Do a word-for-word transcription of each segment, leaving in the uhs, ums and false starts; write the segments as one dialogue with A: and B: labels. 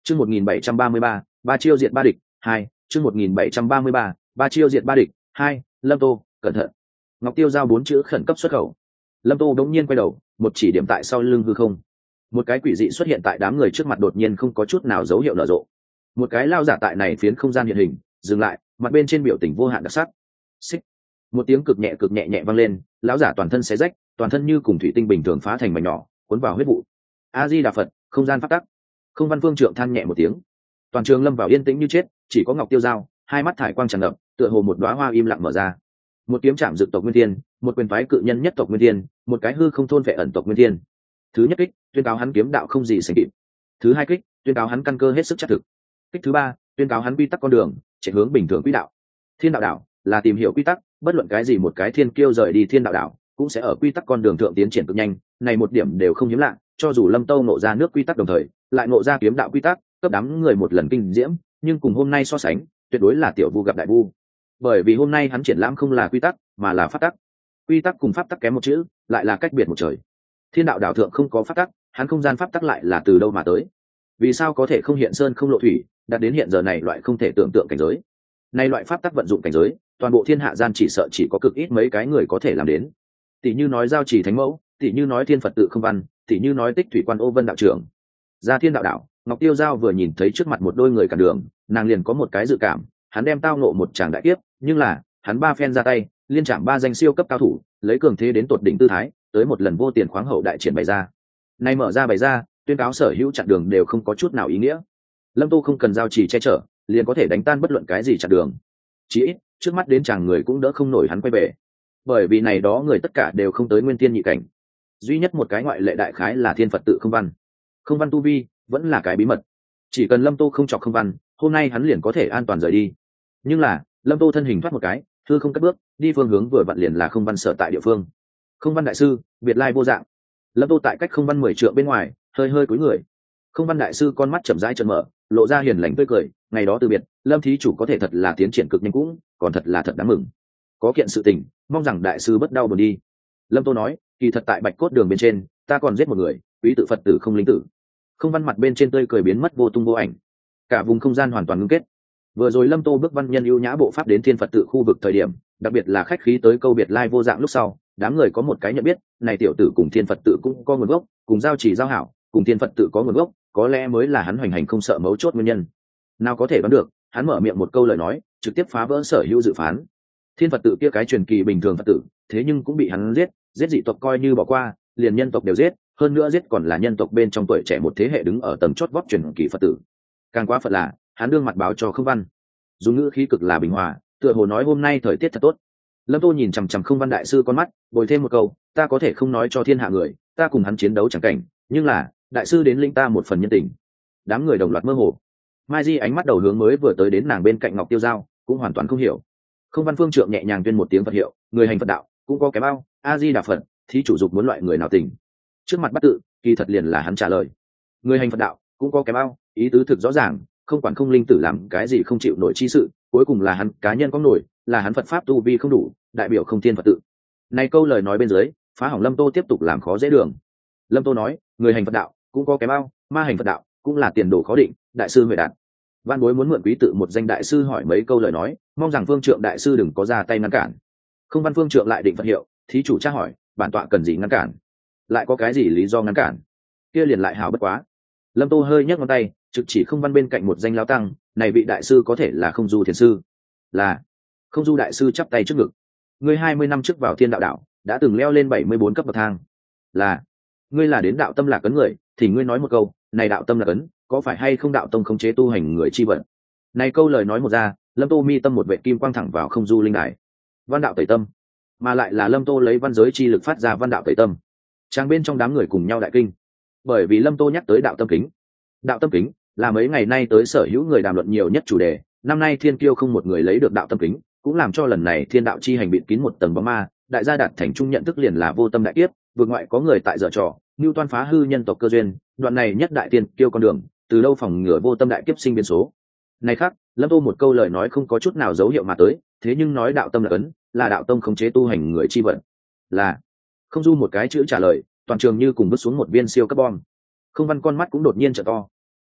A: chương một nghìn bảy trăm ba mươi ba, ba chiêu diệt ba địch hai, chương một nghìn bảy trăm ba mươi ba, ba chiêu diệt ba địch hai. Lâm Tô, cẩn thận. Ngọc Tiêu giao bốn chữ khẩn cấp xuất khẩu. Lâm Tô đống nhiên quay đầu, một chỉ điểm tại sau lưng hư không. Một cái quỷ dị xuất hiện tại đám người trước mặt, đột nhiên không có chút nào dấu hiệu nở rộ. Một cái lao giả tại này phiến không gian hiện hình, dừng lại, mặt bên trên biểu tình vô hạn đặc sắc. Xích. Một tiếng cực nhẹ cực nhẹ nhẹ vang lên, lão giả toàn thân xé rách, toàn thân như cùng thủy tinh bình thường phá thành mảnh nhỏ, cuốn vào huyết vụ. A Di Đà Phật, không gian pháp tắc. Không Văn Phương Trượng than nhẹ một tiếng. Toàn trường lâm vào yên tĩnh như chết, chỉ có Ngọc Tiêu Giao, hai mắt thải quang tràn ngập, tựa hồ một đóa hoa im lặng mở ra. Một kiếm chạm dự tộc Nguyên Thiên, một quyền phái cự nhân nhất tộc Nguyên Thiên, một cái hư không thôn vệ ẩn tộc Nguyên Thiên. Thứ nhất kích, tuyên cáo hắn kiếm đạo không gì sánh kịp. Thứ hai kích, tuyên cáo hắn căn cơ hết sức chắc thực. Kích thứ ba, tuyên cáo hắn quy tắc con đường, chạy hướng bình thường quỹ đạo. Thiên đạo đảo là tìm hiểu quy tắc, bất luận cái gì một cái thiên kiêu rời đi thiên đạo đảo, cũng sẽ ở quy tắc con đường thượng tiến triển cực nhanh, này một điểm đều không hiếm lạ, cho dù Lâm Tâu nộ ra nước quy tắc đồng thời, lại nộ ra kiếm đạo quy tắc, cấp đám người một lần kinh diễm, nhưng cùng hôm nay so sánh, tuyệt đối là tiểu vu gặp đại vu. Bởi vì hôm nay hắn triển lãm không là quy tắc, mà là pháp tắc. Quy tắc cùng pháp tắc kém một chữ, lại là cách biệt một trời. Thiên đạo đảo thượng không có pháp tắc, hắn không gian pháp tắc lại là từ đâu mà tới? Vì sao có thể không hiện sơn không lộ thủy, đạt đến hiện giờ này loại không thể tưởng tượng cảnh giới? Nay loại pháp tắc vận dụng cảnh giới, toàn bộ thiên hạ gian chỉ sợ chỉ có cực ít mấy cái người có thể làm đến. Tỷ như nói giao chỉ thánh mẫu, tỷ như nói thiên Phật tự không văn, tỷ như nói tích thủy quan ô vân đạo trưởng. Ra thiên đạo đảo, Ngọc Tiêu Giao vừa nhìn thấy trước mặt một đôi người cản đường, nàng liền có một cái dự cảm, hắn đem tao ngộ một tràng đại kiếp, nhưng là, hắn ba phen ra tay, liên chạm ba danh siêu cấp cao thủ, lấy cường thế đến tột đỉnh tư thái, tới một lần vô tiền khoáng hậu đại triển bày ra. Nay mở ra bày ra, tuyên cáo sở hữu chặn đường đều không có chút nào ý nghĩa. Lâm Tô không cần giao chỉ che chở, liền có thể đánh tan bất luận cái gì chặn đường. Chỉ ít, trước mắt đến chàng người cũng đỡ không nổi hắn quay về. Bởi vì này đó người tất cả đều không tới nguyên tiên nhị cảnh. Duy nhất một cái ngoại lệ đại khái là thiên Phật tự không văn. Không văn tu vi, vẫn là cái bí mật. Chỉ cần Lâm Tô không chọc không văn, hôm nay hắn liền có thể an toàn rời đi. Nhưng là, Lâm Tô thân hình thoát một cái, hư không cất bước, đi phương hướng vừa vặn liền là không văn sở tại địa phương. Không văn đại sư, biệt lai vô dạng. Lâm Tô tại cách không văn mười trượng bên ngoài, hơi hơi cúi người. Không văn đại sư con mắt chậm rãi trợn mở, lộ ra hiền lành tươi cười, ngày đó từ biệt, Lâm thí chủ có thể thật là tiến triển cực nhanh cũng, còn thật là thật đáng mừng. Có kiện sự tình, mong rằng đại sư bất đau buồn đi. Lâm Tô nói, kỳ thật tại Bạch Cốt đường bên trên, ta còn giết một người, quý tự Phật tử không linh tử. Không văn mặt bên trên tươi cười biến mất vô tung vô ảnh, cả vùng không gian hoàn toàn ngưng kết. Vừa rồi Lâm Tô bước văn nhân ưu nhã bộ pháp đến thiên Phật tự khu vực thời điểm, đặc biệt là khách khí tới câu biệt lai vô dạng lúc sau, đám người có một cái nhận biết, này tiểu tử cùng thiên Phật tự cũng có nguồn gốc, cùng giao chỉ giao hảo, cùng thiên Phật tự có nguồn gốc, có lẽ mới là hắn hoành hành không sợ mấu chốt nguyên nhân. Nào có thể đoán được, hắn mở miệng một câu lời nói, trực tiếp phá vỡ sở hữu dự phán. Thiên Phật tự kia cái truyền kỳ bình thường Phật tử, thế nhưng cũng bị hắn giết, giết dị tộc coi như bỏ qua, liền nhân tộc đều giết, hơn nữa giết còn là nhân tộc bên trong tuổi trẻ một thế hệ đứng ở tầm chót vót truyền kỳ Phật tử. Càng quá Phật là, hắn đương mặt báo cho không văn, dùng ngữ khí cực là bình hòa, tựa hồ nói hôm nay thời tiết thật tốt. Lâm Tô nhìn chằm chằm không văn đại sư con mắt, bồi thêm một câu, ta có thể không nói cho thiên hạ người, ta cùng hắn chiến đấu chẳng cảnh, nhưng là đại sư đến linh ta một phần nhân tình. Đám người đồng loạt mơ hồ. Mai Di ánh mắt đầu hướng mới vừa tới đến nàng bên cạnh Ngọc Tiêu Giao, cũng hoàn toàn không hiểu. Không văn Phương Trượng nhẹ nhàng tuyên một tiếng Phật hiệu, người hành Phật đạo cũng có cái bao, A Di Đà Phật, thí chủ dục muốn loại người nào tình. Trước mặt bắt tự, kỳ thật liền là hắn trả lời. Người hành Phật đạo cũng có cái bao, ý tứ thực rõ ràng, không quản không linh tử làm cái gì không chịu nổi chi sự, cuối cùng là hắn cá nhân có nổi, là hắn Phật pháp tu vi không đủ, đại biểu không thiên Phật tự. Này câu lời nói bên dưới, phá hỏng Lâm Tô tiếp tục làm khó dễ đường. Lâm Tô nói, người hành Phật đạo cũng có cái bao, ma hành Phật đạo cũng là tiền đồ khó định, đại sư huệ đạt. Văn bối muốn mượn quý tự một danh đại sư hỏi mấy câu lời nói, mong rằng Phương Trượng đại sư đừng có ra tay ngăn cản. Không văn Phương Trượng lại định Phật hiệu, thí chủ tra hỏi, bản tọa cần gì ngăn cản? Lại có cái gì lý do ngăn cản? Kia liền lại hảo bất quá. Lâm Tô hơi nhấc ngón tay, trực chỉ không văn bên cạnh một danh lão tăng, này vị đại sư có thể là Không Du thiền sư. Là. Không Du đại sư chắp tay trước ngực. Ngươi hai mươi năm trước vào thiên đạo đạo, đã từng leo lên bảy mươi bốn cấp bậc thang. Là. Ngươi là đến đạo tâm lạc cấn người, thì ngươi nói một câu, này đạo tâm lạc cấn, có phải hay không đạo tông khống chế tu hành người chi vận? Này câu lời nói một ra, Lâm Tô mi tâm một vệ kim quang thẳng vào Không Du linh đài. Văn đạo tẩy tâm, mà lại là Lâm Tô lấy văn giới chi lực phát ra văn đạo tẩy tâm. Trang bên trong đám người cùng nhau đại kinh, bởi vì Lâm Tô nhắc tới đạo tâm kính. Đạo tâm kính là mấy ngày nay tới sở hữu người đàm luận nhiều nhất chủ đề, năm nay thiên kiêu không một người lấy được đạo tâm kính, cũng làm cho lần này thiên đạo chi hành bịt kín một tầng bóng ma, đại gia đạt thành chung nhận thức liền là vô tâm đại kiếp, vượt ngoại có người tại dở trò, như toan phá hư nhân tộc cơ duyên, đoạn này nhất đại tiên kiêu con đường, từ lâu phòng ngừa vô tâm đại kiếp sinh biến số. Này khác, Lâm Tô một câu lời nói không có chút nào dấu hiệu mà tới, thế nhưng nói đạo tâm là ấn, là đạo tâm khống chế tu hành người chi vận. Là. Không Du một cái chữ trả lời, toàn trường như cùng vứt xuống một viên siêu cấp bom. Không văn con mắt cũng đột nhiên trợ to.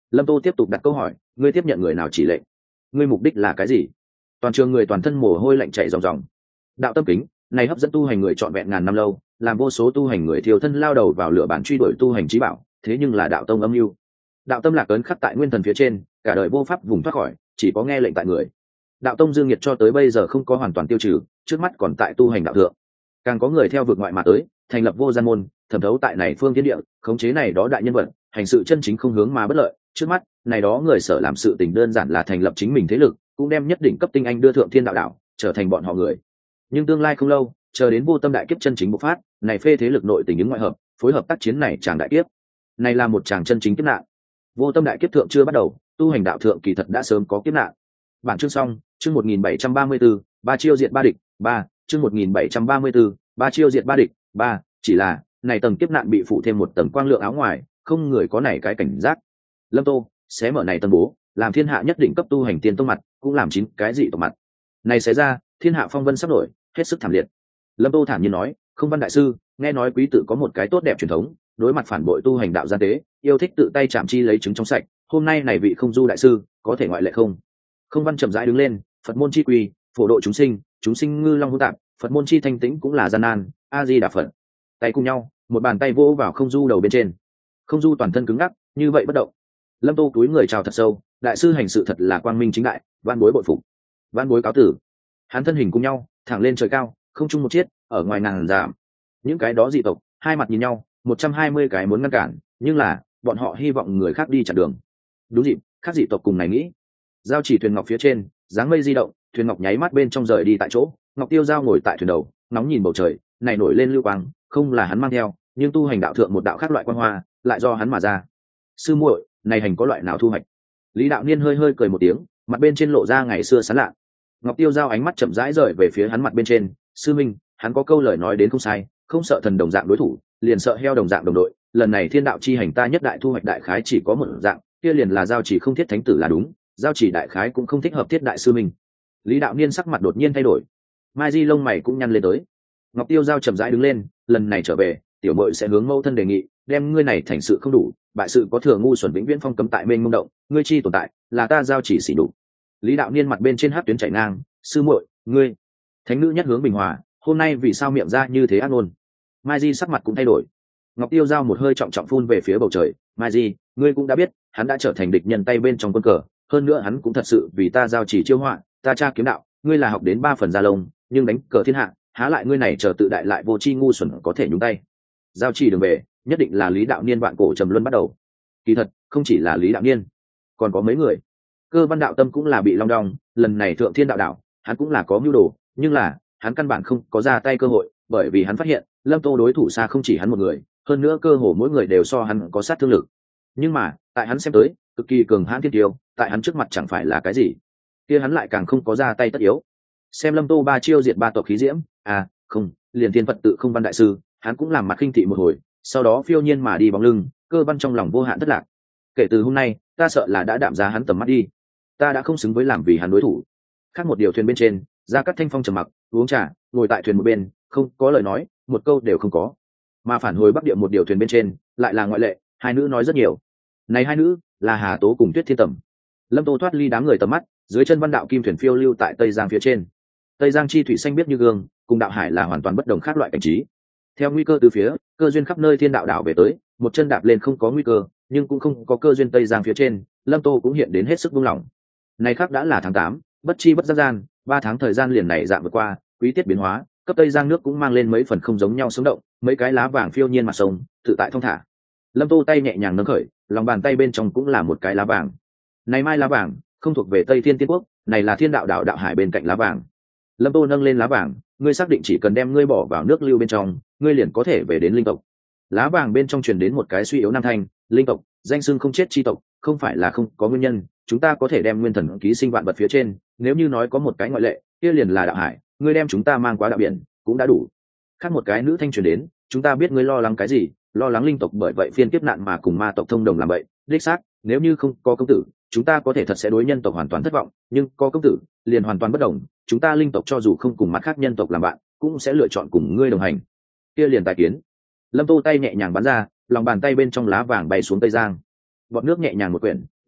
A: Lâm Tô tiếp tục đặt câu hỏi, ngươi tiếp nhận người nào chỉ lệnh? Ngươi mục đích là cái gì? Toàn trường người toàn thân mồ hôi lạnh chảy ròng ròng. Đạo tâm kính này hấp dẫn tu hành người trọn vẹn ngàn năm lâu, làm vô số tu hành người thiêu thân lao đầu vào lửa bản truy đuổi tu hành chí bảo, thế nhưng là đạo tông âm mưu. Đạo tâm lạc ấn khắc tại nguyên thần phía trên, cả đời vô pháp vùng thoát khỏi, chỉ có nghe lệnh tại người. Đạo tông dương nhiệt cho tới bây giờ không có hoàn toàn tiêu trừ, trước mắt còn tại tu hành đạo thượng. Càng có người theo vực ngoại mà tới, thành lập vô gian môn, thẩm thấu tại này phương thiên địa, khống chế này đó đại nhân vật, hành sự chân chính không hướng mà bất lợi. Trước mắt, này đó người sở làm sự tình đơn giản là thành lập chính mình thế lực, cũng đem nhất định cấp tinh anh đưa thượng thiên đạo đảo, trở thành bọn họ người. Nhưng tương lai không lâu, chờ đến vô tâm đại kiếp chân chính bộc phát, này phê thế lực nội tình ứng ngoại hợp, phối hợp tác chiến này chàng đại kiếp. Này là một chàng chân chính kiếp nạn. Vô tâm đại kiếp thượng chưa bắt đầu, tu hành đạo thượng kỳ thật đã sớm có kiếp nạn. Bản chương xong, chương một nghìn bảy trăm ba mươi 1 ba chiêu diệt ba địch, ba, chương một nghìn bảy trăm ba mươi 1 ba chiêu diệt ba địch, ba, chỉ là, này tầng kiếp nạn bị phụ thêm một tầng quang lượng áo ngoài, không người có này cái cảnh giác. Lâm Tô xé mở này tầng bố, làm thiên hạ nhất định cấp tu hành tiên tông mặt, cũng làm chín cái dị tộc mặt. Này xé ra, thiên hạ phong vân sắp nổi, hết sức thảm liệt. Lâm Tô thản nhiên nói, không văn đại sư, nghe nói quý tự có một cái tốt đẹp truyền thống, đối mặt phản bội tu hành đạo gian tế, yêu thích tự tay chạm chi lấy trứng trong sạch, hôm nay này vị không du đại sư, có thể ngoại lệ không? Không văn chậm rãi đứng lên, Phật môn chi quy, phổ độ chúng sinh, chúng sinh ngư long hữu tạp, Phật môn chi thanh tĩnh cũng là gian nan, a di đà phật. Tay cùng nhau, một bàn tay vỗ vào không du đầu bên trên. Không du toàn thân cứng ngắc, như vậy bất động. Lâm Tô cúi người chào thật sâu, đại sư hành sự thật là quang minh chính đại, van bối bội phục. Van bối cáo tử. Hắn thân hình cùng nhau, thẳng lên trời cao, không chung một chiết, ở ngoài ngàn giảm. Những cái đó dị tộc, hai mặt nhìn nhau, một trăm hai mươi cái muốn ngăn cản, nhưng là, bọn họ hy vọng người khác đi chặn đường. Đúng dịp, khác dị tộc cùng này nghĩ. Giao chỉ thuyền ngọc phía trên, dáng mây di động, thuyền ngọc nháy mắt bên trong rời đi tại chỗ, Ngọc Tiêu Giao ngồi tại thuyền đầu, nóng nhìn bầu trời, này nổi lên lưu quang, không là hắn mang theo, nhưng tu hành đạo thượng một đạo khác loại quang hoa, lại do hắn mà ra. Sư muội, này hành có loại nào thu hoạch? Lý Đạo Niên hơi hơi cười một tiếng, mặt bên trên lộ ra ngày xưa sán lạ. Ngọc Tiêu Giao ánh mắt chậm rãi rời về phía hắn mặt bên trên, sư minh, hắn có câu lời nói đến không sai, không sợ thần đồng dạng đối thủ, liền sợ heo đồng dạng đồng đội. Lần này thiên đạo chi hành ta nhất đại thu hoạch đại khái chỉ có một dạng, kia liền là giao chỉ không thiết thánh tử là đúng, giao chỉ đại khái cũng không thích hợp thiết đại sư minh. Lý Đạo Niên sắc mặt đột nhiên thay đổi, mai di lông mày cũng nhăn lên tới. Ngọc Tiêu Giao chậm rãi đứng lên, lần này trở về, tiểu muội sẽ hướng mẫu thân đề nghị, đem ngươi này thành sự không đủ, bại sự có thừa ngu xuẩn vĩnh viễn phong cấm tại mênh mông động, ngươi chi tồn tại, là ta giao chỉ xỉ đủ. Lý Đạo Niên mặt bên trên hát tuyến chảy ngang, sư muội, ngươi, thánh nữ nhất hướng bình hòa, hôm nay vì sao miệng ra như thế ác ngôn? Mai di sắc mặt cũng thay đổi. Ngọc Tiêu Giao một hơi trọng trọng phun về phía bầu trời, mai di, ngươi cũng đã biết, hắn đã trở thành địch nhân tay bên trong quân cờ, hơn nữa hắn cũng thật sự vì ta giao chỉ chiêu họa, ta tra kiếm đạo, ngươi là học đến ba phần gia lông, nhưng đánh cờ thiên hạ, há lại ngươi này chờ tự đại lại vô chi ngu xuẩn có thể nhúng tay. Giao chỉ đường về, nhất định là Lý Đạo Niên vạn cổ trầm luân bắt đầu. Kỳ thật, không chỉ là Lý Đạo Niên, còn có mấy người. Cơ Văn Đạo Tâm cũng là bị long đong, lần này thượng thiên đạo đạo, hắn cũng là có mưu đồ, nhưng là, hắn căn bản không có ra tay cơ hội, bởi vì hắn phát hiện, Lâm Tô đối thủ xa không chỉ hắn một người, hơn nữa cơ hồ mỗi người đều so hắn có sát thương lực. Nhưng mà, tại hắn xem tới, cực kỳ cường hãn thiên tiêu, tại hắn trước mặt chẳng phải là cái gì. Kia hắn lại càng không có ra tay tất yếu. Xem Lâm Tô ba chiêu diệt ba tộc khí diễm, à, không, liền thiên Phật tự không văn đại sư, hắn cũng làm mặt khinh thị một hồi, sau đó phiêu nhiên mà đi bóng lưng, Cơ Văn trong lòng vô hạn thất lạc. Kể từ hôm nay, ta sợ là đã đạm giá hắn tầm mắt đi, ta đã không xứng với làm vì hắn đối thủ. Khác một điều thuyền bên trên, Gia Cát Thanh Phong trầm mặc, uống trà, ngồi tại thuyền một bên, không có lời nói, một câu đều không có. Mà phản hồi Bắc Địa một điều thuyền bên trên, lại là ngoại lệ, hai nữ nói rất nhiều. Này hai nữ, là Hà Tố cùng Tuyết Thiên Tầm. Lâm Tô thoát ly đám người tầm mắt, dưới chân Văn Đạo Kim thuyền phiêu lưu tại Tây Giang phía trên. Tây Giang chi thủy xanh biếc như gương, cùng đạo hải là hoàn toàn bất đồng khác loại cảnh trí. Theo nguy cơ từ phía, cơ duyên khắp nơi thiên đạo đảo về tới, một chân đạp lên không có nguy cơ, nhưng cũng không có cơ duyên Tây Giang phía trên, Lâm Tô cũng hiện đến hết sức buông lỏng. Này khác đã là tháng tám, bất chi bất giác gian, ba tháng thời gian liền này dạng vượt qua, quý tiết biến hóa, cấp Tây Giang nước cũng mang lên mấy phần không giống nhau sống động, mấy cái lá vàng phiêu nhiên mặt sông, tự tại thông thả. Lâm Tô tay nhẹ nhàng nâng khởi, lòng bàn tay bên trong cũng là một cái lá vàng. Này mai lá vàng, không thuộc về Tây Thiên Tiên Quốc, này là Thiên Đạo đảo đạo hải bên cạnh lá vàng. Lâm Tô nâng lên lá vàng, ngươi xác định chỉ cần đem ngươi bỏ vào nước lưu bên trong, ngươi liền có thể về đến linh tộc. Lá vàng bên trong truyền đến một cái suy yếu nam thanh, linh tộc, danh xưng không chết chi tộc, không phải là không có nguyên nhân, chúng ta có thể đem nguyên thần ký sinh vạn vật phía trên, nếu như nói có một cái ngoại lệ, kia liền là đạo hải, ngươi đem chúng ta mang qua đạo biển, cũng đã đủ. Khác một cái nữ thanh truyền đến, chúng ta biết ngươi lo lắng cái gì, lo lắng linh tộc bởi vậy phiên kiếp nạn mà cùng ma tộc thông đồng làm vậy, đích xác, nếu như không có công tử, chúng ta có thể thật sẽ đối nhân tộc hoàn toàn thất vọng, nhưng có công tử, liền hoàn toàn bất đồng, chúng ta linh tộc cho dù không cùng mặt khác nhân tộc làm bạn, cũng sẽ lựa chọn cùng ngươi đồng hành. Kia liền tài kiến. Lâm Tô tay nhẹ nhàng bắn ra, lòng bàn tay bên trong lá vàng bay xuống Tây Giang. Bọt nước nhẹ nhàng một quyển,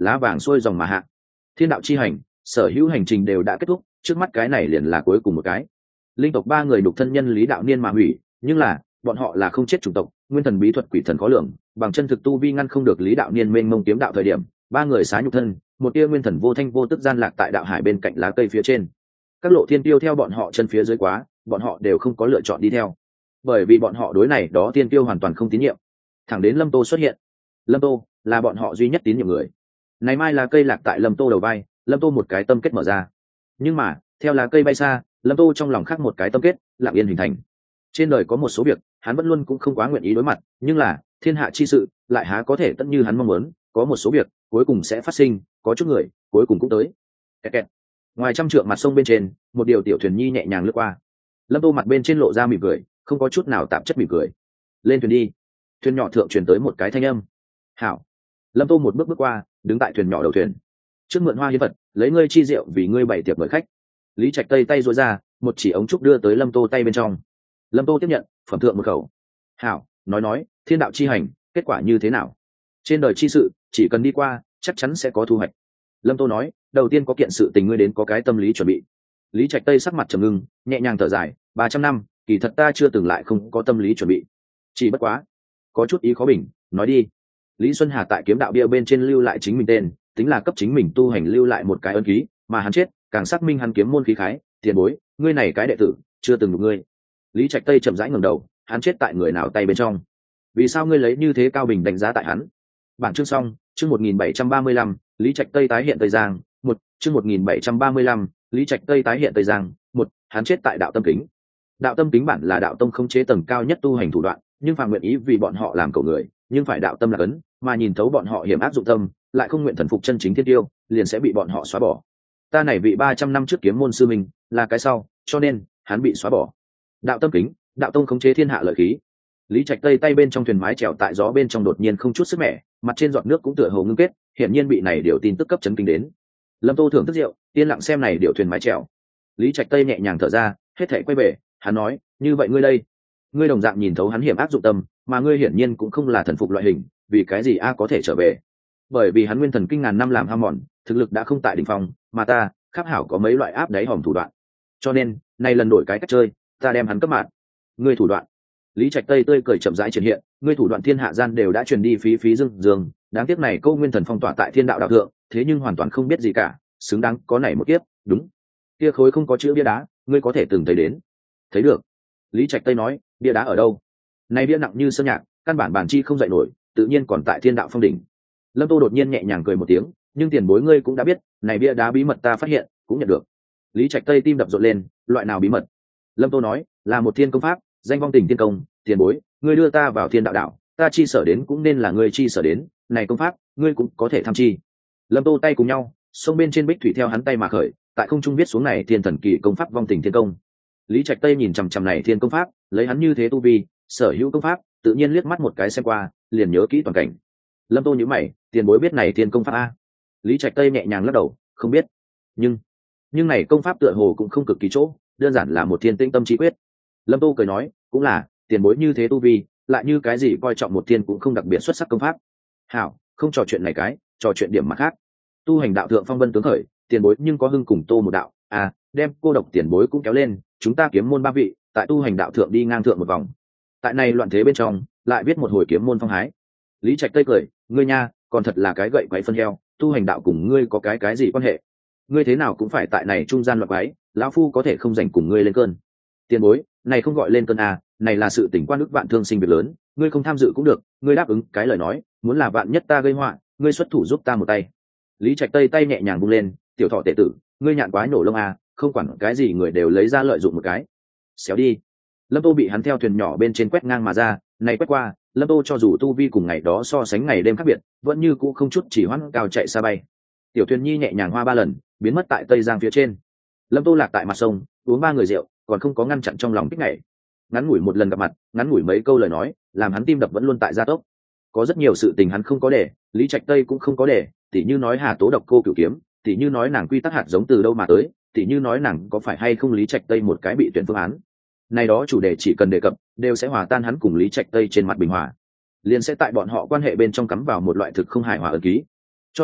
A: lá vàng xuôi dòng mà hạ. Thiên đạo chi hành, sở hữu hành trình đều đã kết thúc, trước mắt cái này liền là cuối cùng một cái. Linh tộc ba người đục thân nhân Lý Đạo Niên mà hủy, nhưng là bọn họ là không chết chủng tộc, nguyên thần bí thuật quỷ thần khó lường, bằng chân thực tu vi ngăn không được Lý Đạo Niên mênh mông kiếm đạo thời điểm, ba người xá nhục thân, một tia nguyên thần vô thanh vô tức gian lạc tại đạo hải bên cạnh lá cây phía trên. Các lộ thiên tiêu theo bọn họ chân phía dưới quá, bọn họ đều không có lựa chọn đi theo, bởi vì bọn họ đối này đó thiên tiêu hoàn toàn không tín nhiệm. Thẳng đến Lâm Tô xuất hiện, Lâm Tô là bọn họ duy nhất tín nhiệm người. Này mai là cây lạc tại Lâm Tô đầu vai, Lâm Tô một cái tâm kết mở ra, nhưng mà theo lá cây bay xa, Lâm Tô trong lòng khác một cái tâm kết lặng yên hình thành. Trên đời có một số việc hắn vẫn luôn cũng không quá nguyện ý đối mặt, nhưng là thiên hạ chi sự lại há có thể tất như hắn mong muốn, có một số việc cuối cùng sẽ phát sinh, có chút người cuối cùng cũng tới. Kẹt kẹt. Ngoài trăm trượng mặt sông bên trên, một điều tiểu thuyền nhi nhẹ nhàng lướt qua. Lâm Tô mặt bên trên lộ ra mỉm cười, không có chút nào tạp chất mỉm cười. Lên thuyền đi. Thuyền nhỏ thượng truyền tới một cái thanh âm. Hảo. Lâm Tô một bước bước qua, đứng tại thuyền nhỏ đầu thuyền. Trước mượn hoa hiến vật, lấy ngươi chi rượu vì ngươi bày tiệc mời khách. Lý Trạch Tây tay duỗi ra, một chỉ ống trúc đưa tới Lâm Tô tay bên trong. Lâm Tô tiếp nhận, phẩm thượng một khẩu. Hảo, nói nói, thiên đạo chi hành, kết quả như thế nào? Trên đời chi sự, chỉ cần đi qua, chắc chắn sẽ có thu hoạch. Lâm Tô nói, đầu tiên có kiện sự tình ngươi đến có cái tâm lý chuẩn bị. Lý Trạch Tây sắc mặt trầm ngưng, nhẹ nhàng thở dài, ba trăm năm, kỳ thật ta chưa từng lại không có tâm lý chuẩn bị. Chỉ bất quá, có chút ý khó bình, nói đi. Lý Xuân Hà tại kiếm đạo bia bên trên lưu lại chính mình tên, tính là cấp chính mình tu hành lưu lại một cái ân ký, mà hắn chết, càng xác minh hắn kiếm môn khí khái, tiền bối, ngươi này cái đệ tử, chưa từng được ngươi. Lý Trạch Tây chậm rãi ngẩng đầu, hắn chết tại người nào tay bên trong? Vì sao ngươi lấy như thế cao bình đánh giá tại hắn? Bản chương xong, chương một nghìn bảy trăm ba mươi lăm, Lý Trạch Tây tái hiện Tây Giang, một, chương một nghìn bảy trăm ba mươi lăm, Lý Trạch Tây tái hiện Tây Giang, một, hắn chết tại đạo tâm kính. Đạo tâm kính bản là đạo tông khống chế tầng cao nhất tu hành thủ đoạn, nhưng phàm nguyện ý vì bọn họ làm cầu người, nhưng phải đạo tâm là cấn, mà nhìn thấu bọn họ hiểm áp dụng tâm, lại không nguyện thần phục chân chính thiên tiêu, liền sẽ bị bọn họ xóa bỏ. Ta này vị ba trăm năm trước kiếm môn sư mình, là cái sau, cho nên hắn bị xóa bỏ. Đạo tâm kính, đạo tông khống chế thiên hạ lợi khí. Lý Trạch Tây tay bên trong thuyền mái chèo tại gió bên trong đột nhiên không chút sức mẻ, mặt trên giọt nước cũng tựa hồ ngưng kết, hiển nhiên bị này điều tin tức cấp chấn kinh đến. Lâm Tô thưởng thức rượu, yên lặng xem này điều thuyền mái chèo. Lý Trạch Tây nhẹ nhàng thở ra, hết thảy quay về, hắn nói, như vậy ngươi đây, ngươi đồng dạng nhìn thấu hắn hiểm ác dụng tâm, mà ngươi hiển nhiên cũng không là thần phục loại hình, vì cái gì a có thể trở về? Bởi vì hắn nguyên thần kinh ngàn năm làm ham mòn, thực lực đã không tại đỉnh phong, mà ta, khắc hảo có mấy loại áp đáy hòm thủ đoạn. Cho nên, nay lần đổi cái cách chơi, ta đem hắn cấp mạng. Ngươi thủ đoạn. Lý Trạch Tây tươi cười chậm rãi triển hiện, ngươi thủ đoạn thiên hạ gian đều đã truyền đi phí phí dương dương, đáng tiếc này câu nguyên thần phong tỏa tại thiên đạo đạo thượng, thế nhưng hoàn toàn không biết gì cả, xứng đáng có này một kiếp, đúng. Kia khối không có chữ bia đá, ngươi có thể từng thấy đến. Thấy được. Lý Trạch Tây nói, bia đá ở đâu? Này bia nặng như sơn nhạc, căn bản bản chi không dậy nổi, tự nhiên còn tại thiên đạo phong đỉnh. Lâm Tô đột nhiên nhẹ nhàng cười một tiếng, nhưng tiền bối ngươi cũng đã biết, này bia đá bí mật ta phát hiện, cũng nhận được. Lý Trạch Tây tim đập rộn lên, loại nào bí mật? Lâm Tô nói, là một thiên công pháp, danh vong tình thiên công, tiền bối, ngươi đưa ta vào thiên đạo đạo, ta chi sở đến cũng nên là ngươi chi sở đến, này công pháp, ngươi cũng có thể tham chi. Lâm Tô tay cùng nhau, sông bên trên bích thủy theo hắn tay mà khởi, tại không trung viết xuống này thiên thần kỳ công pháp vong tình thiên công. Lý Trạch Tây nhìn chằm chằm này thiên công pháp, lấy hắn như thế tu vi, sở hữu công pháp, tự nhiên liếc mắt một cái xem qua, liền nhớ kỹ toàn cảnh. Lâm Tô nhíu mày, tiền bối biết này thiên công pháp a? Lý Trạch Tây nhẹ nhàng lắc đầu, không biết. Nhưng, nhưng này công pháp tựa hồ cũng không cực kỳ chỗ, đơn giản là một thiên tinh tâm trí quyết. Lâm Tô cười nói, cũng là, tiền bối như thế tu vi, lại như cái gì coi trọng một thiên cũng không đặc biệt xuất sắc công pháp. Hảo, không trò chuyện này cái, trò chuyện điểm mặt khác. Tu hành đạo thượng phong vân tướng khởi, tiền bối nhưng có hưng cùng Tô một đạo, à, đem cô độc tiền bối cũng kéo lên, chúng ta kiếm môn ba vị, tại tu hành đạo thượng đi ngang thượng một vòng. Tại này loạn thế bên trong, lại viết một hồi kiếm môn phong hái. Lý Trạch Tây cười, ngươi nha, còn thật là cái gậy quấy phân heo, tu hành đạo cùng ngươi có cái cái gì quan hệ? Ngươi thế nào cũng phải tại này trung gian loạn quái, lão phu có thể không dành cùng ngươi lên cơn. Tiền bối, này không gọi lên cơn à, này là sự tình quan ức vạn thương sinh việc lớn, ngươi không tham dự cũng được, ngươi đáp ứng cái lời nói, muốn là vạn nhất ta gây họa, ngươi xuất thủ giúp ta một tay. Lý Trạch Tây tay nhẹ nhàng vung lên, tiểu thọ tệ tử, ngươi nhạn quái nổ lông à, không quản cái gì người đều lấy ra lợi dụng một cái. Xéo đi. Lâm Tô bị hắn theo thuyền nhỏ bên trên quét ngang mà ra, này quét qua, Lâm Tô cho dù tu vi cùng ngày đó so sánh ngày đêm khác biệt, vẫn như cũ không chút chỉ hoãn cao chạy xa bay. Tiểu thuyền nhi nhẹ nhàng hoa ba lần, biến mất tại Tây Giang phía trên. Lâm Tô lạc tại mặt sông, uống ba người rượu, còn không có ngăn chặn trong lòng kích ngày. Ngắn ngủi một lần gặp mặt, ngắn ngủi mấy câu lời nói, làm hắn tim đập vẫn luôn tại gia tốc. Có rất nhiều sự tình hắn không có để, Lý Trạch Tây cũng không có để, tỉ như nói Hà Tố độc cô cửu kiếm, tỉ như nói nàng quy tắc hạt giống từ đâu mà tới, tỉ như nói nàng có phải hay không Lý Trạch Tây một cái bị tuyển phương án. Này đó chủ đề chỉ cần đề cập, đều sẽ hòa tan hắn cùng Lý Trạch Tây trên mặt bình hòa, liền sẽ tại bọn họ quan hệ bên trong cắm vào một loại thực không hài hòa ẩn ký. Cho nên,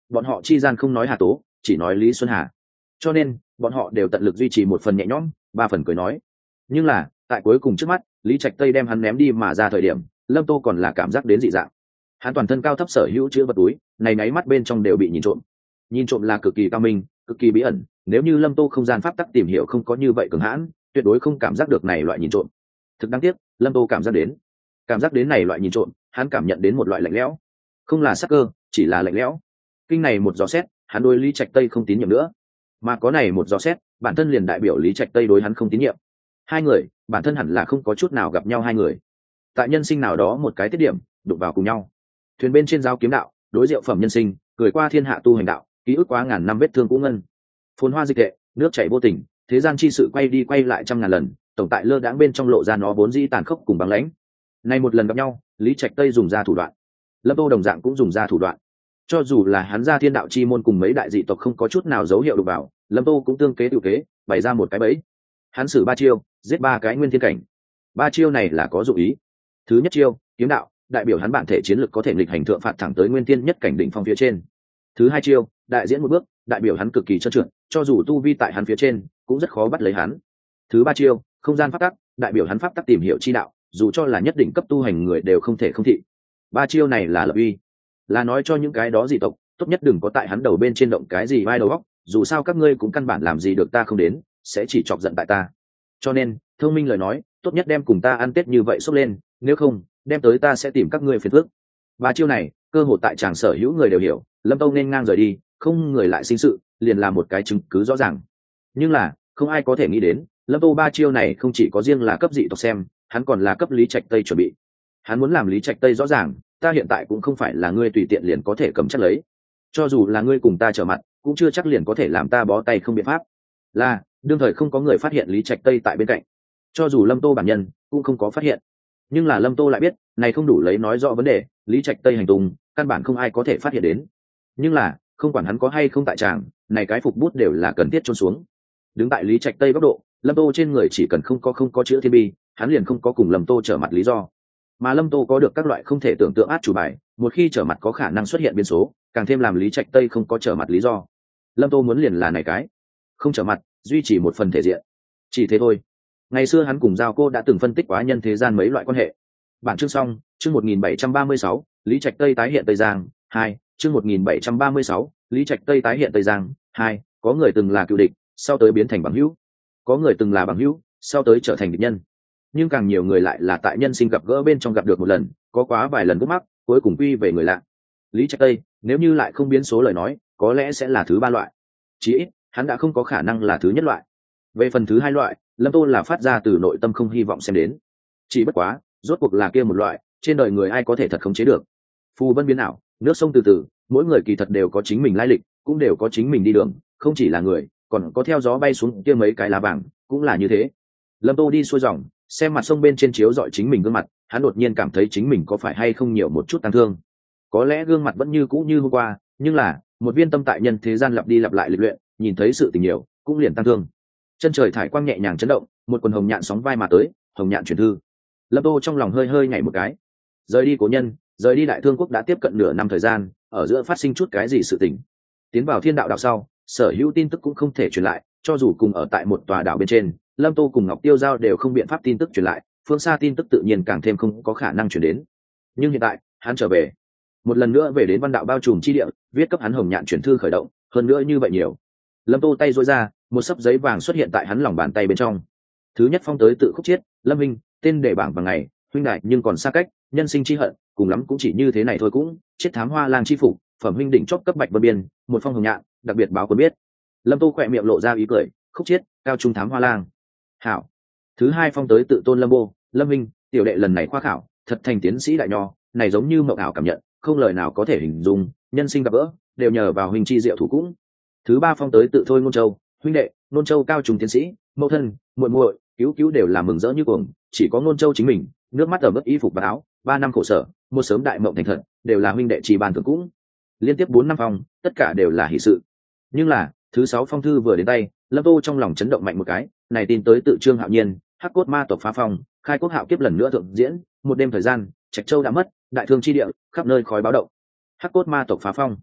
A: bọn họ chi gian không nói Hà Tố, chỉ nói Lý Xuân Hà, cho nên bọn họ đều tận lực duy trì một phần nhẹ nhõm, ba phần cười nói. Nhưng là tại cuối cùng trước mắt, Lý Trạch Tây đem hắn ném đi mà ra thời điểm, Lâm Tô còn là cảm giác đến dị dạng. Hắn toàn thân cao thấp sở hữu chứa vật túi, này náy mắt bên trong đều bị nhìn trộm. Nhìn trộm là cực kỳ cao minh, cực kỳ bí ẩn, nếu như Lâm Tô không gian pháp tắc tìm hiểu không có như vậy cường hãn, tuyệt đối không cảm giác được này loại nhìn trộm. Thực đáng tiếc, Lâm Tô cảm giác đến, cảm giác đến này loại nhìn trộm, hắn cảm nhận đến một loại lạnh lẽo, không là sắc cơ, chỉ là lạnh lẽo. Kinh này một gió xét, hắn đối Lý Trạch Tây không tín nhiệm nữa, mà có này một gió xét, bản thân liền đại biểu Lý Trạch Tây đối hắn không tín nhiệm. Hai người, bản thân hẳn là không có chút nào gặp nhau hai người. Tại nhân sinh nào đó một cái tiết điểm, đụng vào cùng nhau. Thuyền bên trên giao kiếm đạo, đối diệu phẩm nhân sinh, cười qua thiên hạ tu hành đạo, ký ức quá ngàn năm vết thương cũ ngân. Phồn hoa dịch hệ, nước chảy vô tình, thế gian chi sự quay đi quay lại trăm ngàn lần, tổng tại lơ đãng bên trong lộ ra nó vốn dĩ tàn khốc cùng băng lãnh. Nay một lần gặp nhau, Lý Trạch Tây dùng ra thủ đoạn, Lâm Tô đồng dạng cũng dùng ra thủ đoạn. Cho dù là hắn ra thiên đạo chi môn cùng mấy đại dị tộc không có chút nào dấu hiệu đụng vào, Lâm Tô cũng tương kế tự kế, bày ra một cái bẫy. Hắn sử ba chiêu, giết ba cái nguyên thiên cảnh. Ba chiêu này là có dụng ý. Thứ nhất chiêu, kiếm đạo, đại biểu hắn bản thể chiến lực có thể nghịch hành thượng phạt thẳng tới nguyên thiên nhất cảnh đỉnh phong phía trên. Thứ hai chiêu, đại diễn một bước, đại biểu hắn cực kỳ trơn trượt, cho dù tu vi tại hắn phía trên, cũng rất khó bắt lấy hắn. Thứ ba chiêu, không gian pháp tắc, đại biểu hắn pháp tắc tìm hiểu chi đạo, dù cho là nhất định cấp tu hành người đều không thể không thị. Ba chiêu này là lập uy, là nói cho những cái đó dị tộc, tốt nhất đừng có tại hắn đầu bên trên động cái gì vai đầu óc, dù sao các ngươi cũng căn bản làm gì được ta không đến, sẽ chỉ chọc giận tại ta. Cho nên, thông minh lời nói, tốt nhất đem cùng ta ăn tết như vậy xốc lên, nếu không, đem tới ta sẽ tìm các ngươi phiền phức. Ba chiêu này, cơ hội tại tràng sở hữu người đều hiểu, Lâm Tông nên ngang rời đi, không người lại sinh sự, liền là một cái chứng cứ rõ ràng. Nhưng là, không ai có thể nghĩ đến, Lâm Tô ba chiêu này không chỉ có riêng là cấp dị tộc xem, hắn còn là cấp Lý Trạch Tây chuẩn bị. Hắn muốn làm Lý Trạch Tây rõ ràng, ta hiện tại cũng không phải là ngươi tùy tiện liền có thể cầm chắc lấy. Cho dù là ngươi cùng ta trở mặt, cũng chưa chắc liền có thể làm ta bó tay không biện pháp. Là, đương thời không có người phát hiện Lý Trạch Tây tại bên cạnh. Cho dù Lâm Tô bản nhân cũng không có phát hiện. Nhưng là Lâm Tô lại biết, này không đủ lấy nói rõ vấn đề, Lý Trạch Tây hành tung, căn bản không ai có thể phát hiện đến. Nhưng là, không quản hắn có hay không tại tràng, này cái phục bút đều là cần thiết chôn xuống. Đứng tại Lý Trạch Tây góc độ, Lâm Tô trên người chỉ cần không có không có chữ thiên bi, hắn liền không có cùng Lâm Tô trở mặt lý do. Mà Lâm Tô có được các loại không thể tưởng tượng át chủ bài, một khi trở mặt có khả năng xuất hiện biến số, càng thêm làm Lý Trạch Tây không có trở mặt lý do. Lâm Tô muốn liền là này cái, không trở mặt, duy trì một phần thể diện. Chỉ thế thôi. Ngày xưa hắn cùng Giao Cô đã từng phân tích quá nhân thế gian mấy loại quan hệ. Bản chương xong, chương một nghìn bảy trăm ba mươi sáu, Lý Trạch Tây tái hiện Tây Giang, hai, chương một nghìn bảy trăm ba mươi sáu, Lý Trạch Tây tái hiện Tây Giang, hai, có người từng là cựu địch, sau tới biến thành bằng hữu. Có người từng là bằng hữu, sau tới trở thành địch nhân. Nhưng càng nhiều người lại là tại nhân sinh gặp gỡ bên trong gặp được một lần, có quá vài lần khúc mắc, cuối cùng quy về người lạ. Lý Trạch Tây, nếu như lại không biến số lời nói, có lẽ sẽ là thứ ba loại. Chỉ ít, hắn đã không có khả năng là thứ nhất loại. Về phần thứ hai loại, Lâm Tô là phát ra từ nội tâm không hy vọng xem đến. Chỉ bất quá, rốt cuộc là kia một loại, trên đời người ai có thể thật khống chế được. Phù vân biến ảo, nước sông từ từ, mỗi người kỳ thật đều có chính mình lai lịch, cũng đều có chính mình đi đường, không chỉ là người, còn có theo gió bay xuống kia mấy cái lá vàng, cũng là như thế. Lâm Tô đi xuôi dòng, xem mặt sông bên trên chiếu dọi chính mình gương mặt, hắn đột nhiên cảm thấy chính mình có phải hay không nhiều một chút tăng thương. Có lẽ gương mặt vẫn như cũ như hôm qua, nhưng là một viên tâm tại nhân thế gian lặp đi lặp lại lịch luyện, nhìn thấy sự tình nhiều, cũng liền tăng thương. Chân trời thải quang nhẹ nhàng chấn động, một quần hồng nhạn sóng vai mà tới, hồng nhạn truyền thư. Lâm Tô trong lòng hơi hơi nhảy một cái. Rời đi cố nhân, rời đi Đại Thương quốc đã tiếp cận nửa năm thời gian, ở giữa phát sinh chút cái gì sự tình. Tiến vào Thiên Đạo đạo sau, sở hữu tin tức cũng không thể truyền lại, cho dù cùng ở tại một tòa đảo bên trên, Lâm Tô cùng Ngọc Tiêu Giao đều không biện pháp tin tức truyền lại, phương xa tin tức tự nhiên càng thêm không có khả năng truyền đến. Nhưng hiện tại, hắn trở về, một lần nữa về đến văn đạo bao trùm chi địa, viết cấp hắn hồng nhạn chuyển thư khởi động, hơn nữa như vậy nhiều. Lâm Tô tay duỗi ra, một sấp giấy vàng xuất hiện tại hắn lòng bàn tay bên trong. Thứ nhất phong tới tự khúc chiết, Lâm Minh, tên đề bảng vào ngày, huynh đại nhưng còn xa cách, nhân sinh chi hận, cùng lắm cũng chỉ như thế này thôi cũng, chết thám hoa lang chi phủ, phẩm huynh đỉnh chóp cấp bạch vân biên, một phong hồng nhạn, đặc biệt báo quân biết. Lâm Tô khỏe miệng lộ ra ý cười, khúc chiết, cao trung thám hoa lang. Hảo. Thứ hai phong tới tự tôn Lâm Bô, Lâm Minh, tiểu đệ lần này khoa khảo, thật thành tiến sĩ đại nho, này giống như mộng ảo cảm nhận, không lời nào có thể hình dung, nhân sinh gặp gỡ, đều nhờ vào huynh chi diệu thủ cũng. Thứ ba phong tới tự thôi Ngôn Châu, huynh đệ, Ngôn Châu cao trùng tiến sĩ, mẫu thân, muội muội, cứu cứu đều là mừng rỡ như cuồng, chỉ có Ngôn Châu chính mình, nước mắt ở mức y phục và áo, ba năm khổ sở, một sớm đại mộng thành thật, đều là huynh đệ trì bàn thượng cũng. Liên tiếp bốn năm phong, tất cả đều là hỷ sự. Nhưng là, thứ sáu phong thư vừa đến tay, Lâm Tô trong lòng chấn động mạnh một cái, này tin tới tự Trương Hạo Nhiên, Hắc Cốt Ma tộc phá phong, khai quốc hạo kiếp lần nữa thượng diễn, một đêm thời gian, Trạch Châu đã mất, đại thương chi địa, khắp nơi khói báo động. Hắc Cốt Ma tộc phá phong.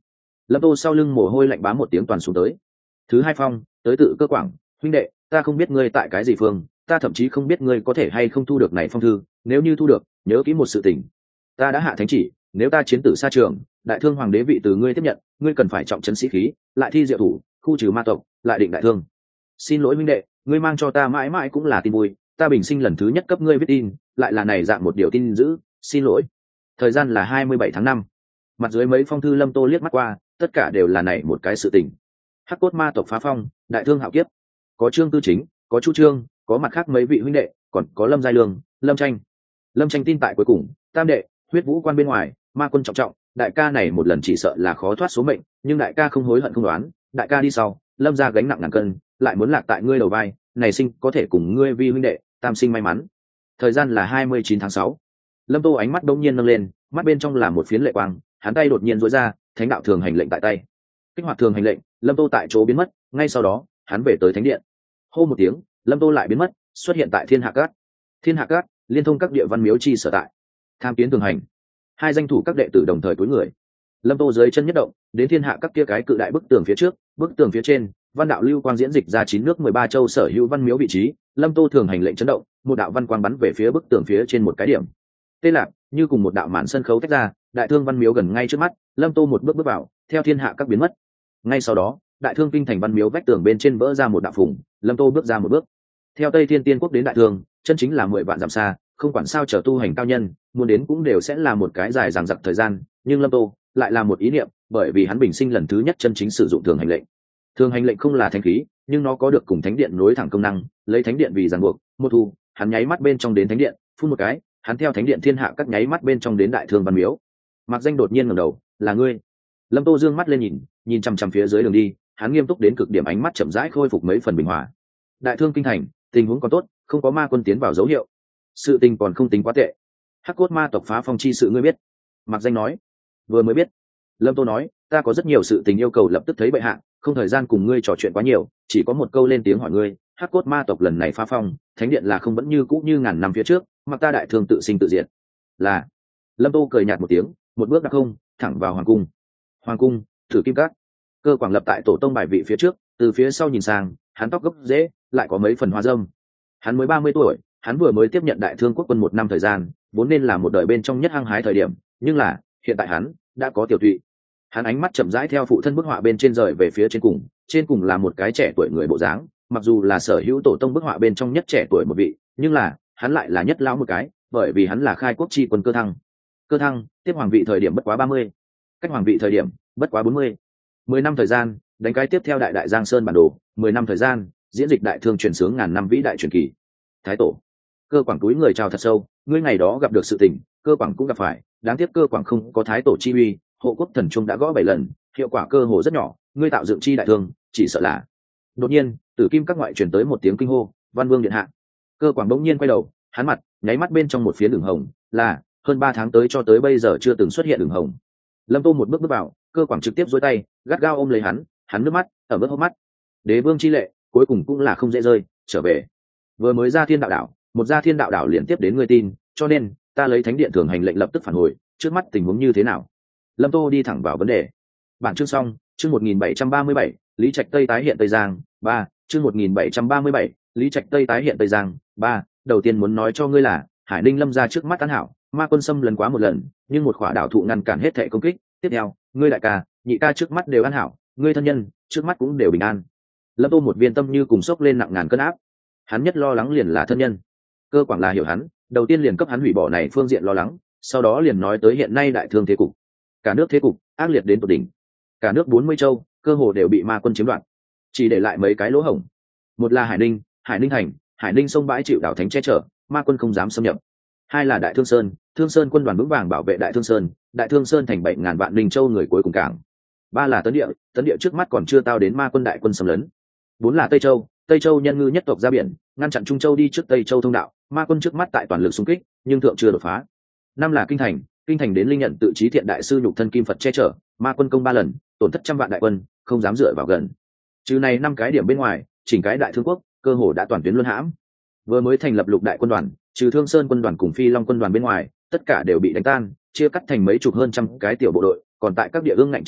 A: Lâm Tô sau lưng mồ hôi lạnh bám một tiếng toàn xuống tới. Thứ hai phong tới tự Cơ Quảng, huynh đệ, ta không biết ngươi tại cái gì phương, ta thậm chí không biết ngươi có thể hay không thu được này phong thư, nếu như thu được, nhớ kỹ một sự tình, ta đã hạ thánh chỉ, nếu ta chiến tử xa trường, đại thương hoàng đế vị từ ngươi tiếp nhận, ngươi cần phải trọng trấn sĩ khí, lại thi diệu thủ, khu trừ ma tộc, lại định đại thương. Xin lỗi huynh đệ, ngươi mang cho ta mãi mãi cũng là tin vui, ta bình sinh lần thứ nhất cấp ngươi viết tin, lại là này dạng một điều tin dữ, xin lỗi. Thời gian là hai mươi bảy tháng năm. Mặt dưới mấy phong thư Lâm Tô liếc mắt qua, tất cả đều là này một cái sự tình. Hắc cốt ma tộc phá phong, đại thương hạo kiếp. Có Trương Tư Chính, có Chu Trương, có mặt khác mấy vị huynh đệ, còn có Lâm Giai Lương, Lâm Tranh. Lâm Tranh tin tại cuối cùng, tam đệ, huyết vũ quan bên ngoài, ma quân trọng trọng, đại ca này một lần chỉ sợ là khó thoát số mệnh, nhưng đại ca không hối hận không đoán, đại ca đi sau, Lâm gia gánh nặng ngàn cân, lại muốn lạc tại ngươi đầu vai, này sinh có thể cùng ngươi vi huynh đệ, tam sinh may mắn. Thời gian là hai mươi chín tháng sáu. Lâm Tô ánh mắt đông nhiên nâng lên, mắt bên trong là một phiến lệ quang, hắn tay đột nhiên duỗi ra, thánh đạo thường hành lệnh tại tay. Kích hoạt thường hành lệnh, Lâm Tô tại chỗ biến mất, ngay sau đó, hắn về tới thánh điện. Hô một tiếng, Lâm Tô lại biến mất, xuất hiện tại Thiên Hạ Cát. Thiên Hạ Cát liên thông các địa văn miếu chi sở tại. Tham kiến thường hành. Hai danh thủ các đệ tử đồng thời cúi người. Lâm Tô dưới chân nhất động, đến Thiên Hạ Các kia cái cự đại bức tường phía trước, bức tường phía trên, văn đạo lưu quang diễn dịch ra chín nước mười ba châu sở hữu văn miếu vị trí. Lâm Tô thường hành lệnh chấn động, một đạo văn quang bắn về phía bức tường phía trên một cái điểm. Tê Lạc như cùng một đạo màn sân khấu tách ra, đại thương văn miếu gần ngay trước mắt. Lâm Tô một bước bước vào, theo Thiên Hạ Các biến mất. Ngay sau đó, đại thương kinh thành văn miếu vách tường bên trên vỡ ra một đạo phùng. Lâm Tô bước ra một bước, theo Tây Thiên Tiên quốc đến đại thương, chân chính là mười vạn dặm xa, không quản sao chờ tu hành cao nhân, muốn đến cũng đều sẽ là một cái dài dằng dặc thời gian, nhưng Lâm Tô lại là một ý niệm, bởi vì hắn bình sinh lần thứ nhất chân chính sử dụng thường hành lệnh. Thường hành lệnh không là thánh khí, nhưng nó có được cùng thánh điện nối thẳng công năng, lấy thánh điện vì ràng buộc, một thu, hắn nháy mắt bên trong đến thánh điện, phun một cái, hắn theo thánh điện Thiên Hạ Các nháy mắt bên trong đến đại thương văn miếu. Mạc Danh đột nhiên ngẩng đầu, là ngươi. Lâm Tô dương mắt lên nhìn, nhìn chằm chằm phía dưới đường đi, hắn nghiêm túc đến cực điểm, ánh mắt chậm rãi khôi phục mấy phần bình hòa. Đại thương kinh thành, tình huống còn tốt, không có ma quân tiến vào dấu hiệu, sự tình còn không tính quá tệ. Hắc cốt ma tộc phá phong chi sự ngươi biết? Mạc Danh nói. Vừa mới biết. Lâm Tô nói, ta có rất nhiều sự tình yêu cầu lập tức thấy bệ hạ, không thời gian cùng ngươi trò chuyện quá nhiều, chỉ có một câu lên tiếng hỏi ngươi, Hắc cốt ma tộc lần này phá phong, thánh điện là không vẫn như cũ như ngàn năm phía trước, mặc ta đại thương tự sinh tự diệt. Là. Lâm Tô cười nhạt một tiếng, một bước đã không, thẳng vào hoàng cung. Hoàng cung, Thử Kim Các. Cơ Quảng lập tại tổ tông bài vị phía trước, từ phía sau nhìn sang, hắn tóc gốc rễ, lại có mấy phần hoa râm. Hắn mới ba mươi tuổi, hắn vừa mới tiếp nhận đại thương quốc quân một năm thời gian, vốn nên là một đời bên trong nhất hăng hái thời điểm, nhưng là hiện tại hắn đã có tiểu tụy. Hắn ánh mắt chậm rãi theo phụ thân bức họa bên trên rời về phía trên cùng, trên cùng là một cái trẻ tuổi người bộ dáng, mặc dù là sở hữu tổ tông bức họa bên trong nhất trẻ tuổi một vị, nhưng là hắn lại là nhất lão một cái, bởi vì hắn là khai quốc chi quân Cơ Thăng. Cơ Thăng tiếp hoàng vị thời điểm bất quá ba mươi, cách hoàng vị thời điểm bất quá bốn mươi. Mười năm thời gian, đánh cái tiếp theo đại đại Giang Sơn bản đồ, mười năm thời gian, diễn dịch đại thương truyền sướng ngàn năm vĩ đại truyền kỳ. Thái tổ. Cơ Quảng túi người chào thật sâu, ngươi ngày đó gặp được sự tình, Cơ Quảng cũng gặp phải, đáng tiếc Cơ Quảng không có thái tổ chi uy, hộ quốc thần trung đã gõ bảy lần, hiệu quả cơ hồ rất nhỏ, ngươi tạo dựng chi đại thương, chỉ sợ là. Đột nhiên, Tử Kim Các ngoại truyền tới một tiếng kinh hô, Văn Vương điện hạ. Cơ Quảng bỗng nhiên quay đầu, hắn mặt nháy mắt bên trong một phía đường hồng, là hơn ba tháng tới cho tới bây giờ chưa từng xuất hiện đường hồng. Lâm Tô một bước bước vào, Cơ Quảng trực tiếp duỗi tay, gắt gao ôm lấy hắn, hắn nước mắt ở bước hốc mắt. Đế vương chi lệ, cuối cùng cũng là không dễ rơi, trở về. Vừa mới ra Thiên Đạo đảo, một gia Thiên Đạo đảo liên tiếp đến ngươi tin, cho nên ta lấy thánh điện thường hành lệnh lập tức phản hồi, trước mắt tình huống như thế nào? Lâm Tô đi thẳng vào vấn đề. Bản chương xong, chương một nghìn bảy trăm ba mươi bảy, Lý Trạch Tây tái hiện Tây Giang, ba, chương một nghìn bảy trăm ba mươi bảy, Lý Trạch Tây tái hiện Tây Giang, ba. Đầu tiên muốn nói cho ngươi là, Hải Ninh Lâm gia trước mắt tán hảo, ma quân xâm lần quá một lần, nhưng một khỏa đảo thụ ngăn cản hết thệ công kích. Tiếp theo, ngươi đại ca, nhị ca trước mắt đều an hảo, ngươi thân nhân trước mắt cũng đều bình an. Lâm Tô một viên tâm như cùng sốc lên nặng ngàn cân áp. Hắn nhất lo lắng liền là thân nhân. Cơ Quảng là hiểu hắn, đầu tiên liền cấp hắn hủy bỏ này phương diện lo lắng, sau đó liền nói tới hiện nay đại thương thế cục. Cả nước thế cục ác liệt đến tột đỉnh, cả nước bốn mươi châu cơ hồ đều bị ma quân chiếm đoạt, chỉ để lại mấy cái lỗ hổng. Một là Hải Ninh, Hải Ninh thành, Hải Ninh sông bãi chịu đảo thánh che chở, ma quân không dám xâm nhập. Hai là Đại Thương Sơn, Thương Sơn quân đoàn vững vàng bảo vệ Đại Thương Sơn, Đại Thương Sơn thành bảy ngàn vạn Ninh châu người cuối cùng cảng. Ba là Tấn Địa, Tấn Địa trước mắt còn chưa tao đến ma quân đại quân xâm lấn. Bốn là Tây Châu, Tây Châu nhân ngư nhất tộc ra biển, ngăn chặn Trung Châu đi trước Tây Châu thông đạo, ma quân trước mắt tại toàn lực xung kích, nhưng thượng chưa đột phá. Năm là Kinh thành, Kinh thành đến Linh nhận tự chí thiện đại sư nhục thân kim Phật che chở, ma quân công ba lần, tổn thất trăm vạn đại quân, không dám dựa vào gần. Trừ này năm cái điểm bên ngoài, chỉnh cái Đại Thương quốc cơ hồ đã toàn tuyến luân hãm. Vừa mới thành lập lục đại quân đoàn, trừ Thương Sơn quân đoàn cùng Phi Long quân đoàn bên ngoài, tất cả đều bị đánh tan, chia cắt thành mấy chục hơn trăm cái tiểu bộ đội, còn tại các địa ương ngạnh chiến đấu,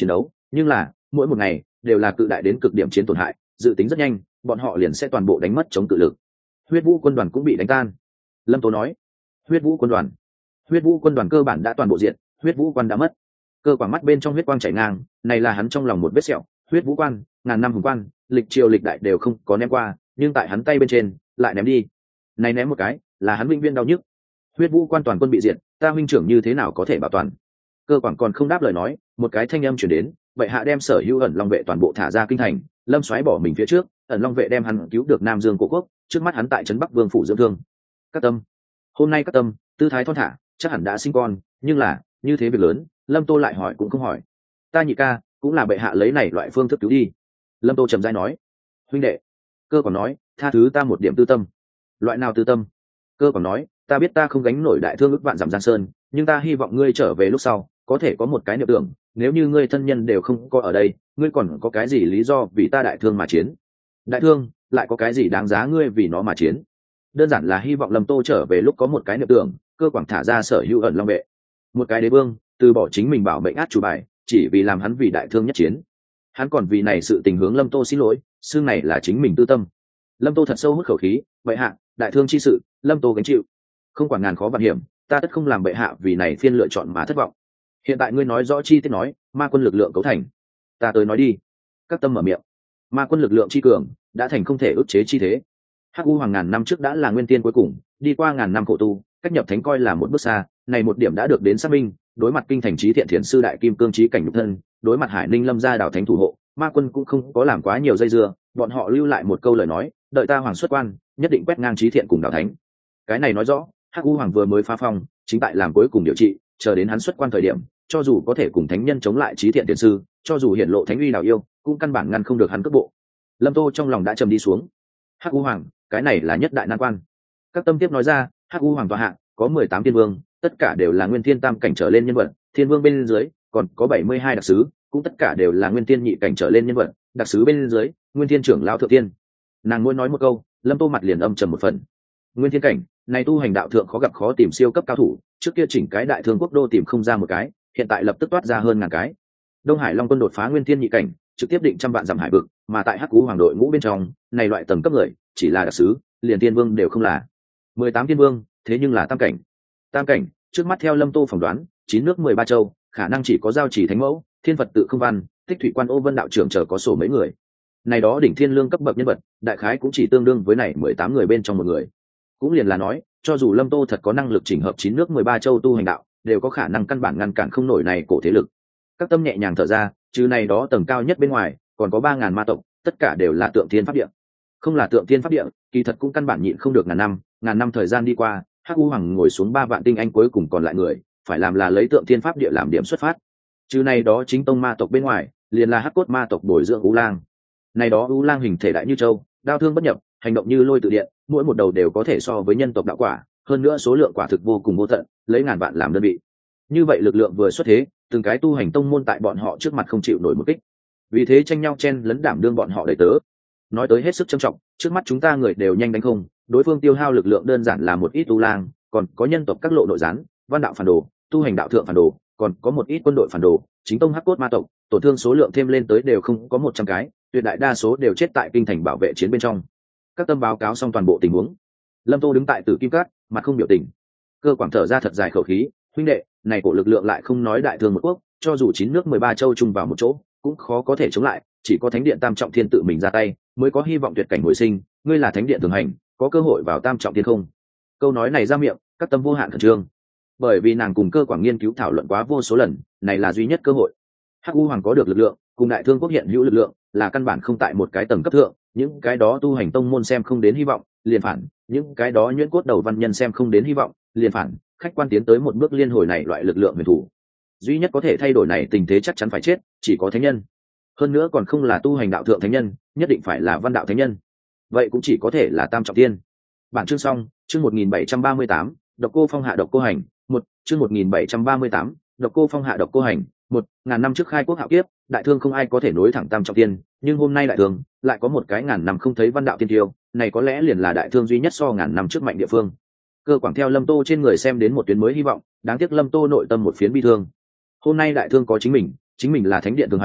A: nhưng là mỗi một ngày đều là cự đại đến cực điểm chiến tổn hại, dự tính rất nhanh bọn họ liền sẽ toàn bộ đánh mất chống cự lực. Huyết vũ quân đoàn cũng bị đánh tan. Lâm Tố nói. Huyết vũ quân đoàn huyết vũ quân đoàn cơ bản đã toàn bộ diện, huyết vũ quan đã mất. Cơ quả mắt bên trong huyết quang chảy ngang, này là hắn trong lòng một vết sẹo. Huyết vũ quan, ngàn năm hùng quan, lịch triều lịch đại đều không có ném qua, nhưng tại hắn tay bên trên lại ném đi. Này ném một cái là hắn vĩnh viễn đau nhức. Huyết vũ quan toàn quân bị diệt, ta huynh trưởng như thế nào có thể bảo toàn? Cơ quản còn không đáp lời nói, một cái thanh âm truyền đến, vậy hạ đem sở hữu ẩn long vệ toàn bộ thả ra kinh thành. Lâm Soái bỏ mình phía trước, ẩn long vệ đem hắn cứu được Nam Dương cổ quốc, trước mắt hắn tại trấn Bắc Vương phủ dưỡng thương. Các tâm, hôm nay các tâm tư thái thon thả, chắc hẳn đã sinh con, nhưng là như thế việc lớn, Lâm Tô lại hỏi cũng không hỏi. Ta nhị ca cũng là bệ hạ lấy này loại phương thức cứu đi. Lâm Tô trầm rãi nói. Huynh đệ. Cơ còn nói, tha thứ ta một điểm tư tâm. Loại nào tư tâm? Cơ còn nói, ta biết ta không gánh nổi đại thương ức vạn dặm Giang Sơn, nhưng ta hy vọng ngươi trở về lúc sau có thể có một cái niệm tưởng, nếu như ngươi thân nhân đều không có ở đây, ngươi còn có cái gì lý do vì ta đại thương mà chiến? Đại thương lại có cái gì đáng giá ngươi vì nó mà chiến? Đơn giản là hy vọng Lâm Tô trở về lúc có một cái niệm tưởng. Cơ quảng thả ra sở hữu ẩn long vệ, một cái đế vương từ bỏ chính mình bảo mệnh át chủ bài, chỉ vì làm hắn vì đại thương nhất chiến. Hắn còn vì này sự tình hướng Lâm Tô xin lỗi, xương này là chính mình tư tâm. Lâm Tô thật sâu hút khẩu khí, bệ hạ, đại thương chi sự, Lâm Tô gánh chịu, không quản ngàn khó vạn hiểm, ta tất không làm bệ hạ vì này phiên lựa chọn mà thất vọng. Hiện tại ngươi nói rõ chi tiết nói, ma quân lực lượng cấu thành. Ta tới nói đi. Các tâm mở miệng. Ma quân lực lượng chi cường đã thành không thể ức chế chi thế. Hắc U Hoàng ngàn năm trước đã là nguyên tiên cuối cùng, đi qua ngàn năm khổ tu, cách nhập thánh coi là một bước xa, này một điểm đã được đến xác minh. Đối mặt kinh thành trí thiện thiền sư đại kim cương trí cảnh nhục thân, đối mặt Hải Ninh Lâm gia đảo thánh thủ hộ, ma quân cũng không có làm quá nhiều dây dưa, bọn họ lưu lại một câu lời nói, đợi ta hoàng xuất quan, nhất định quét ngang trí thiện cùng đảo thánh. Cái này nói rõ, Hắc U Hoàng vừa mới phá phong, chính tại làm cuối cùng điều trị, chờ đến hắn xuất quan thời điểm, cho dù có thể cùng thánh nhân chống lại trí thiện thiền sư, cho dù hiển lộ thánh uy nào yêu, cũng căn bản ngăn không được hắn cước bộ. Lâm Tô trong lòng đã trầm đi xuống. Hắc U Hoàng, cái này là nhất đại nan quan. Các tâm tiếp nói ra, Hắc U Hoàng tọa hạ có mười tám thiên vương, tất cả đều là nguyên thiên tam cảnh trở lên nhân vật, thiên vương bên dưới còn có bảy mươi hai đặc sứ, cũng tất cả đều là nguyên thiên nhị cảnh trở lên nhân vật, đặc sứ bên dưới nguyên thiên trưởng lão thượng tiên. Nàng muốn nói một câu, Lâm Tô mặt liền âm trầm một phần. Nguyên thiên cảnh này tu hành đạo thượng khó gặp khó tìm siêu cấp cao thủ, trước kia chỉnh cái đại thương quốc đô tìm không ra một cái, hiện tại lập tức toát ra hơn ngàn cái. Đông Hải Long quân đột phá nguyên thiên nhị cảnh, trực tiếp định trăm vạn dặm hải vực, mà tại Hắc U Hoàng đội ngũ bên trong, này loại tầng cấp người chỉ là đặc sứ, liền tiên vương đều không là. mười tám tiên vương, thế nhưng là tam cảnh. Tam cảnh, trước mắt theo Lâm Tô phỏng đoán, chín nước mười ba châu, khả năng chỉ có giao chỉ thánh mẫu, thiên Phật tự không văn, tích thủy quan ô vân đạo trưởng chờ có sổ mấy người. Này đó đỉnh thiên lương cấp bậc nhân vật, đại khái cũng chỉ tương đương với này mười tám người bên trong một người. Cũng liền là nói, cho dù Lâm Tô thật có năng lực chỉnh hợp chín nước mười ba châu tu hành đạo, đều có khả năng căn bản ngăn cản không nổi này cổ thế lực. Các tâm nhẹ nhàng thở ra, trừ này đó tầng cao nhất bên ngoài, còn có ba ngàn ma tộc, tất cả đều là tượng thiên pháp địa. Không là tượng thiên pháp địa, kỳ thật cũng căn bản nhịn không được ngàn năm, ngàn năm thời gian đi qua, Hắc U Hoàng ngồi xuống ba vạn tinh anh cuối cùng còn lại người, phải làm là lấy tượng thiên pháp địa làm điểm xuất phát. Trừ này đó chính tông ma tộc bên ngoài, liền là Hắc cốt ma tộc bồi dưỡng U Lang. Này đó U Lang hình thể đại như châu, đao thương bất nhập, hành động như lôi tự điện, mỗi một đầu đều có thể so với nhân tộc đạo quả, hơn nữa số lượng quả thực vô cùng vô tận, lấy ngàn vạn làm đơn vị. Như vậy lực lượng vừa xuất thế, từng cái tu hành tông môn tại bọn họ trước mặt không chịu nổi một kích, vì thế tranh nhau chen lấn đảm đương bọn họ đầy tớ. Nói tới hết sức trầm trọng, trước mắt chúng ta người đều nhanh đánh không, đối phương tiêu hao lực lượng đơn giản là một ít U Lang, còn có nhân tộc các lộ nội gián, văn đạo phản đồ, tu hành đạo thượng phản đồ, còn có một ít quân đội phản đồ, chính tông Hắc cốt ma tộc, tổn thương số lượng thêm lên tới đều không có một trăm cái, tuyệt đại đa số đều chết tại kinh thành bảo vệ chiến bên trong. Các tâm báo cáo xong toàn bộ tình huống. Lâm Tô đứng tại Tử Kim Cát, mặt không biểu tình. Cơ Quảng thở ra thật dài khẩu khí, huynh đệ, này cổ lực lượng lại không nói đại thương một quốc, cho dù chín nước mười ba châu chung vào một chỗ, cũng khó có thể chống lại, chỉ có Thánh điện Tam Trọng Thiên tự mình ra tay, mới có hy vọng tuyệt cảnh hồi sinh, ngươi là Thánh điện thường hành, có cơ hội vào Tam Trọng Thiên không? Câu nói này ra miệng, các tâm vô hạn khẩn trương. Bởi vì nàng cùng Cơ Quảng nghiên cứu thảo luận quá vô số lần, này là duy nhất cơ hội. Hắc U Hoàng có được lực lượng, cùng đại thương quốc hiện hữu lực lượng, là căn bản không tại một cái tầng cấp thượng, những cái đó tu hành tông môn xem không đến hy vọng, liền phản, những cái đó nhuyễn cốt đầu văn nhân xem không đến hy vọng, liền phản, khách quan tiến tới một bước liên hồi này loại lực lượng huyền thủ. Duy nhất có thể thay đổi này tình thế chắc chắn phải chết, chỉ có thánh nhân. Hơn nữa còn không là tu hành đạo thượng thánh nhân, nhất định phải là văn đạo thánh nhân. Vậy cũng chỉ có thể là Tam Trọng Thiên. Bản chương xong, chương một nghìn bảy trăm ba mươi tám, Độc Cô Phong hạ độc cô hành, một, chương một nghìn bảy trăm ba mươi tám, Độc Cô Phong hạ độc cô hành, một, ngàn năm trước khai quốc hạo kiếp, đại thương không ai có thể nối thẳng Tam Trọng Thiên, nhưng hôm nay đại thương lại có một cái ngàn năm không thấy văn đạo tiên tiêu, này có lẽ liền là đại thương duy nhất so ngàn năm trước mạnh địa phương. Cơ Quảng theo Lâm Tô trên người xem đến một tuyến mới hy vọng, đáng tiếc Lâm Tô nội tâm một phiến bi thương. Hôm nay đại thương có chính mình, chính mình là thánh điện thường hành,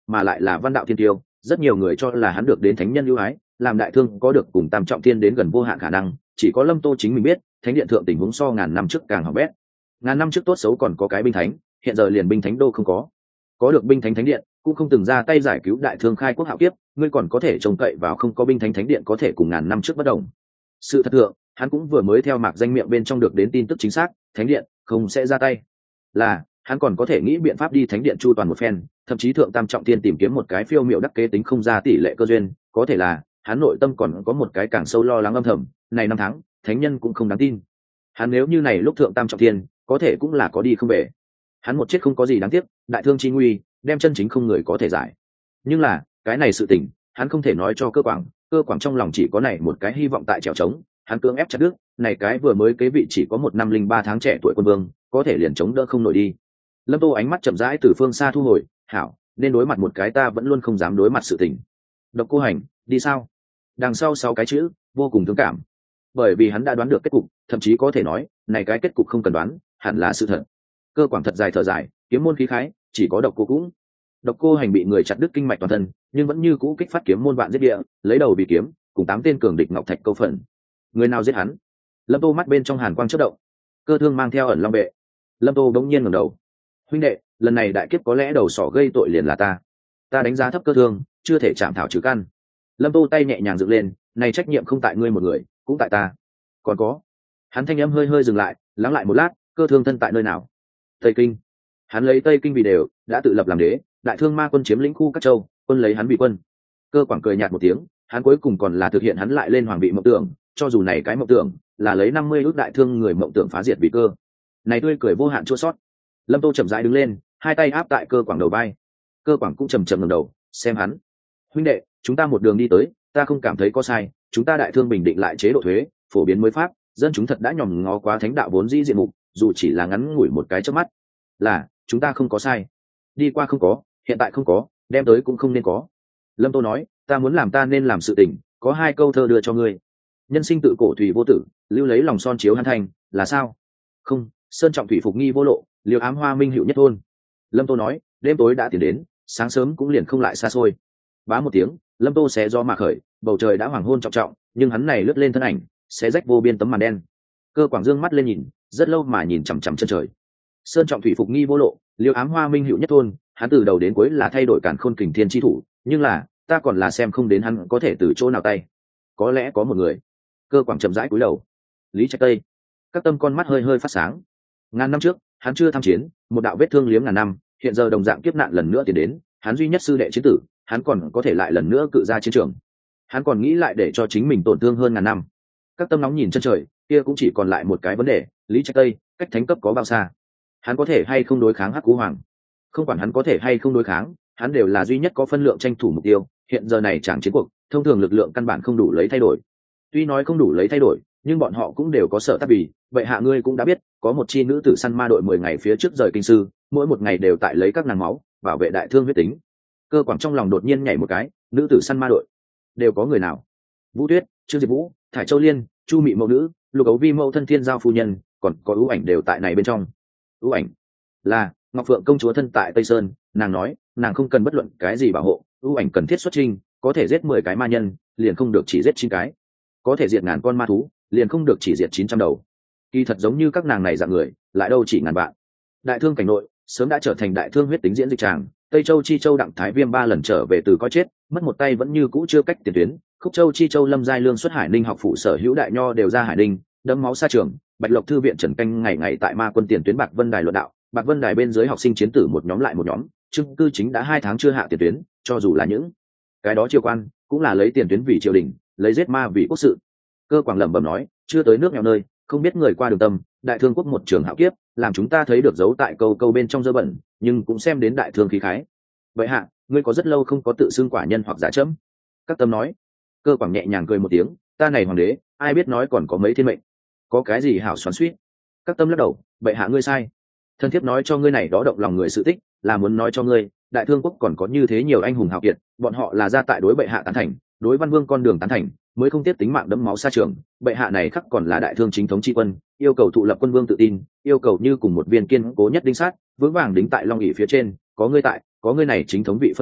A: mà lại là văn đạo thiên tiêu, rất nhiều người cho là hắn được đến thánh nhân ưu ái, làm đại thương có được cùng tam trọng thiên đến gần vô hạn khả năng, chỉ có Lâm Tô chính mình biết thánh điện thượng tình huống so ngàn năm trước càng hỏng bét. Ngàn năm trước tốt xấu còn có cái binh thánh, hiện giờ liền binh thánh đô không có. Có được binh thánh thánh điện cũng không từng ra tay giải cứu đại thương khai quốc hạo kiếp, ngươi còn có thể trông cậy vào không có binh thánh thánh điện có thể cùng ngàn năm trước bất đồng. Sự thật thượng, hắn cũng vừa mới theo mạc danh miệng bên trong được đến tin tức chính xác, thánh điện không sẽ ra tay. Là, hắn còn có thể nghĩ biện pháp đi thánh điện chu toàn một phen, thậm chí thượng tam trọng thiên tìm kiếm một cái phiêu miệu đắc kế tính không ra tỷ lệ cơ duyên, có thể là hắn nội tâm còn có một cái càng sâu lo lắng âm thầm, này năm tháng, thánh nhân cũng không đáng tin. Hắn nếu như này lúc thượng tam trọng thiên, có thể cũng là có đi không về. Hắn một chết không có gì đáng tiếc, đại thương chi nguy, đem chân chính không người có thể giải. Nhưng là, cái này sự tình, hắn không thể nói cho cơ quảng, cơ quảng trong lòng chỉ có này một cái hy vọng tại trèo trống, hắn cưỡng ép chặt đứt, này cái vừa mới kế vị chỉ có một năm linh ba tháng trẻ tuổi quân vương, có thể liền chống đỡ không nổi đi. Lâm Tô ánh mắt chậm rãi từ phương xa thu hồi, hảo, nên đối mặt một cái ta vẫn luôn không dám đối mặt sự tình. Độc Cô Hành, đi sao? Đằng sau sáu cái chữ, vô cùng thương cảm. Bởi vì hắn đã đoán được kết cục, thậm chí có thể nói, này cái kết cục không cần đoán, hẳn là sự thật. Cơ Quảng thật dài thở dài, kiếm môn khí khái, chỉ có Độc Cô cũng. Độc Cô Hành bị người chặt đứt kinh mạch toàn thân, nhưng vẫn như cũ kích phát kiếm môn vạn giết địa, lấy đầu vì kiếm, cùng tám tên cường địch ngọc thạch câu phần. Người nào giết hắn? Lâm Tô mắt bên trong hàn quang chớp động. Cơ Thương mang theo ẩn long bệ. Lâm Tô bỗng nhiên ngẩng đầu. Huynh đệ, lần này đại kiếp có lẽ đầu sỏ gây tội liền là ta. Ta đánh giá thấp Cơ Thương, chưa thể chạm thảo trừ căn. Lâm Tô tay nhẹ nhàng dựng lên, này trách nhiệm không tại ngươi một người, cũng tại ta. Còn có. Hắn thanh âm hơi hơi dừng lại, lắng lại một lát, Cơ Thương thân tại nơi nào? Tây Kinh. Hắn lấy Tây Kinh vì đều, đã tự lập làm đế, đại thương ma quân chiếm lĩnh khu các châu, quân lấy hắn vì quân. Cơ Quảng cười nhạt một tiếng, hắn cuối cùng còn là thực hiện hắn lại lên hoàng vị mộng tưởng, cho dù này cái mộng tưởng là lấy năm mươi ước đại thương người mộng tưởng phá diệt vì cơ. Này tươi cười vô hạn chua sót. Lâm Tô chậm rãi đứng lên, hai tay áp tại Cơ Quảng đầu vai. Cơ Quảng cũng chầm chậm ngẩng đầu, xem hắn. Huynh đệ, chúng ta một đường đi tới, ta không cảm thấy có sai, chúng ta đại thương bình định lại chế độ thuế, phổ biến mới pháp, dân chúng thật đã nhòm ngó quá thánh đạo vốn dĩ diện mục, dù chỉ là ngắn ngủi một cái chớp mắt. Là, chúng ta không có sai. Đi qua không có, hiện tại không có, đem tới cũng không nên có. Lâm Tô nói, ta muốn làm ta nên làm sự tình, có hai câu thơ đưa cho ngươi. Nhân sinh tự cổ thủy vô tử, lưu lấy lòng son chiếu hắn thành, là sao? Không, sơn trọng thủy phục nghi vô lộ, liều ám hoa minh hữu nhất thôn. Lâm Tô nói, đêm tối đã tiến đến, sáng sớm cũng liền không lại xa xôi. Bá một tiếng, Lâm Tô xé gió mà khởi, bầu trời đã hoàng hôn trọng trọng, nhưng hắn này lướt lên thân ảnh, xé rách vô biên tấm màn đen. Cơ Quảng dương mắt lên nhìn, rất lâu mà nhìn chằm chằm chân trời. Sơn trọng thủy phục nghi vô lộ, liều ám hoa minh hữu nhất thôn, hắn từ đầu đến cuối là thay đổi càn khôn kình thiên chi thủ, nhưng là ta còn là xem không đến hắn có thể từ chỗ nào tay. Có lẽ có một người. Cơ Quảng chậm rãi cúi đầu. Lý Trạch Tây. Các tâm con mắt hơi hơi phát sáng. Ngàn năm trước, hắn chưa tham chiến, một đạo vết thương liếm ngàn năm, hiện giờ đồng dạng kiếp nạn lần nữa tiến đến, hắn duy nhất sư đệ chiến tử, hắn còn có thể lại lần nữa cự ra chiến trường. Hắn còn nghĩ lại để cho chính mình tổn thương hơn ngàn năm. Các tâm nóng nhìn chân trời, kia cũng chỉ còn lại một cái vấn đề, Lý Trạch Tây, cách thánh cấp có bao xa? Hắn có thể hay không đối kháng Hắc Cú Hoàng? Không quản hắn có thể hay không đối kháng, hắn đều là duy nhất có phân lượng tranh thủ mục tiêu, hiện giờ này chẳng chiến cuộc, thông thường lực lượng căn bản không đủ lấy thay đổi. Tuy nói không đủ lấy thay đổi, nhưng bọn họ cũng đều có sở tác bì, vậy hạ ngươi cũng đã biết, có một chi nữ tử săn ma đội mười ngày phía trước rời kinh sư, mỗi một ngày đều tại lấy các nàng máu, bảo vệ đại thương huyết tính. Cơ Quảng trong lòng đột nhiên nhảy một cái, nữ tử săn ma đội, đều có người nào? Vũ Tuyết, Trương Diệp Vũ, Thải Châu Liên, Chu Mị mẫu nữ, Lục Ấu Vi mẫu thân Thiên Giao phu nhân, còn có ưu ảnh đều tại này bên trong. Ưu ảnh là Ngọc Phượng công chúa thân tại Tây Sơn, nàng nói, nàng không cần bất luận cái gì bảo hộ, ưu ảnh cần thiết xuất trình, có thể giết mười cái ma nhân, liền không được chỉ giết chín cái. Có thể diệt ngàn con ma thú, liền không được chỉ diệt chín trăm đầu. Kỳ thật giống như các nàng này dạng người, lại đâu chỉ ngàn vạn. Đại thương cảnh nội, sớm đã trở thành đại thương huyết tính diễn dịch tràng, Tây Châu Chi Châu Đặng Thái Viêm ba lần trở về từ coi chết, mất một tay vẫn như cũ chưa cách tiền tuyến, Khúc Châu Chi Châu Lâm Giai Lương xuất Hải Ninh học phụ sở hữu đại nho đều ra Hải Ninh, đẫm máu xa trường, Bạch Lộc thư viện Trần Canh ngày ngày tại ma quân tiền tuyến Bạc Vân Đài luận đạo, Bạc Vân Đài bên dưới học sinh chiến tử một nhóm lại một nhóm, Trương Cư Chính đã hai tháng chưa hạ tiền tuyến, cho dù là những cái đó triều quan, cũng là lấy tiền tuyến vì triều đình, lấy giết ma vì quốc sự. Cơ Quảng lẩm bẩm nói, chưa tới nước nghèo nơi, không biết người qua đường tâm, đại thương quốc một trường hạo kiếp, làm chúng ta thấy được dấu tại câu câu bên trong dơ bẩn, nhưng cũng xem đến đại thương khí khái. Vậy hạ, ngươi có rất lâu không có tự xưng quả nhân hoặc giả chấm. Các tâm nói. Cơ Quảng nhẹ nhàng cười một tiếng, ta này hoàng đế, ai biết nói còn có mấy thiên mệnh, có cái gì hảo xoắn xuýt. Các tâm lắc đầu, vậy hạ ngươi sai. Thân thiếp nói cho ngươi này đó động lòng người sự tích, là muốn nói cho ngươi, đại thương quốc còn có như thế nhiều anh hùng hào kiệt, bọn họ là ra tại đối bệ hạ tán thành, đối văn vương con đường tán thành, mới không tiếp tính mạng đẫm máu xa trường. Bệ hạ này khắc còn là đại thương chính thống tri quân, yêu cầu thụ lập quân vương tự tin, yêu cầu như cùng một viên kiên cố nhất đinh sát, vững vàng đính tại long ỷ phía trên, có ngươi tại, có ngươi này chính thống vị phân tại,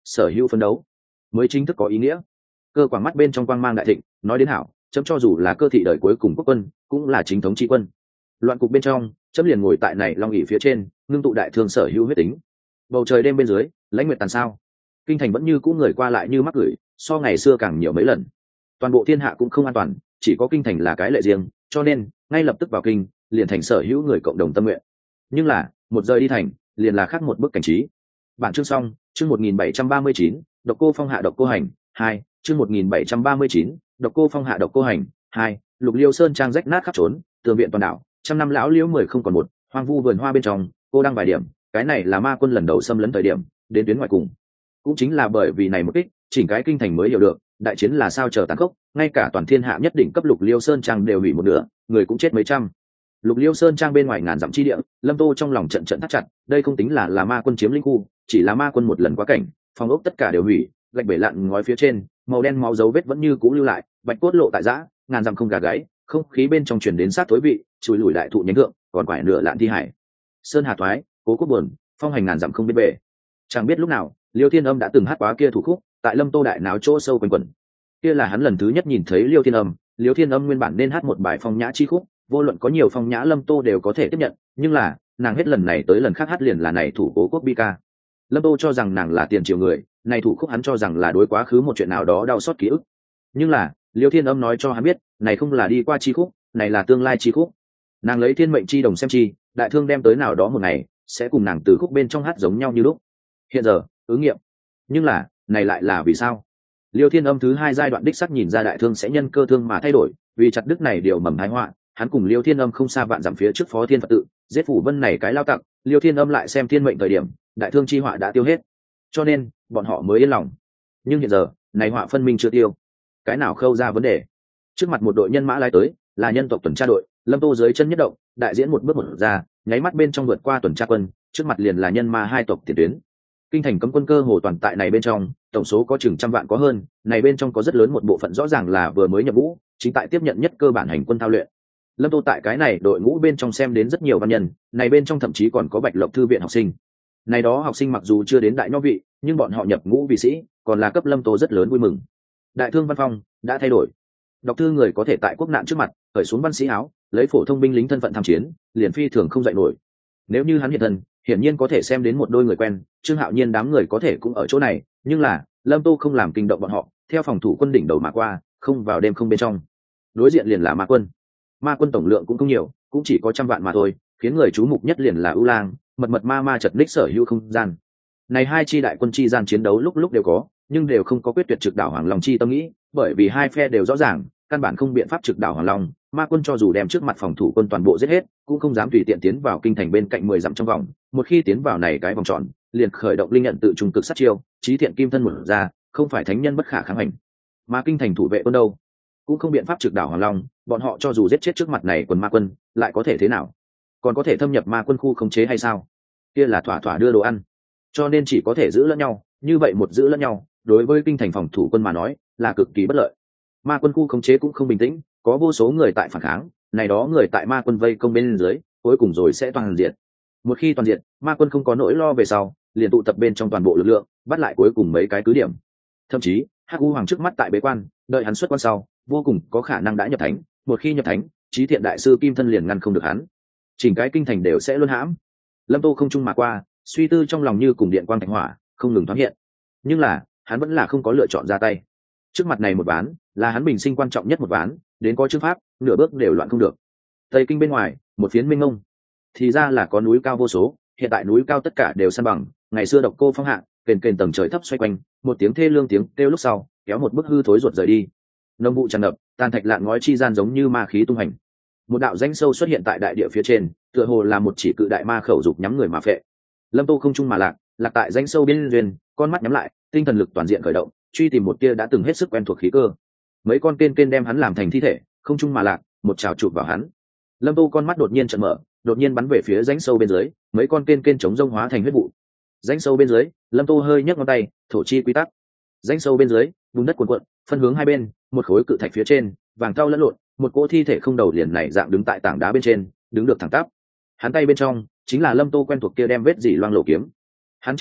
A: sở hữu phấn đấu mới chính thức có ý nghĩa. Cơ quảng mắt bên trong quang mang đại thịnh, nói đến hảo, chấm cho dù là cơ thị đời cuối cùng quốc quân cũng là chính thống tri quân. Loạn cục bên trong, chấm liền ngồi tại này long ỷ phía trên, ngưng tụ đại thương sở hữu huyết tính. Bầu trời đêm bên dưới, lãnh nguyệt tàn sao, kinh thành vẫn như cũ người qua lại như mắc gửi, so ngày xưa càng nhiều mấy lần. Toàn bộ thiên hạ cũng không an toàn, chỉ có kinh thành là cái lệ riêng, cho nên ngay lập tức vào kinh liền thành sở hữu người cộng đồng tâm nguyện. Nhưng là một rời đi thành liền là khác một bức cảnh trí. Bản chương xong. Chương một nghìn bảy trăm ba mươi chín, độc cô phong hạ độc cô hành hai. Chương một nghìn bảy trăm ba mươi chín, độc cô phong hạ độc cô hành hai. Lục Liêu Sơn trang rách nát khắp trốn, tường viện toàn đảo, trăm năm lão liễu mười không còn một, hoang vu vườn hoa bên trong, cô đang vài điểm, cái này là ma quân lần đầu xâm lấn thời điểm, đến tuyến ngoài cùng. Cũng chính là bởi vì này một kích, chỉnh cái kinh thành mới hiểu được, đại chiến là sao chờ tàn khốc, ngay cả toàn thiên hạ nhất định cấp Lục Liêu Sơn trang đều hủy một nửa, người cũng chết mấy trăm. Lục Liêu Sơn trang bên ngoài ngàn dặm chi địa, Lâm Tô trong lòng trận trận thắt chặt, đây không tính là là ma quân chiếm linh khu, chỉ là ma quân một lần quá cảnh, phòng ốc tất cả đều hủy, gạch bể lặn ngói phía trên, màu đen máu dấu vết vẫn như cũ lưu lại, bạch cốt lộ tại giã, ngàn dặm không gà gáy, không khí bên trong truyền đến sát thối vị, chùi lùi đại thụ nhánh thượng, còn quải nửa lạn thi hải. Sơn hà thoái, cố quốc buồn, phong hành ngàn dặm không biết bể. Chẳng biết lúc nào, Liêu Thiên Âm đã từng hát quá kia thủ khúc, tại Lâm Tô đại náo chỗ sâu quanh quẩn. Kia là hắn lần thứ nhất nhìn thấy Liêu Thiên Âm, Liêu Thiên Âm nguyên bản nên hát một bài phong nhã chi khúc, vô luận có nhiều phong nhã Lâm Tô đều có thể tiếp nhận, nhưng là nàng hết lần này tới lần khác hát liền là này thủ cố quốc bi ca. Lâm Tô cho rằng nàng là tiền triều người, này thủ khúc hắn cho rằng là đối quá khứ một chuyện nào đó đau xót ký ức. Nhưng là Liêu Thiên Âm nói cho hắn biết, này không là đi qua chi khúc, này là tương lai chi khúc. Nàng lấy thiên mệnh chi đồng xem chi, đại thương đem tới nào đó một ngày sẽ cùng nàng từ khúc bên trong hát giống nhau như lúc. Hiện giờ ứng nghiệm, nhưng là này lại là vì sao? Liêu Thiên Âm thứ hai giai đoạn đích sắc nhìn ra đại thương sẽ nhân cơ thương mà thay đổi, vì chặt đức này điều mầm thái họa, hắn cùng Liêu Thiên Âm không xa vạn dặm phía trước phó thiên Phật tự, giết phủ vân này cái lao tặc, Liêu Thiên Âm lại xem thiên mệnh thời điểm, đại thương chi họa đã tiêu hết, cho nên bọn họ mới yên lòng. Nhưng hiện giờ này họa phân minh chưa tiêu, cái nào khâu ra vấn đề? Trước mặt một đội nhân mã lai tới, là nhân tộc tuần tra đội. Lâm Tô dưới chân nhất động, đại diễn một bước một ra, nháy mắt bên trong vượt qua tuần tra quân, trước mặt liền là nhân ma hai tộc tiền tuyến. Kinh thành cấm quân cơ hồ toàn tại này bên trong, tổng số có chừng trăm vạn có hơn, này bên trong có rất lớn một bộ phận rõ ràng là vừa mới nhập ngũ, chính tại tiếp nhận nhất cơ bản hành quân thao luyện. Lâm Tô tại cái này đội ngũ bên trong xem đến rất nhiều văn nhân, này bên trong thậm chí còn có Bạch Lộc thư viện học sinh. Này đó học sinh mặc dù chưa đến đại nho vị, nhưng bọn họ nhập ngũ vị sĩ, còn là cấp Lâm Tô rất lớn vui mừng. Đại thương văn phong đã thay đổi, đọc thư người có thể tại quốc nạn trước mặt cởi xuống văn sĩ áo, lấy phổ thông binh lính thân phận tham chiến, liền phi thường không dạy nổi. Nếu như hắn hiện thân, hiển nhiên có thể xem đến một đôi người quen, Trương Hạo Nhiên đám người có thể cũng ở chỗ này, nhưng là Lâm Tô không làm kinh động bọn họ, theo phòng thủ quân đỉnh đầu mà qua, không vào đêm không bên trong. Đối diện liền là ma quân. Ma quân tổng lượng cũng không nhiều, cũng chỉ có trăm vạn mà thôi, khiến người chú mục nhất liền là ưu lang, mật mật ma ma chật ních sở hữu không gian. Này hai chi đại quân chi gian chiến đấu lúc lúc đều có, nhưng đều không có quyết tuyệt trực đảo Hoàng Long chi tâm nghĩ, bởi vì hai phe đều rõ ràng, căn bản không biện pháp trực đảo Hoàng Long. Ma quân cho dù đem trước mặt phòng thủ quân toàn bộ giết hết, cũng không dám tùy tiện tiến vào kinh thành bên cạnh mười dặm trong vòng. Một khi tiến vào này cái vòng tròn, liền khởi động linh nhận tự trùng cực sát chiêu, chí thiện kim thân một ra, không phải thánh nhân bất khả kháng hành. Mà kinh thành thủ vệ quân đâu, cũng không biện pháp trực đảo Hoàng Long. Bọn họ cho dù giết chết trước mặt này quần ma quân, lại có thể thế nào? Còn có thể thâm nhập ma quân khu khống chế hay sao? Kia là thỏa thỏa đưa đồ ăn. Cho nên chỉ có thể giữ lẫn nhau, như vậy một giữ lẫn nhau, đối với kinh thành phòng thủ quân mà nói là cực kỳ bất lợi. Ma quân khu khống chế cũng không bình tĩnh, có vô số người tại phản kháng, này đó người tại ma quân vây công bên dưới, cuối cùng rồi sẽ toàn diện. Một khi toàn diện, ma quân không có nỗi lo về sau, liền tụ tập bên trong toàn bộ lực lượng, bắt lại cuối cùng mấy cái cứ điểm. Thậm chí Hắc U Hoàng trước mắt tại bế quan, đợi hắn xuất quan sau, vô cùng có khả năng đã nhập thánh. Một khi nhập thánh, Chí Thiện đại sư kim thân liền ngăn không được hắn, chỉnh cái kinh thành đều sẽ luân hãm. Lâm Tô không trung mà qua, suy tư trong lòng như cùng điện quang thạch hỏa, không ngừng thoáng hiện. Nhưng là hắn vẫn là không có lựa chọn ra tay. Trước mặt này một ván là hắn bình sinh quan trọng nhất một ván, đến có chữ pháp nửa bước đều loạn không được. Tây kinh bên ngoài một phiến minh ngông, thì ra là có núi cao vô số, hiện tại núi cao tất cả đều san bằng. Ngày xưa độc cô phong hạ kền kền tầng trời thấp xoay quanh, một tiếng thê lương tiếng kêu lúc sau kéo một bức hư thối ruột rời đi. Nông vụ tràn ngập, tàn thạch lạn ngói chi gian giống như ma khí tung hành. Một đạo danh sâu xuất hiện tại đại địa phía trên, tựa hồ là một chỉ cự đại ma khẩu dục nhắm người mà phệ. Lâm Tô không trung mà lạc, lạc tại danh sâu biên duyên, con mắt nhắm lại, tinh thần lực toàn diện khởi động, truy tìm một tia đã từng hết sức quen thuộc khí cơ. Mấy con kên kên đem hắn làm thành thi thể, không trung mà lạc, một trào chụp vào hắn. Lâm Tô con mắt đột nhiên trợn mở, đột nhiên bắn về phía rãnh sâu bên dưới, mấy con kên kên chống rông hóa thành huyết vụ. Rãnh sâu bên dưới, Lâm Tô hơi nhấc ngón tay, thổ chi quy tắc. Rãnh sâu bên dưới, bùn đất cuồn cuộn, phân hướng hai bên, một khối cự thạch phía trên, vàng thau lẫn lộn, một cỗ thi thể không đầu liền này dạng đứng tại tảng đá bên trên, đứng được thẳng tắp. Hắn tay bên trong chính là Lâm Tô quen thuộc kia đem vết dỉ loang lộ kiếm. Hắn trên người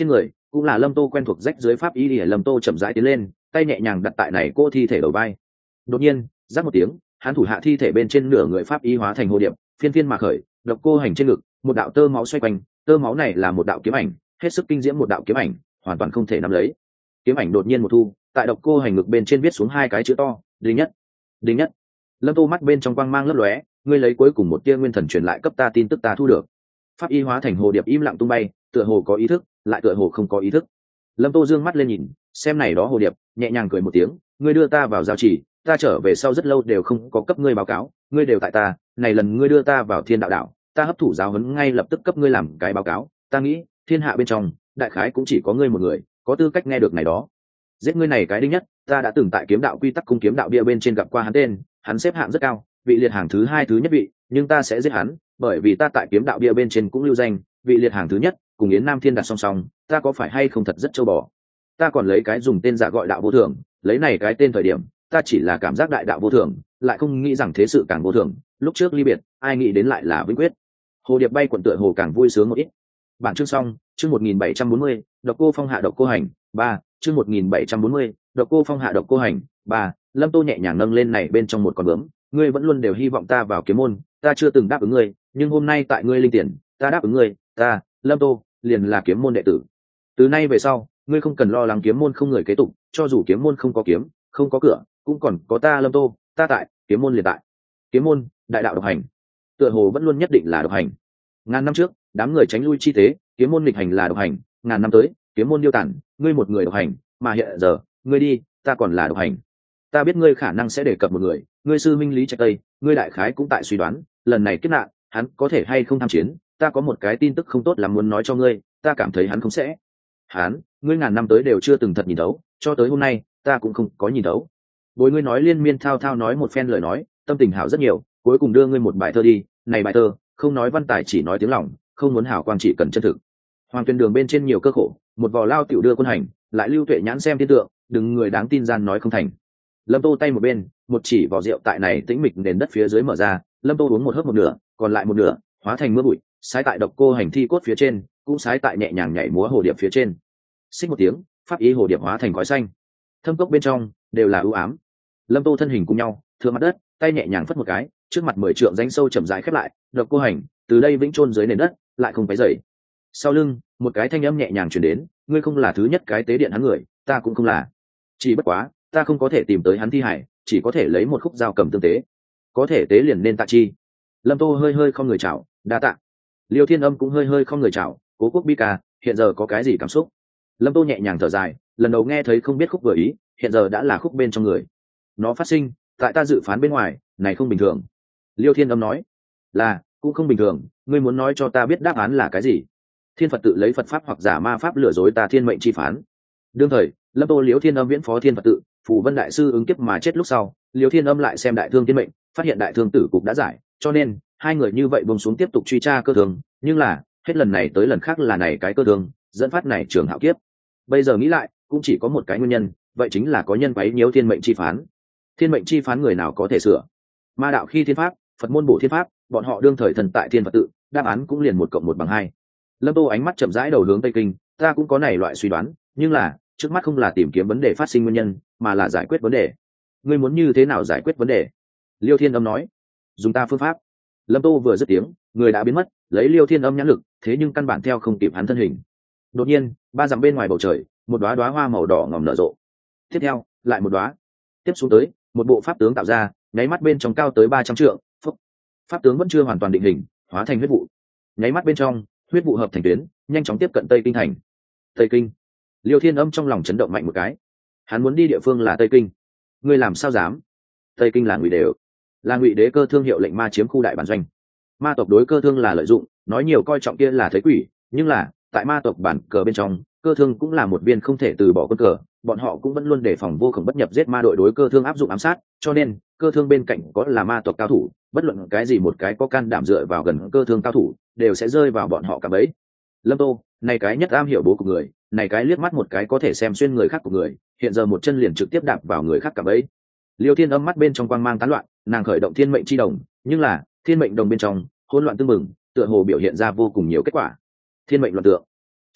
A: cũng là Lâm Tô quen thuộc rách dưới pháp y. Lâm Tô chậm rãi tiến lên, tay nhẹ nhàng đặt tại này cô thi thể đầu vai. Đột nhiên rắc một tiếng, hắn thủ hạ thi thể bên trên nửa người pháp y hóa thành hồ điệp, phiên phiên mà khởi, độc cô hành trên ngực, một đạo tơ máu xoay quanh, tơ máu này là một đạo kiếm ảnh, hết sức kinh diễm một đạo kiếm ảnh, hoàn toàn không thể nắm lấy. Kiếm ảnh đột nhiên một thu, tại độc cô hành ngực bên trên viết xuống hai cái chữ to, đinh nhất. Đinh nhất. Lâm Tô mắt bên trong quang mang lấp lóe, ngươi lấy cuối cùng một tia nguyên thần truyền lại cấp ta tin tức ta thu được. Pháp y hóa thành hồ điệp im lặng tung bay, tựa hồ có ý thức, lại tựa hồ không có ý thức. Lâm Tô dương mắt lên nhìn, xem này đó hồ điệp, nhẹ nhàng cười một tiếng, ngươi đưa ta vào giao chỉ, ta trở về sau rất lâu đều không có cấp ngươi báo cáo, ngươi đều tại ta, này lần ngươi đưa ta vào Thiên Đạo Đạo, ta hấp thụ giáo huấn ngay lập tức cấp ngươi làm cái báo cáo, ta nghĩ, thiên hạ bên trong, đại khái cũng chỉ có ngươi một người, có tư cách nghe được này đó. Giết ngươi này cái đinh nhất, ta đã từng tại kiếm đạo quy tắc cung kiếm đạo bia bên trên gặp qua hắn tên, hắn xếp hạng rất cao, vị liệt hàng thứ hai thứ nhất vị, nhưng ta sẽ giết hắn, bởi vì ta tại kiếm đạo bia bên trên cũng lưu danh, vị liệt hàng thứ nhất, cùng Yến Nam Thiên đặt song song, ta có phải hay không thật rất châu bò. Ta còn lấy cái dùng tên giả gọi đạo vô thường, lấy này cái tên thời điểm, ta chỉ là cảm giác đại đạo vô thường, lại không nghĩ rằng thế sự càng vô thường, lúc trước ly biệt, ai nghĩ đến lại là vĩnh quyết. Hồ điệp bay quần tựa hồ càng vui sướng một ít. Bản chương xong, chương một nghìn bảy trăm bốn mươi, độc cô phong hạ độc cô hành, ba, chương một nghìn bảy trăm bốn mươi, độc cô phong hạ độc cô hành, ba. Lâm Tô nhẹ nhàng nâng lên này bên trong một con bướm, ngươi vẫn luôn đều hy vọng ta vào kiếm môn, ta chưa từng đáp ứng ngươi, nhưng hôm nay tại ngươi linh tiền, ta đáp ứng ngươi, ta, Lâm Tô, liền là kiếm môn đệ tử. Từ nay về sau, ngươi không cần lo lắng kiếm môn không người kế tục, cho dù kiếm môn không có kiếm, không có cửa, cũng còn có ta Lâm Tô, ta tại, kiếm môn liền tại. Kiếm môn, đại đạo độc hành, tựa hồ vẫn luôn nhất định là độc hành. Ngàn năm trước, đám người tránh lui chi tế, kiếm môn nghịch hành là độc hành, ngàn năm tới, kiếm môn điêu tản, ngươi một người độc hành, mà hiện giờ, ngươi đi, ta còn là độc hành. Ta biết ngươi khả năng sẽ đề cập một người, ngươi sư minh Lý Trạch Tây, ngươi đại khái cũng tại suy đoán, lần này kiếp nạn, hắn có thể hay không tham chiến, ta có một cái tin tức không tốt lắm muốn nói cho ngươi, ta cảm thấy hắn không sẽ. Hắn, ngươi ngàn năm tới đều chưa từng thật nhìn thấu, cho tới hôm nay, ta cũng không có nhìn thấu. Bồi ngươi nói liên miên thao thao nói một phen lời nói, tâm tình hảo rất nhiều, cuối cùng đưa ngươi một bài thơ đi, này bài thơ, không nói văn tài chỉ nói tiếng lòng, không muốn hảo quang chỉ cần chân thực. Hoàng tuyên đường bên trên nhiều cơ khổ, một vò lao tiểu đưa quân hành, lại lưu tuệ nhãn xem thiên tượng, đừng người đáng tin gian nói không thành. Lâm Tô tay một bên, một chỉ vò rượu tại này tĩnh mịch nền đất phía dưới mở ra, Lâm Tô uống một hớp một nửa, còn lại một nửa, hóa thành mưa bụi, sái tại độc cô hành thi cốt phía trên, cũng sái tại nhẹ nhàng nhảy múa hồ điệp phía trên. Xích một tiếng, pháp ý hồ điệp hóa thành khói xanh. Thâm cốc bên trong đều là ưu ám. Lâm Tô thân hình cùng nhau, thưa mặt đất, tay nhẹ nhàng phất một cái, trước mặt mười trượng rãnh sâu chậm rãi khép lại, độc cô hành, từ đây vĩnh chôn dưới nền đất, lại không phải dậy. Sau lưng, một cái thanh âm nhẹ nhàng truyền đến, ngươi không là thứ nhất cái tế điện hắn người, ta cũng không là. Chỉ bất quá, ta không có thể tìm tới hắn thi hải, chỉ có thể lấy một khúc dao cầm tương tế. Có thể tế liền nên tạ chi. Lâm Tô hơi hơi không người chào, đa tạ. Liêu Thiên Âm cũng hơi hơi không người chào, cố quốc bi ca, hiện giờ có cái gì cảm xúc? Lâm Tô nhẹ nhàng thở dài, lần đầu nghe thấy không biết khúc vừa ý, hiện giờ đã là khúc bên trong người. Nó phát sinh, tại ta dự phán bên ngoài, này không bình thường. Liêu Thiên Âm nói, là, cũng không bình thường, ngươi muốn nói cho ta biết đáp án là cái gì? Thiên Phật tự lấy Phật pháp hoặc giả ma pháp lừa dối ta thiên mệnh chi phán. Đương thời, Lâm Tô Liêu Thiên Âm viễn phó Thiên Phật tự, Phù Vân đại sư ứng kiếp mà chết lúc sau, Liêu Thiên Âm lại xem đại thương thiên mệnh, phát hiện đại thương tử cục đã giải, cho nên hai người như vậy buông xuống tiếp tục truy tra cơ thương, nhưng là hết lần này tới lần khác là này cái cơ thương dẫn phát này trường hạo kiếp. Bây giờ nghĩ lại, cũng chỉ có một cái nguyên nhân, vậy chính là có nhân quấy nhiễu thiên mệnh chi phán. Thiên mệnh chi phán người nào có thể sửa? Ma đạo khi thiên pháp, Phật môn bổ thiên pháp, bọn họ đương thời thần tại Thiên Phật tự, đáp án cũng liền một cộng một bằng hai. Lâm Tô ánh mắt chậm rãi đầu hướng Tây Kinh, ta cũng có này loại suy đoán, nhưng là trước mắt không là tìm kiếm vấn đề phát sinh nguyên nhân, mà là giải quyết vấn đề. Ngươi muốn như thế nào giải quyết vấn đề? Liêu Thiên Âm nói, dùng ta phương pháp. Lâm Tô vừa dứt tiếng, người đã biến mất, lấy Liêu Thiên Âm nhãn lực, thế nhưng căn bản theo không kịp hắn thân hình. Đột nhiên, ba dặm bên ngoài bầu trời, một đóa đóa hoa màu đỏ ngòm nở rộ. Tiếp theo, lại một đóa. Tiếp xuống tới, một bộ pháp tướng tạo ra, nháy mắt bên trong cao tới ba trăm trượng. Phúc. Pháp tướng vẫn chưa hoàn toàn định hình, hóa thành huyết vụ. Nháy mắt bên trong, huyết vụ hợp thành tuyến, nhanh chóng tiếp cận Tây Kinh thành. Tây Kinh. Liêu Thiên Âm trong lòng chấn động mạnh một cái. Hắn muốn đi địa phương là Tây Kinh. Ngươi làm sao dám? Tây Kinh là Ngụy Đế, là Ngụy Đế cơ thương hiệu lệnh ma chiếm khu đại bản doanh. Ma tộc đối cơ thương là lợi dụng, nói nhiều coi trọng kia là thấy quỷ, nhưng là tại ma tộc bản cờ bên trong, cơ thương cũng là một viên không thể từ bỏ quân cờ, bọn họ cũng vẫn luôn đề phòng vô cùng bất nhập giết ma đội đối cơ thương áp dụng ám sát, cho nên cơ thương bên cạnh có là ma tộc cao thủ, bất luận cái gì một cái có can đảm dựa vào gần cơ thương cao thủ, đều sẽ rơi vào bọn họ cả bẫy. Lâm Tô, này cái nhất am hiểu bố của người, này cái liếc mắt một cái có thể xem xuyên người khác của người, hiện giờ một chân liền trực tiếp đạp vào người khác cả bẫy. Liêu Thiên Âm mắt bên trong quang mang tán loạn, nàng khởi động thiên mệnh chi đồng, nhưng là thiên mệnh đồng bên trong hỗn loạn tương mừng, tựa hồ biểu hiện ra vô cùng nhiều kết quả. Thiên mệnh loạn tượng,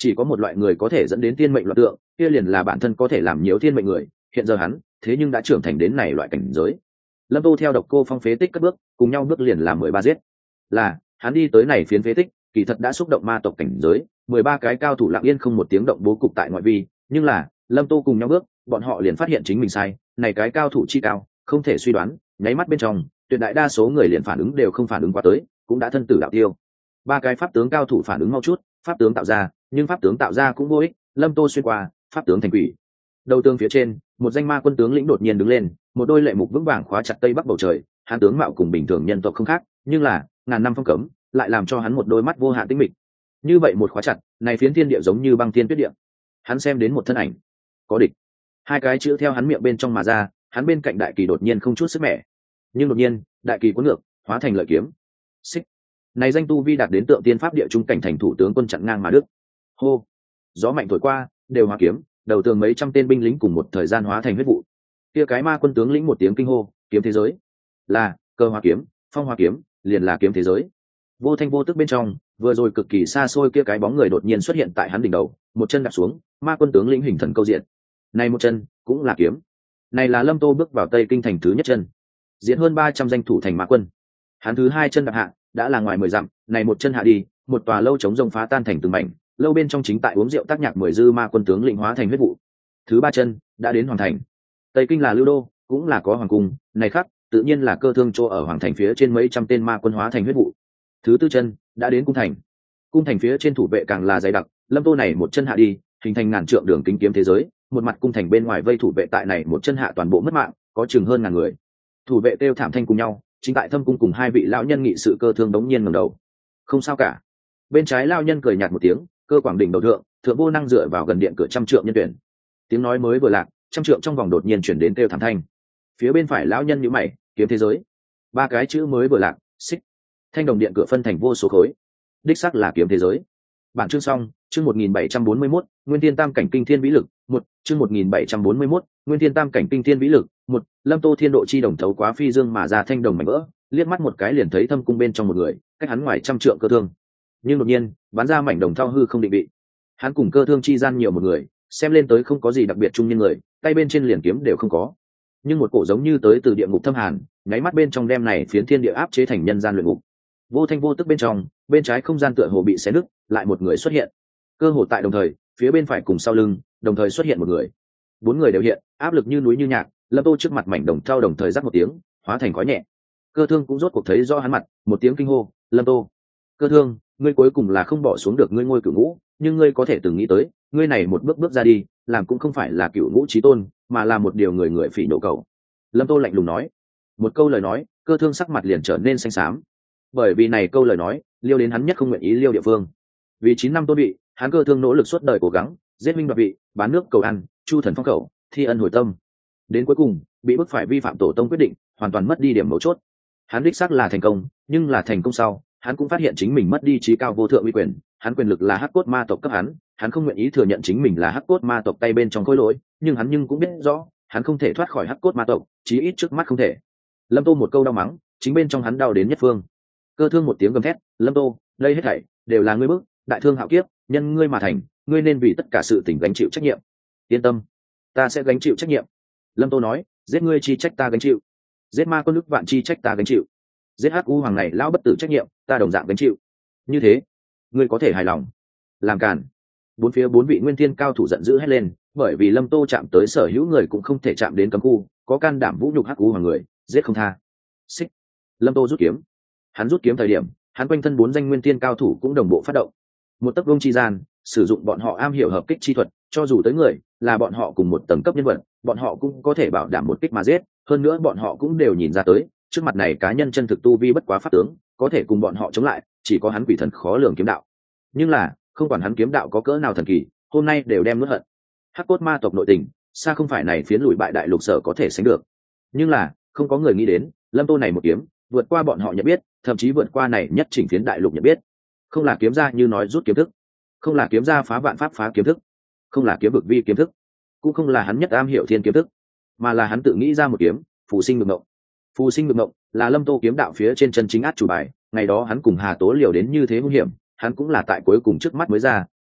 A: chỉ có một loại người có thể dẫn đến thiên mệnh loạn tượng, kia liền là bản thân có thể làm nhiều thiên mệnh người. Hiện giờ hắn thế nhưng đã trưởng thành đến này loại cảnh giới. Lâm Tô theo Độc Cô Phong phế tích cất bước, cùng nhau bước liền làm mười ba giết. Là hắn đi tới này phiến phế tích, kỳ thật đã xúc động ma tộc cảnh giới, mười ba cái cao thủ lặng yên không một tiếng động bố cục tại ngoại vi. Nhưng là Lâm Tô cùng nhau bước, bọn họ liền phát hiện chính mình sai. Này cái cao thủ chi cao, không thể suy đoán, nháy mắt bên trong, tuyệt đại đa số người liền phản ứng đều không phản ứng qua tới, cũng đã thân tử đạo tiêu. Ba cái pháp tướng cao thủ phản ứng mau chút, pháp tướng tạo ra, nhưng pháp tướng tạo ra cũng vô ích. Lâm Tô xuyên qua, pháp tướng thành quỷ. Đầu tương phía trên, một danh ma quân tướng lĩnh đột nhiên đứng lên, một đôi lệ mục vững vàng khóa chặt tây bắc bầu trời. Hắn tướng mạo cùng bình thường nhân tộc không khác, nhưng là ngàn năm phong cấm lại làm cho hắn một đôi mắt vô hạn tĩnh mịch. Như vậy một khóa chặt, này phiến thiên địa giống như băng thiên tuyết địa. Hắn xem đến một thân ảnh, có địch. Hai cái chữ theo hắn miệng bên trong mà ra, hắn bên cạnh đại kỳ đột nhiên không chút sức mẻ. Nhưng đột nhiên, đại kỳ cuốn ngược, hóa thành lợi kiếm. Xích. Này danh tu vi đạt đến tượng tiên pháp địa trung cảnh thành thủ tướng quân chặn ngang mà đức. Hô. Gió mạnh thổi qua, đều hóa kiếm, đầu tường mấy trăm tên binh lính cùng một thời gian hóa thành huyết vụ. Kia cái ma quân tướng lĩnh một tiếng kinh hô, kiếm thế giới. Là, cơ hóa kiếm, phong hóa kiếm, liền là kiếm thế giới. Vô thanh vô tức bên trong, vừa rồi cực kỳ xa xôi kia cái bóng người đột nhiên xuất hiện tại hắn đỉnh đầu, một chân đạp xuống, ma quân tướng lĩnh hình thần câu diện. Này một chân, cũng là kiếm. Này là Lâm Tô bước vào Tây Kinh thành thứ nhất chân. Diễn hơn ba trăm danh thủ thành ma quân. Hắn thứ hai chân đạp hạ, đã là ngoài mười dặm, này một chân hạ đi, một tòa lâu chống rông phá tan thành từng mảnh, lâu bên trong chính tại uống rượu tác nhạc mười dư ma quân tướng lĩnh hóa thành huyết vụ. Thứ ba chân, đã đến hoàng thành. Tây Kinh là lưu đô, cũng là có hoàng cung, này khác, tự nhiên là cơ thương chỗ ở hoàng thành phía trên mấy trăm tên ma quân hóa thành huyết vụ. Thứ tư chân, đã đến cung thành. Cung thành phía trên thủ vệ càng là dày đặc, Lâm Tô này một chân hạ đi, hình thành ngàn trượng đường kính kiếm thế giới, một mặt cung thành bên ngoài vây thủ vệ tại này một chân hạ toàn bộ mất mạng, có chừng hơn ngàn người. Thủ vệ kêu thảm thanh cùng nhau, chính tại thâm cung cùng hai vị lão nhân nghị sự cơ thương đống nhiên ngẩng đầu. Không sao cả. Bên trái lão nhân cười nhạt một tiếng, cơ quảng đỉnh đầu thượng, thượng vô năng dựa vào gần điện cửa trăm trượng nhân tuyển. Tiếng nói mới vừa lạc, trăm trượng trong vòng đột nhiên chuyển đến kêu thảm thanh. Phía bên phải lão nhân nhíu mày, kiếm thế giới. Ba cái chữ mới vừa lạc, xích. Thanh đồng điện cửa phân thành vô số khối. Đích xác là kiếm thế giới. Bản chương xong, chương một nghìn bảy trăm bốn mươi mốt, Nguyên Thiên Tam cảnh kinh thiên vĩ lực, một, chương một nghìn bảy trăm bốn mươi mốt, Nguyên Thiên Tam cảnh kinh thiên vĩ lực, một, Lâm Tô thiên độ chi đồng thấu quá phi dương mà ra thanh đồng mảnh vỡ, liếc mắt một cái liền thấy thâm cung bên trong một người, cách hắn ngoài trăm trượng cơ thương. Nhưng đột nhiên, bắn ra mảnh đồng thau hư không định vị. Hắn cùng cơ thương chi gian nhiều một người, xem lên tới không có gì đặc biệt trung nhân người, tay bên trên liền kiếm đều không có. Nhưng một cổ giống như tới từ địa ngục thâm hàn, nháy mắt bên trong đem này phiến thiên địa áp chế thành nhân gian luyện ngục. Vô thanh vô tức bên trong, bên trái không gian tựa hồ bị xé nứt, lại một người xuất hiện. Cơ hồ tại đồng thời, phía bên phải cùng sau lưng, đồng thời xuất hiện một người. Bốn người đều hiện, áp lực như núi như nhạc, Lâm Tô trước mặt mảnh đồng thau đồng thời rắc một tiếng, hóa thành khói nhẹ. Cơ thương cũng rốt cuộc thấy rõ hắn mặt, một tiếng kinh hô, Lâm Tô. Cơ thương, ngươi cuối cùng là không bỏ xuống được ngươi ngôi cửu ngũ, nhưng ngươi có thể từng nghĩ tới, ngươi này một bước bước ra đi, làm cũng không phải là cửu ngũ chí tôn, mà là một điều người người phỉ nhổ cầu. Lâm Tô lạnh lùng nói. Một câu lời nói, cơ thương sắc mặt liền trở nên xanh xám. Bởi vì này câu lời nói, liêu đến hắn nhất không nguyện ý liêu địa phương. Vì chín năm tôn vị, hắn cơ thương nỗ lực suốt đời cố gắng, giết minh đoạt vị, bán nước cầu ăn, chu thần phong khẩu, thi ân hồi tâm. Đến cuối cùng, bị bức phải vi phạm tổ tông quyết định, hoàn toàn mất đi điểm mấu chốt. Hắn đích xác là thành công, nhưng là thành công sau, hắn cũng phát hiện chính mình mất đi trí cao vô thượng uy quyền, hắn quyền lực là hắc cốt ma tộc cấp hắn, hắn không nguyện ý thừa nhận chính mình là hắc cốt ma tộc tay bên trong khối lỗi, nhưng hắn nhưng cũng biết rõ, hắn không thể thoát khỏi hắc cốt ma tộc, chí ít trước mắt không thể. Lâm Tô một câu đau mắng, chính bên trong hắn đau đến nhất phương. Cơ thương một tiếng gầm thét, Lâm Tô, đây hết thảy đều là ngươi bức, đại thương hạo kiếp, nhân ngươi mà thành, ngươi nên vì tất cả sự tình gánh chịu trách nhiệm. Yên tâm, ta sẽ gánh chịu trách nhiệm. Lâm Tô nói, giết ngươi chi trách ta gánh chịu, giết ma quân ức vạn chi trách ta gánh chịu, giết hắc u hoàng này lão bất tử trách nhiệm, ta đồng dạng gánh chịu. Như thế, ngươi có thể hài lòng. Làm cản. Bốn phía bốn vị nguyên thiên cao thủ giận dữ hét lên, bởi vì Lâm Tô chạm tới sở hữu người cũng không thể chạm đến cấm khu, có can đảm vũ nhục hắc u hoàng người, giết không tha. Xích. Lâm Tô rút kiếm. Hắn rút kiếm thời điểm, hắn quanh thân bốn danh nguyên thiên cao thủ cũng đồng bộ phát động. Một tấc vông chi gian, sử dụng bọn họ am hiểu hợp kích chi thuật, cho dù tới người là bọn họ cùng một tầng cấp nhân vật, bọn họ cũng có thể bảo đảm một kích mà giết. Hơn nữa bọn họ cũng đều nhìn ra tới, trước mặt này cá nhân chân thực tu vi bất quá pháp tướng, có thể cùng bọn họ chống lại, chỉ có hắn quỷ thần khó lường kiếm đạo. Nhưng là, không quản hắn kiếm đạo có cỡ nào thần kỳ, hôm nay đều đem nuốt hận. Hắc cốt ma tộc nội tình, xa không phải này phiến lùi bại đại lục sở có thể sánh được. Nhưng là, không có người nghĩ đến, Lâm Tô này một kiếm, vượt qua bọn họ nhận biết, thậm chí vượt qua này nhất chỉnh phiến đại lục nhận biết. Không là kiếm ra như nói rút kiếm thức, không là kiếm ra phá vạn pháp phá kiếm thức, không là kiếm vực vi kiếm thức, cũng không là hắn nhất am hiểu thiên kiếm thức, mà là hắn tự nghĩ ra một kiếm, phù sinh ngược ngộng. Phù sinh ngược ngộng là Lâm Tô kiếm đạo phía trên chân chính át chủ bài, ngày đó hắn cùng Hà Tố liều đến như thế hung hiểm, hắn cũng là tại cuối cùng trước mắt mới ra,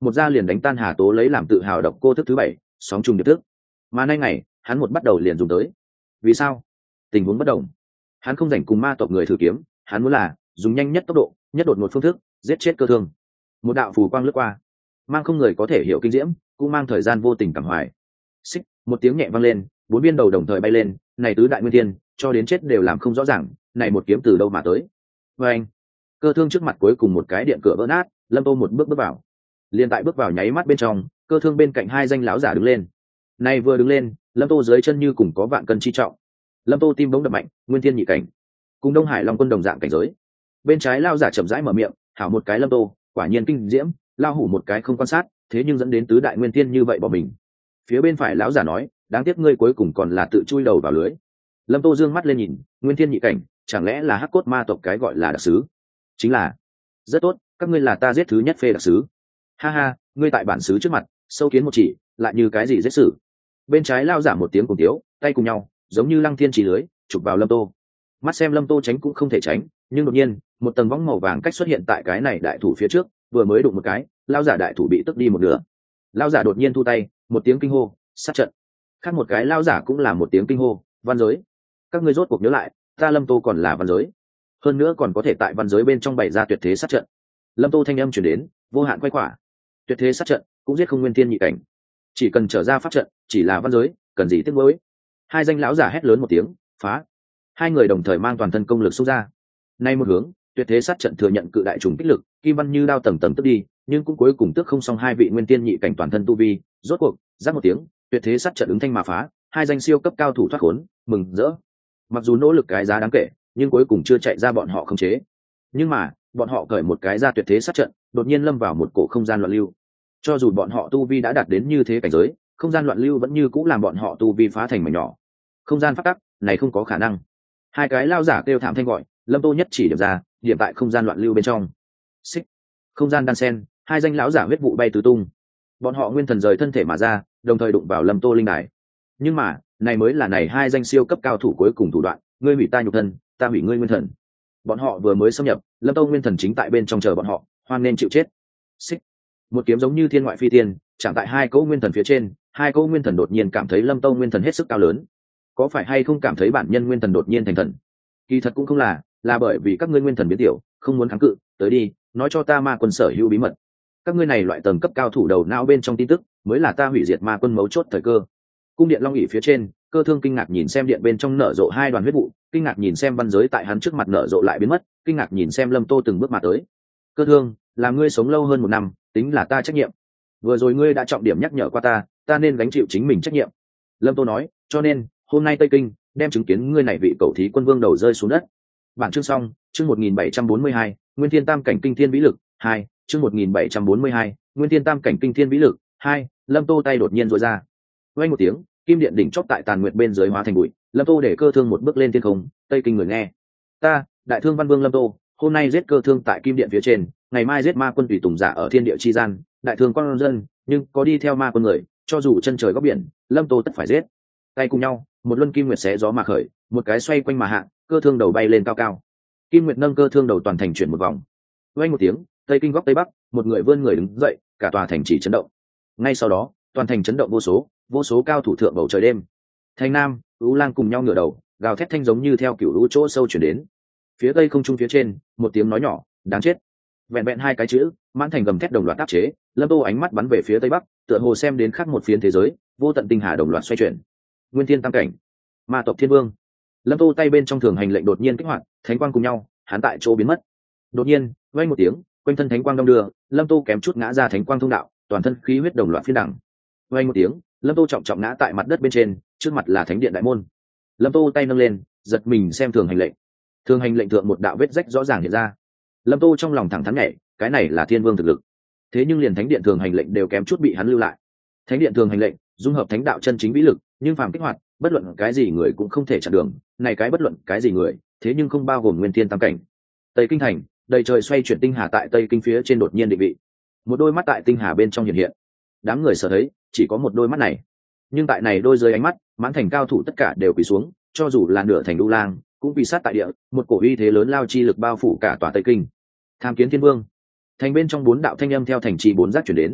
A: một gia liền đánh tan Hà Tố lấy làm tự hào độc cô thức thứ bảy, sóng trùng điệp thức. Mà nay ngày, hắn một bắt đầu liền dùng tới. Vì sao? Tình huống bất đồng. Hắn không rảnh cùng ma tộc người thử kiếm, hắn muốn là dùng nhanh nhất tốc độ, nhất đột ngột phương thức, giết chết Cơ Thương. Một đạo phù quang lướt qua, mang không người có thể hiểu kinh diễm, cũng mang thời gian vô tình cảm hoài. Xích, một tiếng nhẹ vang lên, bốn viên đầu đồng thời bay lên, này tứ đại nguyên thiên, cho đến chết đều làm không rõ ràng, này một kiếm từ đâu mà tới. Và anh, Cơ Thương trước mặt cuối cùng một cái điện cửa vỡ nát, Lâm Tô một bước bước vào. Liên tại bước vào nháy mắt bên trong, Cơ Thương bên cạnh hai danh lão giả đứng lên. Này vừa đứng lên, Lâm Tô dưới chân như cùng có vạn cân chi trọng. Lâm Tô tim bỗng đập mạnh, nguyên thiên nhị cảnh, cùng Đông Hải Long Quân đồng dạng cảnh giới. Bên trái lão giả chậm rãi mở miệng, hảo một cái Lâm Tô, quả nhiên kinh diễm, lao hủ một cái không quan sát, thế nhưng dẫn đến tứ đại nguyên thiên như vậy bỏ mình. Phía bên phải lão giả nói, đáng tiếc ngươi cuối cùng còn là tự chui đầu vào lưới. Lâm Tô dương mắt lên nhìn, nguyên thiên nhị cảnh, chẳng lẽ là hắc cốt ma tộc cái gọi là đặc sứ? Chính là. Rất tốt, các ngươi là ta giết thứ nhất phê đặc sứ. Ha ha, ngươi tại bản sứ trước mặt, sâu kiến một chỉ, lại như cái gì giết xử. Bên trái lao giả một tiếng cùng tiếu, tay cùng nhau, giống như lăng thiên chỉ lưới, chụp vào Lâm Tô. Mắt xem Lâm Tô tránh cũng không thể tránh, nhưng đột nhiên, một tầng võng màu vàng cách xuất hiện tại cái này đại thủ phía trước, vừa mới đụng một cái, lao giả đại thủ bị tức đi một nửa. Lao giả đột nhiên thu tay, một tiếng kinh hô, sát trận. Khác một cái lao giả cũng là một tiếng kinh hô, văn giới. Các ngươi rốt cuộc nhớ lại, ta Lâm Tô còn là văn giới, hơn nữa còn có thể tại văn giới bên trong bày ra tuyệt thế sát trận. Lâm Tô thanh âm chuyển đến, vô hạn quay quả, tuyệt thế sát trận cũng giết không nguyên thiên nhị cảnh, chỉ cần trở ra pháp trận, chỉ là văn giới, cần gì tiếc nuối. Hai danh lão giả hét lớn một tiếng, phá. Hai người đồng thời mang toàn thân công lực xúc ra. Nay một hướng, tuyệt thế sát trận thừa nhận cự đại trùng kích lực, kim văn như đao tầng tầng tức đi, nhưng cũng cuối cùng tước không xong hai vị nguyên tiên nhị cảnh toàn thân tu vi. Rốt cuộc, rắc một tiếng, tuyệt thế sát trận ứng thanh mà phá, hai danh siêu cấp cao thủ thoát khốn, mừng rỡ. Mặc dù nỗ lực cái giá đáng kể, nhưng cuối cùng chưa chạy ra bọn họ không chế. Nhưng mà, bọn họ cởi một cái ra tuyệt thế sát trận, đột nhiên lâm vào một cổ không gian loạn lưu. Cho dù bọn họ tu vi đã đạt đến như thế cảnh giới, không gian loạn lưu vẫn như cũng làm bọn họ tu vi phá thành mảnh nhỏ. Không gian phát tắc, này không có khả năng. Hai cái lao giả kêu thảm thanh gọi, Lâm Tô nhất chỉ điểm ra, điểm tại không gian loạn lưu bên trong. Xích, không gian đan sen, hai danh lão giả huyết vụ bay tứ tung. Bọn họ nguyên thần rời thân thể mà ra, đồng thời đụng vào Lâm Tô linh đài. Nhưng mà, này mới là này hai danh siêu cấp cao thủ cuối cùng thủ đoạn, ngươi hủy ta nhục thân, ta hủy ngươi nguyên thần. Bọn họ vừa mới xâm nhập, Lâm Tô nguyên thần chính tại bên trong chờ bọn họ, hoan nên chịu chết. Xích, một kiếm giống như thiên ngoại phi tiên, chạm tại hai cỗ nguyên thần phía trên, hai cỗ nguyên thần đột nhiên cảm thấy Lâm Tô nguyên thần hết sức cao lớn. Có phải hay không cảm thấy bản nhân nguyên thần đột nhiên thành thần? Kỳ thật cũng không là, là bởi vì các ngươi nguyên thần biến tiểu, không muốn kháng cự, tới đi, nói cho ta ma quân sở hữu bí mật. Các ngươi này loại tầng cấp cao thủ đầu não bên trong tin tức, mới là ta hủy diệt ma quân mấu chốt thời cơ. Cung điện long ỷ phía trên, Cơ Thương kinh ngạc nhìn xem điện bên trong nở rộ hai đoàn huyết vụ, kinh ngạc nhìn xem văn giới tại hắn trước mặt nở rộ lại biến mất, kinh ngạc nhìn xem Lâm Tô từng bước mà tới. Cơ Thương, là ngươi sống lâu hơn một năm, tính là ta trách nhiệm. Vừa rồi ngươi đã trọng điểm nhắc nhở qua ta, ta nên gánh chịu chính mình trách nhiệm. Lâm Tô nói, cho nên hôm nay Tây Kinh đem chứng kiến ngươi này vị cầu thí quân vương đầu rơi xuống đất. Bản chương xong, chương một nghìn bảy trăm bốn mươi hai, Nguyên Thiên Tam cảnh kinh thiên vĩ lực hai, chương một nghìn bảy trăm bốn mươi hai, Nguyên Thiên Tam cảnh kinh thiên vĩ lực hai. Lâm Tô tay đột nhiên rối ra, vang một tiếng, kim điện đỉnh chóp tại tàn nguyệt bên dưới hóa thành bụi. Lâm Tô để Cơ Thương một bước lên thiên không, Tây Kinh người nghe. Ta, Đại Thương Văn Vương Lâm Tô, hôm nay giết Cơ Thương tại kim điện phía trên, ngày mai giết ma quân tùy tùng giả ở thiên địa chi gian, đại thương quan dân, nhưng có đi theo ma quân người, cho dù chân trời góc biển, Lâm Tô tất phải giết. Tay cùng nhau, một luân kim nguyệt xé gió mà khởi, một cái xoay quanh mà hạ, Cơ Thương đầu bay lên cao cao. Kim nguyệt nâng Cơ Thương đầu toàn thành chuyển một vòng. Vang một tiếng, Tây Kinh góc tây bắc, một người vươn người đứng dậy, cả tòa thành chỉ chấn động. Ngay sau đó, toàn thành chấn động vô số, vô số cao thủ thượng bầu trời đêm. Thành Nam, U Lang cùng nhau ngửa đầu, gào thét thanh giống như theo kiểu lũ chỗ sâu chuyển đến. Phía tây không trung phía trên, một tiếng nói nhỏ, đáng chết. Vẹn vẹn hai cái chữ, mãn thành gầm thét đồng loạt áp chế. Lâm Tô ánh mắt bắn về phía tây bắc, tựa hồ xem đến khác một phiến thế giới, vô tận tinh hà đồng loạt xoay chuyển. Nguyên Thiên Tam cảnh, ma tộc thiên vương. Lâm Tô tay bên trong thường hành lệnh đột nhiên kích hoạt, thánh quang cùng nhau, hắn tại chỗ biến mất. Đột nhiên, vang một tiếng, quanh thân thánh quang đông đưa, Lâm Tô kém chút ngã ra thánh quang thông đạo, toàn thân khí huyết đồng loạt phiên đẳng. Vang một tiếng, Lâm Tô trọng trọng ngã tại mặt đất bên trên, trước mặt là thánh điện đại môn. Lâm Tô tay nâng lên, giật mình xem thường hành lệnh. Thường hành lệnh thượng một đạo vết rách rõ ràng hiện ra. Lâm Tô trong lòng thẳng thắn nhảy, cái này là thiên vương thực lực. Thế nhưng liền thánh điện thường hành lệnh đều kém chút bị hắn lưu lại. Thánh điện thường hành lệnh dung hợp thánh đạo chân chính vĩ lực, nhưng phàm kích hoạt, bất luận cái gì người cũng không thể chặn đường. Này cái bất luận cái gì người, thế nhưng không bao gồm Nguyên Thiên Tam cảnh. Tây Kinh thành, đầy trời xoay chuyển tinh hà tại Tây Kinh phía trên đột nhiên định vị. Một đôi mắt tại tinh hà bên trong hiện hiện. Đám người sở thấy, chỉ có một đôi mắt này. Nhưng tại này đôi dưới ánh mắt, mãn thành cao thủ tất cả đều quỳ xuống, cho dù là nửa thành đu lang, cũng vì sát tại địa, một cổ uy thế lớn lao chi lực bao phủ cả tòa Tây Kinh. Tham kiến thiên vương. Thành bên trong bốn đạo thanh âm theo thành trì bốn giác chuyển đến,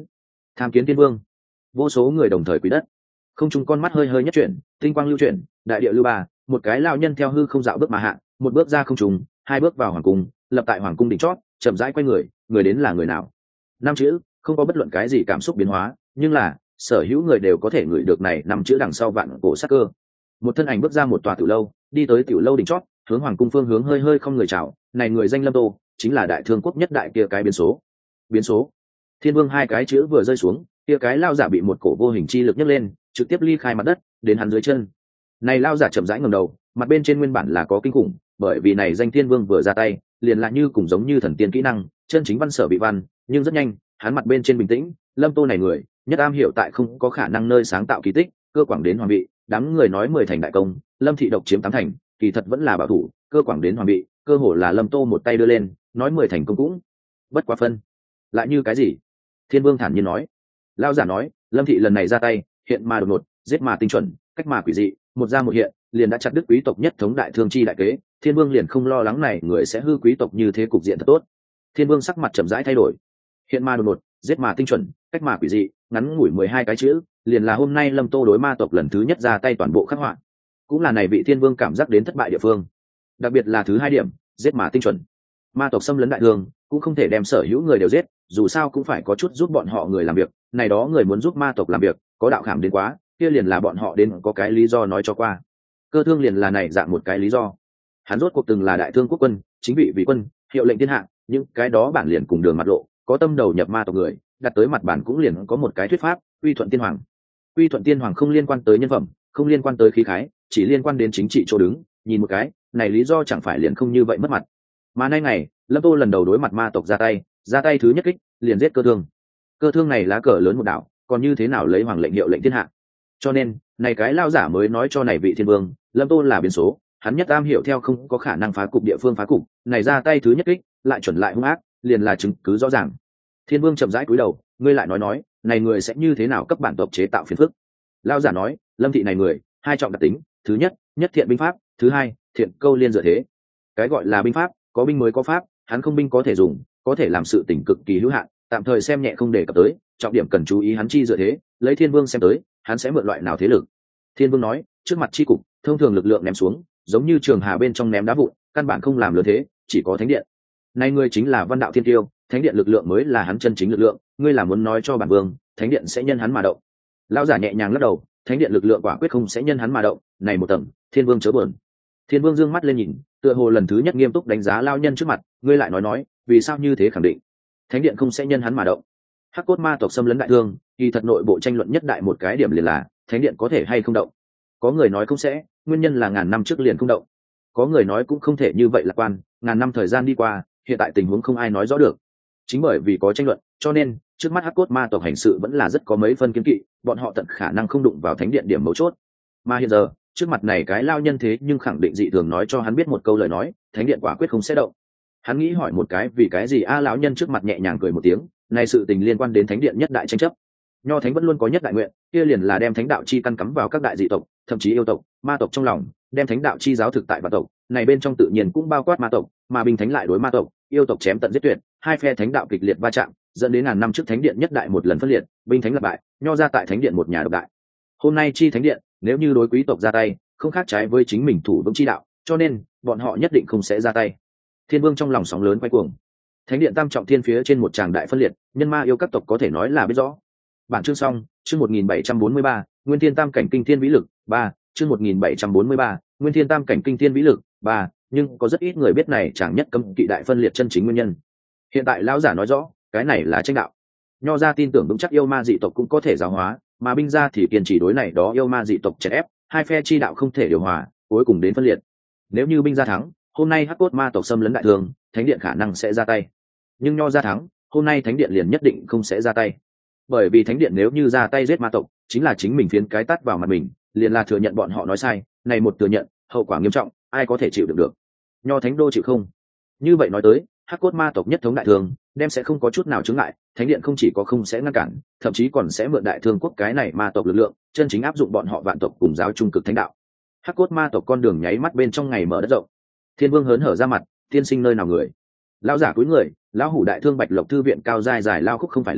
A: Tham kiến thiên vương. Vô số người đồng thời quỳ đất. Không trung con mắt hơi hơi nhất chuyển, tinh quang lưu chuyển, đại địa lưu ba, một cái lao nhân theo hư không dạo bước mà hạ, một bước ra không trung, hai bước vào hoàng cung, lập tại hoàng cung đỉnh chót, chậm rãi quay người. Người đến là người nào? Năm chữ không có bất luận cái gì cảm xúc biến hóa, nhưng là sở hữu người đều có thể ngửi được này năm chữ đằng sau vạn cổ sắc cơ. Một thân ảnh bước ra một tòa tiểu lâu, đi tới tiểu lâu đỉnh chót, hướng hoàng cung phương hướng hơi hơi không người chào. Này người danh Lâm Tô, chính là đại thương quốc nhất đại kia cái biến số. Biến số. Thiên vương hai cái chữ vừa rơi xuống, kia cái lao giả bị một cổ vô hình chi lực nhấc lên, trực tiếp ly khai mặt đất, đến hắn dưới chân. Này lao giả chậm rãi ngẩng đầu, mặt bên trên nguyên bản là có kinh khủng, bởi vì này danh thiên vương vừa ra tay, liền lại như cùng giống như thần tiên kỹ năng, chân chính văn sở bị văn, nhưng rất nhanh, hắn mặt bên trên bình tĩnh. Lâm Tô này người, nhất am hiểu tại không có khả năng nơi sáng tạo kỳ tích, cơ quảng đến hoàng vị, đám người nói mười thành đại công, Lâm thị độc chiếm tám thành, kỳ thật vẫn là bảo thủ, cơ quảng đến hoàng vị, cơ hồ là Lâm Tô một tay đưa lên, nói mười thành công cũng bất quá phân. Lại như cái gì? Thiên vương thản nhiên nói. Lao giả nói, Lâm thị lần này ra tay, hiện mà đột ngột, giết mà tinh chuẩn, cách mà quỷ dị, một ra một hiện, liền đã chặt đứt quý tộc nhất thống đại thương chi đại kế. Thiên vương liền không lo lắng này người sẽ hư quý tộc như thế, cục diện thật tốt. Thiên vương sắc mặt chậm rãi thay đổi. Hiện mà đột ngột, giết mà tinh chuẩn, cách mà quỷ dị, ngắn ngủi mười hai cái chữ, liền là hôm nay Lâm Tô đối ma tộc lần thứ nhất ra tay toàn bộ khắc họa. Cũng là này vị thiên vương cảm giác đến thất bại địa phương. Đặc biệt là thứ hai điểm, giết mà tinh chuẩn. Ma tộc xâm lấn đại thương, cũng không thể đem sở hữu người đều giết, dù sao cũng phải có chút giúp bọn họ người làm việc. Này đó người muốn giúp ma tộc làm việc, có đạo khảm đến quá, kia liền là bọn họ đến có cái lý do nói cho qua. Cơ thương liền là này dạng một cái lý do. Hắn rốt cuộc từng là đại thương quốc quân, chính vị vị quân, hiệu lệnh thiên hạ, những cái đó bản liền cùng đường mặt lộ, có tâm đầu nhập ma tộc người, đặt tới mặt bản cũng liền có một cái thuyết pháp, uy thuận tiên hoàng. Uy thuận tiên hoàng không liên quan tới nhân phẩm, không liên quan tới khí khái, chỉ liên quan đến chính trị chỗ đứng. Nhìn một cái, này lý do chẳng phải liền không như vậy mất mặt. Mà nay ngày, Lâm Tô lần đầu đối mặt ma tộc ra tay, ra tay thứ nhất kích, liền giết cơ thương. Cơ thương này lá cờ lớn một đảo, còn như thế nào lấy hoàng lệnh hiệu lệnh thiên hạ. Cho nên, này cái lao giả mới nói cho này vị thiên vương, Lâm Tô là biến số, hắn nhất am hiểu theo không có khả năng phá cục địa phương phá cục, này ra tay thứ nhất kích, lại chuẩn lại hung ác, liền là chứng cứ rõ ràng. Thiên vương chậm rãi cúi đầu, ngươi lại nói nói, này người sẽ như thế nào cấp bản tộc chế tạo phiền phức. Lao giả nói, Lâm thị này người, hai trọng đặc tính, thứ nhất, nhất thiện binh pháp, thứ hai, thiện câu liên dựa thế. Cái gọi là binh pháp, có binh mới có pháp, hắn không binh có thể dùng, có thể làm sự tỉnh cực kỳ hữu hạn, tạm thời xem nhẹ không đề cập tới, trọng điểm cần chú ý hắn chi dựa thế, lấy thiên vương xem tới, hắn sẽ mượn loại nào thế lực. Thiên vương nói, trước mặt chi cục, thông thường lực lượng ném xuống, giống như trường hà bên trong ném đá vụn, căn bản không làm lớn thế, chỉ có thánh điện. Nay ngươi chính là văn đạo thiên tiêu, thánh điện lực lượng mới là hắn chân chính lực lượng, ngươi là muốn nói cho bản vương, thánh điện sẽ nhân hắn mà động. Lão giả nhẹ nhàng lắc đầu, thánh điện lực lượng quả quyết không sẽ nhân hắn mà động, này một tầng, thiên vương chớ buồn. Thiên vương dương mắt lên nhìn, tựa hồ lần thứ nhất nghiêm túc đánh giá lao nhân trước mặt, ngươi lại nói nói, vì sao như thế khẳng định thánh điện không sẽ nhân hắn mà động. Hắc cốt ma tộc xâm lấn đại thương, kỳ thật nội bộ tranh luận nhất đại một cái điểm liền là thánh điện có thể hay không động. Có người nói không sẽ, nguyên nhân là ngàn năm trước liền không động. Có người nói cũng không thể như vậy lạc quan, ngàn năm thời gian đi qua, hiện tại tình huống không ai nói rõ được. Chính bởi vì có tranh luận, cho nên trước mắt hắc cốt ma tộc hành sự vẫn là rất có mấy phân kiến kỵ, bọn họ tận khả năng không đụng vào thánh điện điểm mấu chốt. Mà hiện giờ, trước mặt này cái lao nhân thế nhưng khẳng định dị thường nói cho hắn biết một câu lời nói, thánh điện quả quyết không sẽ động. Hắn nghĩ hỏi một cái vì cái gì a lão nhân trước mặt nhẹ nhàng cười một tiếng, này sự tình liên quan đến thánh điện nhất đại tranh chấp. Nho thánh vẫn luôn có nhất đại nguyện, kia liền là đem thánh đạo chi căn cắm vào các đại dị tộc, thậm chí yêu tộc, ma tộc trong lòng, đem thánh đạo chi giáo thực tại vạn tộc, này bên trong tự nhiên cũng bao quát ma tộc, mà binh thánh lại đối ma tộc, yêu tộc chém tận giết tuyệt, hai phe thánh đạo kịch liệt va chạm, dẫn đến ngàn năm trước thánh điện nhất đại một lần phân liệt, binh thánh lập bại, nho ra tại thánh điện một nhà độc đại. Hôm nay chi thánh điện, nếu như đối quý tộc ra tay, không khác trái với chính mình thủ vững chi đạo, cho nên bọn họ nhất định không sẽ ra tay. Thiên vương trong lòng sóng lớn quay cuồng. Thánh điện tam trọng thiên phía trên một tràng đại phân liệt, nhân ma yêu các tộc có thể nói là biết rõ. Bản chương xong, chương một nghìn bảy trăm bốn mươi ba, Nguyên Thiên Tam cảnh kinh thiên vĩ lực, ba, chương một nghìn bảy trăm bốn mươi ba, Nguyên Thiên Tam cảnh kinh thiên vĩ lực, ba, nhưng có rất ít người biết này chẳng nhất cấm kỵ đại phân liệt chân chính nguyên nhân. Hiện tại lão giả nói rõ, cái này là tranh đạo. Nho ra tin tưởng vững chắc yêu ma dị tộc cũng có thể giáo hóa, mà binh gia thì kiên trì đối này đó yêu ma dị tộc chèn ép, hai phe chi đạo không thể điều hòa, cuối cùng đến phân liệt. Nếu như binh gia thắng, hôm nay hắc cốt ma tộc xâm lấn đại thương, thánh điện khả năng sẽ ra tay. Nhưng nho ra thắng, hôm nay thánh điện liền nhất định không sẽ ra tay. Bởi vì thánh điện nếu như ra tay giết ma tộc, chính là chính mình phiến cái tát vào mặt mình, liền là thừa nhận bọn họ nói sai, này một thừa nhận, hậu quả nghiêm trọng, ai có thể chịu được được. Nho thánh đô chịu không? Như vậy nói tới, hắc cốt ma tộc nhất thống đại thương, đem sẽ không có chút nào chướng ngại, thánh điện không chỉ có không sẽ ngăn cản, thậm chí còn sẽ mượn đại thương quốc cái này ma tộc lực lượng, chân chính áp dụng bọn họ vạn tộc cùng giáo trung cực thánh đạo. Hắc cốt ma tộc con đường nháy mắt bên trong ngày mở đất rộng. Thiên vương hớn hở ra mặt, tiên sinh nơi nào người? Lão giả cúi người, lão hủ đại thương bạch lộc thư viện cao dài dài lao khúc không phải lý,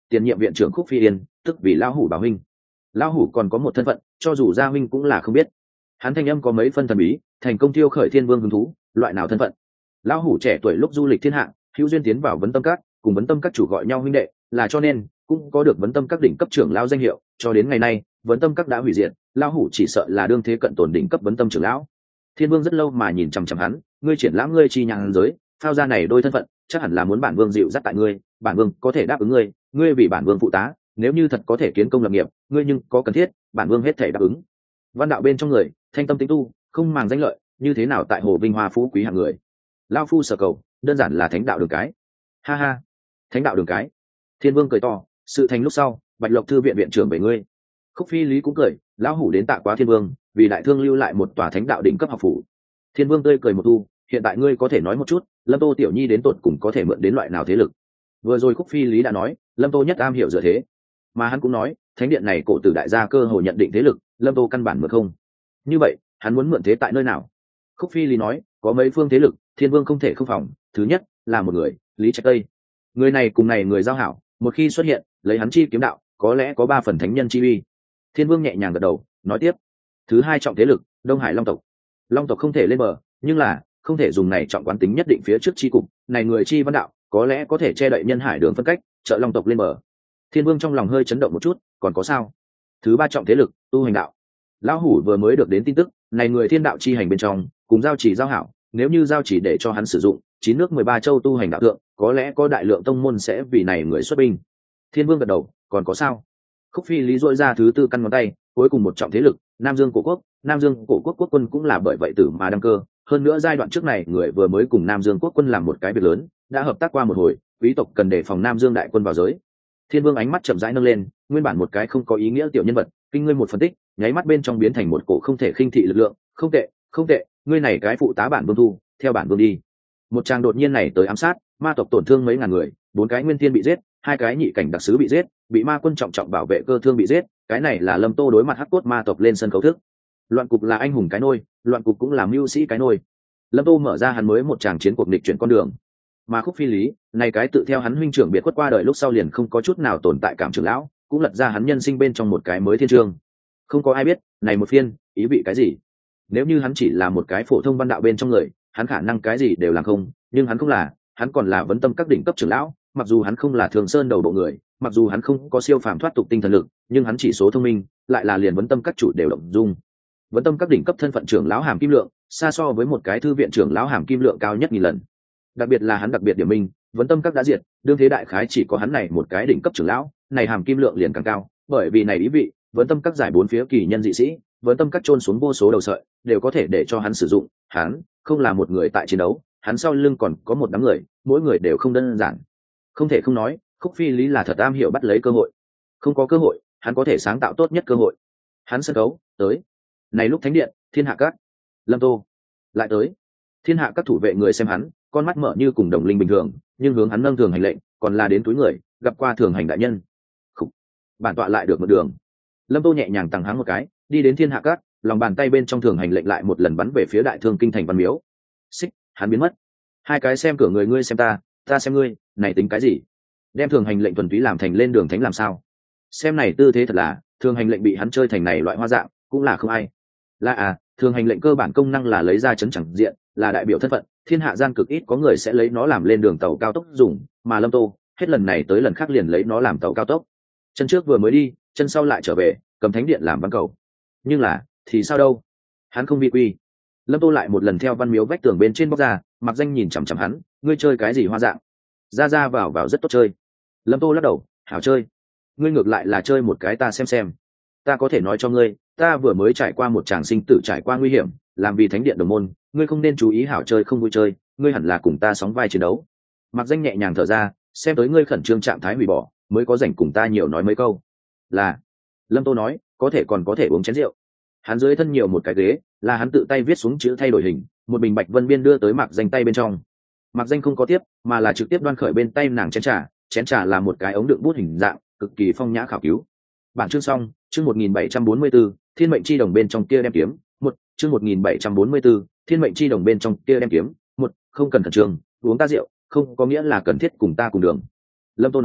A: tiền nhiệm viện trưởng Khúc Phi Yên, tức vì lão hủ bảo huynh. Lão hủ còn có một thân phận, cho dù gia huynh cũng là không biết. Hắn thanh âm có mấy phân thần bí, thành công tiêu khởi thiên vương hứng thú, loại nào thân phận? Lão hủ trẻ tuổi lúc du lịch thiên hạ, hữu duyên tiến vào vấn tâm các, cùng vấn tâm các chủ gọi nhau huynh đệ, là cho nên cũng có được vấn tâm các đỉnh cấp trưởng lão danh hiệu, cho đến ngày nay vấn tâm các đã hủy diệt, lão hủ chỉ sợ là đương thế cận tồn đỉnh cấp vấn tâm trưởng lão. Thiên vương rất lâu mà nhìn chằm chằm hắn, ngươi triển lãm ngươi chi nhàn giới, phao ra này đôi thân phận, chắc hẳn là muốn bản vương dịu dắt tại ngươi, bản vương có thể đáp ứng ngươi, ngươi vì bản vương phụ tá, nếu như thật có thể kiến công lập nghiệp, ngươi nhưng có cần thiết, bản vương hết thể đáp ứng. Văn đạo bên trong người, thanh tâm tĩnh tu, không màng danh lợi, như thế nào tại hồ vinh hoa phú quý hạng người. Lão phu sở cầu, đơn giản là thánh đạo đường cái. Ha ha, thánh đạo đường cái. Thiên vương cười to, sự thành lúc sau, Bạch Lộc thư viện viện trưởng về ngươi. Khúc Phi Lý cũng cười, lão hủ đến tạ quá thiên vương, vì đại thương lưu lại một tòa thánh đạo đỉnh cấp học phủ. Thiên vương tươi cười một thu, hiện tại ngươi có thể nói một chút, Lâm Tô tiểu nhi đến tột cùng có thể mượn đến loại nào thế lực? Vừa rồi Khúc Phi Lý đã nói, Lâm Tô nhất am hiểu dựa thế, mà hắn cũng nói, thánh điện này cổ tử đại gia cơ hội nhận định thế lực, Lâm Tô căn bản mượn không. Như vậy, hắn muốn mượn thế tại nơi nào? Khúc Phi Lý nói, có mấy phương thế lực, thiên vương không thể không phòng. Thứ nhất là một người, Lý Trạch Tây. Người này cùng này người giao hảo, một khi xuất hiện, lấy hắn chi kiếm đạo, có lẽ có ba phần thánh nhân chi uy. Thiên vương nhẹ nhàng gật đầu, nói tiếp. Thứ hai trọng thế lực, Đông Hải Long tộc. Long tộc không thể lên bờ, nhưng là không thể dùng này trọng quán tính nhất định phía trước chi cục, này người chi văn đạo, có lẽ có thể che đậy nhân hải đường phân cách, trợ Long tộc lên bờ. Thiên vương trong lòng hơi chấn động một chút, còn có sao? Thứ ba trọng thế lực, tu hành đạo. Lão hủ vừa mới được đến tin tức, này người thiên đạo chi hành bên trong, cùng giao chỉ giao hảo, nếu như giao chỉ để cho hắn sử dụng, chín nước mười ba châu tu hành đạo thượng, có lẽ có đại lượng tông môn sẽ vì này người xuất binh. Thiên vương gật đầu, còn có sao? Khúc Phi Lý dội ra thứ tư căn ngón tay, cuối cùng một trọng thế lực, Nam Dương cổ quốc. Nam Dương cổ quốc quốc quân cũng là bởi vậy tử mà đăng cơ, hơn nữa giai đoạn trước này người vừa mới cùng Nam Dương quốc quân làm một cái việc lớn, đã hợp tác qua một hồi, quý tộc cần đề phòng Nam Dương đại quân vào giới. Thiên vương ánh mắt chậm rãi nâng lên, nguyên bản một cái không có ý nghĩa tiểu nhân vật, kinh ngươi một phân tích, nháy mắt bên trong biến thành một cổ không thể khinh thị lực lượng, không tệ, không tệ, ngươi này cái phụ tá bản vương thu, theo bản vương đi. Một tràng đột nhiên này tới ám sát, ma tộc tổn thương mấy ngàn người, bốn cái nguyên tiên bị giết, hai cái nhị cảnh đặc sứ bị giết, bị ma quân trọng trọng bảo vệ cơ thương bị giết, cái này là Lâm Tô đối mặt hắc cốt ma tộc lên sân khấu thức. Loạn cục là anh hùng cái nôi, loạn cục cũng là mưu sĩ cái nôi. Lâm Tô mở ra hắn mới một tràng chiến cuộc nghịch chuyển con đường. Mà Khúc Phi Lý, này cái tự theo hắn huynh trưởng biệt khuất qua đời lúc sau liền không có chút nào tồn tại cảm trưởng lão, cũng lật ra hắn nhân sinh bên trong một cái mới thiên chương. Không có ai biết, này một phiên, ý vị cái gì. Nếu như hắn chỉ là một cái phổ thông văn đạo bên trong người, hắn khả năng cái gì đều làm không, nhưng hắn không là, hắn còn là vấn tâm các đỉnh cấp trưởng lão, mặc dù hắn không là thường sơn đầu bộ người, mặc dù hắn không có siêu phàm thoát tục tinh thần lực, nhưng hắn chỉ số thông minh, lại là liền vấn tâm các chủ đều động dung. Vấn tâm các đỉnh cấp thân phận trưởng lão hàm kim lượng, xa so với một cái thư viện trưởng lão hàm kim lượng cao nhất nghìn lần. Đặc biệt là hắn đặc biệt điểm minh, vấn tâm các đã diệt, đương thế đại khái chỉ có hắn này một cái đỉnh cấp trưởng lão, này hàm kim lượng liền càng cao, bởi vì này ý vị, vấn tâm các giải bốn phía kỳ nhân dị sĩ, vấn tâm các chôn xuống vô số đầu sợi, đều có thể để cho hắn sử dụng, hắn không là một người tại chiến đấu, hắn sau lưng còn có một đám người, mỗi người đều không đơn giản. Không thể không nói, Khúc Phi Lý là thật am hiểu bắt lấy cơ hội. Không có cơ hội, hắn có thể sáng tạo tốt nhất cơ hội. Hắn sân khấu tới. Này lúc thánh điện, Thiên Hạ các, Lâm Tô lại tới. Thiên Hạ các thủ vệ người xem hắn, con mắt mở như cùng đồng linh bình thường, nhưng hướng hắn nâng thường hành lệnh, còn là đến túi người, gặp qua thường hành đại nhân. Khúc, bản tọa lại được một đường. Lâm Tô nhẹ nhàng tăng háng một cái, đi đến Thiên Hạ các, lòng bàn tay bên trong thường hành lệnh lại một lần bắn về phía Đại Thương kinh thành Văn Miếu. Xích, hắn biến mất. Hai cái xem cửa người ngươi xem ta, ta xem ngươi, này tính cái gì? Đem thường hành lệnh thuần túy làm thành lên đường thánh làm sao? Xem này tư thế thật là, thường hành lệnh bị hắn chơi thành này loại hoa dạng, cũng là không ai. Là à, thường hành lệnh cơ bản công năng là lấy ra chấn chẳng diện, là đại biểu thân phận, thiên hạ gian cực ít có người sẽ lấy nó làm lên đường tàu cao tốc dùng, mà Lâm Tô hết lần này tới lần khác liền lấy nó làm tàu cao tốc. Chân trước vừa mới đi, chân sau lại trở về, cầm thánh điện làm văn cầu. Nhưng là, thì sao đâu? Hắn không vi quy. Lâm Tô lại một lần theo Văn Miếu vách tường bên trên bóc ra, mặc danh nhìn chằm chằm hắn, ngươi chơi cái gì hoa dạng? Ra ra vào vào rất tốt chơi. Lâm Tô lắc đầu, hảo chơi. Ngươi ngược lại là chơi một cái ta xem xem. Ta có thể nói cho ngươi, ta vừa mới trải qua một tràng sinh tử trải qua nguy hiểm, làm vì thánh điện đồng môn, ngươi không nên chú ý hảo chơi không vui chơi, ngươi hẳn là cùng ta sóng vai chiến đấu. Mặc danh nhẹ nhàng thở ra, xem tới ngươi khẩn trương trạng thái hủy bỏ, mới có rảnh cùng ta nhiều nói mấy câu. Là, Lâm Tô nói, có thể còn có thể uống chén rượu. Hắn dưới thân nhiều một cái ghế, là hắn tự tay viết xuống chữ thay đổi hình, một bình bạch vân biên đưa tới Mạc Danh tay bên trong. Mạc Danh không có tiếp, mà là trực tiếp đoan khởi bên tay nàng chén trà, chén trà là một cái ống đựng bút hình dạng, cực kỳ phong nhã khảo cứu. Bản chương xong, chương một nghìn bảy trăm bốn mươi 14744, Thiên mệnh chi đồng bên trong kia đem kiếm, một, chương một nghìn bảy trăm bốn mươi 144, Thiên mệnh chi đồng bên trong kia đem kiếm, một, không cần khẩn trương, uống ta rượu, không có nghĩa là cần thiết cùng ta cùng đường. Lâm Tô nói,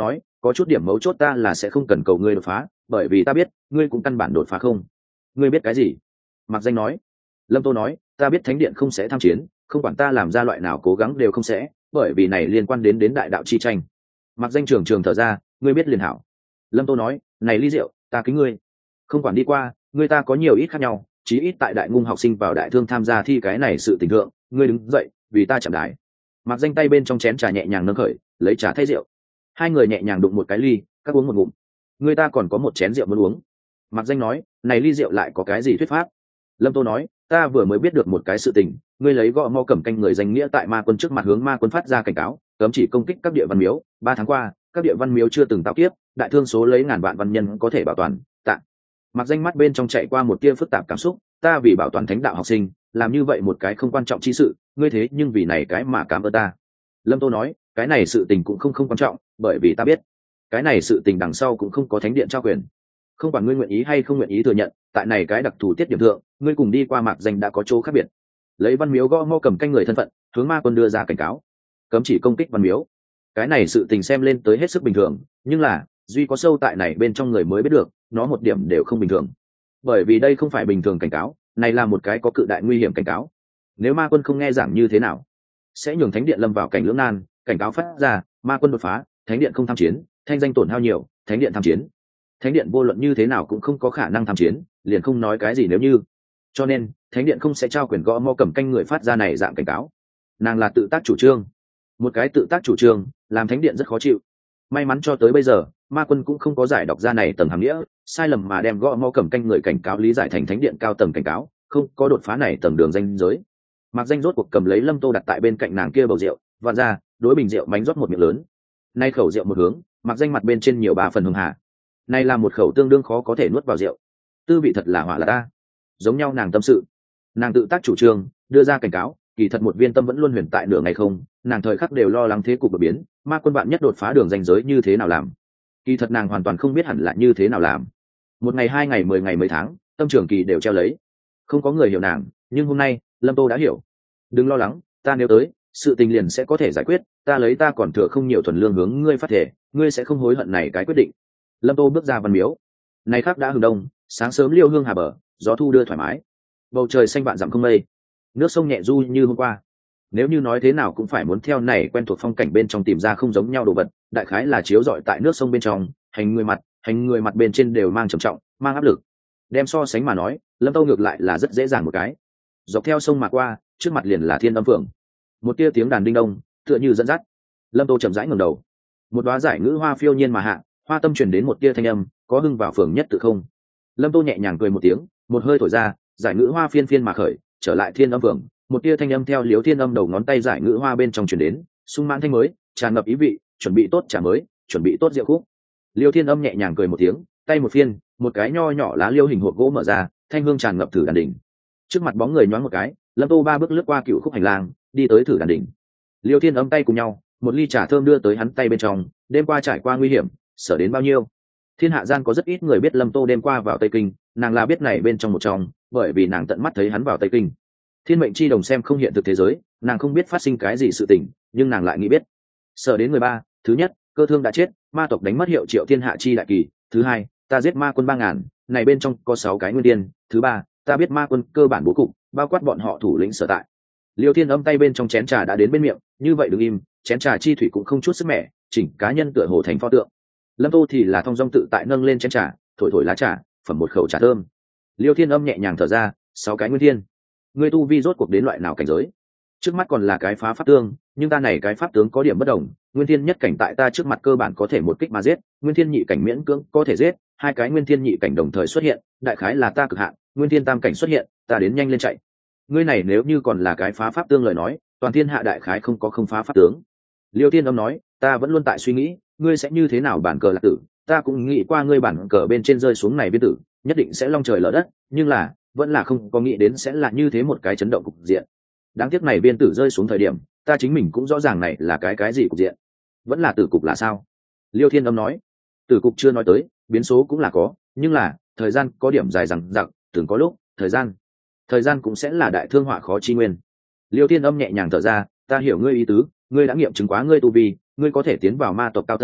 A: có chút điểm mấu chốt ta là sẽ không cần cầu ngươi đột phá, bởi vì ta biết ngươi cũng căn bản đột phá không. Ngươi biết cái gì? Mạc Danh nói. Lâm Tô nói, ta biết thánh điện không sẽ tham chiến, không quản ta làm ra loại nào cố gắng đều không sẽ, bởi vì này liên quan đến đến đại đạo chi tranh. Mạc Danh trường trường thở ra, ngươi biết liền hảo. Lâm Tô nói, này ly rượu ta kính ngươi, không quản đi qua ngươi ta có nhiều ít khác nhau, chí ít tại đại ngung học sinh vào đại thương tham gia thi cái này sự tình thượng, ngươi đứng dậy vì ta chạm đái. Mạc Danh tay bên trong chén trà nhẹ nhàng nâng khởi, lấy trà thay rượu. Hai người nhẹ nhàng đụng một cái ly, các uống một ngụm. Ngươi ta còn có một chén rượu muốn uống. Mạc Danh nói, này ly rượu lại có cái gì thuyết pháp? Lâm Tô nói, ta vừa mới biết được một cái sự tình, ngươi lấy gõ mo cầm canh người danh nghĩa tại ma quân trước mặt hướng ma quân phát ra cảnh cáo, cấm chỉ công kích các địa văn miếu. Ba tháng qua các địa văn miếu chưa từng tạo kiếp, đại thương số lấy ngàn vạn văn nhân có thể bảo toàn. Tạ. Mặc Danh mắt bên trong chạy qua một tia phức tạp cảm xúc, ta vì bảo toàn thánh đạo học sinh làm như vậy một cái không quan trọng chi sự, ngươi thế nhưng vì này cái mà cảm ơn ta. Lâm Tô nói, cái này sự tình cũng không không quan trọng, bởi vì ta biết cái này sự tình đằng sau cũng không có thánh điện trao quyền, không quản ngươi nguyện ý hay không nguyện ý thừa nhận, tại này cái đặc thù tiết điểm thượng, ngươi cùng đi qua Mạc Danh đã có chỗ khác biệt. Lấy văn miếu gõ mo cầm canh người thân phận hướng ma quân đưa ra cảnh cáo, cấm chỉ công kích văn miếu. Cái này sự tình xem lên tới hết sức bình thường, nhưng là duy có sâu tại này bên trong người mới biết được nó một điểm đều không bình thường, bởi vì đây không phải bình thường cảnh cáo, này là một cái có cự đại nguy hiểm cảnh cáo. Nếu ma quân không nghe giảng như thế nào, sẽ nhường thánh điện lâm vào cảnh lưỡng nan. Cảnh cáo phát ra, ma quân đột phá, thánh điện không tham chiến, thanh danh tổn hao nhiều, thánh điện tham chiến, thánh điện vô luận như thế nào cũng không có khả năng tham chiến, liền không nói cái gì nếu như. Cho nên thánh điện không sẽ trao quyền gõ mo cầm canh người phát ra này dạng cảnh cáo. Nàng là tự tác chủ trương, một cái tự tác chủ trương làm thánh điện rất khó chịu. May mắn cho tới bây giờ ma quân cũng không có giải đọc ra này tầng hàm nghĩa, sai lầm mà đem gõ mo cầm canh người cảnh cáo lý giải thành thánh điện cao tầng cảnh cáo, không có đột phá này tầng đường danh giới. Mạc Danh rốt cuộc cầm lấy Lâm Tô đặt tại bên cạnh nàng kia bầu rượu, vặn ra đối bình rượu mánh rót một miệng lớn. Nay khẩu rượu một hướng, Mạc Danh mặt bên trên nhiều ba phần hường hà. Này là một khẩu tương đương khó có thể nuốt vào rượu, tư vị thật là hỏa là ta. Giống nhau nàng tâm sự, nàng tự tác chủ trương đưa ra cảnh cáo, kỳ thật một viên tâm vẫn luôn huyền tại nửa ngày không, nàng thời khắc đều lo lắng thế cục đột biến, ma quân bạn nhất đột phá đường ranh giới như thế nào làm. Kỳ thật nàng hoàn toàn không biết hẳn là như thế nào làm. Một ngày hai ngày mười ngày mấy tháng, tâm trường kỳ đều treo lấy, không có người hiểu nàng, nhưng hôm nay Lâm Tô đã hiểu. Đừng lo lắng, ta nếu tới sự tình liền sẽ có thể giải quyết, ta lấy ta còn thừa không nhiều thuần lương hướng ngươi phát thể, ngươi sẽ không hối hận này cái quyết định. Lâm Tô bước ra văn miếu, này khác đã hừng đông, sáng sớm liêu hương hà bờ, gió thu đưa thoải mái, bầu trời xanh vạn dặm không mây, nước sông nhẹ du như hôm qua. Nếu như nói thế nào cũng phải muốn theo này quen thuộc phong cảnh bên trong tìm ra không giống nhau đồ vật, đại khái là chiếu rọi tại nước sông bên trong, hành người mặt hành người mặt bên trên đều mang trầm trọng, mang áp lực. Đem so sánh mà nói, Lâm Tô ngược lại là rất dễ dàng một cái. Dọc theo sông mà qua, trước mặt liền là Thiên Âm Phượng, một tia tiếng đàn đinh đông tựa như dẫn dắt. Lâm Tô chậm rãi ngẩng đầu, một đóa giải ngữ hoa phiêu nhiên mà hạ, hoa tâm truyền đến một tia thanh âm, có hưng vào phường nhất tự không. Lâm Tô nhẹ nhàng cười một tiếng, một hơi thổi ra, giải ngữ hoa phiên phiên mà khởi, trở lại Thiên Âm Phượng, một tia thanh âm theo Liễu Thiên Âm đầu ngón tay giải ngữ hoa bên trong truyền đến, sung mãn thanh mới, tràn ngập ý vị, chuẩn bị tốt trà mới, chuẩn bị tốt rượu khúc. Liễu Thiên Âm nhẹ nhàng cười một tiếng, tay một phiên, một cái nho nhỏ lá liêu hình hộp gỗ mở ra, thanh hương tràn ngập thử đàn đỉnh. Trước mặt bóng người nhoáng một cái, Lâm Tô ba bước lướt qua cựu khúc hành lang, đi tới thử đàn đỉnh. Liêu Thiên Âm tay cùng nhau, một ly trà thơm đưa tới hắn tay bên trong. Đêm qua trải qua nguy hiểm, sợ đến bao nhiêu. Thiên hạ gian có rất ít người biết Lâm Tô đêm qua vào Tây Kinh, nàng là biết này bên trong một trong, bởi vì nàng tận mắt thấy hắn vào Tây Kinh. Thiên mệnh chi đồng xem không hiện thực thế giới, nàng không biết phát sinh cái gì sự tình, nhưng nàng lại nghĩ biết. Sợ đến người ba, thứ nhất, cơ thương đã chết, ma tộc đánh mất hiệu triệu thiên hạ chi đại kỳ. Thứ hai, ta giết ma quân ba ngàn, này bên trong có sáu cái nguyên tiên. Thứ ba, ta biết ma quân cơ bản bố cục, bao quát bọn họ thủ lĩnh sở tại. Liêu Thiên Âm tay bên trong chén trà đã đến bên miệng, như vậy đừng im, chén trà chi thủy cũng không chút sức mẻ, chỉnh cá nhân tựa hồ thành pho tượng. Lâm Tô thì là thong dong tự tại nâng lên chén trà, thổi thổi lá trà, phẩm một khẩu trà thơm. Liêu Thiên Âm nhẹ nhàng thở ra, sáu cái nguyên thiên, ngươi tu vi rốt cuộc đến loại nào cảnh giới? Trước mắt còn là cái phá pháp tướng, nhưng ta này cái pháp tướng có điểm bất đồng, nguyên thiên nhất cảnh tại ta trước mặt cơ bản có thể một kích mà giết, nguyên thiên nhị cảnh miễn cưỡng có thể giết, hai cái nguyên thiên nhị cảnh đồng thời xuất hiện, đại khái là ta cực hạn, nguyên thiên tam cảnh xuất hiện, ta đến nhanh lên chạy. Ngươi này nếu như còn là cái phá pháp tướng lời nói, toàn thiên hạ đại khái không có không phá pháp tướng. Liêu Thiên Âm nói, ta vẫn luôn tại suy nghĩ, ngươi sẽ như thế nào bản cờ lạc tử, ta cũng nghĩ qua ngươi bản cờ bên trên rơi xuống này viên tử, nhất định sẽ long trời lở đất, nhưng là vẫn là không có nghĩ đến sẽ là như thế một cái chấn động cục diện. Đáng tiếc này viên tử rơi xuống thời điểm, ta chính mình cũng rõ ràng này là cái cái gì cục diện, vẫn là tử cục là sao? Liêu Thiên Âm nói, tử cục chưa nói tới, biến số cũng là có, nhưng là thời gian có điểm dài rằng rằng, từng có lúc thời gian thời gian cũng sẽ là đại thương họa khó chi nguyên. Liêu Thiên Âm nhẹ nhàng thở ra, ta hiểu ngươi ý tứ, ngươi đã nghiệm chứng quá ngươi tu vi, ngươi có thể tiến vào ma tộc cao tầng,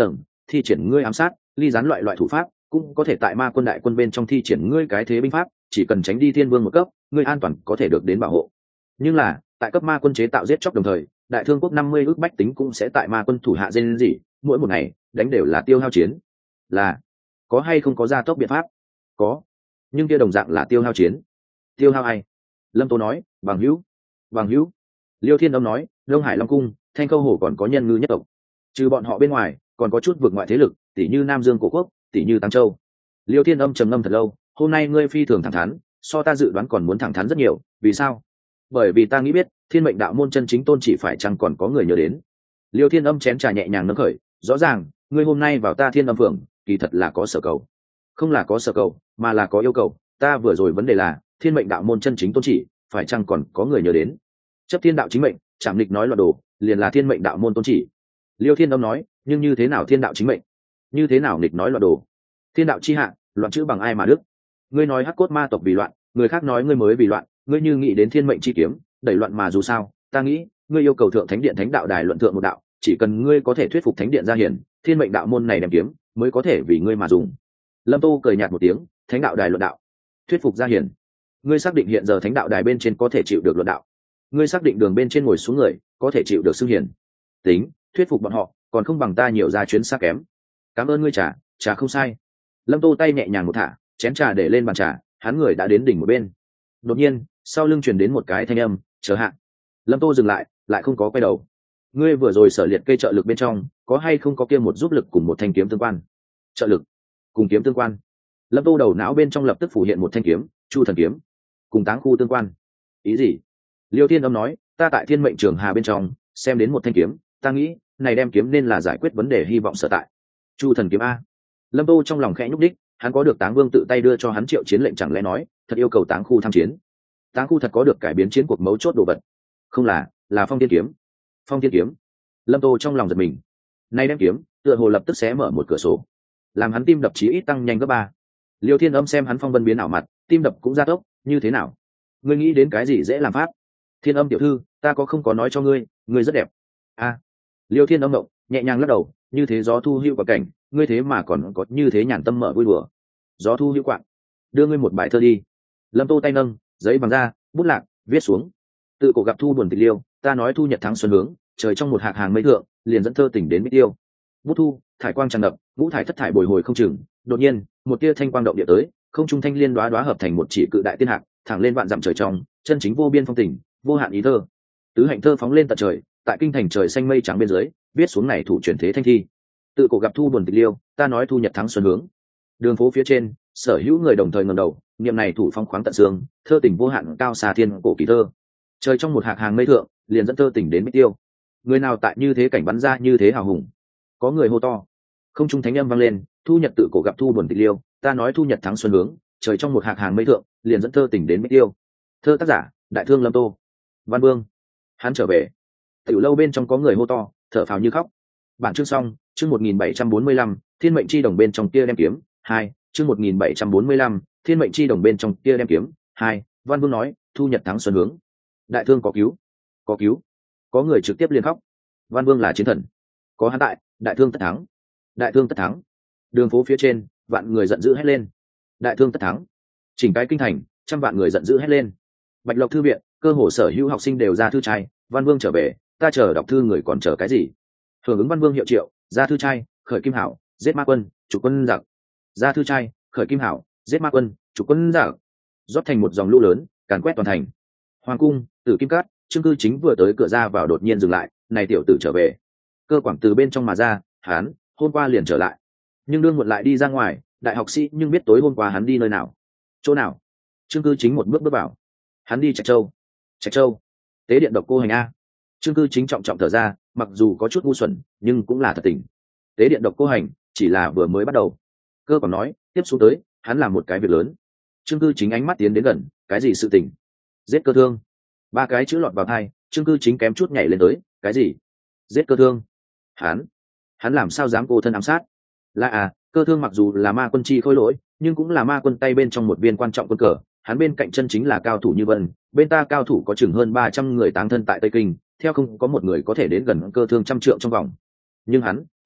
A: thi triển ngươi ám sát ly gián loại loại thủ pháp, cũng có thể tại ma quân đại quân bên trong thi triển ngươi cái thế binh pháp, chỉ cần tránh đi thiên vương một cấp, ngươi an toàn có thể được đến bảo hộ. Nhưng là tại cấp ma quân chế tạo giết chóc đồng thời, đại thương quốc năm mươi ước bách tính cũng sẽ tại ma quân thủ hạ dên gì, mỗi một ngày đánh đều là tiêu hao chiến. Là có hay không có gia tốc biện pháp? Có, nhưng kia đồng dạng là tiêu hao chiến. Tiêu hao ai? Lâm Tô nói, bằng hữu. Bằng hữu. Liêu Thiên Âm nói, Đông Hải Long Cung, Thanh Câu Hồ còn có nhân ngư nhất tộc. Trừ bọn họ bên ngoài, còn có chút vượt ngoại thế lực, tỷ như Nam Dương Cổ Quốc, tỷ như Tăng Châu. Liêu Thiên Âm trầm ngâm thật lâu, hôm nay ngươi phi thường thẳng thắn, so ta dự đoán còn muốn thẳng thắn rất nhiều, vì sao? Bởi vì ta nghĩ biết, Thiên Mệnh đạo môn chân chính tôn chỉ phải chăng còn có người nhớ đến. Liêu Thiên Âm chén trà nhẹ nhàng nâng khởi, rõ ràng, ngươi hôm nay vào ta Thiên Âm phường, kỳ thật là có sở cầu. Không là có sở cầu, mà là có yêu cầu, ta vừa rồi vấn đề là, Thiên Mệnh đạo môn chân chính tôn chỉ, phải chăng còn có người nhớ đến. Chấp thiên đạo chính mệnh, Trảm Lịch nói loạn đồ, liền là Thiên Mệnh đạo môn tôn chỉ. Liêu Thiên Âm nói, nhưng như thế nào thiên đạo chính mệnh? Như thế nào nghịch nói loạn đồ? Thiên đạo chi hạ, loạn chữ bằng ai mà đức? Ngươi nói hắc cốt ma tộc vì loạn, người khác nói ngươi mới vì loạn, ngươi như nghĩ đến thiên mệnh chi kiếm, đẩy loạn mà dù sao, ta nghĩ, ngươi yêu cầu thượng thánh điện thánh đạo đài luận thượng một đạo, chỉ cần ngươi có thể thuyết phục thánh điện ra hiển, thiên mệnh đạo môn này đem kiếm, mới có thể vì ngươi mà dùng. Lâm Tô cười nhạt một tiếng, thánh đạo đài luận đạo, thuyết phục ra hiển. Ngươi xác định hiện giờ thánh đạo đài bên trên có thể chịu được luận đạo? Ngươi xác định đường bên trên ngồi xuống người, có thể chịu được xưng hiển? Tính, thuyết phục bọn họ, còn không bằng ta nhiều ra chuyến xa kém. Cảm ơn ngươi trà, trà không sai. Lâm Tô tay nhẹ nhàng một thả, chén trà để lên bàn trà, hắn người đã đến đỉnh một bên. Đột nhiên, sau lưng truyền đến một cái thanh âm, chờ hạ. Lâm Tô dừng lại, lại không có quay đầu. Ngươi vừa rồi sở liệt kê trợ lực bên trong, có hay không có kia một giúp lực cùng một thanh kiếm tương quan? Trợ lực cùng kiếm tương quan. Lâm Tô đầu não bên trong lập tức phủ hiện một thanh kiếm, Chu Thần kiếm, cùng táng khu tương quan. Ý gì? Liêu Thiên Âm nói, ta tại Thiên Mệnh Trường Hà bên trong xem đến một thanh kiếm, ta nghĩ này đem kiếm nên là giải quyết vấn đề hy vọng sở tại. Chu Thần kiếm a. Lâm Tô trong lòng khẽ nhúc đích, hắn có được Táng Vương tự tay đưa cho hắn triệu chiến lệnh, chẳng lẽ nói thật yêu cầu Táng khu tham chiến? Táng khu thật có được cải biến chiến cuộc mấu chốt đồ vật? Không là, là Phong Thiên kiếm. Phong Thiên kiếm. Lâm Tô trong lòng giật mình. Nay đem kiếm, tựa hồ lập tức xé mở một cửa sổ, làm hắn tim đập chí ít tăng nhanh gấp ba. Liêu Thiên Âm xem hắn phong vân biến ảo mặt, tim đập cũng gia tốc, như thế nào? Ngươi nghĩ đến cái gì dễ làm pháp? Thiên Âm tiểu thư, ta có không có nói cho ngươi, ngươi rất đẹp. A. Liêu Thiên Âm động, nhẹ nhàng lắc đầu, như thế gió thu hữu quả cảnh, ngươi thế mà còn có như thế nhàn tâm mở vui đùa. Gió thu hữu quạng, đưa ngươi một bài thơ đi. Lâm Tô tay nâng, giấy bằng da, bút lạc, viết xuống. Tự cổ gặp thu buồn tịch liêu, ta nói thu nhật thắng xuân hướng, trời trong một hạc hàng mây thượng, liền dẫn thơ tỉnh đến bích tiêu. Bút thu, thải quang tràn ngập, ngũ thải thất thải bồi hồi không chừng. Đột nhiên, một tia thanh quang động địa tới, không trung thanh liên đóa đóa hợp thành một chỉ cự đại tiên hạc, thẳng lên vạn dặm trời trong, chân chính vô biên phong tình, vô hạn ý thơ. Tứ hạnh thơ phóng lên tận trời, tại kinh thành trời xanh mây trắng bên dưới, viết xuống này thủ truyền thế thanh thi. Tự cổ gặp thu buồn tịch liêu, ta nói thu nhật thắng xuân hướng. Đường phố phía trên, sở hữu người đồng thời ngẩng đầu, niệm này thủ phong khoáng tận xương, thơ tình vô hạn cao xa thiên cổ kỳ thơ. Trời trong một hạc hàng mây thượng, liền dẫn thơ tình đến bích tiêu. Người nào tại như thế cảnh bắn ra như thế hào hùng? Có người hô to. Không trung thánh âm vang lên, thu nhật tự cổ gặp thu buồn tịch liêu, ta nói thu nhật thắng xuân hướng, trời trong một hạc hàng mây thượng, liền dẫn thơ tình đến bích tiêu. Thơ tác giả, Đại Thương Lâm Tô. Văn Vương. Hắn trở về. Tiểu lâu bên trong có người hô to, thở phào như khóc. Bản chương xong, chương một nghìn bảy trăm bốn mươi lăm, Thiên Mệnh chi đồng bên trong kia đem kiếm, hai, chương một nghìn bảy trăm bốn mươi lăm, Thiên Mệnh chi đồng bên trong kia đem kiếm, hai, Văn Vương nói, thu nhật thắng xuân hướng. Đại thương có cứu, có cứu. Có người trực tiếp liên khóc. Văn Vương là chiến thần, có hắn tại, đại thương tất thắng. Đại thương tất thắng. Đường phố phía trên, vạn người giận dữ hét lên. Đại thương tất thắng. Chỉnh cái kinh thành, trăm vạn người giận dữ hét lên. Bạch Lộc thư viện, cơ hồ sở hữu học sinh đều ra thư trai, Văn Vương trở về, ta chờ đọc thư người còn chờ cái gì? Hưởng ứng Văn Vương hiệu triệu, ra thư trai, khởi kim hảo, giết ma quân, chủ quân giặc. Ra thư trai, khởi kim hảo, giết ma quân, chủ quân giặc. Rót thành một dòng lũ lớn, càn quét toàn thành. Hoàng cung, Tử Kim Cát, Trương Cư Chính vừa tới cửa ra vào đột nhiên dừng lại, này tiểu tử trở về. Cơ quảng từ bên trong mà ra, hắn hôm qua liền trở lại, nhưng đương muộn lại đi ra ngoài. Đại học sĩ nhưng biết tối hôm qua hắn đi nơi nào, chỗ nào. Trương Cư Chính một bước bước vào, hắn đi Trạch Châu. Trạch Châu, tế điện độc cô hành a. Trương Cư Chính trọng trọng thở ra, mặc dù có chút ngu xuẩn nhưng cũng là thật tình. Tế điện độc cô hành chỉ là vừa mới bắt đầu. Cơ còn nói tiếp xuống tới hắn làm một cái việc lớn. Trương Cư Chính ánh mắt tiến đến gần, cái gì sự tình? Giết Cơ Thương. Ba cái chữ lọt vào tai, Trương Cư Chính kém chút nhảy lên tới. Cái gì? Giết Cơ Thương? Hắn hắn làm sao dám cô thân ám sát? Là à, Cơ Thương mặc dù là ma quân chi khôi lỗi, nhưng cũng là ma quân tay bên trong một viên quan trọng quân cờ. Hắn bên cạnh chân chính là cao thủ như vân, bên ta cao thủ có chừng hơn ba trăm người táng thân tại Tây Kinh, theo không có một người có thể đến gần Cơ Thương trăm trượng trong vòng. Nhưng hắn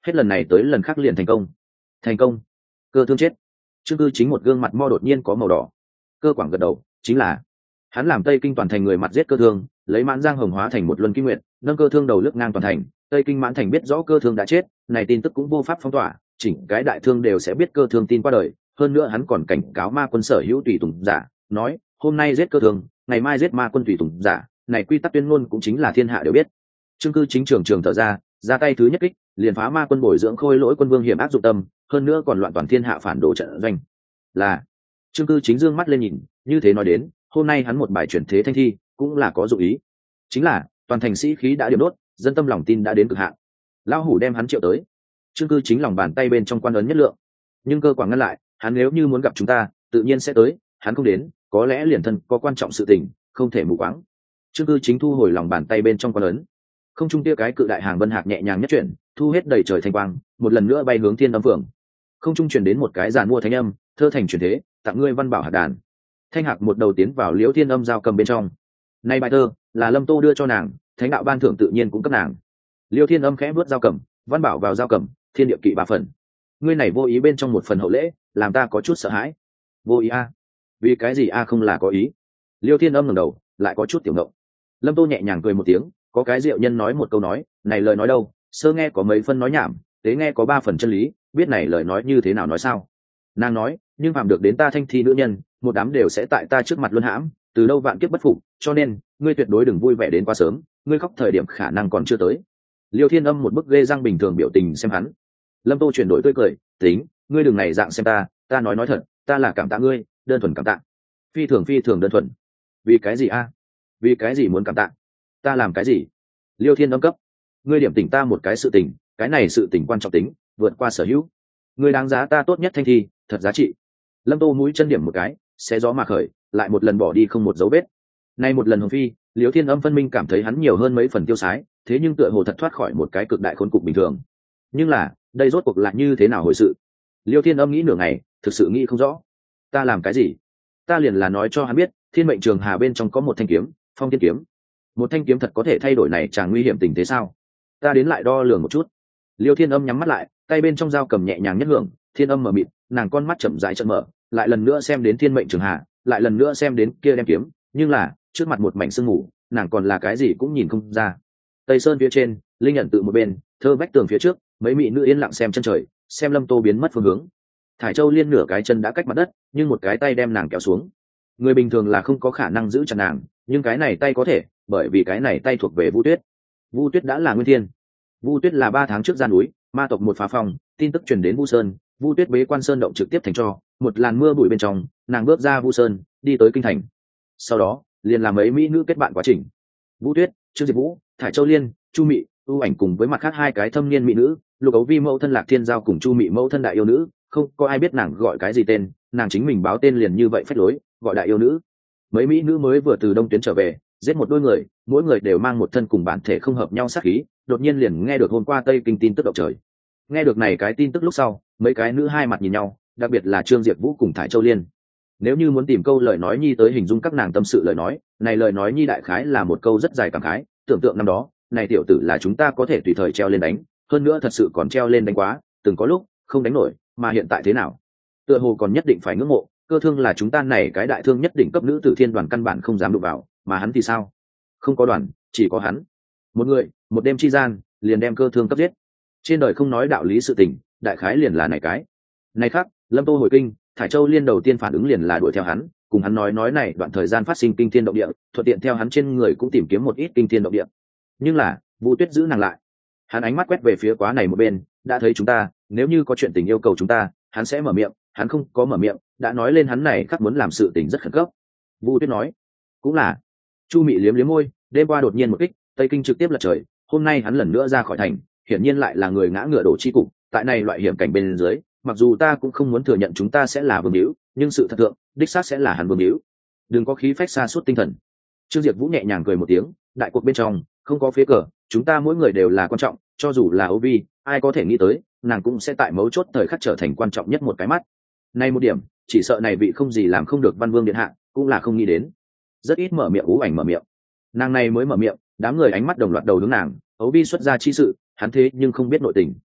A: hết lần này tới lần khác liền thành công. Thành công. Cơ thương chết. Trương Cư Chính một gương mặt mo đột nhiên có màu đỏ. Cơ Quảng gật đầu, chính là hắn làm Tây Kinh toàn thành người mặt giết Cơ Thương, lấy Mãn Giang Hồng hóa thành một luân kim nguyện, nâng Cơ Thương đầu lướt ngang toàn thành. Tây Kinh Mãn thành biết rõ Cơ Thương đã chết, này tin tức cũng vô pháp phong tỏa, chỉnh cái đại thương đều sẽ biết Cơ Thương tin qua đời. Hơn nữa hắn còn cảnh cáo ma quân sở hữu tùy tùng giả, nói hôm nay giết Cơ Thương, ngày mai giết ma quân tùy tùng giả, này quy tắc tuyên ngôn cũng chính là thiên hạ đều biết. Trương Cư Chính trường trường thở ra, ra tay thứ nhất kích, liền phá ma quân bồi dưỡng khôi lỗi quân vương hiểm ác dụng tâm, hơn nữa còn loạn toàn thiên hạ phản đồ trận doanh. Là Trương Cư Chính dương mắt lên nhìn, như thế nói đến, hôm nay hắn một bài chuyển thế thanh thi, cũng là có dụng ý. Chính là toàn thành sĩ khí đã điểm đốt, dân tâm lòng tin đã đến cực hạn. Lão hủ đem hắn triệu tới. Trương Cư Chính lòng bàn tay bên trong quan ấn nhất lượng, nhưng Cơ Quảng ngăn lại, hắn nếu như muốn gặp chúng ta, tự nhiên sẽ tới, hắn không đến, có lẽ liền thân có quan trọng sự tình, không thể mù quáng. Trương Cư Chính thu hồi lòng bàn tay bên trong quan ấn, không trung tia cái cự đại hàng vân hạc nhẹ nhàng nhất chuyển, thu hết đầy trời thanh quang, một lần nữa bay hướng Thiên Âm Phường. Không trung truyền đến một cái giàn mua thanh âm, thơ thành truyền thế, tặng ngươi văn bảo hạt đàn. Thanh hạc một đầu tiến vào Liễu Thiên Âm giao cầm bên trong. Nay bài thơ là Lâm Tô đưa cho nàng, thánh đạo ban thưởng tự nhiên cũng cấp nàng. Liễu Thiên Âm khẽ vớt giao cầm, văn bảo vào giao cầm, thiên địa kỵ ba phần. Ngươi này vô ý bên trong một phần hậu lễ, làm ta có chút sợ hãi. Vô ý a? Vì cái gì a không là có ý? Liễu Thiên Âm ngẩng đầu, lại có chút tiểu ngộng. Lâm Tô nhẹ nhàng cười một tiếng, có cái diệu nhân nói một câu nói, này lời nói đâu, sơ nghe có mấy phân nói nhảm, tế nghe có ba phần chân lý, biết này lời nói như thế nào nói sao? Nàng nói, nhưng phạm được đến ta thanh thi nữ nhân, một đám đều sẽ tại ta trước mặt luân hãm, từ đâu vạn kiếp bất phục, cho nên ngươi tuyệt đối đừng vui vẻ đến quá sớm, ngươi khóc thời điểm khả năng còn chưa tới. Liêu Thiên Âm một bức ghê răng bình thường biểu tình xem hắn. Lâm Tô chuyển đổi tươi cười, tính, ngươi đừng này dạng xem ta, ta nói nói thật, ta là cảm tạ ngươi, đơn thuần cảm tạ. Phi thường phi thường đơn thuần. Vì cái gì a? Vì cái gì muốn cảm tạ? Ta làm cái gì? Liêu Thiên Âm cấp, ngươi điểm tỉnh ta một cái sự tình, cái này sự tình quan trọng tính, vượt qua sở hữu. Ngươi đáng giá ta tốt nhất thanh thi, thật giá trị. Lâm Tô mũi chân điểm một cái, xé gió mà khởi, lại một lần bỏ đi không một dấu vết. Nay một lần hồng phi, Liêu Thiên Âm phân minh cảm thấy hắn nhiều hơn mấy phần tiêu sái, thế nhưng tựa hồ thật thoát khỏi một cái cực đại khốn cục bình thường. Nhưng là, đây rốt cuộc là như thế nào hồi sự? Liêu Thiên Âm nghĩ nửa ngày, thực sự nghĩ không rõ. Ta làm cái gì? Ta liền là nói cho hắn biết, thiên mệnh trường hà bên trong có một thanh kiếm, Phong Thiên kiếm. Một thanh kiếm thật có thể thay đổi này chàng nguy hiểm tình thế sao? Ta đến lại đo lường một chút. Liêu Thiên Âm nhắm mắt lại, tay bên trong dao cầm nhẹ nhàng nhất hưởng, Thiên Âm mở mịt, nàng con mắt chậm rãi chợt mở, lại lần nữa xem đến thiên mệnh trường hà, lại lần nữa xem đến kia đem kiếm, nhưng là trước mặt một mảnh sương mù, nàng còn là cái gì cũng nhìn không ra. Tây Sơn phía trên, linh ẩn tự một bên, thơ vách tường phía trước, mấy mỹ nữ yên lặng xem chân trời, xem Lâm Tô biến mất phương hướng. Thải Châu Liên nửa cái chân đã cách mặt đất, nhưng một cái tay đem nàng kéo xuống. Người bình thường là không có khả năng giữ chặt nàng, nhưng cái này tay có thể, bởi vì cái này tay thuộc về Vu Tuyết. Vu Tuyết đã là nguyên thiên. Vu Tuyết là ba tháng trước ra núi, ma tộc một phá phòng, tin tức truyền đến Vu Sơn, Vu Tuyết bế quan sơn động trực tiếp thành cho, một làn mưa bụi bên trong, nàng bước ra Vu Sơn, đi tới kinh thành. Sau đó, liền làm mấy mỹ nữ kết bạn quá trình. Vu Tuyết, Trương Diệp Vũ, Thải Châu Liên, Chu Mị, ưu ảnh cùng với mặt khác hai cái thâm niên mỹ nữ, Lục Ấu Vi mẫu thân Lạc Thiên Giao cùng Chu Mị mẫu thân đại yêu nữ, không có ai biết nàng gọi cái gì tên, nàng chính mình báo tên liền như vậy phách lối, gọi đại yêu nữ. Mấy mỹ nữ mới vừa từ đông tuyến trở về, giết một đôi người, mỗi người đều mang một thân cùng bản thể không hợp nhau sát khí, đột nhiên liền nghe được hôm qua Tây Kinh tin tức động trời. Nghe được này cái tin tức lúc sau, mấy cái nữ hai mặt nhìn nhau, đặc biệt là Trương Diệp Vũ cùng Thải Châu Liên. Nếu như muốn tìm câu lời nói nhi tới hình dung các nàng tâm sự lời nói, này lời nói nhi đại khái là một câu rất dài cảm khái, tưởng tượng năm đó, này tiểu tử là chúng ta có thể tùy thời treo lên đánh, hơn nữa thật sự còn treo lên đánh quá, từng có lúc không đánh nổi, mà hiện tại thế nào? Tựa hồ còn nhất định phải ngưỡng mộ, Cơ Thương là chúng ta này cái đại thương nhất đỉnh cấp nữ tử thiên đoàn căn bản không dám đụng vào, mà hắn thì sao? Không có đoàn, chỉ có hắn. Một người, một đêm chi gian, liền đem Cơ Thương cấp giết. Trên đời không nói đạo lý sự tình, đại khái liền là này cái. Này khác, Lâm Tô hồi kinh, Thải Châu Liên đầu tiên phản ứng liền là đuổi theo hắn, cùng hắn nói nói này đoạn thời gian phát sinh kinh thiên động địa, thuận tiện theo hắn trên người cũng tìm kiếm một ít kinh thiên động địa. Nhưng là, Vu Tuyết giữ nàng lại. Hắn ánh mắt quét về phía quá này một bên, đã thấy chúng ta, nếu như có chuyện tình yêu cầu chúng ta, hắn sẽ mở miệng, hắn không có mở miệng, đã nói lên hắn này khắc muốn làm sự tình rất khẩn cấp. Vu Tuyết nói, cũng là. Chu Mị liếm liếm môi, đêm qua đột nhiên một kích, Tây Kinh trực tiếp lật trời, hôm nay hắn lần nữa ra khỏi thành, hiển nhiên lại là người ngã ngựa đổ chi cục, tại này loại hiểm cảnh bên dưới, mặc dù ta cũng không muốn thừa nhận chúng ta sẽ là vương hữu, nhưng sự thật thượng, đích xác sẽ là hắn vương hữu. Đừng có khí phách xa suốt tinh thần. Trương Diệp Vũ nhẹ nhàng cười một tiếng, đại cuộc bên trong, không có phế cờ, chúng ta mỗi người đều là quan trọng, cho dù là Âu Vi, ai có thể nghĩ tới, nàng cũng sẽ tại mấu chốt thời khắc trở thành quan trọng nhất một cái mắt. Nay một điểm, chỉ sợ này vị không gì làm không được văn vương điện hạ, cũng là không nghĩ đến. Rất ít mở miệng Ú Ảnh mở miệng. Nàng này mới mở miệng, đám người ánh mắt đồng loạt đầu hướng nàng, Âu Vi xuất ra chi sự, hắn thế nhưng không biết nội tình.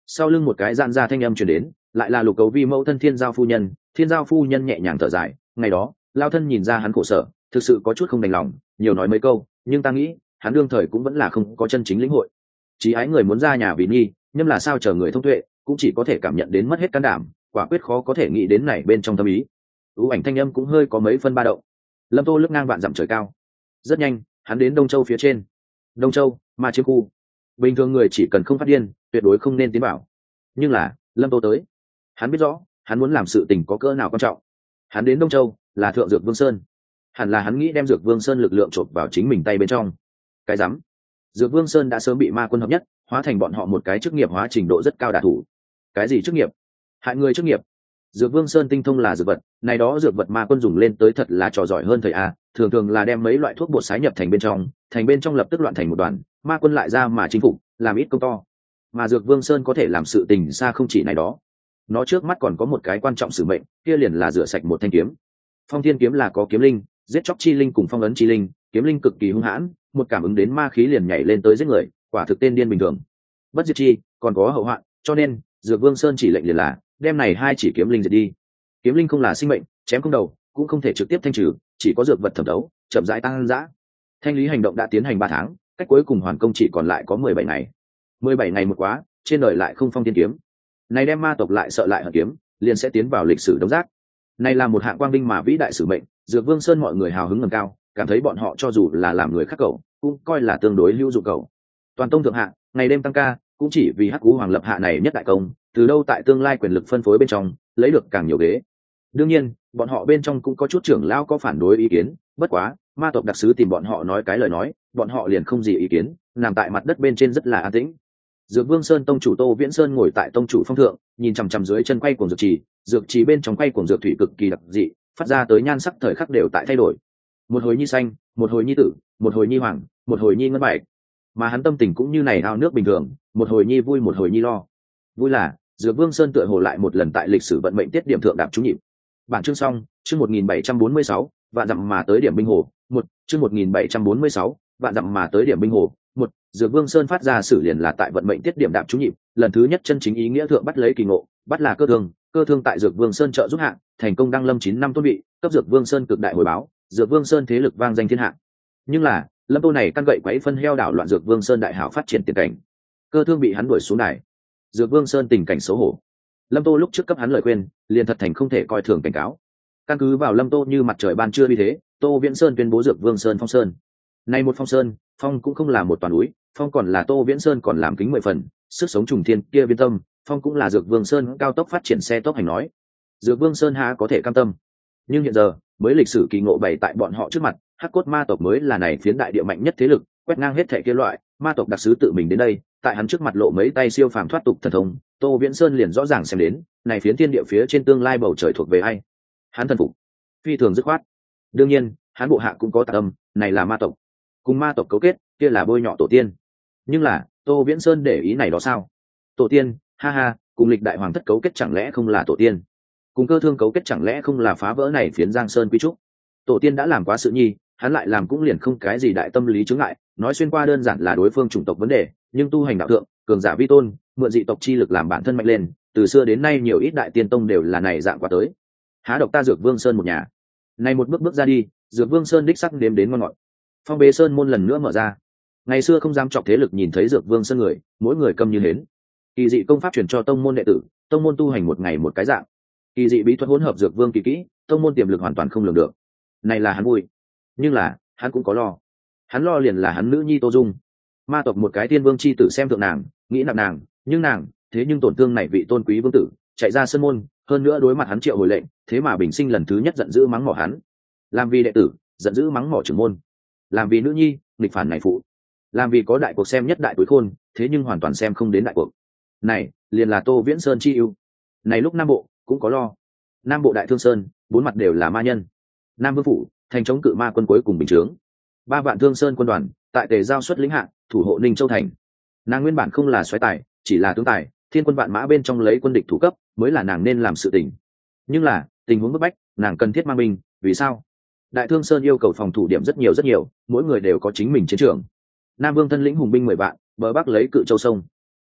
A: Sau lưng một cái gian ra thanh âm truyền đến, lại là Lục Cấu Vi mẫu thân Thiên Giao phu nhân. Thiên Giao phu nhân nhẹ nhàng thở dài, ngày đó lao thân nhìn ra hắn khổ sở, thực sự có chút không đành lòng, nhiều nói mấy câu, nhưng ta nghĩ hắn đương thời cũng vẫn là không có chân chính lĩnh hội. Chí ái người muốn ra nhà vì nghi, nhưng là sao chờ người thông tuệ cũng chỉ có thể cảm nhận đến mất hết can đảm, quả quyết khó có thể nghĩ đến này bên trong tâm ý. ưu ảnh thanh âm cũng hơi có mấy phân ba động. Lâm Tô lướt ngang vạn dặm trời cao, rất nhanh hắn đến Đông Châu phía trên. Đông Châu ma chiếm khu, bình thường người chỉ cần không phát điên tuyệt đối không nên tiến vào, nhưng là Lâm Tô tới, hắn biết rõ hắn muốn làm sự tình có cỡ nào quan trọng. Hắn đến Đông Châu là thượng dược Vương Sơn, hẳn là hắn nghĩ đem dược Vương Sơn lực lượng chộp vào chính mình tay bên trong. Cái rắm, dược Vương Sơn đã sớm bị ma quân hợp nhất, hóa thành bọn họ một cái chức nghiệp hóa trình độ rất cao đả thủ. Cái gì chức nghiệp? Hại người chức nghiệp. Dược Vương Sơn tinh thông là dược vật, này đó dược vật ma quân dùng lên tới thật là trò giỏi hơn thầy a, thường thường là đem mấy loại thuốc bột sái nhập thành bên trong, thành bên trong lập tức loạn thành một đoàn, ma quân lại ra mà chinh phục, làm ít công to. Mà Dược Vương Sơn có thể làm sự tình xa không chỉ này đó, nó trước mắt còn có một cái quan trọng sử mệnh, kia liền là rửa sạch một thanh kiếm. Phong Thiên kiếm là có kiếm linh, giết chóc chi linh cùng phong ấn chi linh, kiếm linh cực kỳ hung hãn, một cảm ứng đến ma khí liền nhảy lên tới giết người, quả thực tên điên bình thường. Bất diệt chi, còn có hậu hoạn, cho nên Dược Vương Sơn chỉ lệnh liền là đem này hai chỉ kiếm linh diệt đi. Kiếm linh không là sinh mệnh, chém không đầu, cũng không thể trực tiếp thanh trừ, chỉ có dược vật thẩm thấu, chậm rãi tăng dã. Thanh lý hành động đã tiến hành ba tháng, cách cuối cùng hoàn công chỉ còn lại có mười bảy ngày. mười bảy ngày một quá, trên đời lại không phong thiên kiếm. Này đem ma tộc lại sợ lại hận kiếm, liền sẽ tiến vào lịch sử đống rác. Này là một hạng quang vinh mà vĩ đại sử mệnh, Dược Vương Sơn mọi người hào hứng ngẩng cao, cảm thấy bọn họ cho dù là làm người khác cẩu, cũng coi là tương đối hữu dụng cẩu. Toàn tông thượng hạ, ngày đêm tăng ca, cũng chỉ vì Hắc Cú Hoàng lập hạ này nhất đại công, từ đâu tại tương lai quyền lực phân phối bên trong, lấy được càng nhiều ghế. Đương nhiên, bọn họ bên trong cũng có chút trưởng lão có phản đối ý kiến, bất quá, ma tộc đặc sứ tìm bọn họ nói cái lời nói, bọn họ liền không gì ý kiến, nằm tại mặt đất bên trên rất là an tĩnh. Dược Vương Sơn tông chủ Tô Viễn Sơn ngồi tại tông chủ phong thượng, nhìn chằm chằm dưới chân quay cuồng dược trì, dược trì bên trong quay cuồng dược thủy cực kỳ đặc dị, phát ra tới nhan sắc thời khắc đều tại thay đổi. Một hồi nhi xanh, một hồi nhi tử, một hồi nhi hoàng, một hồi nhi ngân bạch. Mà hắn tâm tình cũng như này ao nước bình thường, một hồi nhi vui một hồi nhi lo. Vui là Dược Vương Sơn tựa hồ lại một lần tại lịch sử vận mệnh tiết điểm thượng đạp trúng nhịp. Bản chương xong, chương một nghìn bảy trăm bốn mươi sáu, vạn dặm mà tới điểm binh hồ, một, chương một nghìn bảy trăm bốn mươi sáu, vạn dặm mà tới điểm binh hồ, một, Dược Vương Sơn phát ra sử liền là tại vận mệnh tiết điểm đạp trúng nhịp, lần thứ nhất chân chính ý nghĩa thượng bắt lấy kỳ ngộ, bắt là cơ thương, cơ thương tại Dược Vương Sơn trợ giúp hạng, thành công đăng lâm chín năm tôn vị, cấp Dược Vương Sơn cực đại hồi báo, Dược Vương Sơn thế lực vang danh thiên hạ. Nhưng là, Lâm Tô này căn gậy quấy phân heo đảo loạn Dược Vương Sơn đại hảo phát triển tiền cảnh. Cơ thương bị hắn đuổi xuống đài. Dược Vương Sơn tình cảnh xấu hổ. Lâm Tô lúc trước cấp hắn lời khuyên, liền thật thành không thể coi thường cảnh cáo. Căn cứ vào Lâm Tô như mặt trời ban trưa như thế, Tô Viễn Sơn tuyên bố Dược Vương Sơn phong sơn. Nay một phong sơn, phong cũng không là một toàn núi, phong còn là Tô Viễn Sơn còn làm kính mười phần, sức sống trùng thiên kia viên tâm, phong cũng là Dược Vương Sơn cao tốc phát triển xe tốc hành nói. Dược Vương Sơn há có thể cam tâm. Nhưng hiện giờ, mới lịch sử kỳ ngộ bày tại bọn họ trước mặt, Hắc Cốt ma tộc mới là này phiến đại địa mạnh nhất thế lực, quét ngang hết thảy kia loại, ma tộc đặc sứ tự mình đến đây, tại hắn trước mặt lộ mấy tay siêu phàm thoát tục thần thông, Tô Viễn Sơn liền rõ ràng xem đến, này phiến thiên địa phía trên tương lai bầu trời thuộc về ai. Hắn thần phục, phi thường dứt khoát. Đương nhiên, hắn bộ hạ cũng có tà tâm, này là ma tộc, cùng ma tộc cấu kết, kia là bôi nhọ tổ tiên. Nhưng là, Tô Viễn Sơn để ý này đó sao? Tổ tiên, ha ha, cùng lịch đại hoàng thất cấu kết chẳng lẽ không là tổ tiên? Cùng cơ thương cấu kết chẳng lẽ không là phá vỡ này phiến Giang Sơn quy trúc? Tổ tiên đã làm quá sự nhi, hắn lại làm cũng liền không cái gì đại tâm lý chướng ngại, nói xuyên qua đơn giản là đối phương chủng tộc vấn đề, nhưng tu hành đạo thượng, cường giả vi tôn, mượn dị tộc chi lực làm bản thân mạnh lên, từ xưa đến nay nhiều ít đại tiên tông đều là này dạng qua tới. Há độc ta Dược Vương Sơn một nhà. Này một bước bước ra đi, Dược Vương Sơn đích sắc đếm đến ngon ngọt. Phong Bế Sơn môn lần nữa mở ra. Ngày xưa không dám chọc thế lực nhìn thấy Dược Vương Sơn người, mỗi người câm như hến. Kỳ dị công pháp truyền cho tông môn đệ tử, tông môn tu hành một ngày một cái dạng. Kỳ dị bí thuật hỗn hợp Dược Vương kỳ kỹ, tông môn tiềm lực hoàn toàn không lường được. Này là hắn vui, nhưng là hắn cũng có lo. Hắn lo liền là hắn nữ nhi Tô Dung, ma tộc một cái tiên vương chi tử xem thượng nàng, nghĩ nạp nàng, nhưng nàng thế nhưng tổn thương này vị tôn quý vương tử, chạy ra sân môn, hơn nữa đối mặt hắn triệu hồi lệnh, thế mà bình sinh lần thứ nhất giận dữ mắng mỏ hắn. Làm vì đệ tử, giận dữ mắng mỏ trưởng môn. Làm vì nữ nhi, nghịch phản này phụ. Làm vì có đại cuộc xem nhất đại túi khôn, thế nhưng hoàn toàn xem không đến đại cuộc. Này, liền là Tô Viễn Sơn chi ưu. Này lúc Nam Bộ cũng có lo. Nam Bộ Đại Thương Sơn, bốn mặt đều là ma nhân. Nam Vương phủ, thành chống cự ma quân cuối cùng bình chướng. Ba vạn Thương Sơn quân đoàn, tại Tề Giao xuất lĩnh hạng, thủ hộ Ninh Châu thành. Nàng nguyên bản không là soái tài, chỉ là tướng tài, thiên quân vạn mã bên trong lấy quân địch thủ cấp, mới là nàng nên làm sự tình. Nhưng là, tình huống bức bách, nàng cần thiết mang binh, vì sao? Đại Thương Sơn yêu cầu phòng thủ điểm rất nhiều rất nhiều, mỗi người đều có chính mình chiến trường. Nam Vương thân lĩnh hùng binh mười vạn, bờ bắc lấy Cự Châu sông.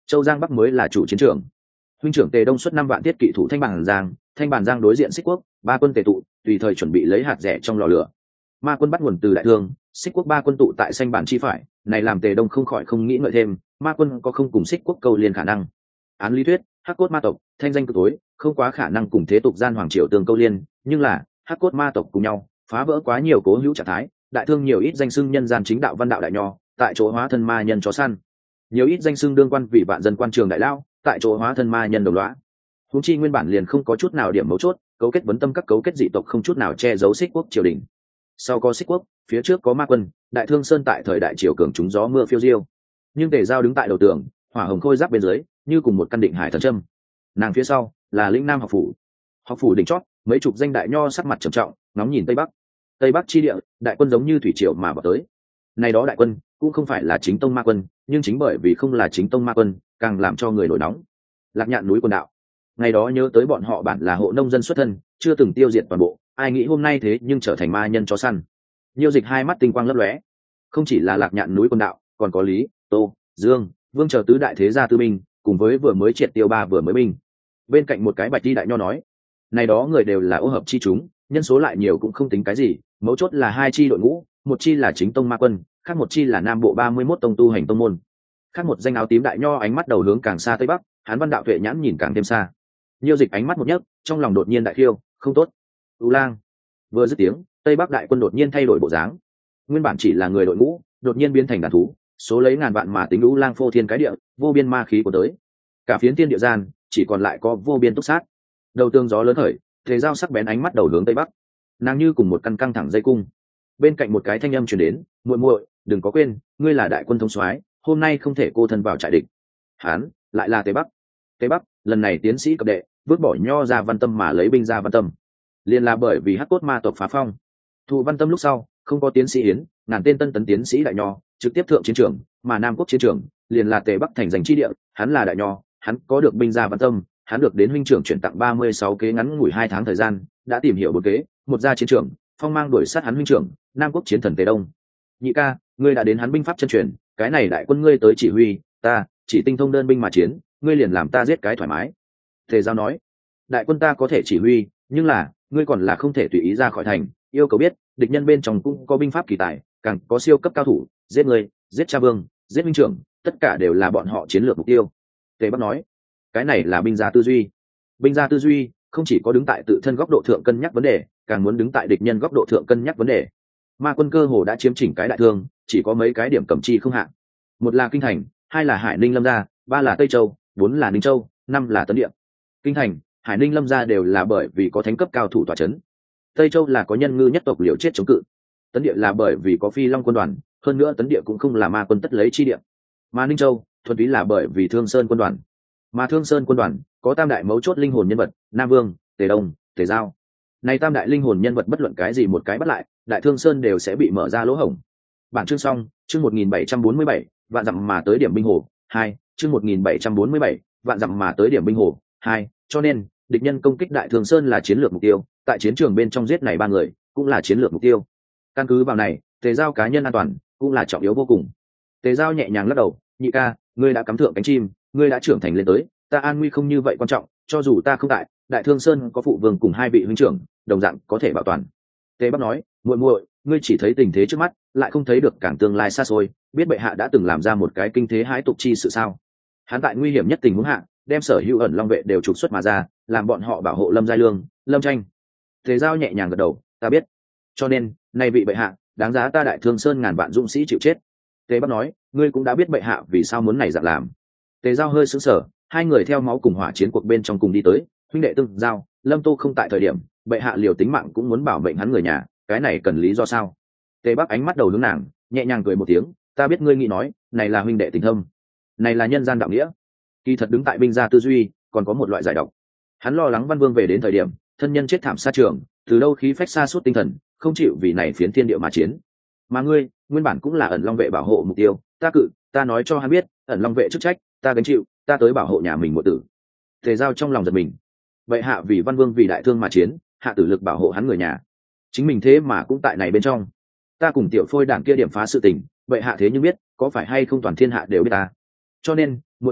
A: Châu Giang Bắc mới là chủ chiến trường. Huynh trưởng Tề Đông xuất năm vạn tiết kỵ thủ Thanh Bản Giang, Thanh Bản Giang đối diện Xích Quốc, ba quân tề tụ, tùy thời chuẩn bị lấy hạt rẻ trong lò lửa. Ma quân bắt nguồn từ Đại Thương, Xích Quốc ba quân tụ tại Xanh Bản chi phải, này làm Tề Đông không khỏi không nghĩ ngợi thêm, Ma quân có không cùng Xích Quốc câu liên khả năng. Án lý thuyết, Hắc cốt ma tộc, thanh danh cực tối, không quá khả năng cùng thế tục gian hoàng triều tương câu liên, nhưng là Hắc cốt ma tộc cùng nhau, phá vỡ quá nhiều cố hữu trạng thái, Đại Thương nhiều ít danh xưng nhân gian chính đạo văn đạo đại nho, tại chỗ hóa thân ma nhân chó săn. Nhiều ít danh xưng đương quan vì vạn dân quan trường đại lao, tại chỗ hóa thân ma nhân đồng lõa. Huống chi nguyên bản liền không có chút nào điểm mấu chốt, cấu kết vấn tâm các cấu kết dị tộc không chút nào che giấu Xích Quốc triều đình. Sau có Xích Quốc, phía trước có Ma quân, Đại Thương Sơn tại thời đại triều cường chúng gió mưa phiêu diêu. Nhưng Tề Giao đứng tại đầu tường, hỏa hồng khôi giáp bên dưới, như cùng một căn định hải thần châm. Nàng phía sau là lĩnh Nam học phủ. Học phủ đỉnh chót, mấy chục danh đại nho sắc mặt trầm trọng, ngóng nhìn Tây Bắc. Tây Bắc chi địa, đại quân giống như thủy triều mà vào tới. Này đó đại quân cũng không phải là chính tông Ma quân, nhưng chính bởi vì không là chính tông Ma quân, càng làm cho người nổi nóng. Lạc Nhạn núi quân đạo, ngày đó nhớ tới bọn họ bản là hộ nông dân xuất thân, chưa từng tiêu diệt toàn bộ, ai nghĩ hôm nay thế nhưng trở thành ma nhân chó săn. Nhiêu Dịch hai mắt tinh quang lấp lóe, không chỉ là Lạc Nhạn núi quân đạo, còn có Lý, Tô, Dương, Vương chờ tứ đại thế gia tư binh, cùng với vừa mới triệt tiêu ba vừa mới binh. Bên cạnh một cái bạch đi đại nho nói, này đó người đều là ô hợp chi chúng, nhân số lại nhiều cũng không tính cái gì, mấu chốt là hai chi đội ngũ, một chi là chính tông Ma quân, khác một chi là Nam Bộ ba mươi mốt tông tu hành tông môn. Khác một danh áo tím đại nho ánh mắt đầu hướng càng xa tây bắc, hắn văn đạo tuệ nhãn nhìn càng thêm xa. Nhiêu Dịch ánh mắt một nhấc, trong lòng đột nhiên đại khiêu, không tốt. U Lang. Vừa dứt tiếng, tây bắc đại quân đột nhiên thay đổi bộ dáng. Nguyên bản chỉ là người đội ngũ, đột nhiên biến thành đàn thú, số lấy ngàn vạn mà tính U Lang phô thiên cái địa, vô biên ma khí của tới. Cả phiến thiên địa gian, chỉ còn lại có vô biên túc sát. Đầu tương gió lớn khởi, Tề Giao sắc bén ánh mắt đầu hướng tây bắc. Nàng như cùng một căn căng thẳng dây cung. Bên cạnh một cái thanh âm truyền đến, muội muội, đừng có quên, ngươi là đại quân thống soái, hôm nay không thể cô thân vào trại địch. Hán lại là Tây Bắc. Tây Bắc lần này tiến sĩ cập đệ, vứt bỏ nho ra Văn Tâm mà lấy binh ra Văn Tâm, liền là bởi vì Hắc cốt ma tộc phá phong. Thụ Văn Tâm lúc sau, không có tiến sĩ Yến, ngàn tên tân tấn tiến sĩ đại nho trực tiếp thượng chiến trường, mà Nam quốc chiến trường liền là Tề Bắc thành giành chi địa, hắn là đại nho, hắn có được binh ra Văn Tâm, hắn được đến huynh trưởng chuyển tặng ba mươi sáu kế ngắn ngủi hai tháng thời gian, đã tìm hiểu một kế, một ra chiến trường, phong mang đuổi sát hắn huynh trưởng, Nam quốc chiến thần Tề Đông. Nhị ca, ngươi đã đến hắn binh pháp chân truyền, cái này đại quân ngươi tới chỉ huy, ta chỉ tinh thông đơn binh mà chiến, ngươi liền làm ta giết cái thoải mái. Tề Giao nói, đại quân ta có thể chỉ huy, nhưng là ngươi còn là không thể tùy ý ra khỏi thành, yêu cầu biết địch nhân bên trong cũng có binh pháp kỳ tài, càng có siêu cấp cao thủ, giết ngươi, giết cha vương, giết huynh trưởng, tất cả đều là bọn họ chiến lược mục tiêu. Tề Bắc nói, cái này là binh gia tư duy. Binh gia tư duy không chỉ có đứng tại tự thân góc độ thượng cân nhắc vấn đề, càng muốn đứng tại địch nhân góc độ thượng cân nhắc vấn đề. Ma quân cơ hồ đã chiếm chỉnh cái đại thương, chỉ có mấy cái điểm cẩm chi không hạn. Một là kinh thành, hai là Hải Ninh Lâm gia, ba là Tây Châu, bốn là Ninh Châu, năm là Tấn Địa. Kinh thành, Hải Ninh Lâm gia đều là bởi vì có thánh cấp cao thủ tọa chấn. Tây Châu là có nhân ngư nhất tộc liều chết chống cự. Tấn Địa là bởi vì có Phi Long quân đoàn, hơn nữa Tấn Địa cũng không là ma quân tất lấy chi địa. Mà Ninh Châu, thuần túy là bởi vì Thương Sơn quân đoàn. Mà Thương Sơn quân đoàn có tam đại mấu chốt linh hồn nhân vật, Nam Vương, Tề Đông, Tề Giao. Này tam đại linh hồn nhân vật bất luận cái gì một cái bắt lại, đại Thương Sơn đều sẽ bị mở ra lỗ hổng. Bản chương xong, chương một nghìn bảy trăm bốn mươi bảy, vạn dặm mà tới điểm binh hồ, hai, chương một nghìn bảy trăm bốn mươi bảy, vạn dặm mà tới điểm binh hồ, hai, cho nên, địch nhân công kích đại Thương Sơn là chiến lược mục tiêu, tại chiến trường bên trong giết này ba người, cũng là chiến lược mục tiêu. Căn cứ vào này, Tề Giao cá nhân an toàn cũng là trọng yếu vô cùng. Tề Giao nhẹ nhàng lắc đầu, nhị ca, ngươi đã cắm thượng cánh chim, ngươi đã trưởng thành lên tới, ta an nguy không như vậy quan trọng, cho dù ta không tại, đại Thương Sơn có phụ vương cùng hai vị huynh trưởng, đồng dạng có thể bảo toàn. Tề Bắc nói, muội muội, ngươi chỉ thấy tình thế trước mắt, lại không thấy được cảng tương lai xa xôi, biết bệ hạ đã từng làm ra một cái kinh thế hãi tục chi sự sao? Hắn tại nguy hiểm nhất tình huống hạ, đem sở hữu ẩn long vệ đều trục xuất mà ra, làm bọn họ bảo hộ Lâm Giai Lương, Lâm Tranh. Tề Giao nhẹ nhàng gật đầu, ta biết. Cho nên, nay vị bệ hạ, đáng giá ta đại Thương Sơn ngàn vạn dũng sĩ chịu chết. Tề Bắc nói, ngươi cũng đã biết bệ hạ vì sao muốn này dạng làm. Tề Giao hơi sững sờ, hai người theo máu cùng hỏa chiến cuộc bên trong cùng đi tới, huynh đệ tương giao, Lâm Tô không tại thời điểm, bệ hạ liều tính mạng cũng muốn bảo mệnh hắn người nhà, cái này cần lý do sao? Tề Bắc ánh mắt đầu hướng nàng, nhẹ nhàng cười một tiếng, ta biết ngươi nghĩ nói, này là huynh đệ tình thâm, này là nhân gian đạo nghĩa. Kỳ thật đứng tại binh gia tư duy, còn có một loại giải độc. Hắn lo lắng Văn Vương về đến thời điểm, thân nhân chết thảm xa trường, từ đâu khí phách xa suốt tinh thần, không chịu vì này phiến thiên địa mà chiến. Mà ngươi, nguyên bản cũng là ẩn long vệ bảo hộ mục tiêu, ta cự, ta nói cho hắn biết, ẩn long vệ chức trách, ta gánh chịu, ta tới bảo hộ nhà mình muội tử. Tề Giao trong lòng giật mình. Vậy hạ vì Văn Vương vì đại thương mà chiến, hạ tử lực bảo hộ hắn người nhà. Chính mình thế mà cũng tại này bên trong. Ta cùng tiểu phôi đảng kia điểm phá sự tình, vậy hạ thế nhưng biết, có phải hay không toàn thiên hạ đều biết ta. Cho nên, muội tử,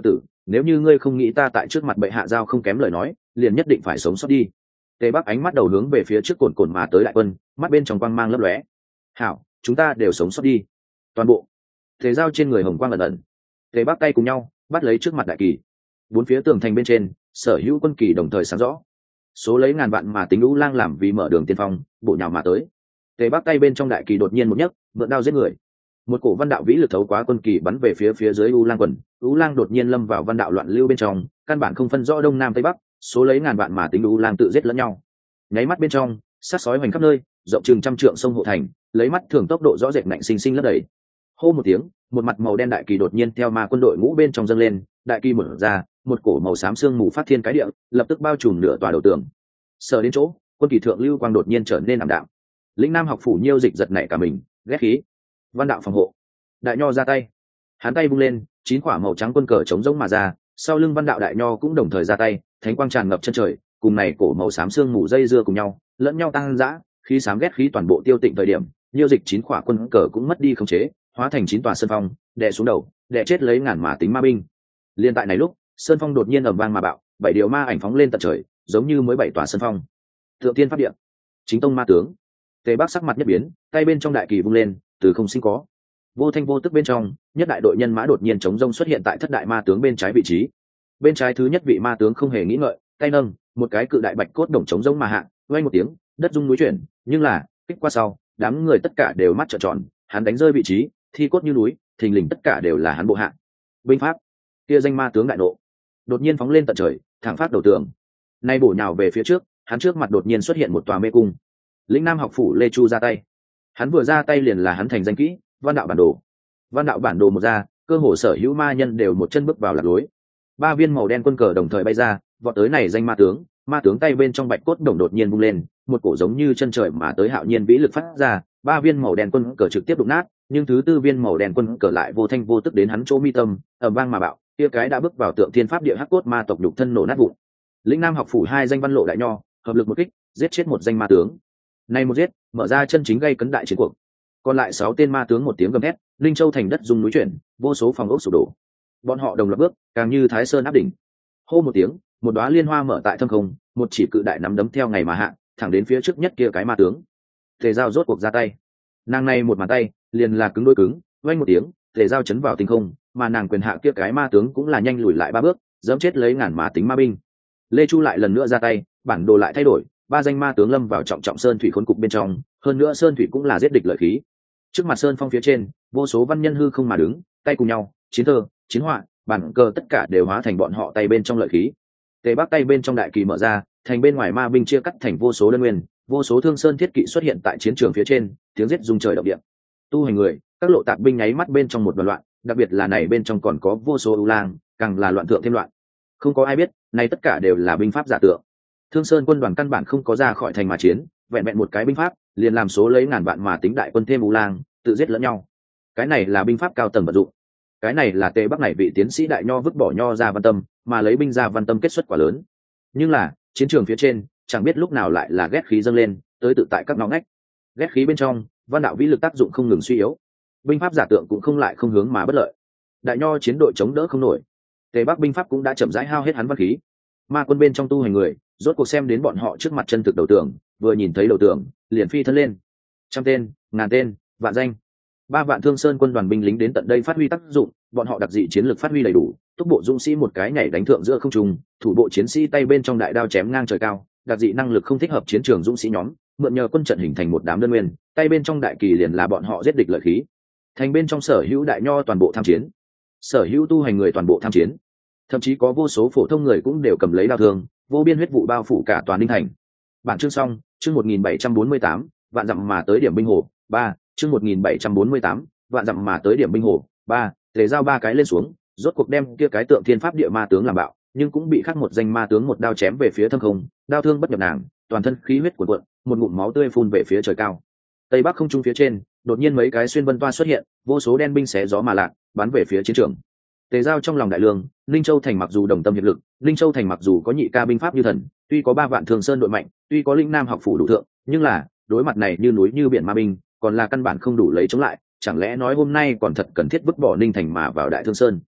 A: nếu như ngươi không nghĩ ta tại trước mặt bệ hạ giao không kém lời nói liền nhất định phải sống sót đi. Tề Bắc ánh mắt đầu hướng về phía trước cồn cồn mà tới đại quân, mắt bên trong quang mang lấp lóe. Hảo, chúng ta đều sống sót đi. Toàn bộ. Tề Giao trên người hồng quang ẩn ẩn. Tề Bắc tay cùng nhau bắt lấy trước mặt đại kỳ. Bốn phía tường thành bên trên, sở hữu quân kỳ đồng thời sáng rõ. Số lấy ngàn vạn mà tính lũ lang làm vì mở đường tiên phong, bộ nhào mà tới. Tề Bắc tay bên trong đại kỳ đột nhiên một nhấc, mượn đao giết người. Một cổ văn đạo vĩ lực thấu quá quân kỳ bắn về phía phía dưới u lang quần, u lang đột nhiên lâm vào văn đạo loạn lưu bên trong, căn bản không phân rõ đông nam tây bắc, số lấy ngàn vạn mà tính u lang tự giết lẫn nhau. Nháy mắt bên trong, sát sói hoành khắp nơi, rộng chừng trăm trượng sông hộ thành, lấy mắt thường tốc độ rõ rệt nạnh sinh sinh lấp đầy. Hô một tiếng, một mặt màu đen đại kỳ đột nhiên theo ma quân đội ngũ bên trong dâng lên, đại kỳ mở ra, một cổ màu xám sương mù phát thiên cái địa, lập tức bao trùm nửa tòa đầu tường. Sở đến chỗ, quân kỳ thượng lưu quang đột nhiên trở nên ảm đạm. Lĩnh Nam học phủ Nhiêu Dịch giật nảy cả mình, ghét khí. Văn đạo phòng hộ. Đại nho ra tay, hắn tay vung lên, chín quả màu trắng quân cờ chống rỗng mà ra, sau lưng văn đạo đại nho cũng đồng thời ra tay, thánh quang tràn ngập chân trời, cùng này cổ màu xám sương mù dây dưa cùng nhau, lẫn nhau tăng dã, khí xám ghét khí toàn bộ tiêu tịnh thời điểm, Nhiêu Dịch chín quả quân cờ cũng mất đi khống chế, hóa thành chín tòa sơn phong, đè xuống đầu, đè chết lấy ngàn mà tính ma binh. Liên tại này lúc, sơn phong đột nhiên ầm vang mà bạo, bảy điều ma ảnh phóng lên tận trời, giống như mới bảy tòa sơn phong. Thượng tiên pháp điện, chính tông ma tướng. Tề Bắc sắc mặt nhất biến, tay bên trong đại kỳ vung lên, từ không sinh có. Vô thanh vô tức bên trong, nhất đại đội nhân mã đột nhiên chống rông xuất hiện tại thất đại ma tướng bên trái vị trí. Bên trái thứ nhất vị ma tướng không hề nghĩ ngợi, tay nâng, một cái cự đại bạch cốt đồng chống rông mà hạ, vang một tiếng, đất rung núi chuyển, nhưng là, kích qua sau, đám người tất cả đều mắt trợn tròn, hắn đánh rơi vị trí, thi cốt như núi, thình lình tất cả đều là hắn bộ hạ. Binh pháp, kia danh ma tướng đại nộ, đột nhiên phóng lên tận trời, thẳng phát đầu tường. Nay bổ nhào về phía trước, hắn trước mặt đột nhiên xuất hiện một tòa mê cung. Lĩnh Nam học phủ Lê Chu ra tay, hắn vừa ra tay liền là hắn thành danh kỹ, văn đạo bản đồ. Văn đạo bản đồ một ra, cơ hồ sở hữu ma nhân đều một chân bước vào lạc lối. Ba viên màu đen quân cờ đồng thời bay ra, vọt tới này danh ma tướng, ma tướng tay bên trong bạch cốt đồng đột nhiên bung lên, một cổ giống như chân trời mà tới hạo nhiên vĩ lực phát ra, ba viên màu đen quân cờ trực tiếp đụng nát, nhưng thứ tư viên màu đen quân cờ lại vô thanh vô tức đến hắn chỗ mi tâm, ầm vang mà bạo, kia cái đã bước vào tượng thiên pháp địa hắc cốt ma tộc đục thân nổ nát vụn. Lĩnh Nam học phủ hai danh văn lộ đại nho, hợp lực một kích, giết chết một danh ma tướng. Này một giết, mở ra chân chính gây cấn đại chiến cuộc. Còn lại sáu tên ma tướng một tiếng gầm thét, linh châu thành đất rung núi chuyển, vô số phòng ốc sụp đổ. Bọn họ đồng loạt bước, càng như Thái Sơn áp đỉnh. Hô một tiếng, một đóa liên hoa mở tại thâm không, một chỉ cự đại nắm đấm theo ngày mà hạ, thẳng đến phía trước nhất kia cái ma tướng. Tề Giao rốt cuộc ra tay. Nàng này một bàn tay, liền là cứng đối cứng, vang một tiếng, Tề Giao chấn vào tinh không, mà nàng quyền hạ kia cái ma tướng cũng là nhanh lùi lại ba bước, giẫm chết lấy ngàn mà tính ma binh. Lê Chu lại lần nữa ra tay, bản đồ lại thay đổi, ba danh ma tướng lâm vào trọng trọng sơn thủy khốn cục bên trong, hơn nữa sơn thủy cũng là giết địch lợi khí. Trước mặt sơn phong phía trên, vô số văn nhân hư không mà đứng, tay cùng nhau, chiến thơ, chiến họa, bản cờ tất cả đều hóa thành bọn họ tay bên trong lợi khí. Tề Bắc tay bên trong đại kỳ mở ra, thành bên ngoài ma binh chia cắt thành vô số đơn nguyên, vô số thương sơn thiết kỵ xuất hiện tại chiến trường phía trên, tiếng giết rung trời động địa. Tu hành người, các lộ tạp binh nháy mắt bên trong một đoàn loạn, đặc biệt là này bên trong còn có vô số ưu lang, càng là loạn thượng thêm loạn. Không có ai biết, này tất cả đều là binh pháp giả tượng. Thương Sơn quân đoàn căn bản không có ra khỏi thành mà chiến, vẹn vẹn một cái binh pháp, liền làm số lấy ngàn vạn mà tính đại quân thêm ưu lang, tự giết lẫn nhau. Cái này là binh pháp cao tầng vận dụng. Cái này là Tề Bắc này vị tiến sĩ đại nho vứt bỏ nho ra văn tâm, mà lấy binh ra văn tâm kết xuất quả lớn. Nhưng là, chiến trường phía trên, chẳng biết lúc nào lại là ghét khí dâng lên, tới tự tại các ngõ ngách. Ghét khí bên trong, văn đạo vĩ lực tác dụng không ngừng suy yếu. Binh pháp giả tượng cũng không lại không hướng mà bất lợi. Đại nho chiến đội chống đỡ không nổi. Tề Bắc binh pháp cũng đã chậm rãi hao hết hắn văn khí. Ma quân bên trong tu hành người, rốt cuộc xem đến bọn họ trước mặt chân thực đầu tường, vừa nhìn thấy đầu tường, liền phi thân lên. Trăm tên, ngàn tên, vạn danh. Ba vạn Thương Sơn quân đoàn binh lính đến tận đây phát huy tác dụng, bọn họ đặc dị chiến lược phát huy đầy đủ, tốc bộ dũng sĩ một cái nhảy đánh thượng giữa không trung, thủ bộ chiến sĩ tay bên trong đại đao chém ngang trời cao, đặc dị năng lực không thích hợp chiến trường dũng sĩ nhóm, mượn nhờ quân trận hình thành một đám đơn nguyên, tay bên trong đại kỳ liền là bọn họ giết địch lợi khí. Thành bên trong sở hữu đại nho toàn bộ tham chiến, sở hữu tu hành người toàn bộ tham chiến, thậm chí có vô số phổ thông người cũng đều cầm lấy đao thương, vô biên huyết vụ bao phủ cả toàn ninh thành. Bản chương xong, chương một nghìn bảy trăm bốn mươi tám, vạn dặm mà tới điểm binh hồ, ba, chương một nghìn bảy trăm bốn mươi tám, vạn dặm mà tới điểm binh hồ, ba, Tề Giao ba cái lên xuống, rốt cuộc đem kia cái tượng thiên pháp địa ma tướng làm bạo, nhưng cũng bị khắc một danh ma tướng một đao chém về phía thâm không, đao thương bất nhập nàng, toàn thân khí huyết cuồn cuộn, một ngụm máu tươi phun về phía trời cao. Tây Bắc không trung phía trên, đột nhiên mấy cái xuyên vân toa xuất hiện, vô số đen binh xé gió mà lạc, bắn về phía chiến trường. Tề Giao trong lòng đại lương, Linh Châu thành mặc dù đồng tâm hiệp lực, Linh Châu thành mặc dù có nhị ca binh pháp như thần, tuy có ba vạn Thường Sơn đội mạnh, tuy có Linh Nam học phủ đủ thượng, nhưng là đối mặt này như núi như biển ma binh, còn là căn bản không đủ lấy chống lại, chẳng lẽ nói hôm nay còn thật cần thiết vứt bỏ Ninh thành mà vào Đại Thương Sơn.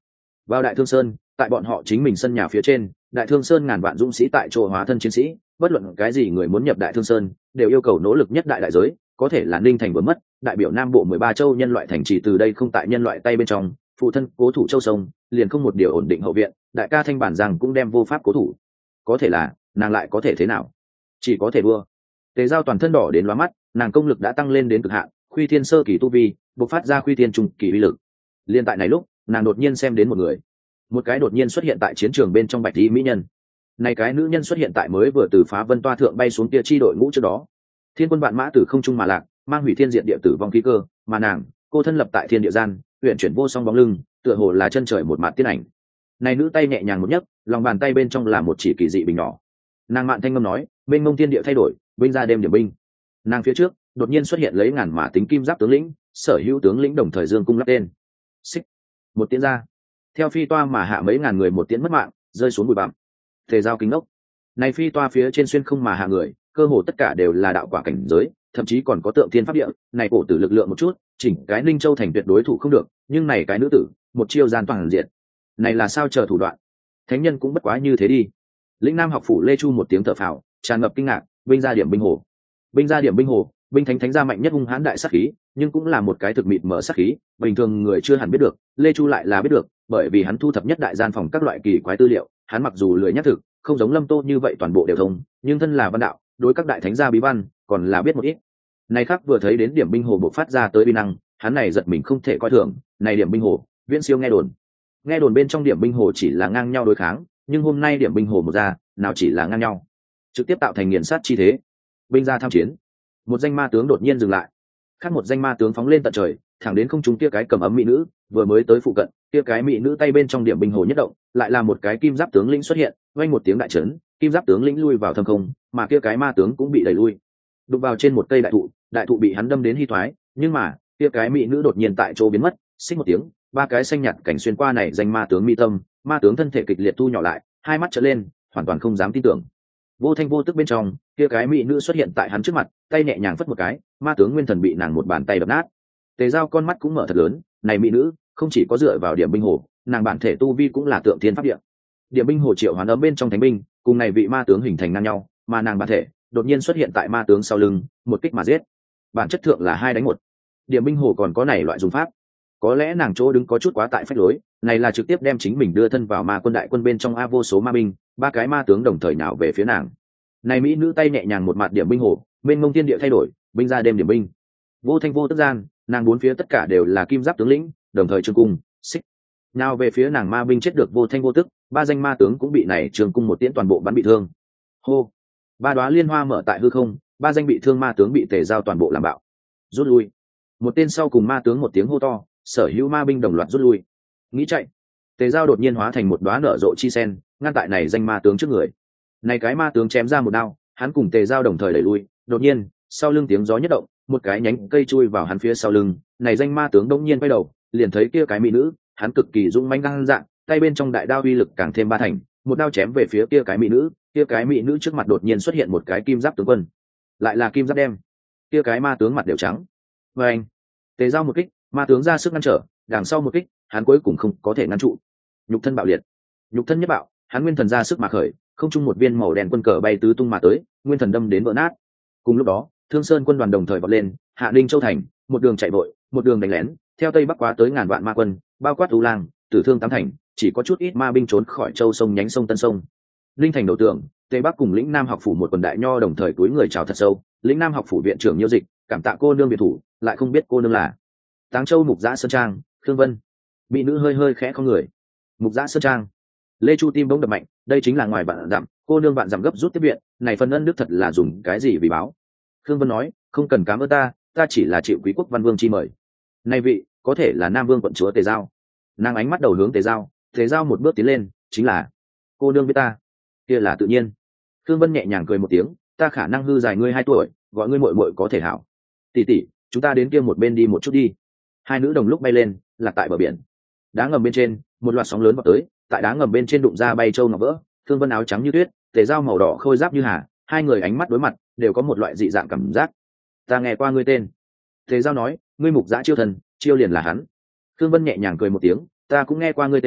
A: Vào Đại Thương Sơn, tại bọn họ chính mình sân nhà phía trên, Đại Thương Sơn ngàn vạn dũng sĩ tại chỗ hóa thân chiến sĩ, bất luận cái gì người muốn nhập Đại Thương Sơn, đều yêu cầu nỗ lực nhất đại đại giới, có thể là Ninh Thành vừa mất, đại biểu Nam Bộ mười ba châu nhân loại thành trì từ đây không tại nhân loại tay bên trong, phụ thân cố thủ châu sông, liền không một điều ổn định hậu viện, đại ca Thanh Bản rằng cũng đem vô pháp cố thủ. Có thể là, nàng lại có thể thế nào? Chỉ có thể đua. Tề Giao toàn thân đỏ đến lóa mắt, nàng công lực đã tăng lên đến cực hạn, Khuy Thiên sơ kỳ tu vi, bộc phát ra Khuy Thiên trung kỳ uy lực. Liên tại này lúc, nàng đột nhiên xem đến một người, một cái đột nhiên xuất hiện tại chiến trường bên trong bạch y mỹ nhân. Này cái nữ nhân xuất hiện tại mới vừa từ phá vân toa thượng bay xuống kia chi đội ngũ trước đó. Thiên quân vạn mã từ không trung mà lạc, mang hủy thiên diện địa tử vong khí cơ, mà nàng, cô thân lập tại thiên địa gian, uyển chuyển vô song bóng lưng, tựa hồ là chân trời một mạt tiên ảnh. Này nữ tay nhẹ nhàng một nhấc, lòng bàn tay bên trong là một chỉ kỳ dị bình nhỏ. Nàng mạn thanh ngâm nói, bên mông thiên địa thay đổi, binh ra đêm điểm binh. Nàng phía trước, đột nhiên xuất hiện lấy ngàn mã tính kim giáp tướng lĩnh, sở hữu tướng lĩnh đồng thời dương cung lắp tên. Xích, một tiếng ra. Theo phi toa mà hạ mấy ngàn người một tiếng mất mạng, rơi xuống bụi bặm. Tề Giao kính ốc. Này phi toa phía trên xuyên không mà hạ người, cơ hồ tất cả đều là đạo quả cảnh giới, thậm chí còn có tượng thiên pháp địa. Này cổ tử lực lượng một chút, chỉnh cái Ninh Châu thành tuyệt đối thủ không được, nhưng này cái nữ tử, một chiêu gian toàn diện. Này là sao chờ thủ đoạn? Thánh nhân cũng bất quá như thế đi. Lĩnh Nam học phủ Lê Chu một tiếng thở phào, tràn ngập kinh ngạc, binh ra điểm binh hồ. Binh ra điểm binh hồ, binh thánh thánh gia mạnh nhất hung hãn đại sát khí, nhưng cũng là một cái thực mịt mở sát khí, bình thường người chưa hẳn biết được, Lê Chu lại là biết được, bởi vì hắn thu thập nhất đại gian phòng các loại kỳ quái tư liệu, hắn mặc dù lười nhắc thực, không giống Lâm Tô như vậy toàn bộ đều thông, nhưng thân là văn đạo, đối các đại thánh gia bí văn, còn là biết một ít. Này khác vừa thấy đến điểm binh hồ bộc phát ra tới uy năng, hắn này giật mình không thể coi thường, này điểm binh hồ, viễn siêu nghe đồn. Nghe đồn bên trong điểm binh hồ chỉ là ngang nhau đối kháng, nhưng hôm nay điểm binh hồ một ra, nào chỉ là ngang nhau, trực tiếp tạo thành nghiền sát chi thế. Binh ra tham chiến, một danh ma tướng đột nhiên dừng lại, khác một danh ma tướng phóng lên tận trời, thẳng đến không trung kia cái cầm ấm mỹ nữ, vừa mới tới phụ cận, kia cái mỹ nữ tay bên trong điểm binh hồ nhất động, lại là một cái kim giáp tướng lĩnh xuất hiện, vang một tiếng đại chấn, kim giáp tướng lĩnh lui vào thâm không, mà kia cái ma tướng cũng bị đẩy lui, đụng vào trên một cây đại thụ, đại thụ bị hắn đâm đến hy thoái, nhưng mà kia cái mỹ nữ đột nhiên tại chỗ biến mất, xích một tiếng, ba cái xanh nhạt cảnh xuyên qua này danh ma tướng mi tâm, ma tướng thân thể kịch liệt thu nhỏ lại, hai mắt trợn lên, hoàn toàn không dám tin tưởng. Vô thanh vô tức bên trong, kia cái mỹ nữ xuất hiện tại hắn trước mặt, tay nhẹ nhàng phất một cái, ma tướng nguyên thần bị nàng một bàn tay đập nát. Tề Giao con mắt cũng mở thật lớn, này mỹ nữ không chỉ có dựa vào điểm binh hồ, nàng bản thể tu vi cũng là tượng thiên pháp địa. Điểm binh hồ triệu hoán ấm bên trong thánh binh, cùng này vị ma tướng hình thành ngang nhau, mà nàng bản thể đột nhiên xuất hiện tại ma tướng sau lưng, một kích mà giết. Bản chất thượng là hai đánh một. Điểm binh hồ còn có này loại dùng pháp, có lẽ nàng chỗ đứng có chút quá tại phách lối, này là trực tiếp đem chính mình đưa thân vào ma quân đại quân bên trong a vô số ma binh, ba cái ma tướng đồng thời nào về phía nàng. Này mỹ nữ tay nhẹ nhàng một mặt điểm binh hồ, bên ngông thiên địa thay đổi, binh ra đêm điểm binh. Vô thanh vô tức gian, nàng bốn phía tất cả đều là kim giáp tướng lĩnh, đồng thời trường cung, xích. Nào về phía nàng ma binh chết được vô thanh vô tức, ba danh ma tướng cũng bị này trường cung một tiễn toàn bộ bắn bị thương. Hô, ba đóa liên hoa mở tại hư không, ba danh bị thương ma tướng bị Tề Giao toàn bộ làm bạo. Rút lui. Một tên sau cùng ma tướng một tiếng hô to, sở hữu ma binh đồng loạt rút lui. Nghĩ chạy. Tề Giao đột nhiên hóa thành một đóa nở rộ chi sen, ngăn tại này danh ma tướng trước người. Này cái ma tướng chém ra một đao, hắn cùng Tề Giao đồng thời đẩy lui, đột nhiên, sau lưng tiếng gió nhất động, một cái nhánh cây chui vào hắn phía sau lưng, này danh ma tướng đông nhiên quay đầu, liền thấy kia cái mỹ nữ, hắn cực kỳ dũng mãnh gan dạng, tay bên trong đại đao uy lực càng thêm ba thành, một đao chém về phía kia cái mỹ nữ, kia cái mỹ nữ trước mặt đột nhiên xuất hiện một cái kim giáp tướng quân, lại là kim giáp đem, kia cái ma tướng mặt đều trắng. Và anh, Tề Giao một kích, ma tướng ra sức ngăn trở, đằng sau một kích, hắn cuối cùng không có thể ngăn trụ, nhục thân bạo liệt, nhục thân nhất bạo, hắn nguyên thần ra sức mà khởi, không trung một viên màu đen quân cờ bay tứ tung mà tới, nguyên thần đâm đến vỡ nát. Cùng lúc đó, Thương Sơn quân đoàn đồng thời vọt lên, hạ Ninh Châu thành, một đường chạy vội, một đường đánh lén, theo tây bắc quá tới ngàn vạn ma quân, bao quát U Lang, Tử Thương tám thành, chỉ có chút ít ma binh trốn khỏi châu sông nhánh sông Tân Sông. Linh thành đầu tượng, tây bắc cùng lĩnh Nam học phủ một quần đại nho đồng thời cúi người chào thật sâu, lĩnh Nam học phủ viện trưởng Nhiêu Dịch, cảm tạ cô nương biệt thủ, lại không biết cô nương là. Táng Châu Mục Giã Sơn Trang, Khương Vân. Mỹ nữ hơi hơi khẽ không người. Mục Giã Sơn Trang. Lê Chu tim bỗng đập mạnh, đây chính là ngoài bạn dặm, cô nương bạn dặm gấp rút tiếp viện, này phân ân đức thật là dùng cái gì vì báo. Khương Vân nói, không cần cảm ơn ta, ta chỉ là chịu quý quốc văn vương chi mời. Này vị, có thể là Nam Vương quận chúa Tề Giao. Nàng ánh mắt đầu hướng Tề Giao, Tề Giao một bước tiến lên, chính là cô nương với ta, kia là tự nhiên. Khương Vân nhẹ nhàng cười một tiếng, ta khả năng hư dài ngươi hai tuổi, gọi ngươi muội muội có thể hảo. Tỷ tỷ, chúng ta đến kia một bên đi một chút đi. Hai nữ đồng lúc bay lên, lạc tại bờ biển. Đá ngầm bên trên, một loạt sóng lớn vọt tới, tại đá ngầm bên trên đụng ra bay châu ngọc vỡ. Thương Vân áo trắng như tuyết, Tề Giao màu đỏ khôi giáp như hà, hai người ánh mắt đối mặt, đều có một loại dị dạng cảm giác. Ta nghe qua ngươi tên. Tề Giao nói, ngươi Mục Giã chiêu thần, chiêu liền là hắn. Thương Vân nhẹ nhàng cười một tiếng, ta cũng nghe qua ngươi tên,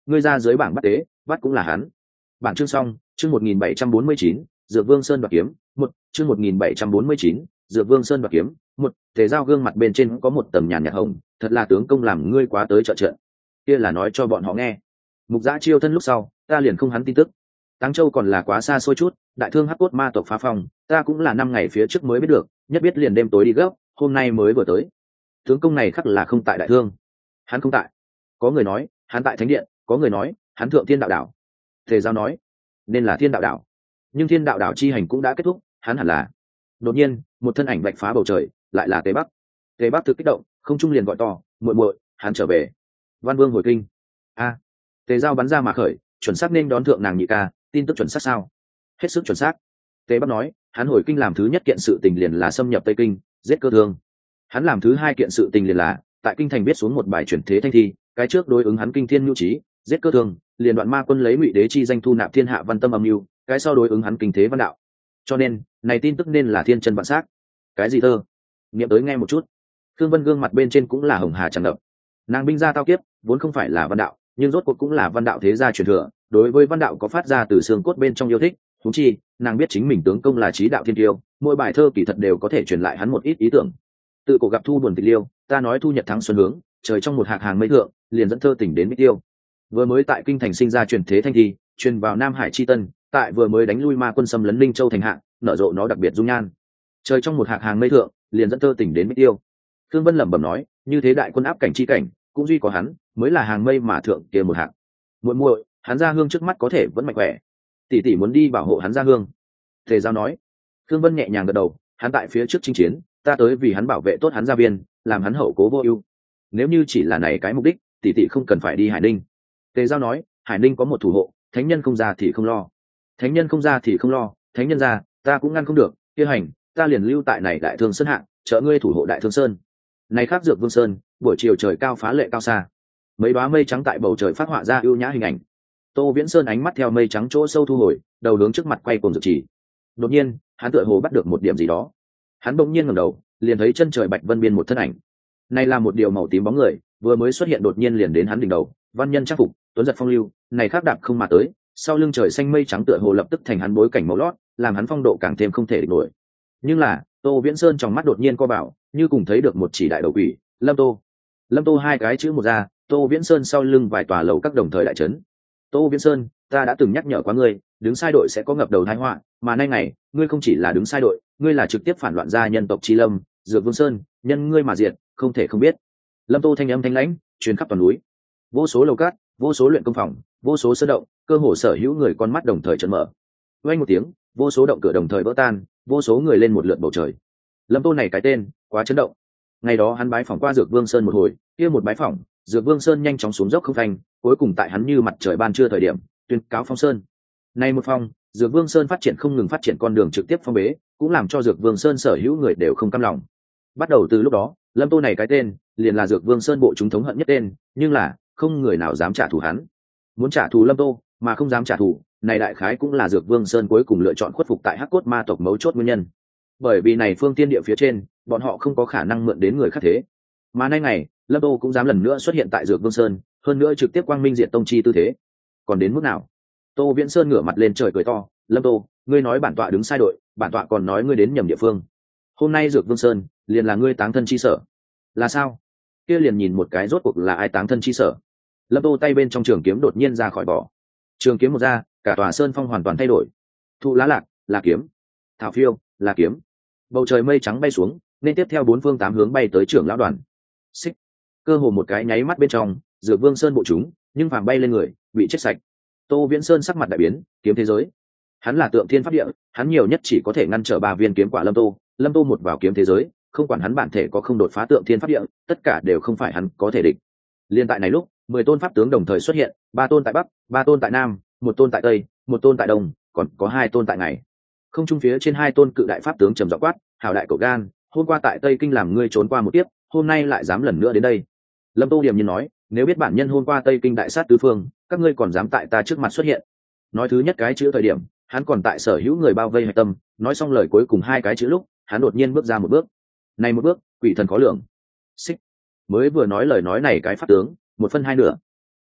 A: ngươi ra dưới bảng bắt tế bắt cũng là hắn. Bản chương xong. Chương một nghìn bảy trăm bốn mươi chín, Dược Vương Sơn đoạt kiếm. Một chương một nghìn bảy trăm bốn mươi chín, Dược Vương Sơn đoạt kiếm. Một Tề Giao gương mặt bên trên có một tầm nhàn nhạt hồng, thật là tướng công làm ngươi quá tới trợ trận. Kia là nói cho bọn họ nghe. Mục Giã chiêu thân lúc sau, ta liền không hắn tin tức. Táng Châu còn là quá xa xôi chút, đại thương hắc cốt ma tộc phá phòng, ta cũng là năm ngày phía trước mới biết được, nhất biết liền đêm tối đi gấp, hôm nay mới vừa tới. Tướng công này khắc là không tại đại thương. Hắn không tại. Có người nói, hắn tại thánh điện, có người nói, hắn thượng thiên đạo đảo. Tề Giao nói, nên là thiên đạo đảo. Nhưng thiên đạo đảo chi hành cũng đã kết thúc, hắn hẳn là. Đột nhiên, một thân ảnh bạch phá bầu trời, lại là Tề Bắc. Tề Bắc thực kích động, không trung liền gọi to, muội muội, hắn trở về. Văn Vương hồi kinh. A. Tề Giao bắn ra mà khởi, chuẩn xác nên đón thượng nàng nhị ca, tin tức chuẩn xác sao? Hết sức chuẩn xác. Tề Bắc nói, hắn hồi kinh làm thứ nhất kiện sự tình liền là xâm nhập Tây Kinh, giết Cơ Thương. Hắn làm thứ hai kiện sự tình liền là tại kinh thành viết xuống một bài chuyển thế thanh thi, cái trước đối ứng hắn kinh thiên nhu trí, giết Cơ Thương, liền đoạn ma quân lấy Ngụy Đế chi danh thu nạp thiên hạ văn tâm âm mưu, cái sau đối ứng hắn kinh thế văn đạo. Cho nên, này tin tức nên là thiên chân vạn xác. Cái gì thơ? Niệm tới nghe một chút. Thương Vân gương mặt bên trên cũng là hồng hà tràn ngập. Nàng binh ra tao kiếp, vốn không phải là văn đạo, nhưng rốt cuộc cũng là văn đạo thế gia truyền thừa, đối với văn đạo có phát ra từ xương cốt bên trong yêu thích. Huống chi, nàng biết chính mình tướng công là trí đạo thiên tiêu, mỗi bài thơ kỳ thật đều có thể truyền lại hắn một ít ý tưởng. Tự cổ gặp thu buồn tịch liêu, ta nói thu nhật thắng xuân hướng, trời trong một hạc hàng mây thượng, liền dẫn thơ tỉnh đến Bích Tiêu. Vừa mới tại kinh thành sinh ra truyền thế thanh thi, truyền vào Nam Hải chi tân, tại vừa mới đánh lui ma quân xâm lấn Linh Châu thành hạ, nở rộ nó đặc biệt dung nhan. Trời trong một hạc hàng mây thượng, liền dẫn thơ tỉnh đến Bích Tiêu. Thương Vân lẩm bẩm nói, như thế đại quân áp cảnh chi cảnh, cũng duy có hắn mới là hàng mây mà thượng kia một hạng. Muội muội, hắn ra hương trước mắt có thể vẫn mạnh khỏe, tỷ tỷ muốn đi bảo hộ hắn ra hương. Tề Giao nói. Thương Vân nhẹ nhàng gật đầu, hắn tại phía trước chinh chiến, ta tới vì hắn bảo vệ tốt hắn gia viên, làm hắn hậu cố vô ưu. Nếu như chỉ là này cái mục đích, tỷ tỷ không cần phải đi Hải Ninh. Tề Giao nói, Hải Ninh có một thủ hộ, thánh nhân không ra thì không lo. Thánh nhân không ra thì không lo, thánh nhân ra, ta cũng ngăn không được, kia hành, ta liền lưu tại này Đại Thương Sơn hạng, trợ ngươi thủ hộ Đại Thương Sơn. Này khác Dược Vương Sơn, buổi chiều trời cao phá lệ cao xa, mấy đóa mây trắng tại bầu trời phát họa ra ưu nhã hình ảnh. Tô Viễn Sơn ánh mắt theo mây trắng chỗ sâu thu hồi, đầu hướng trước mặt quay cuồng dược chỉ. Đột nhiên, hắn tựa hồ bắt được một điểm gì đó. Hắn bỗng nhiên ngẩng đầu, liền thấy chân trời bạch vân biên một thân ảnh. Này là một điều màu tím bóng người, vừa mới xuất hiện đột nhiên liền đến hắn đỉnh đầu, văn nhân trang phục, tuấn giật phong lưu, này khác đạp không mà tới, sau lưng trời xanh mây trắng tựa hồ lập tức thành hắn bối cảnh màu lót, làm hắn phong độ càng thêm không thể địch nổi. Nhưng là, Tô Viễn Sơn trong mắt đột nhiên co bảo, như cùng thấy được một chỉ đại đầu quỷ, Lâm Tô. Lâm Tô hai cái chữ một ra, Tô Viễn Sơn sau lưng vài tòa lầu các đồng thời đại trấn. Tô Viễn Sơn, ta đã từng nhắc nhở quá ngươi, đứng sai đội sẽ có ngập đầu tai họa, mà nay ngày, ngươi không chỉ là đứng sai đội, ngươi là trực tiếp phản loạn gia nhân tộc Chi Lâm, Dược Vương Sơn, nhân ngươi mà diệt, không thể không biết. Lâm Tô thanh âm thanh lãnh, truyền khắp toàn núi. Vô số lầu cát, vô số luyện công phòng, vô số sơ động, cơ hồ sở hữu người con mắt đồng thời trợn mở. Vang một tiếng, vô số động cửa đồng thời vỡ tan, vô số người lên một lượt bầu trời. Lâm Tô này cái tên, quá chấn động. Ngày đó hắn bái phỏng qua Dược Vương Sơn một hồi, kia một bái phỏng, Dược Vương Sơn nhanh chóng xuống dốc không thành, cuối cùng tại hắn như mặt trời ban trưa thời điểm, tuyên cáo phong sơn. Nay một phong, Dược Vương Sơn phát triển không ngừng phát triển con đường trực tiếp phong bế, cũng làm cho Dược Vương Sơn sở hữu người đều không cam lòng. Bắt đầu từ lúc đó, Lâm Tô này cái tên, liền là Dược Vương Sơn bộ chúng thống hận nhất tên, nhưng là không người nào dám trả thù hắn. Muốn trả thù Lâm Tô, mà không dám trả thù, này đại khái cũng là Dược Vương Sơn cuối cùng lựa chọn khuất phục tại Hắc Cốt Ma tộc mấu chốt nguyên nhân. Bởi vì này phương tiên địa phía trên, bọn họ không có khả năng mượn đến người khác thế. Mà nay ngày, Lâm Tô cũng dám lần nữa xuất hiện tại Dược Vương Sơn, hơn nữa trực tiếp quang minh diệt tông chi tư thế. Còn đến mức nào? Tô Viễn Sơn ngửa mặt lên trời cười to, Lâm Tô, ngươi nói bản tọa đứng sai đội, bản tọa còn nói ngươi đến nhầm địa phương. Hôm nay Dược Vương Sơn, liền là ngươi táng thân chi sở. Là sao? Kia liền nhìn một cái rốt cuộc là ai táng thân chi sở. Lâm Tô tay bên trong trường kiếm đột nhiên ra khỏi vỏ. Trường kiếm một ra, cả tòa sơn phong hoàn toàn thay đổi. Thụ lá lạc, là kiếm. Thảo phiêu, là kiếm. Bầu trời mây trắng bay xuống, nên tiếp theo bốn phương tám hướng bay tới trưởng lão đoàn. Xích. Cơ hồ một cái nháy mắt bên trong, Dược Vương Sơn bộ chúng, nhưng phàm bay lên người, bị chết sạch. Tô Viễn Sơn sắc mặt đại biến, kiếm thế giới. Hắn là tượng thiên pháp địa, hắn nhiều nhất chỉ có thể ngăn trở ba viên kiếm quả Lâm Tô, Lâm Tô một vào kiếm thế giới, không quản hắn bản thể có không đột phá tượng thiên pháp địa, tất cả đều không phải hắn có thể địch. Liên tại này lúc, mười tôn pháp tướng đồng thời xuất hiện, ba tôn tại bắc, ba tôn tại nam, một tôn tại tây, một tôn tại đông, còn có hai tôn tại ngày. Không trung phía trên hai tôn cự đại pháp tướng trầm giọng quát, hào đại cậu gan, hôm qua tại tây kinh làm ngươi trốn qua một tiếp, hôm nay lại dám lần nữa đến đây. Lâm Tô điềm nhiên nói, nếu biết bản nhân hôm qua tây kinh đại sát tứ phương, các ngươi còn dám tại ta trước mặt xuất hiện. Nói thứ nhất cái chữ thời điểm, hắn còn tại sở hữu người bao vây hạch tâm, nói xong lời cuối cùng hai cái chữ lúc, hắn đột nhiên bước ra một bước. Này một bước, quỷ thần khó lường. Xích. Mới vừa nói lời nói này cái pháp tướng, một phân hai nửa. Không,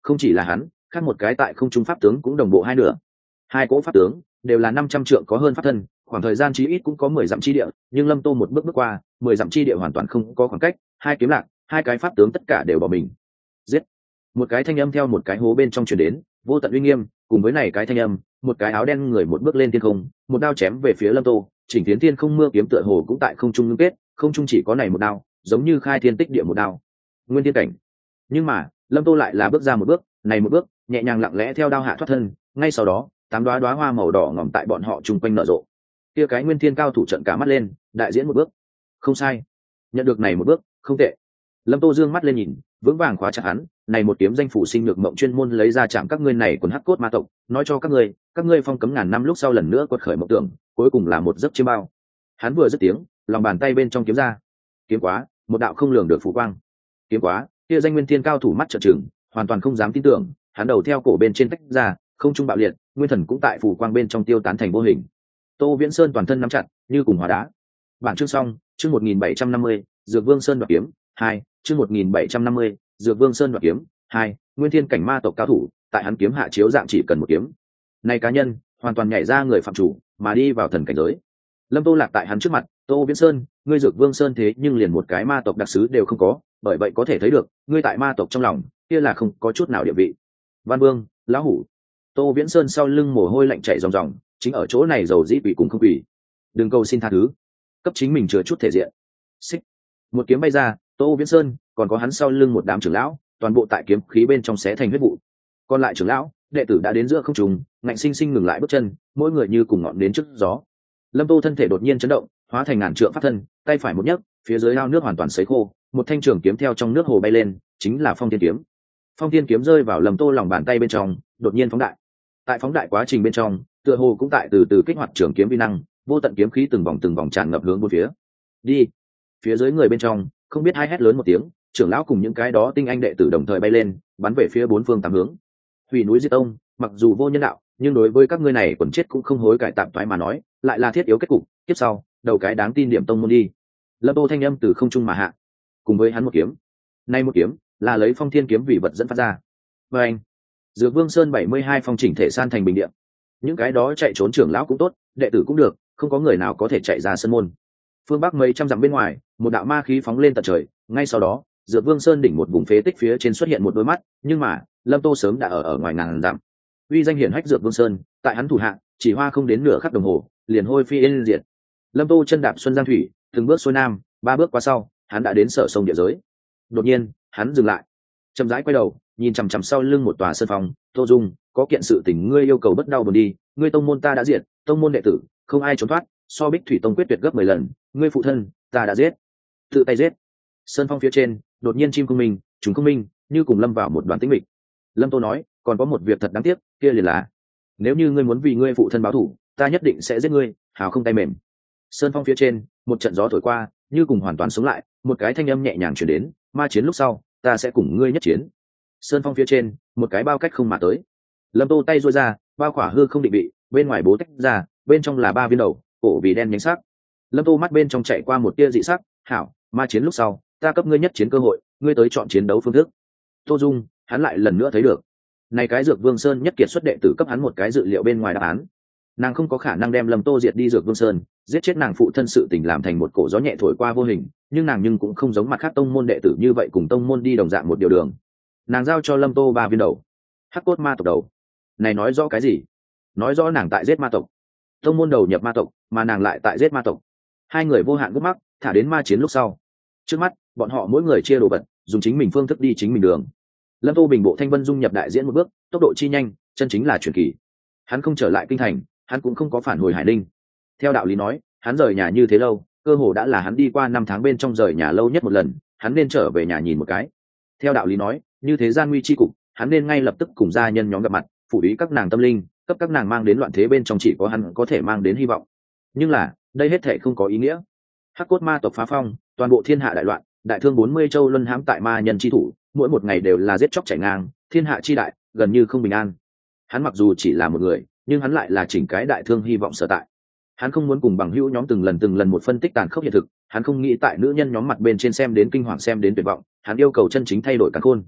A: Không chỉ là hắn, khác một cái tại không trung pháp tướng cũng đồng bộ hai nửa. Hai cỗ pháp tướng đều là năm trăm trượng có hơn pháp thân, khoảng thời gian chí ít cũng có mười dặm chi địa, nhưng Lâm Tô một bước bước qua, mười dặm chi địa hoàn toàn không có khoảng cách, hai kiếm lạc, hai cái pháp tướng tất cả đều bỏ mình. Giết! Một cái thanh âm theo một cái hố bên trong truyền đến, vô tận uy nghiêm, cùng với này cái thanh âm, một cái áo đen người một bước lên thiên không, một đao chém về phía Lâm Tô, chỉnh tiến thiên không mưa kiếm tựa hồ cũng tại không trung ngưng kết, không trung chỉ có này một đao, giống như khai thiên tích địa một đao. Nguyên thiên cảnh. Nhưng mà, Lâm Tô lại là bước ra một bước, này một bước, nhẹ nhàng lặng lẽ theo đao hạ thoát thân, ngay sau đó, tám đóa đóa hoa màu đỏ ngòm tại bọn họ chung quanh nở rộ. Kia cái nguyên thiên cao thủ trận cả mắt lên, đại diễn một bước. Không sai, nhận được này một bước, không tệ. Lâm Tô dương mắt lên nhìn, vững vàng khóa chặt hắn, này một kiếm danh phủ sinh nhược mộng chuyên môn lấy ra chạm các ngươi này quần hắc cốt ma tộc, nói cho các ngươi, các ngươi phong cấm ngàn năm lúc sau lần nữa quật khởi mộng tưởng, cuối cùng là một giấc chiêm bao. Hắn vừa dứt tiếng, lòng bàn tay bên trong kiếm ra. Kiếm quá, một đạo không lường được phù quang. Kiếm quá, kia danh nguyên thiên cao thủ mắt trợn trừng, hoàn toàn không dám tin tưởng, hắn đầu theo cổ bên trên tách ra, không trung bạo liệt, nguyên thần cũng tại phù quang bên trong tiêu tán thành vô hình. Tô Viễn Sơn toàn thân nắm chặt, như cùng hóa đá. Bản chương xong, chương một nghìn bảy trăm năm mươi, Dược Vương Sơn đoạt kiếm, hai, chương một nghìn bảy trăm năm mươi, Dược Vương Sơn đoạt kiếm, hai, nguyên thiên cảnh ma tộc cao thủ, tại hắn kiếm hạ chiếu dạng chỉ cần một kiếm. Này cá nhân, hoàn toàn nhảy ra người phạm chủ, mà đi vào thần cảnh giới. Lâm Tô lạc tại hắn trước mặt, Tô Viễn Sơn, ngươi Dược Vương Sơn thế nhưng liền một cái ma tộc đặc sứ đều không có, bởi vậy có thể thấy được, ngươi tại ma tộc trong lòng, kia là không có chút nào địa vị. Văn Vương, lão hủ. Tô Viễn Sơn sau lưng mồ hôi lạnh chảy ròng ròng, chính ở chỗ này dầu dĩ quỷ cùng không quỷ. Đừng cầu xin tha thứ, cấp chính mình chừa chút thể diện. Xích. Một kiếm bay ra, Tô Viễn Sơn, còn có hắn sau lưng một đám trưởng lão, toàn bộ tại kiếm khí bên trong xé thành huyết vụ. Còn lại trưởng lão, đệ tử đã đến giữa không trung, ngạnh sinh sinh ngừng lại bước chân, mỗi người như cùng ngọn đến trước gió. Lâm Tô thân thể đột nhiên chấn động, hóa thành ngàn trượng pháp thân, tay phải một nhấc, phía dưới ao nước hoàn toàn sấy khô, một thanh trường kiếm theo trong nước hồ bay lên, chính là Phong Thiên kiếm. Phong Thiên kiếm rơi vào Lâm Tô lòng bàn tay bên trong, đột nhiên phóng đại. Tại phóng đại quá trình bên trong, tựa hồ cũng tại từ từ kích hoạt trường kiếm vi năng, vô tận kiếm khí từng vòng từng vòng tràn ngập hướng bốn phía. Đi. Phía dưới người bên trong, không biết ai hét lớn một tiếng, trưởng lão cùng những cái đó tinh anh đệ tử đồng thời bay lên, bắn về phía bốn phương tám hướng. Hủy núi diệt tông, mặc dù vô nhân đạo, nhưng đối với các ngươi này quần chết cũng không hối cải tạm toái mà nói, lại là thiết yếu kết cục. Tiếp sau, đầu cái đáng tin điểm tông môn đi. Lâm Tô thanh âm từ không trung mà hạ, cùng với hắn một kiếm. Nay một kiếm là lấy Phong Thiên kiếm vì vật dẫn phát ra. Và anh, Dược Vương Sơn bảy mươi hai phong chỉnh thể san thành bình địa. Những cái đó chạy trốn trưởng lão cũng tốt, đệ tử cũng được, không có người nào có thể chạy ra sân môn. Phương Bắc mấy trăm dặm bên ngoài, một đạo ma khí phóng lên tận trời, ngay sau đó, Dược Vương Sơn đỉnh một vùng phế tích phía trên xuất hiện một đôi mắt, nhưng mà, Lâm Tô sớm đã ở ở ngoài ngàn dặm. Uy danh hiển hách Dược Vương Sơn, tại hắn thủ hạ, chỉ hoa không đến nửa khắc đồng hồ, liền hôi phi yên diệt. Lâm Tô chân đạp xuân giang thủy, từng bước xuôi nam, ba bước qua sau, hắn đã đến sở sông địa giới. Đột nhiên, hắn dừng lại, chậm rãi quay đầu, nhìn chằm chằm sau lưng một tòa sơn phòng. Tô Dung, có kiện sự tình ngươi yêu cầu bất đau buồn đi, ngươi tông môn ta đã diệt, tông môn đệ tử không ai trốn thoát, so Bích Thủy tông quyết tuyệt gấp mười lần, ngươi phụ thân ta đã giết, tự tay giết. Sơn phong phía trên, đột nhiên chim không minh, chúng không minh, như cùng lâm vào một đoàn tĩnh mịch. Lâm Tô nói, còn có một việc thật đáng tiếc, kia liền là, nếu như ngươi muốn vì ngươi phụ thân báo thù, ta nhất định sẽ giết ngươi, hào không tay mềm. Sơn phong phía trên, một trận gió thổi qua, như cùng hoàn toàn sống lại, một cái thanh âm nhẹ nhàng truyền đến, ma chiến lúc sau, ta sẽ cùng ngươi nhất chiến. Sơn phong phía trên, một cái bao cách không mà tới. Lâm Tô tay duỗi ra, bao khỏa hư không định vị, bên ngoài bố tách ra, bên trong là ba viên đầu, cổ vì đen nhánh sắc. Lâm Tô mắt bên trong chạy qua một tia dị sắc, hảo, ma chiến lúc sau, ta cấp ngươi nhất chiến cơ hội, ngươi tới chọn chiến đấu phương thức. Tô Dung, hắn lại lần nữa thấy được, này cái Dược Vương Sơn nhất kiệt xuất đệ tử cấp hắn một cái dự liệu bên ngoài đáp án. Nàng không có khả năng đem Lâm Tô diệt đi Dược Vương Sơn, giết chết nàng phụ thân sự tình làm thành một cổ gió nhẹ thổi qua vô hình, nhưng nàng nhưng cũng không giống mặt khác tông môn đệ tử như vậy cùng tông môn đi đồng dạng một điều đường. Nàng giao cho Lâm Tô ba viên đầu, hắc cốt ma tộc đầu. Này nói rõ cái gì? Nói rõ nàng tại giết ma tộc. Tông môn đầu nhập ma tộc, mà nàng lại tại giết ma tộc. Hai người vô hạn gấp mắc, thả đến ma chiến lúc sau. Trước mắt, bọn họ mỗi người chia đồ vật, dùng chính mình phương thức đi chính mình đường. Lâm Tô bình bộ thanh vân dung nhập đại diễn một bước, tốc độ chi nhanh, chân chính là truyền kỳ. Hắn không trở lại kinh thành, hắn cũng không có phản hồi Hải Ninh. Theo đạo lý nói, hắn rời nhà như thế lâu, cơ hồ đã là hắn đi qua năm tháng bên trong rời nhà lâu nhất một lần, hắn nên trở về nhà nhìn một cái. Theo đạo lý nói, như thế gian nguy chi cục, hắn nên ngay lập tức cùng gia nhân nhóm gặp mặt, phủ ý các nàng tâm linh, cấp các nàng mang đến loạn thế bên trong chỉ có hắn có thể mang đến hy vọng. Nhưng là, đây hết thể không có ý nghĩa. Hắc cốt ma tộc phá phong, toàn bộ thiên hạ đại loạn, đại thương bốn mươi châu luân hãm tại ma nhân chi thủ, mỗi một ngày đều là giết chóc chảy ngang, thiên hạ chi đại, gần như không bình an. Hắn mặc dù chỉ là một người, nhưng hắn lại là chỉnh cái đại thương hy vọng sở tại. Hắn không muốn cùng bằng hữu nhóm từng lần từng lần một phân tích tàn khốc hiện thực, hắn không nghĩ tại nữ nhân nhóm mặt bên trên xem đến kinh hoàng xem đến tuyệt vọng, hắn yêu cầu chân chính thay đổi càn khôn.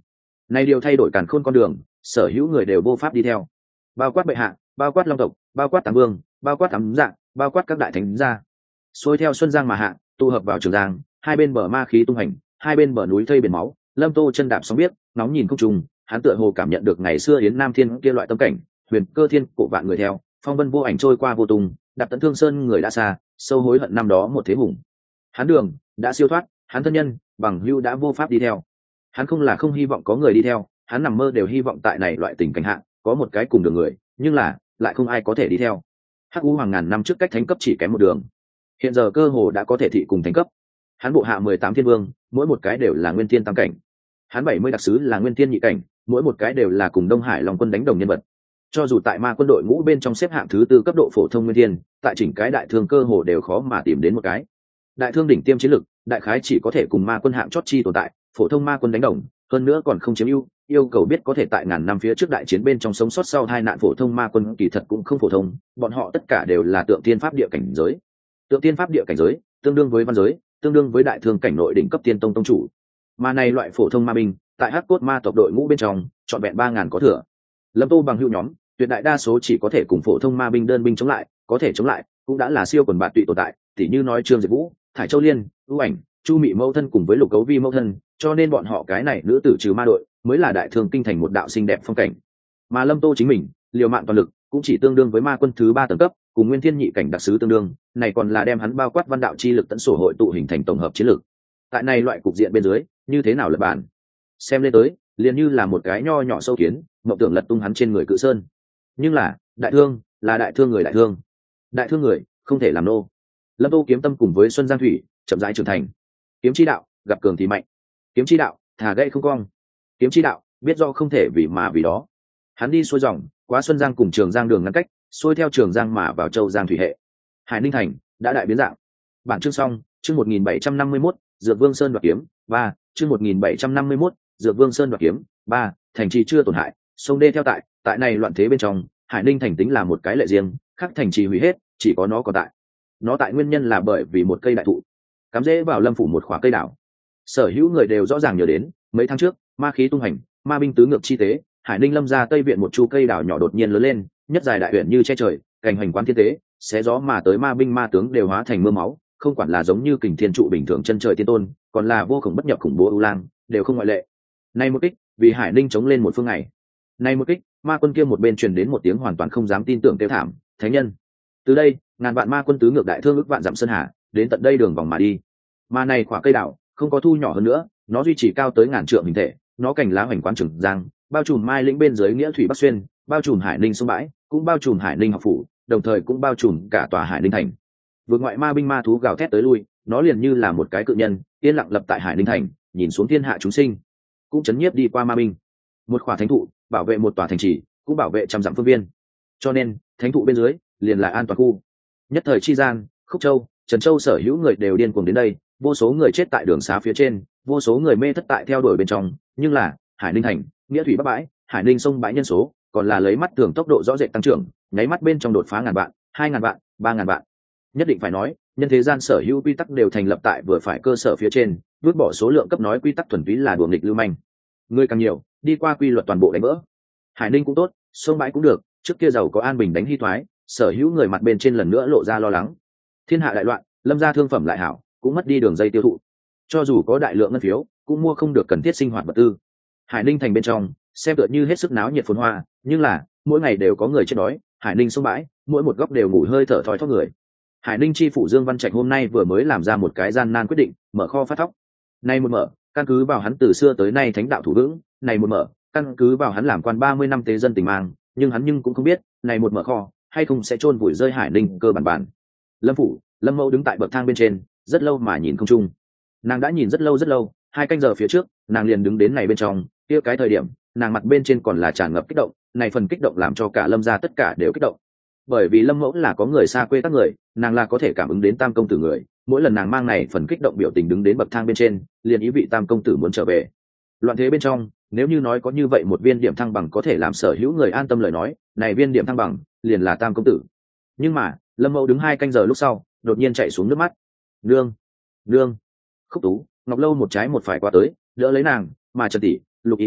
A: Này điều thay đổi càn khôn con đường, sở hữu người đều vô pháp đi theo, bao quát bệ hạ, bao quát long tộc, bao quát tám vương, bao quát tám dạng, bao quát các đại thánh gia, xuôi theo xuân giang mà hạ, tụ hợp vào trường giang, hai bên bờ ma khí tung hành, hai bên bờ núi thây biển máu. Lâm Tô chân đạp sóng biết, nóng nhìn không trùng, hắn tựa hồ cảm nhận được ngày xưa yến nam thiên kia loại tâm cảnh, huyền cơ thiên cổ vạn người theo, phong vân vô ảnh trôi qua vô tùng, đạp tận thương sơn người đã xa, sâu hối hận năm đó một thế hùng. Hắn đường đã siêu thoát, hắn thân nhân bằng hữu đã vô pháp đi theo. Hắn không là không hy vọng có người đi theo, hắn nằm mơ đều hy vọng tại này loại tình cảnh hạ có một cái cùng đường người, nhưng là lại không ai có thể đi theo. Hắc U Hoàng ngàn năm trước cách thánh cấp chỉ kém một đường, hiện giờ cơ hồ đã có thể thị cùng thánh cấp. Hắn bộ hạ mười tám thiên vương, mỗi một cái đều là nguyên thiên tam cảnh. Hắn bảy mươi đặc sứ là nguyên thiên nhị cảnh, mỗi một cái đều là cùng Đông Hải Long quân đánh đồng nhân vật. Cho dù tại ma quân đội ngũ bên trong xếp hạng thứ tư cấp độ phổ thông nguyên thiên, tại chỉnh cái đại thương cơ hồ đều khó mà tìm đến một cái. Đại thương đỉnh tiêm chiến lực, đại khái chỉ có thể cùng ma quân hạng chót chi tồn tại, phổ thông ma quân đánh đồng, hơn nữa còn không chiếm ưu, yêu cầu biết có thể tại ngàn năm phía trước đại chiến bên trong sống sót sau hai nạn phổ thông ma quân kỳ thật cũng không phổ thông, bọn họ tất cả đều là tượng tiên pháp địa cảnh giới. Tượng tiên pháp địa cảnh giới, tương đương với văn giới, tương đương với đại thương cảnh nội đỉnh cấp tiên tông tông chủ. Mà này loại phổ thông ma binh, tại Hắc Cốt ma tộc đội ngũ bên trong, chọn vẹn ba ngàn có thừa. Lâm Tô bằng hữu nhóm, tuyệt đại đa số chỉ có thể cùng phổ thông ma binh đơn binh chống lại, có thể chống lại, cũng đã là siêu quần bạt tụy tồn tại, tỉ như nói Trương Diệp Vũ, Thải Châu Liên, ưu ảnh, Chu Mị mẫu thân cùng với Lục Cấu Vi mẫu thân, cho nên bọn họ cái này nữ tử trừ ma đội, mới là đại thương kinh thành một đạo xinh đẹp phong cảnh. Mà Lâm Tô chính mình, liều mạng toàn lực, cũng chỉ tương đương với ma quân thứ ba tầng cấp, cùng nguyên thiên nhị cảnh đặc sứ tương đương, này còn là đem hắn bao quát văn đạo chi lực tận sổ hội tụ hình thành tổng hợp chiến lược. Tại này loại cục diện bên dưới, như thế nào lật bản? Xem lên tới, liền như là một cái nho nhỏ sâu kiến, mộng tưởng lật tung hắn trên người Cự Sơn. Nhưng là, đại thương, là đại thương người đại thương. Đại thương người, không thể làm nô. Lâm Tô kiếm tâm cùng với Xuân Giang Thủy, chậm rãi trưởng thành. Kiếm chi đạo, gặp cường thì mạnh. Kiếm chi đạo, thả gậy không cong. Kiếm chi đạo, biết do không thể vì mà vì đó. Hắn đi xuôi dòng, qua Xuân Giang cùng Trường Giang đường ngăn cách, xuôi theo Trường Giang mà vào Châu Giang thủy hệ. Hải Ninh thành đã đại biến dạng. Bản chương xong, chương một nghìn bảy trăm năm mươi mốt, Dược Vương Sơn đoạt kiếm, ba, chương một nghìn bảy trăm năm mươi mốt, Dược Vương Sơn đoạt kiếm, ba, thành trì chưa tổn hại, sông đê theo tại, tại này loạn thế bên trong, Hải Ninh thành tính là một cái lệ riêng, khác thành trì hủy hết, chỉ có nó còn tại. Nó tại nguyên nhân là bởi vì một cây đại thụ cắm rễ vào Lâm phủ một khóa cây đảo. Sở hữu người đều rõ ràng nhớ đến, mấy tháng trước, ma khí tung hành, ma binh tứ ngược chi tế, Hải Ninh lâm ra tây viện một chu cây đảo nhỏ đột nhiên lớn lên, nhất dài đại huyện như che trời, cành hoành quán thiên tế, xé gió mà tới ma binh ma tướng đều hóa thành mưa máu, không quản là giống như kình thiên trụ bình thường chân trời tiên tôn, còn là vô cùng bất nhập khủng bố u lang, đều không ngoại lệ. Nay một kích, vì Hải Ninh chống lên một phương ngày. Nay một kích, ma quân kia một bên truyền đến một tiếng hoàn toàn không dám tin tưởng kêu thảm, thánh nhân. Từ đây, ngàn vạn ma quân tứ ngược đại thương ức vạn dặm sơn hà, đến tận đây đường vòng mà đi. Mà này quả cây đảo, không có thu nhỏ hơn nữa, nó duy trì cao tới ngàn trượng hình thể, nó cành lá hoành quán trường giang, bao trùm mai lĩnh bên dưới nghĩa thủy bắc xuyên, bao trùm Hải Ninh sông bãi, cũng bao trùm Hải Ninh học phủ, đồng thời cũng bao trùm cả tòa Hải Ninh thành. Vượt ngoại ma binh ma thú gào thét tới lui, nó liền như là một cái cự nhân, yên lặng lập tại Hải Ninh thành, nhìn xuống thiên hạ chúng sinh, cũng chấn nhiếp đi qua ma binh. Một khỏa thánh thụ, bảo vệ một tòa thành trì, cũng bảo vệ trăm dặm phương viên. Cho nên, thánh thụ bên dưới, liền là an toàn khu. Nhất thời chi gian, Khúc Châu, Trần Châu sở hữu người đều điên cuồng đến đây, vô số người chết tại đường xá phía trên, vô số người mê thất tại theo đuổi bên trong, nhưng là Hải Ninh thành, nghĩa thủy bắc bãi, Hải Ninh sông bãi nhân số, còn là lấy mắt thường tốc độ rõ rệt tăng trưởng, nháy mắt bên trong đột phá ngàn vạn, hai ngàn vạn, ba ngàn vạn. Nhất định phải nói, nhân thế gian sở hữu quy tắc đều thành lập tại vừa phải cơ sở phía trên, vứt bỏ số lượng cấp nói quy tắc thuần túy là đùa nghịch lưu manh. Người càng nhiều, đi qua quy luật toàn bộ đánh vỡ. Hải Ninh cũng tốt, sông bãi cũng được, trước kia giàu có an bình đánh hy thoái, sở hữu người mặt bên trên lần nữa lộ ra lo lắng. Thiên hạ đại loạn, lâm gia thương phẩm lại hảo, cũng mất đi đường dây tiêu thụ. Cho dù có đại lượng ngân phiếu, cũng mua không được cần thiết sinh hoạt vật tư. Hải Ninh thành bên trong, xem tựa như hết sức náo nhiệt phồn hoa, nhưng là mỗi ngày đều có người chết đói. Hải Ninh sông bãi, mỗi một góc đều ngủ hơi thở thoi thóp người. Hải Ninh chi phủ Dương Văn Trạch hôm nay vừa mới làm ra một cái gian nan quyết định, mở kho phát thóc. Nay một mở, căn cứ vào hắn từ xưa tới nay thánh đạo thủ vững, này một mở, căn cứ vào hắn làm quan ba mươi năm tế dân tình mang, nhưng hắn nhưng cũng không biết, này một mở kho, hay không sẽ chôn vùi rơi Hải Ninh cơ bản bản. Lâm phủ, Lâm Mẫu đứng tại bậc thang bên trên, rất lâu mà nhìn không trung. Nàng đã nhìn rất lâu rất lâu, hai canh giờ phía trước, nàng liền đứng đến này bên trong, kia cái thời điểm, nàng mặt bên trên còn là tràn ngập kích động, này phần kích động làm cho cả Lâm gia tất cả đều kích động. Bởi vì Lâm Mẫu là có người xa quê các người, nàng là có thể cảm ứng đến Tam công tử người, mỗi lần nàng mang này phần kích động biểu tình đứng đến bậc thang bên trên, liền ý vị Tam công tử muốn trở về. Loạn thế bên trong, nếu như nói có như vậy một viên điểm thăng bằng có thể làm sở hữu người an tâm lời nói, này viên điểm thăng bằng liền là Tam công tử. Nhưng mà, Lâm Mẫu đứng hai canh giờ lúc sau, đột nhiên chạy xuống nước mắt. Nương, nương. Khúc Tú, Ngọc Lâu một trái một phải qua tới, đỡ lấy nàng, mà Trần tỷ, Lục Ý Ỉa,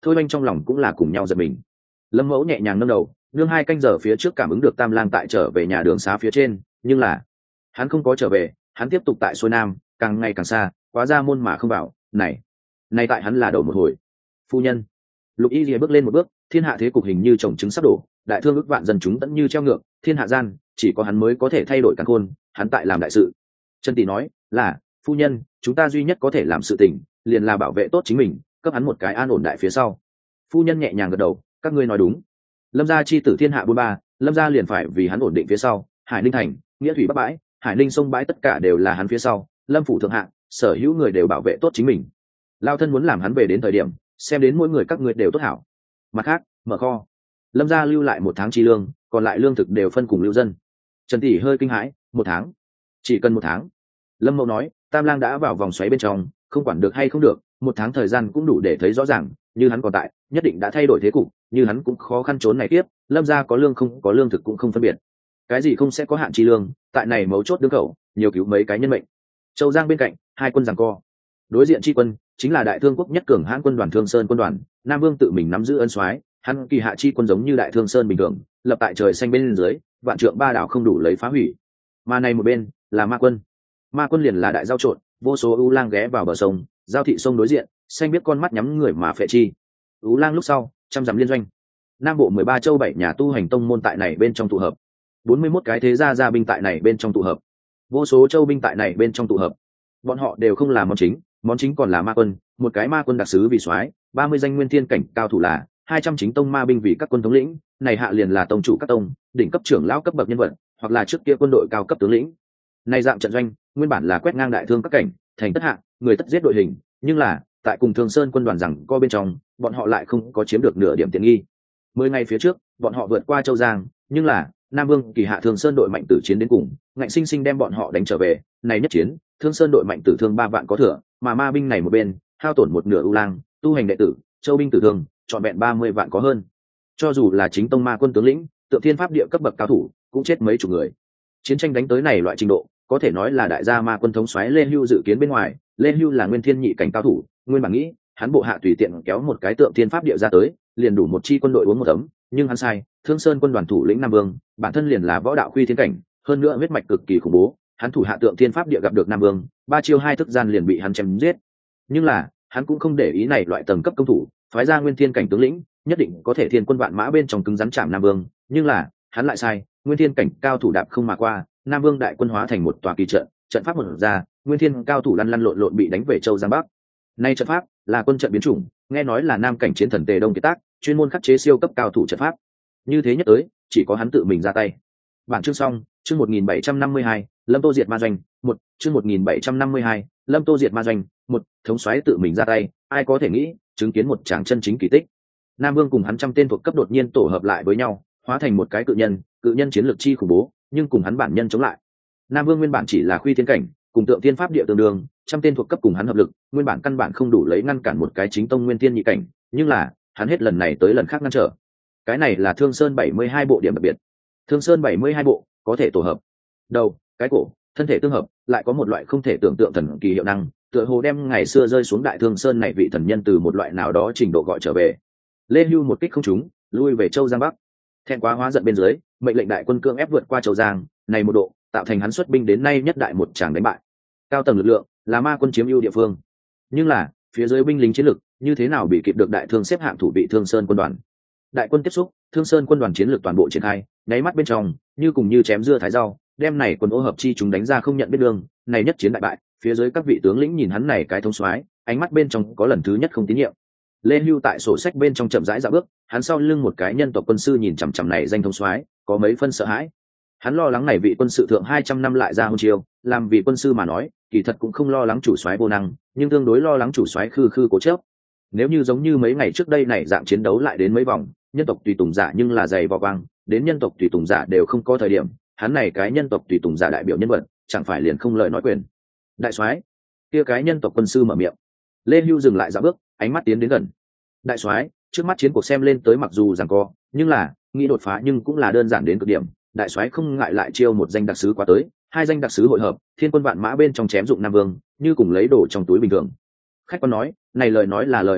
A: Thôi Anh trong lòng cũng là cùng nhau giật mình. Lâm Mẫu nhẹ nhàng nâng đầu, nương hai canh giờ phía trước cảm ứng được Tam Lang tại trở về nhà đường xá phía trên, nhưng là hắn không có trở về, hắn tiếp tục tại xuôi nam, càng ngày càng xa, quá ra môn mà không vào. Này, này tại hắn là đầu một hồi. Phu nhân. Lục Y Lìa bước lên một bước, thiên hạ thế cục hình như trồng trứng sắp đổ, đại thương ức vạn dân chúng tẫn như treo ngược, thiên hạ gian chỉ có hắn mới có thể thay đổi căn khôn, hắn tại làm đại sự. Chân Tỷ nói là, phu nhân, chúng ta duy nhất có thể làm sự tình, liền là bảo vệ tốt chính mình, cấp hắn một cái an ổn đại phía sau. Phu nhân nhẹ nhàng gật đầu, các ngươi nói đúng. Lâm gia chi tử thiên hạ bốn ba, Lâm gia liền phải vì hắn ổn định phía sau, Hải Ninh thành, Nghĩa thủy bắc bãi, Hải Ninh sông bãi tất cả đều là hắn phía sau, Lâm phủ thượng hạ, sở hữu người đều bảo vệ tốt chính mình. Lao thân muốn làm hắn về đến thời điểm, xem đến mỗi người các ngươi đều tốt hảo. Mặt khác, mở kho. Lâm gia lưu lại một tháng chi lương, còn lại lương thực đều phân cùng lưu dân. Trần Tỷ hơi kinh hãi, một tháng, chỉ cần một tháng. Lâm Mẫu nói, Tam Lang đã vào vòng xoáy bên trong, không quản được hay không được, một tháng thời gian cũng đủ để thấy rõ ràng, như hắn còn tại, nhất định đã thay đổi thế cục, như hắn cũng khó khăn trốn này tiếp. Lâm gia có lương không có lương thực cũng không phân biệt, cái gì không sẽ có hạn chi lương, tại này mấu chốt đương khẩu, nhiều cứu mấy cái nhân mệnh. Châu Giang bên cạnh, hai quân giằng co. Đối diện chi quân chính là đại thương quốc nhất cường hãn quân đoàn Thương Sơn quân đoàn, Nam Vương tự mình nắm giữ ân soái, hắn kỳ hạ chi quân giống như đại Thương Sơn bình thường, lập tại trời xanh bên dưới, vạn trượng ba đảo không đủ lấy phá hủy. Mà này một bên là ma quân. Ma quân liền là đại giao trộn, vô số ưu lang ghé vào bờ sông, giao thị sông đối diện, xanh biết con mắt nhắm người mà phệ chi. Ưu lang lúc sau, trăm dặm liên doanh. Nam bộ mười ba châu bảy nhà tu hành tông môn tại này bên trong tụ hợp. bốn mươi mốt cái thế gia gia binh tại này bên trong tụ hợp. Vô số châu binh tại này bên trong tụ hợp. Bọn họ đều không là món chính, món chính còn là ma quân, một cái ma quân đặc sứ vì soái, ba mươi danh nguyên thiên cảnh cao thủ là, hai trăm chính tông ma binh vì các quân thống lĩnh, này hạ liền là tông chủ các tông, đỉnh cấp trưởng lão cấp bậc nhân vật, hoặc là trước kia quân đội cao cấp tướng lĩnh. Này dạng trận doanh, nguyên bản là quét ngang đại thương các cảnh, thành tất hạ, người tất giết đội hình, nhưng là, tại cùng Thường Sơn quân đoàn rằng co bên trong, bọn họ lại không có chiếm được nửa điểm tiện nghi. Mười ngày phía trước, bọn họ vượt qua Châu Giang, nhưng là, Nam Vương kỳ hạ Thường Sơn đội mạnh tử chiến đến cùng, ngạnh sinh sinh đem bọn họ đánh trở về. Này nhất chiến, Thương Sơn đội mạnh tử thương ba vạn có thừa, mà ma binh này một bên, hao tổn một nửa ưu lang, tu hành đệ tử, châu binh tử thương, trọn vẹn ba mươi vạn có hơn. Cho dù là chính tông ma quân tướng lĩnh, Tượng Thiên Pháp Địa cấp bậc cao thủ, cũng chết mấy chục người. Chiến tranh đánh tới này loại trình độ, có thể nói là đại gia ma quân thống soái Lê Hưu dự kiến bên ngoài. Lê Hưu là nguyên thiên nhị cảnh cao thủ, nguyên bản nghĩ, hắn bộ hạ tùy tiện kéo một cái Tượng Thiên Pháp Địa ra tới, liền đủ một chi quân đội uống một tấm, nhưng hắn sai, Thương Sơn quân đoàn thủ lĩnh Nam Vương, bản thân liền là võ đạo khuy thiên cảnh, hơn nữa huyết mạch cực kỳ khủng bố, hắn thủ hạ Tượng Thiên Pháp Địa gặp được Nam Vương, ba chiêu hai thức gian liền bị hắn chém giết. Nhưng là, hắn cũng không để ý này loại tầng cấp công thủ, phái ra nguyên thiên cảnh tướng lĩnh, nhất định có thể thiên quân vạn mã bên trong cứng rắn chạm Nam Vương, nhưng là, hắn lại sai, nguyên thiên cảnh cao thủ đạp không mà qua, Nam Vương đại quân hóa thành một tòa kỳ trận, trận pháp mở ra, nguyên thiên cao thủ lăn lăn lộn lộn bị đánh về Châu Giang Bắc. Nay trận pháp là quân trận biến chủng, nghe nói là nam cảnh chiến thần Tề Đông kiệt tác, chuyên môn khắc chế siêu cấp cao thủ trận pháp. Như thế nhất tới, chỉ có hắn tự mình ra tay. Bản chương xong, chương một nghìn bảy trăm năm mươi hai, Lâm Tô diệt ma doanh, một, chương một nghìn bảy trăm năm mươi hai, Lâm Tô diệt ma doanh, một, thống soái tự mình ra tay, ai có thể nghĩ, chứng kiến một tràng chân chính kỳ tích. Nam Vương cùng hắn trăm tên thuộc cấp đột nhiên tổ hợp lại với nhau, hóa thành một cái cự nhân, cự nhân chiến lược chi khủng bố, nhưng cùng hắn bản nhân chống lại. Nam Vương nguyên bản chỉ là khuy thiên cảnh, cùng Tượng Thiên Pháp Địa tương đương, trăm tên thuộc cấp cùng hắn hợp lực, nguyên bản căn bản không đủ lấy ngăn cản một cái chính tông nguyên thiên nhị cảnh, nhưng là, hắn hết lần này tới lần khác ngăn trở. Cái này là Thương Sơn bảy mươi hai bộ điểm đặc biệt. Thương Sơn bảy mươi hai bộ có thể tổ hợp đầu, cái cổ, thân thể tương hợp, lại có một loại không thể tưởng tượng thần kỳ hiệu năng, tựa hồ đem ngày xưa rơi xuống đại Thương Sơn này vị thần nhân từ một loại nào đó trình độ gọi trở về. Lê Hưu một kích không trúng, lui về Châu Giang Bắc. Thẹn quá hóa giận bên dưới, mệnh lệnh đại quân cưỡng ép vượt qua Châu Giang, này một độ, tạo thành hắn xuất binh đến nay nhất đại một tràng đánh bại. Cao tầng lực lượng là ma quân chiếm ưu địa phương, nhưng là phía dưới binh lính chiến lực như thế nào bị kịp được đại thương xếp hạng thủ bị Thương Sơn quân đoàn. Đại quân tiếp xúc, Thương Sơn quân đoàn chiến lược toàn bộ triển khai, nháy mắt bên trong như cùng như chém dưa thái rau, đem này quân ô hợp chi chúng đánh ra không nhận biết đường, này nhất chiến đại bại. Phía dưới các vị tướng lĩnh nhìn hắn này cái thống soái, ánh mắt bên trong có lần thứ nhất không tín nhiệm. Lê Hưu tại sổ sách bên trong chậm rãi dạo bước, hắn sau lưng một cái nhân tộc quân sư nhìn chằm chằm này danh thống soái, có mấy phân sợ hãi. Hắn lo lắng này vị quân sự thượng hai trăm năm lại ra hôn chiêu, làm vị quân sư mà nói, kỳ thật cũng không lo lắng chủ soái vô năng, nhưng tương đối lo lắng chủ soái khư khư cố chấp. Nếu như giống như mấy ngày trước đây này dạng chiến đấu lại đến mấy vòng, nhân tộc tùy tùng giả nhưng là dày vò quang, đến nhân tộc tùy tùng giả đều không có thời điểm, hắn này cái nhân tộc tùy tùng giả đại biểu nhân vật, chẳng phải liền không lời nói quyền. Đại soái, kia cái nhân tộc quân sư mở miệng. Lê Hưu dừng lại dạo bước, ánh mắt tiến đến gần. Đại soái, trước mắt chiến cuộc xem lên tới mặc dù giằng co, nhưng là nghĩ đột phá nhưng cũng là đơn giản đến cực điểm. Đại soái không ngại lại chiêu một danh đặc sứ qua tới, hai danh đặc sứ hội hợp, thiên quân vạn mã bên trong chém dụng Nam Vương, như cùng lấy đồ trong túi bình thường. Khách quan nói, này lời nói là lời bằng ngọc,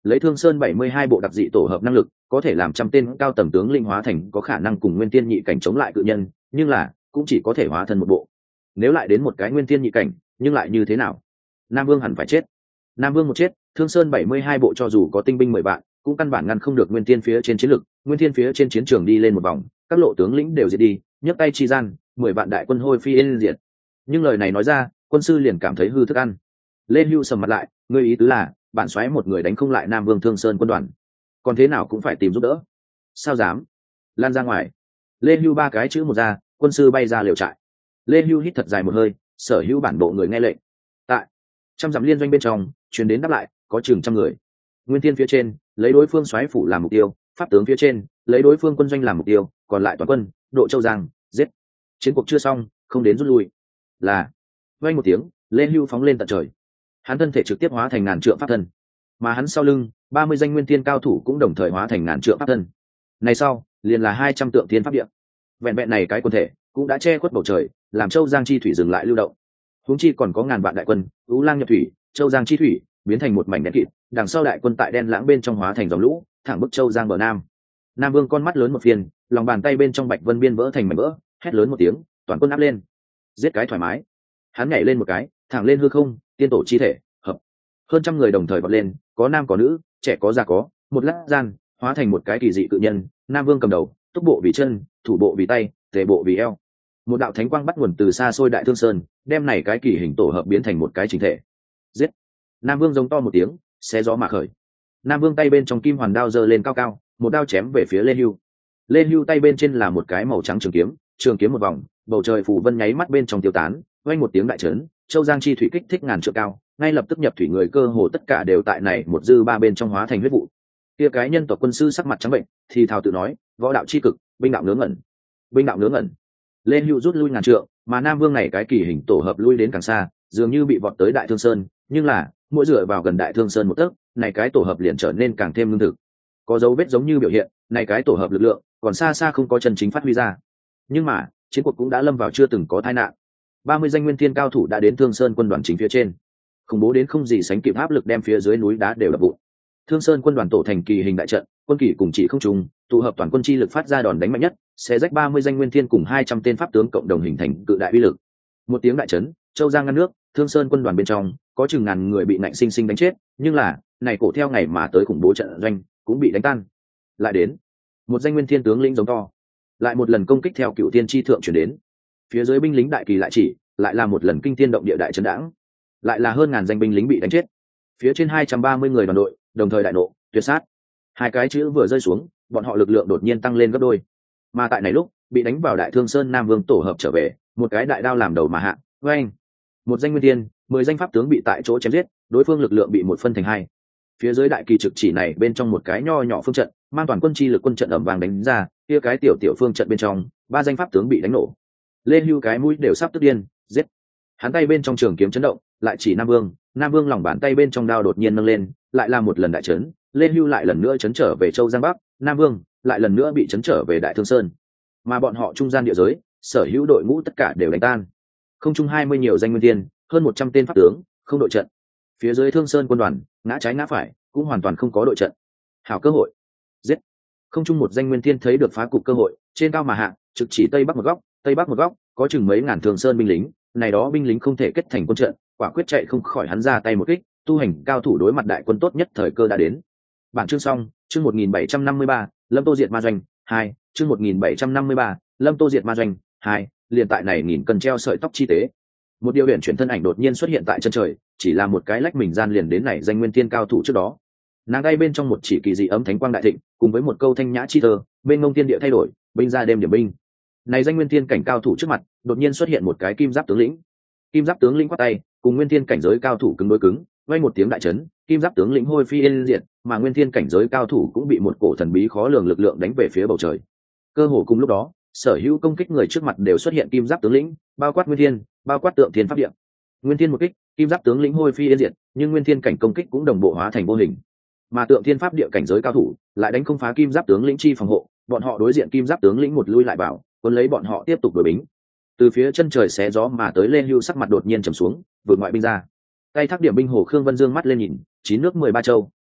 A: lấy Thương Sơn bảy mươi hai bộ đặc dị tổ hợp năng lực có thể làm trăm tên cao tầng tướng linh hóa thành có khả năng cùng nguyên tiên nhị cảnh chống lại cự nhân, nhưng là cũng chỉ có thể hóa thân một bộ. Nếu lại đến một cái nguyên tiên nhị cảnh, nhưng lại như thế nào? Nam Vương hẳn phải chết. Nam Vương một chết, Thương Sơn bảy mươi hai bộ cho dù có tinh binh mười vạn, cũng căn bản ngăn không được nguyên tiên phía trên chiến lực. Nguyên tiên phía trên chiến trường đi lên một vòng, các lộ tướng lĩnh đều diệt đi, nhấc tay chi gian, mười vạn đại quân hôi phi yên diệt. Nhưng lời này nói ra, quân sư liền cảm thấy hư thức ăn. Lê Hưu sầm mặt lại, ngươi ý tứ là bản xoáy một người đánh không lại Nam Vương Thương Sơn quân đoàn, còn thế nào cũng phải tìm giúp đỡ. Sao dám? Lan ra ngoài. Lê Hưu ba cái chữ một ra, quân sư bay ra liều trại. Lê Hưu hít thật dài một hơi, sở hữu bản bộ người nghe lệnh. Tại trăm dặm liên doanh bên trong, truyền đến đáp lại, có chừng trăm người. Nguyên tiên phía trên, lấy đối phương xoáy phủ làm mục tiêu, pháp tướng phía trên, lấy đối phương quân doanh làm mục tiêu, còn lại toàn quân, độ châu giang, giết. Chiến cuộc chưa xong, không đến rút lui. Là. Vang một tiếng, Lê Hưu phóng lên tận trời. Hắn thân thể trực tiếp hóa thành ngàn trượng pháp thân, mà hắn sau lưng ba mươi danh nguyên tiên cao thủ cũng đồng thời hóa thành ngàn trượng pháp thân. Này sau liền là hai trăm tượng thiên pháp địa. Vẹn vẹn này cái quân thể cũng đã che khuất bầu trời, làm châu giang chi thủy dừng lại lưu động. Huống chi còn có ngàn vạn đại quân ú lang nhập thủy, châu giang chi thủy biến thành một mảnh đen kịt, đằng sau đại quân tại đen lãng bên trong hóa thành dòng lũ thẳng bức châu giang bờ nam. Nam Vương con mắt lớn một phiên, lòng bàn tay bên trong bạch vân biên vỡ thành mảnh vỡ, hét lớn một tiếng, toàn quân áp lên, giết cái thoải mái. Hắn nhảy lên một cái, thẳng lên hư không, tiên tổ chi thể hợp. Hơn trăm người đồng thời vọt lên, có nam có nữ, trẻ có già có, một lát gian hóa thành một cái kỳ dị cự nhân. Nam Vương cầm đầu, túc bộ vì chân, thủ bộ vì tay, tề bộ vì eo. Một đạo thánh quang bắt nguồn từ xa xôi đại Thương Sơn, đem này cái kỳ hình tổ hợp biến thành một cái chỉnh thể. Giết! Nam Vương giống to một tiếng, xé gió mà khởi. Nam Vương tay bên trong kim hoàn đao giơ lên cao cao, một đao chém về phía Lê Hưu. Lê Hưu tay bên trên là một cái màu trắng trường kiếm, trường kiếm một vòng, bầu trời phủ vân nháy mắt bên trong tiêu tán, vang một tiếng đại chấn, châu giang chi thủy kích thích ngàn trượng cao, ngay lập tức nhập thủy người cơ hồ tất cả đều tại này một dư ba bên trong hóa thành huyết vụ. Kia cái nhân tộc quân sư sắc mặt trắng bệnh, thì thào tự nói, võ đạo chi cực, binh đạo ngớ ngẩn. Binh đạo ngớ ngẩn. Lê Hưu rút lui ngàn trượng, mà Nam Vương này cái kỳ hình tổ hợp lui đến càng xa, dường như bị vọt tới Đại Thương Sơn, nhưng là, mỗi dựa vào gần Đại Thương Sơn một tấc, này cái tổ hợp liền trở nên càng thêm lương thực. Có dấu vết giống như biểu hiện, này cái tổ hợp lực lượng, còn xa xa không có chân chính phát huy ra. Nhưng mà, chiến cuộc cũng đã lâm vào chưa từng có tai nạn. ba mươi danh nguyên thiên cao thủ đã đến Thương Sơn quân đoàn chính phía trên. Khủng bố đến không gì sánh kịp áp lực đem phía dưới núi đá đều đập vụn. Thương Sơn quân đoàn tổ thành kỳ hình đại trận, quân kỳ cùng chỉ không trùng, tụ hợp toàn quân chi lực phát ra đòn đánh mạnh nhất, sẽ rách ba mươi danh nguyên thiên cùng hai trăm tên pháp tướng cộng đồng hình thành cự đại uy lực. Một tiếng đại chấn, châu giang ngăn nước, Thương Sơn quân đoàn bên trong có chừng ngàn người bị nạnh sinh sinh đánh chết, nhưng là, này cổ theo ngày mà tới khủng bố trận doanh cũng bị đánh tan. Lại đến, một danh nguyên thiên tướng lĩnh giống to, lại một lần công kích theo cựu tiên chi thượng chuyển đến. Phía dưới binh lính đại kỳ lại chỉ, lại là một lần kinh thiên động địa đại chấn đãng, lại là hơn ngàn danh binh lính bị đánh chết. Phía trên hai trăm ba mươi người đoàn đội đồng thời đại nộ, tuyệt sát. Hai cái chữ vừa rơi xuống, bọn họ lực lượng đột nhiên tăng lên gấp đôi. Mà tại này lúc, bị đánh vào Đại Thương Sơn Nam Vương tổ hợp trở về, một cái đại đao làm đầu mà hạ, oeng. Một danh nguyên tiên, mười danh pháp tướng bị tại chỗ chém giết, đối phương lực lượng bị một phân thành hai. Phía dưới đại kỳ trực chỉ này bên trong một cái nho nhỏ phương trận, mang toàn quân chi lực quân trận ầm vàng đánh ra, kia cái tiểu tiểu phương trận bên trong, ba danh pháp tướng bị đánh nổ. Lê Hưu cái mũi đều sắp tức điên, giết. Hắn tay bên trong trường kiếm chấn động, lại chỉ Nam Vương, Nam Vương lòng bàn tay bên trong đao đột nhiên nâng lên, lại là một lần đại chấn, Lê Hưu lại lần nữa chấn trở về Châu Giang Bắc, Nam Vương lại lần nữa bị chấn trở về Đại Thương Sơn. Mà bọn họ trung gian địa giới, sở hữu đội ngũ tất cả đều đánh tan. Không trung hai mươi nhiều danh nguyên tiên, hơn một trăm tên pháp tướng, không đội trận. Phía dưới Thương Sơn quân đoàn, ngã trái ngã phải, cũng hoàn toàn không có đội trận. Hảo cơ hội. Giết. Không trung một danh nguyên tiên thấy được phá cục cơ hội, trên cao mà hạ, trực chỉ tây bắc một góc, tây bắc một góc, có chừng mấy ngàn Thường Sơn binh lính, này đó binh lính không thể kết thành quân trận, quả quyết chạy không khỏi hắn ra tay một kích, tu hành cao thủ đối mặt đại quân tốt nhất thời cơ đã đến. Bản chương xong, chương một nghìn bảy trăm năm mươi ba, Lâm Tô diệt ma doanh, hai, chương một nghìn bảy trăm năm mươi ba, Lâm Tô diệt ma doanh, hai, liền tại này nghìn cần treo sợi tóc chi tế. Một điều huyền chuyển thân ảnh đột nhiên xuất hiện tại chân trời, chỉ là một cái lách mình gian liền đến này danh nguyên tiên cao thủ trước đó. Nàng ngay bên trong một chỉ kỳ dị ấm thánh quang đại thịnh, cùng với một câu thanh nhã chi thơ, bên ngông tiên địa thay đổi, binh ra đêm điểm binh. Này danh nguyên tiên cảnh cao thủ trước mặt, đột nhiên xuất hiện một cái kim giáp tướng lĩnh. Kim giáp tướng lĩnh quát tay, cùng nguyên tiên cảnh giới cao thủ cứng đối cứng, vang một tiếng đại chấn, kim giáp tướng lĩnh hôi phi yên diệt, mà nguyên tiên cảnh giới cao thủ cũng bị một cổ thần bí khó lường lực lượng đánh về phía bầu trời. Cơ hồ cùng lúc đó, sở hữu công kích người trước mặt đều xuất hiện kim giáp tướng lĩnh, bao quát nguyên thiên, bao quát tượng thiên pháp địa. Nguyên thiên một kích, kim giáp tướng lĩnh hôi phi yên diệt, nhưng nguyên thiên cảnh công kích cũng đồng bộ hóa thành vô hình. Mà tượng thiên pháp địa cảnh giới cao thủ lại đánh không phá kim giáp tướng lĩnh chi phòng hộ, bọn họ đối diện kim giáp tướng lĩnh một lui lại bảo, quân lấy bọn họ tiếp tục đuổi bính. Từ phía chân trời xé gió mà tới Lê Hưu sắc mặt đột nhiên trầm xuống, vượt ngoại binh ra. Tay thác điểm binh hồ Khương Vân Dương mắt lên nhìn, chín nước mười ba châu,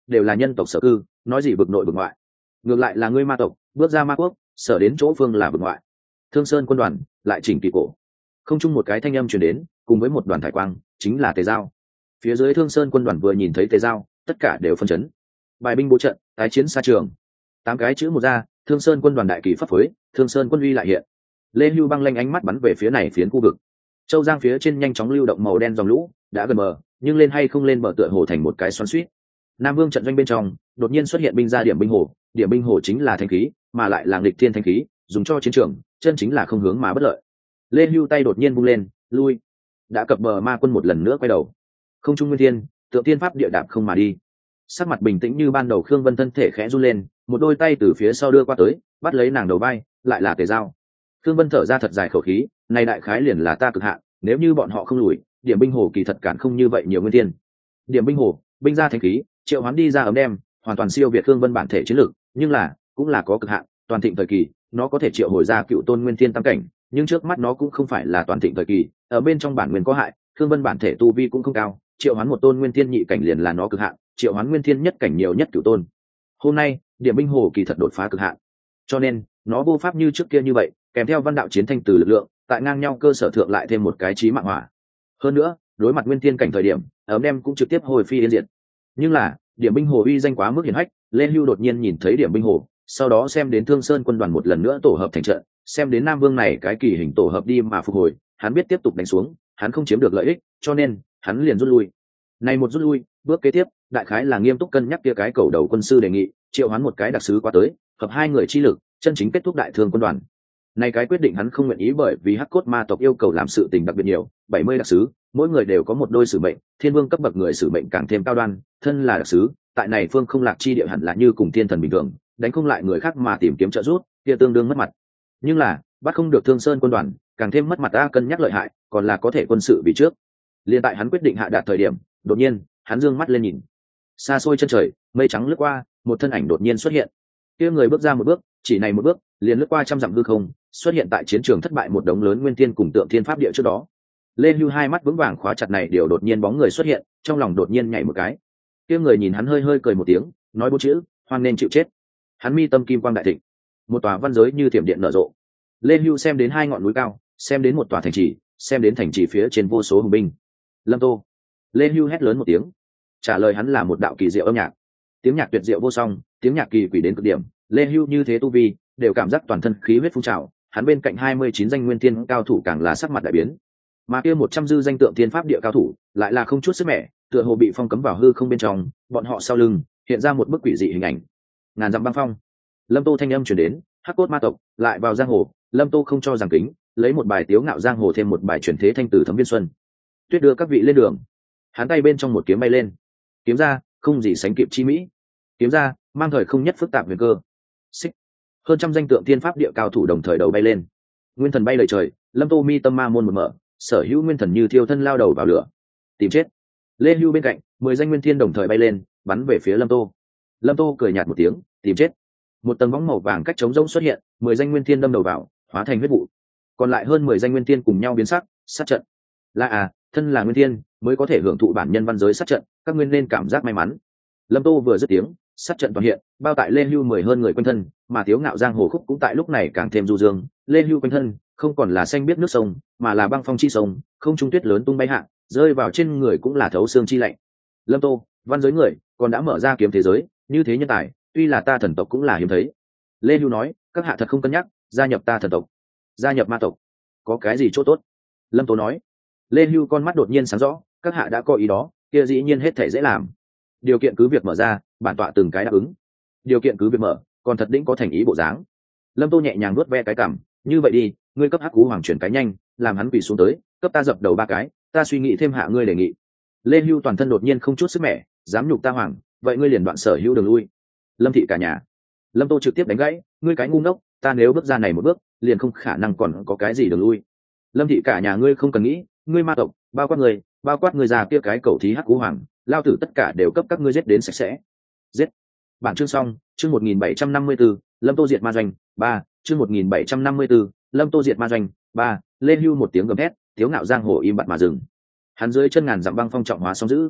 A: đều là nhân tộc sở cư, nói gì vực nội vực ngoại. Ngược lại là ngươi ma tộc bước ra ma quốc, sở đến chỗ phương là vực ngoại. Thương Sơn quân đoàn lại chỉnh kỳ cổ. Không chung một cái thanh âm truyền đến, cùng với một đoàn thải quang, chính là Tề Giao. Phía dưới Thương Sơn quân đoàn vừa nhìn thấy Tề Giao, tất cả đều phân chấn. Bài binh bố trận, tái chiến xa trường. Tám cái chữ một ra, Thương Sơn quân đoàn đại kỳ pháp phối, Thương Sơn quân uy lại hiện. Lê Hưu băng lanh ánh mắt bắn về phía này phiến khu vực. Châu Giang phía trên nhanh chóng lưu động màu đen dòng lũ, đã gần bờ, nhưng lên hay không lên bờ tựa hồ thành một cái xoắn xuýt. Nam Vương trận doanh bên trong, đột nhiên xuất hiện binh ra điểm binh hồ, điểm binh hồ chính là thanh khí, mà lại là nghịch thiên thanh khí, dùng cho chiến trường, chân chính là không hướng mà bất lợi. Lê Hưu tay đột nhiên vung lên, lui. Đã cập bờ ma quân một lần nữa quay đầu. Không trung nguyên thiên, tượng tiên pháp địa đạp không mà đi. Sắc mặt bình tĩnh như ban đầu, Khương Vân thân thể khẽ run lên, một đôi tay từ phía sau đưa qua tới, bắt lấy nàng đầu vai, lại là Tề Giao. Khương Vân thở ra thật dài khẩu khí, này đại khái liền là ta cực hạn, nếu như bọn họ không lùi, điểm binh hồ kỳ thật cản không như vậy nhiều nguyên thiên. Điểm binh hồ, binh ra thanh khí, triệu hoán đi ra ấm đem, hoàn toàn siêu việt Khương Vân bản thể chiến lược, nhưng là cũng là có cực hạn, toàn thịnh thời kỳ, nó có thể triệu hồi ra cựu tôn nguyên thiên tam cảnh, nhưng trước mắt nó cũng không phải là toàn thịnh thời kỳ, ở bên trong bản nguyên có hại, Khương Vân bản thể tu vi cũng không cao, triệu hoán một tôn nguyên thiên nhị cảnh liền là nó cực hạn, triệu hoán nguyên thiên nhất cảnh nhiều nhất cựu tôn. Hôm nay, điểm binh hồ kỳ thật đột phá cực hạn, cho nên nó vô pháp như trước kia như vậy, kèm theo văn đạo chiến thanh từ lực lượng, tại ngang nhau cơ sở thượng lại thêm một cái chí mạng hỏa. Hơn nữa, đối mặt nguyên thiên cảnh thời điểm, ấm đem cũng trực tiếp hồi phi yên diệt. Nhưng là, điểm binh hồ uy danh quá mức hiển hách, Lê Hưu đột nhiên nhìn thấy điểm binh hồ, sau đó xem đến Thương Sơn quân đoàn một lần nữa tổ hợp thành trận, xem đến Nam Vương này cái kỳ hình tổ hợp đi mà phục hồi, hắn biết tiếp tục đánh xuống, hắn không chiếm được lợi ích, cho nên hắn liền rút lui. Này một rút lui, bước kế tiếp, đại khái là nghiêm túc cân nhắc kia cái cầu đầu quân sư đề nghị, triệu hoán một cái đặc sứ qua tới, hợp hai người chi lực, chân chính kết thúc đại thương quân đoàn. Này cái quyết định hắn không nguyện ý, bởi vì Hắc Cốt ma tộc yêu cầu làm sự tình đặc biệt nhiều, bảy mươi đặc sứ, mỗi người đều có một đôi sử mệnh, thiên vương cấp bậc người sử mệnh càng thêm cao đoan, thân là đặc sứ, tại này phương không lạc chi địa hẳn là như cùng thiên thần bình thường, đánh không lại người khác mà tìm kiếm trợ giúp, kia tương đương mất mặt. Nhưng là, bắt không được Thương Sơn quân đoàn, càng thêm mất mặt. Ta cân nhắc lợi hại, còn là có thể quân sự bị trước. Liên tại hắn quyết định hạ đạt thời điểm, đột nhiên, hắn dương mắt lên nhìn. Xa xôi chân trời, mây trắng lướt qua, một thân ảnh đột nhiên xuất hiện. Kia người bước ra một bước, chỉ này một bước, liền lướt qua trăm dặm hư không, xuất hiện tại chiến trường thất bại một đống lớn nguyên thiên cùng tượng thiên pháp địa trước đó. Lê Hưu hai mắt vững vàng khóa chặt này, điều đột nhiên bóng người xuất hiện, trong lòng đột nhiên nhảy một cái. Kia người nhìn hắn hơi hơi cười một tiếng, nói bốn chữ, hoan nên chịu chết. Hắn mi tâm kim quang đại thịnh, một tòa văn giới như thiểm điện nở rộ. Lê Hưu xem đến hai ngọn núi cao, xem đến một tòa thành trì, xem đến thành trì phía trên vô số hùng binh. Lâm Tô. Lê Hưu hét lớn một tiếng, trả lời hắn là một đạo kỳ diệu âm nhạc, tiếng nhạc tuyệt diệu vô song, tiếng nhạc kỳ quỷ đến cực điểm. Lê Hưu như thế tu vi, đều cảm giác toàn thân khí huyết phun trào. Hắn bên cạnh hai mươi chín danh nguyên tiên cao thủ càng là sắc mặt đại biến, mà kia một trăm dư danh tượng thiên pháp địa cao thủ lại là không chút sức mẻ, tựa hồ bị phong cấm vào hư không bên trong. Bọn họ sau lưng hiện ra một bức quỷ dị hình ảnh, ngàn dặm băng phong. Lâm Tô thanh âm truyền đến, Hắc Cốt ma tộc lại vào giang hồ. Lâm Tô không cho rằng kính, lấy một bài tiếu ngạo giang hồ, thêm một bài truyền thế thanh từ Thấm Viên Xuân. Tuyết đưa các vị lên đường. Hắn tay bên trong một kiếm bay lên, kiếm ra không gì sánh kịp chi mỹ, kiếm ra mang thời không nhất phức tạp huyền cơ. Xích. Hơn trăm danh tượng thiên pháp địa cao thủ đồng thời đầu bay lên, nguyên thần bay lời trời. Lâm Tô mi tâm ma môn một mở, sở hữu nguyên thần như thiêu thân lao đầu vào lửa, tìm chết. Lê Hưu bên cạnh mười danh nguyên thiên đồng thời bay lên, bắn về phía Lâm Tô. Lâm Tô cười nhạt một tiếng, tìm chết. Một tầng bóng màu vàng cách trống rỗng xuất hiện, mười danh nguyên thiên đâm đầu vào, hóa thành huyết vụ. Còn lại hơn mười danh nguyên thiên cùng nhau biến sắc, sát trận. Là à, thân là nguyên thiên mới có thể hưởng thụ bản nhân văn giới sát trận, các nguyên nên cảm giác may mắn. Lâm Tô vừa dứt tiếng, sát trận toàn hiện, bao tại Lê Hưu mười hơn người quanh thân, mà tiếu ngạo giang hồ khúc cũng tại lúc này càng thêm du dương. Lê Hưu quanh thân không còn là xanh biết nước sông, mà là băng phong chi sông, không trung tuyết lớn tung bay hạ, rơi vào trên người cũng là thấu xương chi lạnh. Lâm Tô, văn giới người, còn đã mở ra kiếm thế giới, như thế nhân tài, tuy là ta thần tộc cũng là hiếm thấy. Lê Hưu nói, các hạ thật không cân nhắc gia nhập ta thần tộc, gia nhập ma tộc có cái gì chỗ tốt? Lâm Tô nói. Lê Hưu con mắt đột nhiên sáng rõ, các hạ đã có ý đó, kia dĩ nhiên hết thể dễ làm. Điều kiện cứ việc mở ra, bản tọa từng cái đáp ứng. Điều kiện cứ việc mở, còn thật đĩnh có thành ý bộ dáng. Lâm Tô nhẹ nhàng nuốt ve cái cằm, như vậy đi, ngươi cấp Hắc Cú Hoàng chuyển cái nhanh, làm hắn quỳ xuống tới, cấp ta dập đầu ba cái, ta suy nghĩ thêm hạ ngươi đề nghị. Lê Hưu toàn thân đột nhiên không chút sức mẻ, dám nhục ta hoàng, vậy ngươi liền đoạn sở hữu đường lui. Lâm thị cả nhà. Lâm Tô trực tiếp đánh gãy, ngươi cái ngu ngốc, ta nếu bước ra này một bước, liền không khả năng còn có cái gì đường lui. Lâm thị cả nhà ngươi không cần nghĩ, ngươi ma tộc, bao quát người, bao quát người già kia cái cầu thí Hắc Cú Hoàng, lao tử tất cả đều cấp các ngươi giết đến sạch sẽ. Giết. Bản chương xong, chương một nghìn bảy trăm năm mươi tư, Lâm Tô diệt ma doanh, ba, chương một nghìn bảy trăm năm mươi tư, Lâm Tô diệt ma doanh, ba. Lê Hưu một tiếng gầm hét, tiếu ngạo giang hồ im bặt mà dừng. Hắn dưới chân ngàn dặm băng phong trọng hóa sóng dữ.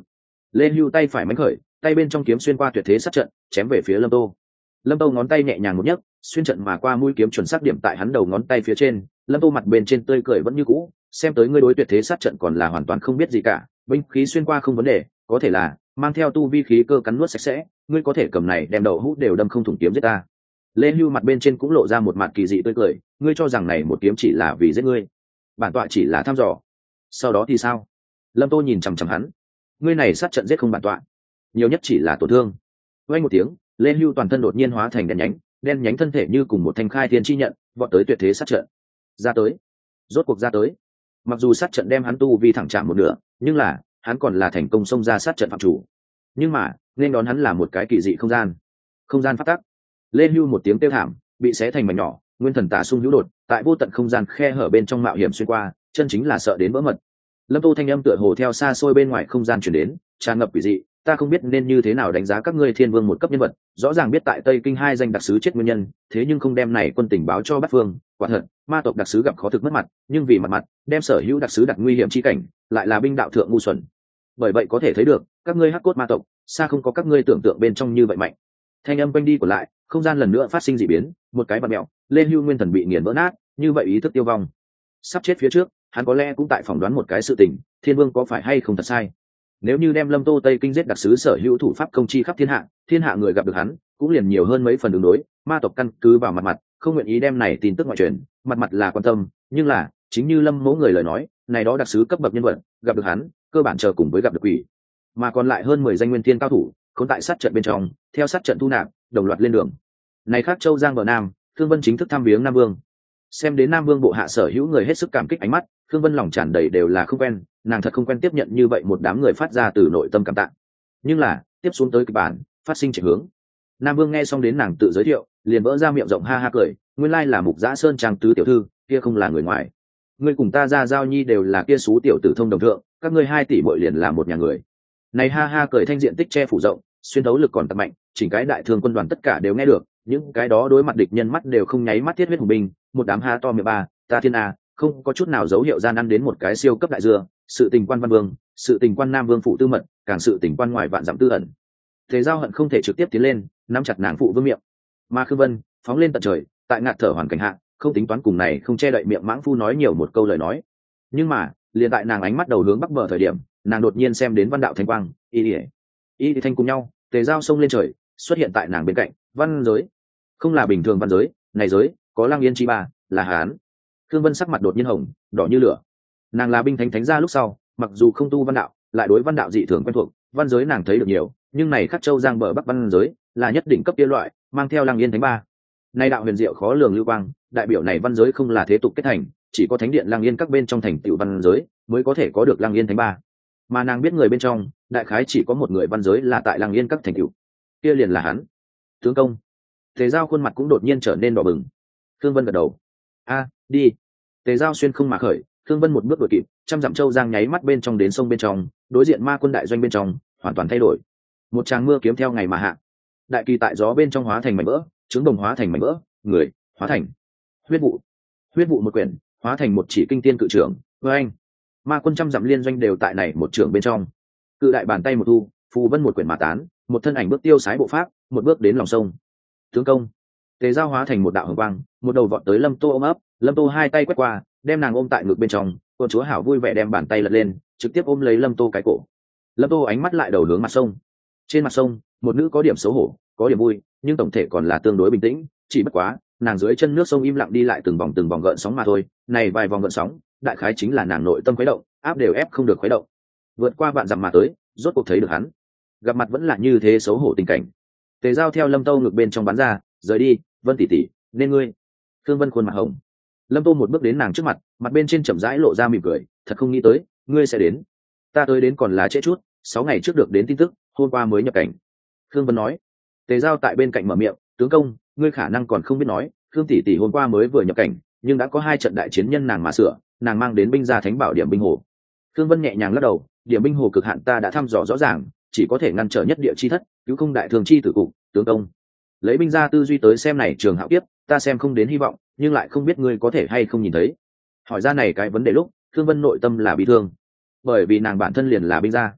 A: Lê Hưu tay phải mánh khởi, tay bên trong kiếm xuyên qua tuyệt thế sát trận, chém về phía Lâm Tô. Lâm Tô ngón tay nhẹ nhàng một nhấc, xuyên trận mà qua mũi kiếm chuẩn xác điểm tại hắn đầu ngón tay phía trên. Lâm Tô mặt bên trên tươi cười vẫn như cũ, xem tới ngươi đối tuyệt thế sát trận còn là hoàn toàn không biết gì cả. Binh khí xuyên qua không vấn đề, có thể là mang theo tu vi khí cơ cắn nuốt sạch sẽ, ngươi có thể cầm này đem đầu hút đều đâm không thủng kiếm giết ta. Lê Hưu mặt bên trên cũng lộ ra một mặt kỳ dị tươi cười, ngươi cho rằng này một kiếm chỉ là vì giết ngươi, bản tọa chỉ là thăm dò. Sau đó thì sao? Lâm Tô nhìn chằm chằm hắn, ngươi này sát trận giết không bản tọa, nhiều nhất chỉ là tổn thương. Vang một tiếng, Lê Hưu toàn thân đột nhiên hóa thành đen nhánh, đen nhánh thân thể như cùng một thanh khai thiên chi nhận, vọt tới tuyệt thế sát trận. Ra tới, rốt cuộc ra tới. Mặc dù sát trận đem hắn tu vi thẳng chạm một nửa, nhưng là hắn còn là thành công xông ra sát trận phạm chủ. Nhưng mà nên đón hắn là một cái kỳ dị không gian, không gian phát tắc. Lê Hưu một tiếng kêu thảm, bị xé thành mảnh nhỏ, nguyên thần tả sung hữu đột, tại vô tận không gian khe hở bên trong mạo hiểm xuyên qua, chân chính là sợ đến vỡ mật. Lâm Tô thanh âm tựa hồ theo xa xôi bên ngoài không gian truyền đến, tràn ngập quỷ dị, ta không biết nên như thế nào đánh giá các ngươi thiên vương một cấp nhân vật, rõ ràng biết tại Tây Kinh hai danh đặc sứ chết nguyên nhân, thế nhưng không đem này quân tình báo cho Bát Phương, quả thật, ma tộc đặc sứ gặp khó thực mất mặt, nhưng vì mặt mặt, đem sở hữu đặc sứ đặt nguy hiểm chi cảnh, lại là binh đạo thượng ngu xuẩn. Bởi vậy có thể thấy được, các ngươi hắc cốt ma tộc, xa không có các ngươi tưởng tượng bên trong như vậy mạnh. Thanh âm quanh đi của lại, không gian lần nữa phát sinh dị biến, một cái bạt mèo, Lê Hưu nguyên thần bị nghiền vỡ nát, như vậy ý thức tiêu vong. Sắp chết phía trước, hắn có lẽ cũng tại phỏng đoán một cái sự tình, thiên vương có phải hay không thật sai. Nếu như đem Lâm Tô Tây Kinh giết đặc sứ sở hữu thủ pháp công chi khắp thiên hạ, thiên hạ người gặp được hắn cũng liền nhiều hơn mấy phần đường đối. Ma tộc căn cứ vào mặt mặt, không nguyện ý đem này tin tức ngoại truyền, mặt mặt là quan tâm, nhưng là chính như Lâm mẫu người lời nói, này đó đặc sứ cấp bậc nhân vật gặp được hắn, cơ bản chờ cùng với gặp được quỷ. Mà còn lại hơn mười danh nguyên thiên cao thủ, khốn tại sát trận bên trong, theo sát trận thu nạp, đồng loạt lên đường. Này khác Châu Giang bờ Nam, Thương Vân chính thức thăm viếng Nam Vương. Xem đến Nam Vương bộ hạ sở hữu người hết sức cảm kích ánh mắt, Thương Vân lòng tràn đầy đều là không quen, nàng thật không quen tiếp nhận như vậy một đám người phát ra từ nội tâm cảm tạ. Nhưng là tiếp xuống tới kịch bản phát sinh chuyển hướng. Nam Vương nghe xong đến nàng tự giới thiệu, liền vỡ ra miệng rộng ha ha cười, nguyên lai là Mục Giã Sơn trang tứ tiểu thư, kia không là người ngoài. Ngươi cùng ta ra giao nhi đều là kia xú tiểu tử thông đồng thượng, các ngươi hai tỷ muội liền là một nhà người. Này ha ha cười thanh diện tích che phủ rộng, xuyên thấu lực còn tập mạnh, chỉnh cái đại thương quân đoàn tất cả đều nghe được, những cái đó đối mặt địch nhân mắt đều không nháy mắt thiết huyết hùng binh, một đám ha to mười ba, ta thiên a, không có chút nào dấu hiệu gian ăn đến một cái siêu cấp đại dưa, sự tình quan văn vương, sự tình quan nam vương phụ tư mật, càng sự tình quan ngoài vạn dặm tư ẩn. Thế giao hận không thể trực tiếp tiến lên, nắm chặt nàng phụ vương miệng. Mà Khương Vân phóng lên tận trời, tại ngạt thở hoàn cảnh hạ, không tính toán cùng này không che đậy miệng mãng phu nói nhiều một câu lời nói. Nhưng mà, liền tại nàng ánh mắt đầu hướng bắc bờ thời điểm, nàng đột nhiên xem đến văn đạo thanh quang, y y y thanh cùng nhau, tề giao xông lên trời, xuất hiện tại nàng bên cạnh. Văn giới, không là bình thường văn giới, này giới có Lăng Yên chi ba, là Hán. Khương Vân sắc mặt đột nhiên hồng, đỏ như lửa. Nàng là binh thánh thánh gia lúc sau, mặc dù không tu văn đạo, lại đối văn đạo dị thường quen thuộc, văn giới nàng thấy được nhiều, nhưng này khắc Châu Giang bờ bắc văn giới là nhất định cấp tiên loại, mang theo Lăng Yên thánh ba. Nay đạo huyền diệu khó lường lưu quang, đại biểu này văn giới không là thế tục kết thành, chỉ có thánh điện Lăng Yên các bên trong thành tựu văn giới mới có thể có được Lăng Yên thánh ba. Mà nàng biết người bên trong, đại khái chỉ có một người văn giới là tại Lăng Yên các thành tựu, kia liền là hắn. Tướng công. Tề Giao khuôn mặt cũng đột nhiên trở nên đỏ bừng. Thương Vân gật đầu. A, đi. Tề Giao xuyên không mà khởi, Thương Vân một bước đuổi kịp, trăm dặm Châu Giang nháy mắt bên trong đến sông bên trong, đối diện ma quân đại doanh bên trong, hoàn toàn thay đổi. Một tràng mưa kiếm theo ngày mà hạ. Đại kỳ tại gió bên trong hóa thành mảnh vỡ, trứng đồng hóa thành mảnh vỡ, người hóa thành huyết vụ. Huyết vụ một quyển, hóa thành một chỉ kinh tiên cự trưởng, với anh. Ma quân trăm dặm liên doanh đều tại này một trưởng bên trong. Cự đại bàn tay một thu, phù vân một quyển mà tán, một thân ảnh bước tiêu sái bộ pháp, một bước đến lòng sông. Tướng công. Tề Giao hóa thành một đạo hồng quang, một đầu vọt tới Lâm Tô ôm ấp, Lâm Tô hai tay quét qua, đem nàng ôm tại ngực bên trong, cô chúa hảo vui vẻ đem bàn tay lật lên, trực tiếp ôm lấy Lâm Tô cái cổ. Lâm Tô ánh mắt lại đầu hướng mặt sông. Trên mặt sông, một nữ có điểm xấu hổ, có điểm vui, nhưng tổng thể còn là tương đối bình tĩnh, chỉ bất quá, nàng dưới chân nước sông im lặng đi lại từng vòng từng vòng gợn sóng mà thôi, này vài vòng gợn sóng, đại khái chính là nàng nội tâm khuấy động, áp đều ép không được khuấy động. Vượt qua vạn dặm mà tới, rốt cuộc thấy được hắn. Gặp mặt vẫn là như thế xấu hổ tình cảnh. Tề Giao theo Lâm Tô ngực bên trong bắn ra, rời đi, Vân tỷ tỷ, nên ngươi. Thương Vân khuôn mặt hồng. Lâm Tô một bước đến nàng trước mặt, mặt bên trên chậm rãi lộ ra mỉm cười, thật không nghĩ tới, ngươi sẽ đến. Ta tới đến còn là trễ chút, sáu ngày trước được đến tin tức, hôm qua mới nhập cảnh. Thương Vân nói. Tề Giao tại bên cạnh mở miệng, tướng công, ngươi khả năng còn không biết nói, Thương tỷ tỷ hôm qua mới vừa nhập cảnh, nhưng đã có hai trận đại chiến nhân nàng mà sửa, nàng mang đến binh gia thánh bảo điểm binh hồ. Thương Vân nhẹ nhàng lắc đầu, điểm binh hồ cực hạn ta đã thăm dò rõ ràng, chỉ có thể ngăn trở nhất địa chi thất, cứu không đại thường chi tử cục, tướng công. Lấy binh gia tư duy tới xem này trường hạo tiếp, ta xem không đến hy vọng, nhưng lại không biết ngươi có thể hay không nhìn thấy. Hỏi ra này cái vấn đề lúc, Thương Vân nội tâm là bị thương, bởi vì nàng bản thân liền là binh gia.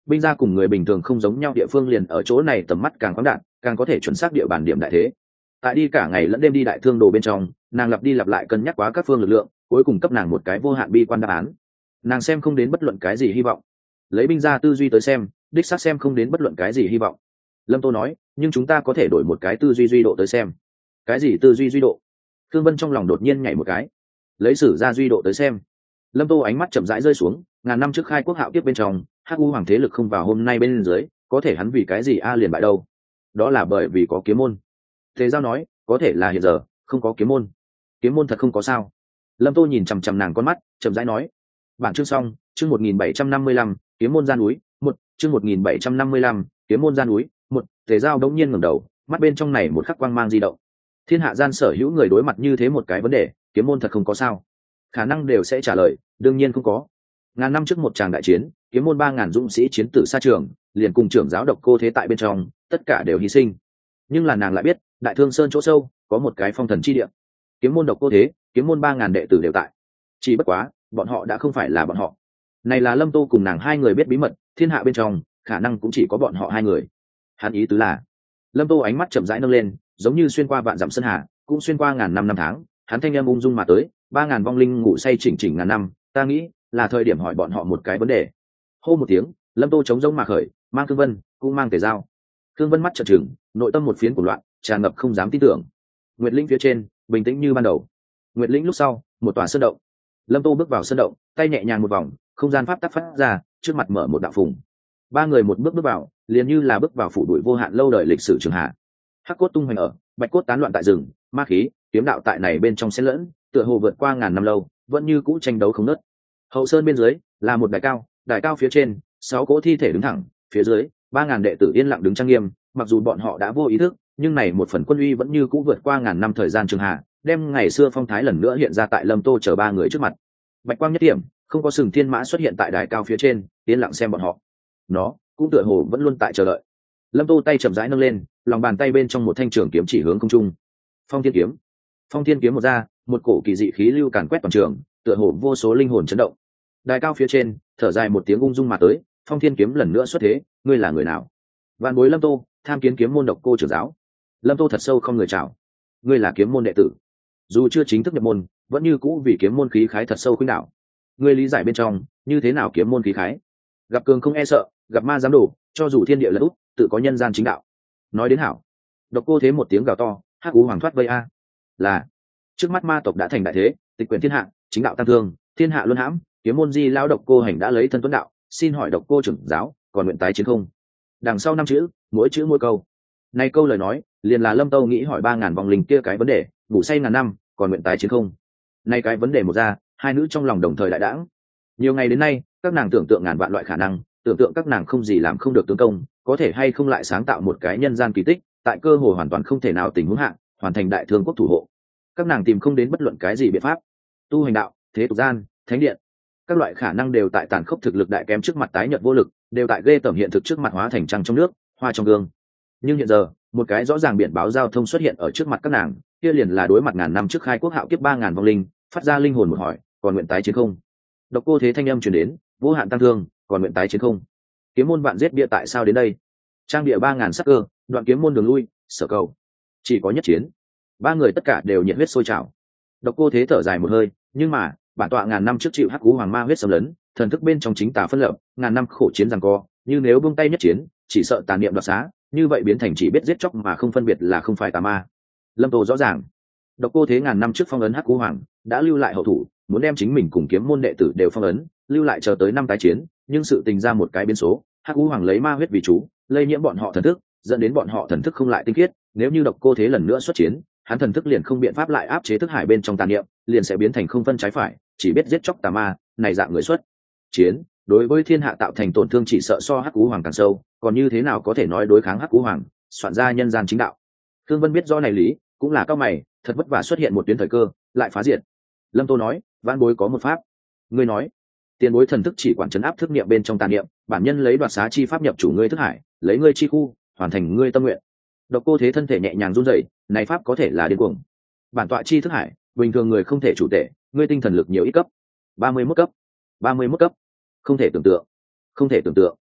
A: Binh gia cùng người bình thường không giống nhau địa phương liền ở chỗ này, tầm mắt càng khoáng đạt, càng có thể chuẩn xác địa bàn điểm đại thế. Tại đi cả ngày lẫn đêm đi đại thương đồ bên trong, nàng lặp đi lặp lại cân nhắc quá các phương lực lượng, cuối cùng cấp nàng một cái vô hạn bi quan đáp án. Nàng xem không đến bất luận cái gì hy vọng. Lấy binh gia tư duy tới xem, đích xác xem không đến bất luận cái gì hy vọng. Lâm Tô nói, nhưng chúng ta có thể đổi một cái tư duy duy độ tới xem. Cái gì tư duy duy độ? Thương Vân trong lòng đột nhiên nhảy một cái. Lấy sử gia duy độ tới xem. Lâm Tô ánh mắt chậm rãi rơi xuống, ngàn năm trước khai quốc hạo kiếp bên trong, Hắc U hoàng thế lực không vào hôm nay bên dưới, có thể hắn vì cái gì a liền bại đâu? Đó là bởi vì có kiếm môn. Thế Giao nói, có thể là hiện giờ không có kiếm môn. Kiếm môn thật không có sao? Lâm Tô nhìn chằm chằm nàng con mắt, chậm rãi nói. Bản chương xong, chương một nghìn bảy trăm năm mươi lăm, kiếm môn gian núi, một, chương một nghìn bảy trăm năm mươi lăm, kiếm môn gian núi, một. Thế Giao đống nhiên ngẩng đầu, mắt bên trong này một khắc quang mang di động. Thiên hạ gian sở hữu người đối mặt như thế một cái vấn đề, kiếm môn thật không có sao? Khả năng đều sẽ trả lời, đương nhiên không có. Ngàn năm trước một tràng đại chiến, kiếm môn ba ngàn dũng sĩ chiến tử xa trường, liền cùng trưởng giáo Độc Cô Thế tại bên trong, tất cả đều hy sinh. Nhưng là nàng lại biết, Đại Thương Sơn chỗ sâu có một cái phong thần chi địa. Kiếm môn Độc Cô Thế, kiếm môn ba ngàn đệ tử đều tại. Chỉ bất quá, bọn họ đã không phải là bọn họ. Này là Lâm Tô cùng nàng hai người biết bí mật, thiên hạ bên trong, khả năng cũng chỉ có bọn họ hai người. Hắn ý tứ là, Lâm Tô ánh mắt chậm rãi nâng lên, giống như xuyên qua vạn dặm sơn hà, cũng xuyên qua ngàn năm năm tháng, hắn thanh âm ung dung mà tới, ba ngàn vong linh ngủ say chỉnh chỉnh ngàn năm, ta nghĩ là thời điểm hỏi bọn họ một cái vấn đề. Hô một tiếng, Lâm Tô chống rông mà khởi, mang Thương Vân cũng mang Tề Giao. Thương Vân mắt trợn trừng, nội tâm một phiến của loạn, tràn ngập không dám tin tưởng. Nguyệt Linh phía trên bình tĩnh như ban đầu. Nguyệt Linh lúc sau, một tòa sơn động. Lâm Tô bước vào sơn động, tay nhẹ nhàng một vòng, không gian pháp tắc phát ra, trước mặt mở một đạo phùng. Ba người một bước bước vào, liền như là bước vào phủ đuổi vô hạn lâu đời lịch sử trường hạ. Hắc cốt tung hoành ở, bạch cốt tán loạn tại rừng, ma khí, kiếm đạo tại này bên trong xen lẫn, tựa hồ vượt qua ngàn năm lâu, vẫn như cũ tranh đấu không ngớt. Hậu sơn bên dưới là một đài cao, đài cao phía trên sáu cỗ thi thể đứng thẳng, phía dưới ba ngàn đệ tử yên lặng đứng trang nghiêm. Mặc dù bọn họ đã vô ý thức, nhưng này một phần quân uy vẫn như cũ vượt qua ngàn năm thời gian trường hạ, đem ngày xưa phong thái lần nữa hiện ra tại Lâm Tô chờ ba người trước mặt. Bạch quang nhất điểm, không có sừng thiên mã xuất hiện tại đài cao phía trên, yên lặng xem bọn họ. Nó cũng tựa hồ vẫn luôn tại chờ đợi. Lâm Tô tay chậm rãi nâng lên, lòng bàn tay bên trong một thanh trường kiếm chỉ hướng không trung. Phong Thiên kiếm. Phong Thiên kiếm một ra, một cổ kỳ dị khí lưu càn quét toàn trường, tựa hồ vô số linh hồn chấn động. Đài cao phía trên, thở dài một tiếng ung dung mà tới, Phong Thiên kiếm lần nữa xuất thế, ngươi là người nào? Vạn bối Lâm Tô, tham kiến kiếm môn Độc Cô trưởng giáo. Lâm Tô thật sâu không người chào. Ngươi là kiếm môn đệ tử, dù chưa chính thức nhập môn, vẫn như cũ vì kiếm môn khí khái thật sâu khuynh đảo. Ngươi lý giải bên trong, như thế nào kiếm môn khí khái? Gặp cường không e sợ, gặp ma dám đổ, cho dù thiên địa lật úp, tự có nhân gian chính đạo. Nói đến hảo. Độc Cô thế một tiếng gào to, Hắc Ú hoàng thoát vây a. Là trước mắt ma tộc đã thành đại thế, tịch quyền thiên hạ, chính đạo tăng thương, thiên hạ luân hãm, kiếm môn di lao Độc Cô hành đã lấy thân tuấn đạo, xin hỏi Độc Cô trưởng giáo còn nguyện tái chiến không? Đằng sau năm chữ, mỗi chữ mỗi câu. Này câu lời nói, liền là Lâm Tâu nghĩ hỏi ba ngàn vòng linh kia cái vấn đề, ngủ say ngàn năm, còn nguyện tái chiến không? Này cái vấn đề một ra, hai nữ trong lòng đồng thời đại đãng. Nhiều ngày đến nay, các nàng tưởng tượng ngàn vạn loại khả năng, tưởng tượng các nàng không gì làm không được tướng công, có thể hay không lại sáng tạo một cái nhân gian kỳ tích, tại cơ hội hoàn toàn không thể nào tình huống hạ, hoàn thành đại thương quốc thủ hộ. Các nàng tìm không đến bất luận cái gì biện pháp. Tu hành đạo, thế tục gian, thánh điện, các loại khả năng đều tại tàn khốc thực lực đại kém trước mặt tái nhợt vô lực, đều tại ghê tởm hiện thực trước mặt hóa thành trăng trong nước, hoa trong gương. Nhưng hiện giờ, một cái rõ ràng biển báo giao thông xuất hiện ở trước mặt các nàng, kia liền là đối mặt ngàn năm trước khai quốc hạo kiếp ba ngàn vong linh, phát ra linh hồn một hỏi, còn nguyện tái chiến không? Độc Cô thế thanh âm truyền đến, vô hạn tăng thương, còn nguyện tái chiến không? Kiếm môn vạn giết bia tại sao đến đây? Trang địa ba ngàn sắc cơ, đoạn kiếm môn đường lui, sở cầu. Chỉ có nhất chiến. Ba người tất cả đều nhiệt huyết sôi trào. Độc Cô thế thở dài một hơi, nhưng mà, bản tọa ngàn năm trước chịu Hắc Ú hoàng ma huyết xâm lấn, thần thức bên trong chính tà phân lập, ngàn năm khổ chiến giằng co, như nếu buông tay nhất chiến, chỉ sợ tà niệm đoạt xá, như vậy biến thành chỉ biết giết chóc mà không phân biệt là không phải tà ma. Lâm Tô rõ ràng, Độc Cô thế ngàn năm trước phong ấn Hắc Ú hoàng, đã lưu lại hậu thủ, muốn đem chính mình cùng kiếm môn đệ tử đều phong ấn, lưu lại chờ tới năm tái chiến, nhưng sự tình ra một cái biến số, Hắc Ú hoàng lấy ma huyết vì chú, lây nhiễm bọn họ thần thức, dẫn đến bọn họ thần thức không lại tinh khiết, nếu như Độc Cô thế lần nữa xuất chiến, hắn thần thức liền không biện pháp lại áp chế thức hải bên trong tà niệm, liền sẽ biến thành không phân trái phải, chỉ biết giết chóc tà ma, này dạng người xuất chiến, đối với thiên hạ tạo thành tổn thương chỉ sợ so Hắc Ú hoàng càng sâu, còn như thế nào có thể nói đối kháng Hắc Ú hoàng, soạn ra nhân gian chính đạo. Thương Vân biết rõ này lý, cũng là cao mày, thật vất vả xuất hiện một tuyến thời cơ, lại phá diệt. Lâm Tô nói, vãn bối có một pháp. Ngươi nói, tiền bối thần thức chỉ quản trấn áp thức niệm bên trong tà niệm, bản nhân lấy đoạt xá chi pháp nhập chủ ngươi thức hải, lấy ngươi chi khu, hoàn thành ngươi tâm nguyện. Độc Cô thế thân thể nhẹ nhàng run rẩy, này pháp có thể là điên cuồng. Bản tọa chi thức hải, bình thường người không thể chủ tệ, ngươi tinh thần lực nhiều ít cấp? ba mươi mốt cấp. ba mươi mốt cấp. Không thể tưởng tượng. Không thể tưởng tượng.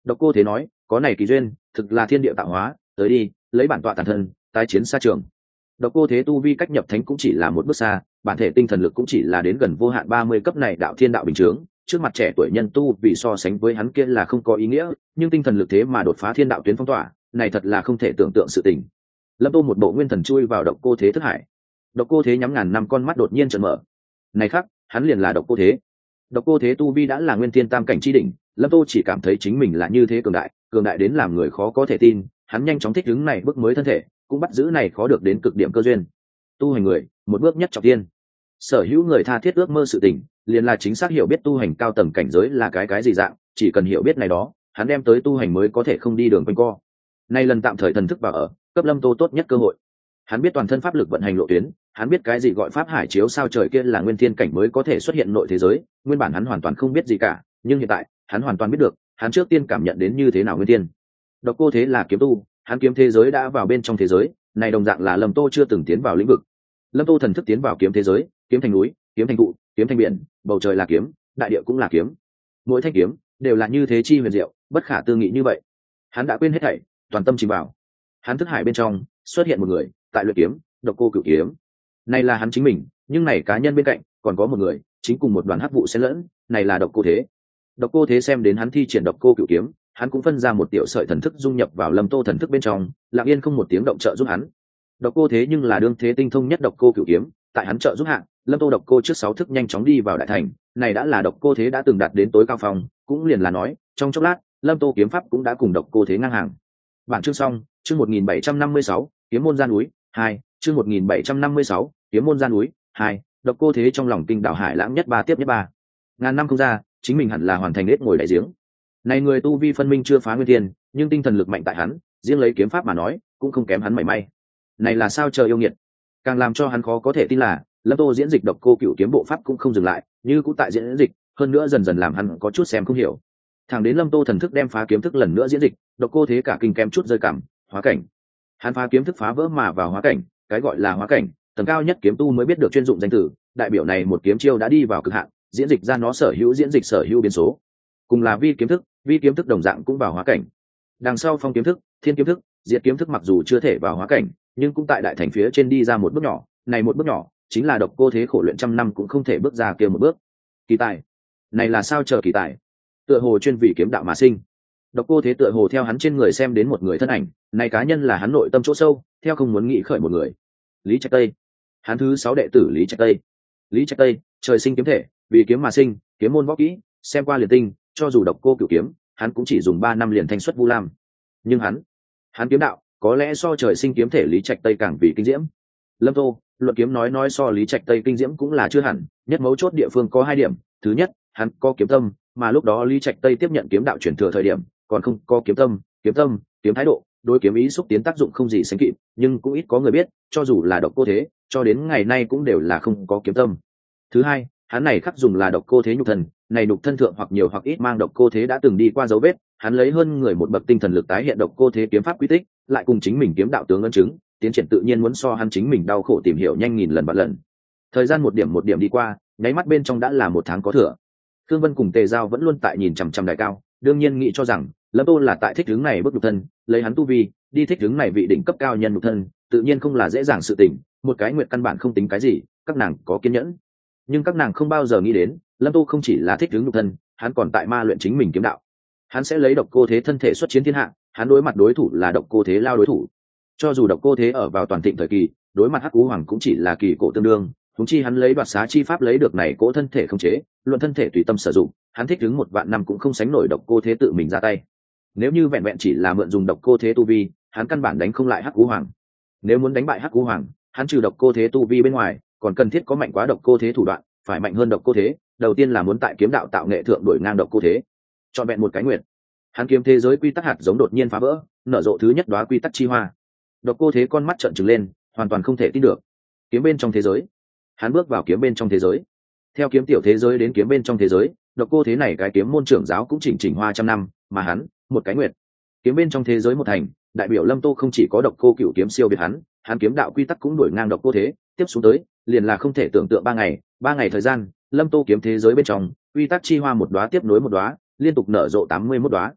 A: Độc Cô Thế nói, có này kỳ duyên, thực là thiên địa tạo hóa, tới đi, lấy bản tọa tàn thân, tái chiến xa trường. Độc Cô Thế tu vi cách nhập thánh cũng chỉ là một bước xa, bản thể tinh thần lực cũng chỉ là đến gần vô hạn ba mươi cấp này đạo thiên đạo bình thường, trước mặt trẻ tuổi nhân tu vì so sánh với hắn kia là không có ý nghĩa, nhưng tinh thần lực thế mà đột phá thiên đạo tuyến phong tỏa, này thật là không thể tưởng tượng sự tình. Lâm Tô một bộ nguyên thần chui vào Độc Cô Thế thức hải. Độc Cô Thế nhắm ngàn năm con mắt đột nhiên trợn mở. Này khắc, hắn liền là Độc Cô Thế. Độc Cô Thế tu vi đã là nguyên thiên tam cảnh chi đỉnh, Lâm Tô chỉ cảm thấy chính mình là như thế cường đại, cường đại đến làm người khó có thể tin, hắn nhanh chóng thích ứng này bước mới thân thể, cũng bắt giữ này khó được đến cực điểm cơ duyên. Tu hành người, một bước nhất trọng thiên. Sở hữu người tha thiết ước mơ sự tình, liền là chính xác hiểu biết tu hành cao tầng cảnh giới là cái cái gì dạng, chỉ cần hiểu biết này đó, hắn đem tới tu hành mới có thể không đi đường quanh co. Nay lần tạm thời thần thức vào ở, cấp Lâm Tô tốt nhất cơ hội. Hắn biết toàn thân pháp lực vận hành lộ tuyến, hắn biết cái gì gọi pháp hải chiếu sao trời kia là nguyên thiên cảnh mới có thể xuất hiện nội thế giới, nguyên bản hắn hoàn toàn không biết gì cả, nhưng hiện tại, hắn hoàn toàn biết được, hắn trước tiên cảm nhận đến như thế nào nguyên thiên. Độc Cô Thế là kiếm tu, hắn kiếm thế giới đã vào bên trong thế giới, này đồng dạng là Lâm Tô chưa từng tiến vào lĩnh vực. Lâm Tô thần thức tiến vào kiếm thế giới, kiếm thành núi, kiếm thành thụ, kiếm thành biển, bầu trời là kiếm, đại địa cũng là kiếm. Mỗi thanh kiếm đều là như thế chi huyền diệu, bất khả tư nghị như vậy. Hắn đã quên hết thảy, toàn tâm chìm vào. Hắn thức hải bên trong xuất hiện một người, tại luyện kiếm, Độc Cô Cửu Kiếm. Này là hắn chính mình, nhưng này cá nhân bên cạnh còn có một người, chính cùng một đoàn hắc vụ xen lẫn, này là Độc Cô Thế. Độc Cô Thế xem đến hắn thi triển Độc Cô Cửu Kiếm, hắn cũng phân ra một tiểu sợi thần thức dung nhập vào Lâm Tô thần thức bên trong, lặng yên không một tiếng động trợ giúp hắn. Độc Cô Thế nhưng là đương thế tinh thông nhất Độc Cô Cửu Kiếm, tại hắn trợ giúp hạng, Lâm Tô Độc Cô trước sáu thức nhanh chóng đi vào đại thành, này đã là Độc Cô Thế đã từng đạt đến tối cao phong, cũng liền là nói, trong chốc lát, Lâm Tô kiếm pháp cũng đã cùng Độc Cô Thế ngang hàng. Bản chương xong, chương một nghìn bảy trăm năm mươi sáu, kiếm môn gian núi, hai, chương một nghìn bảy trăm năm mươi sáu, kiếm môn gian núi, hai, Độc Cô Thế trong lòng kinh đảo hải lãng nhất ba tiếp nhất ba. Ngàn năm không ra, chính mình hẳn là hoàn thành hết ngồi đại giếng. Này người tu vi phân minh chưa phá nguyên thiên, nhưng tinh thần lực mạnh tại hắn, riêng lấy kiếm pháp mà nói, cũng không kém hắn mảy may. Này là sao trời yêu nghiệt. Càng làm cho hắn khó có thể tin là, Lâm Tô diễn dịch Độc Cô Cửu Kiếm bộ pháp cũng không dừng lại, như cũng tại diễn dịch, hơn nữa dần dần làm hắn có chút xem không hiểu. Thẳng đến Lâm Tô thần thức đem phá kiếm thức lần nữa diễn dịch, Độc Cô Thế cả kinh kém chút rơi cảm, hóa cảnh. Hắn phá kiếm thức phá vỡ mà vào hóa cảnh, cái gọi là hóa cảnh, tầng cao nhất kiếm tu mới biết được chuyên dụng danh từ, đại biểu này một kiếm chiêu đã đi vào cực hạn, diễn dịch ra nó sở hữu diễn dịch sở hữu biến số. Cùng là vi kiếm thức, vi kiếm thức đồng dạng cũng vào hóa cảnh. Đằng sau phong kiếm thức, thiên kiếm thức, diệt kiếm thức mặc dù chưa thể vào hóa cảnh, nhưng cũng tại đại thành phía trên đi ra một bước nhỏ, này một bước nhỏ chính là Độc Cô Thế khổ luyện trăm năm cũng không thể bước ra kia một bước. Kỳ tài, này là sao chờ kỳ tài? Tựa hồ chuyên vì kiếm đạo mà sinh. Độc Cô Thế tựa hồ theo hắn trên người xem đến một người thân ảnh, này cá nhân là hắn nội tâm chỗ sâu, theo không muốn nghĩ khởi một người. Lý Trạch Tây, hắn thứ sáu đệ tử Lý Trạch Tây. Lý Trạch Tây, trời sinh kiếm thể, vì kiếm mà sinh, kiếm môn võ kỹ, xem qua liền tinh, cho dù Độc Cô Cửu Kiếm, hắn cũng chỉ dùng ba năm liền thanh xuất Vu Lam. Nhưng hắn, hắn kiếm đạo, có lẽ so trời sinh kiếm thể Lý Trạch Tây càng vì kinh diễm. Lâm Tô, luận kiếm nói nói so Lý Trạch Tây kinh diễm cũng là chưa hẳn, nhất mấu chốt địa phương có hai điểm, thứ nhất, hắn có kiếm tâm, mà lúc đó Lý Trạch Tây tiếp nhận kiếm đạo truyền thừa thời điểm, còn không có kiếm tâm, kiếm tâm, kiếm thái độ, đối kiếm ý xúc tiến tác dụng không gì sánh kịp, nhưng cũng ít có người biết, cho dù là Độc Cô Thế, cho đến ngày nay cũng đều là không có kiếm tâm. Thứ hai, hắn này khắc dùng là Độc Cô Thế nhục thân, này nhục thân thượng hoặc nhiều hoặc ít mang Độc Cô Thế đã từng đi qua dấu vết, hắn lấy hơn người một bậc tinh thần lực tái hiện Độc Cô Thế kiếm pháp quy tích, lại cùng chính mình kiếm đạo tướng ấn chứng, tiến triển tự nhiên muốn so hắn chính mình đau khổ tìm hiểu nhanh nghìn lần vạn lần. Thời gian một điểm một điểm đi qua, nháy mắt bên trong đã là một tháng có thừa. Thương Vân cùng Tề Giao vẫn luôn tại nhìn chằm chằm đại cao, đương nhiên nghĩ cho rằng Lâm Tô là tại thích hướng này bước nhục thân, lấy hắn tu vi, đi thích hướng này vị đỉnh cấp cao nhân nhục thân, tự nhiên không là dễ dàng sự tình, một cái nguyệt căn bản không tính cái gì, các nàng có kiên nhẫn. Nhưng các nàng không bao giờ nghĩ đến, Lâm Tô không chỉ là thích hướng nhục thân, hắn còn tại ma luyện chính mình kiếm đạo. Hắn sẽ lấy Độc Cô Thế thân thể xuất chiến thiên hạ, hắn đối mặt đối thủ là Độc Cô Thế lao đối thủ. Cho dù Độc Cô Thế ở vào toàn thịnh thời kỳ, đối mặt Hắc Ú Hoàng cũng chỉ là kỳ cổ tương đương, huống chi hắn lấy đoạt xá chi pháp lấy được này cỗ thân thể không chế, luận thân thể tùy tâm sử dụng, hắn thích đứng một vạn năm cũng không sánh nổi Độc Cô Thế tự mình ra tay. Nếu như vẹn vẹn chỉ là mượn dùng Độc Cô Thế tu vi, hắn căn bản đánh không lại Hắc Ú Hoàng. Nếu muốn đánh bại Hắc Ú Hoàng, hắn trừ Độc Cô Thế tu vi bên ngoài, còn cần thiết có mạnh quá Độc Cô Thế thủ đoạn, phải mạnh hơn Độc Cô Thế, đầu tiên là muốn tại kiếm đạo tạo nghệ thượng đổi ngang Độc Cô Thế. Chọn vẹn một cái nguyệt, hắn kiếm thế giới quy tắc hạt giống đột nhiên phá vỡ, nở rộ thứ nhất đóa quy tắc chi hoa. Độc Cô Thế con mắt trợn trừng lên, hoàn toàn không thể tin được. Kiếm bên trong thế giới, hắn bước vào kiếm bên trong thế giới. Theo kiếm tiểu thế giới đến kiếm bên trong thế giới, Độc Cô Thế này cái kiếm môn trưởng giáo cũng chỉnh chỉnh hoa trăm năm, mà hắn, một cái nguyệt. Kiếm bên trong thế giới một thành, đại biểu Lâm Tô không chỉ có Độc Cô Cửu Kiếm siêu việt hắn, hắn kiếm đạo quy tắc cũng đuổi ngang Độc Cô Thế, tiếp xuống tới, liền là không thể tưởng tượng ba ngày, ba ngày thời gian, Lâm Tô kiếm thế giới bên trong, quy tắc chi hoa một đóa tiếp nối một đóa, liên tục nở rộ tám mươi mốt đóa.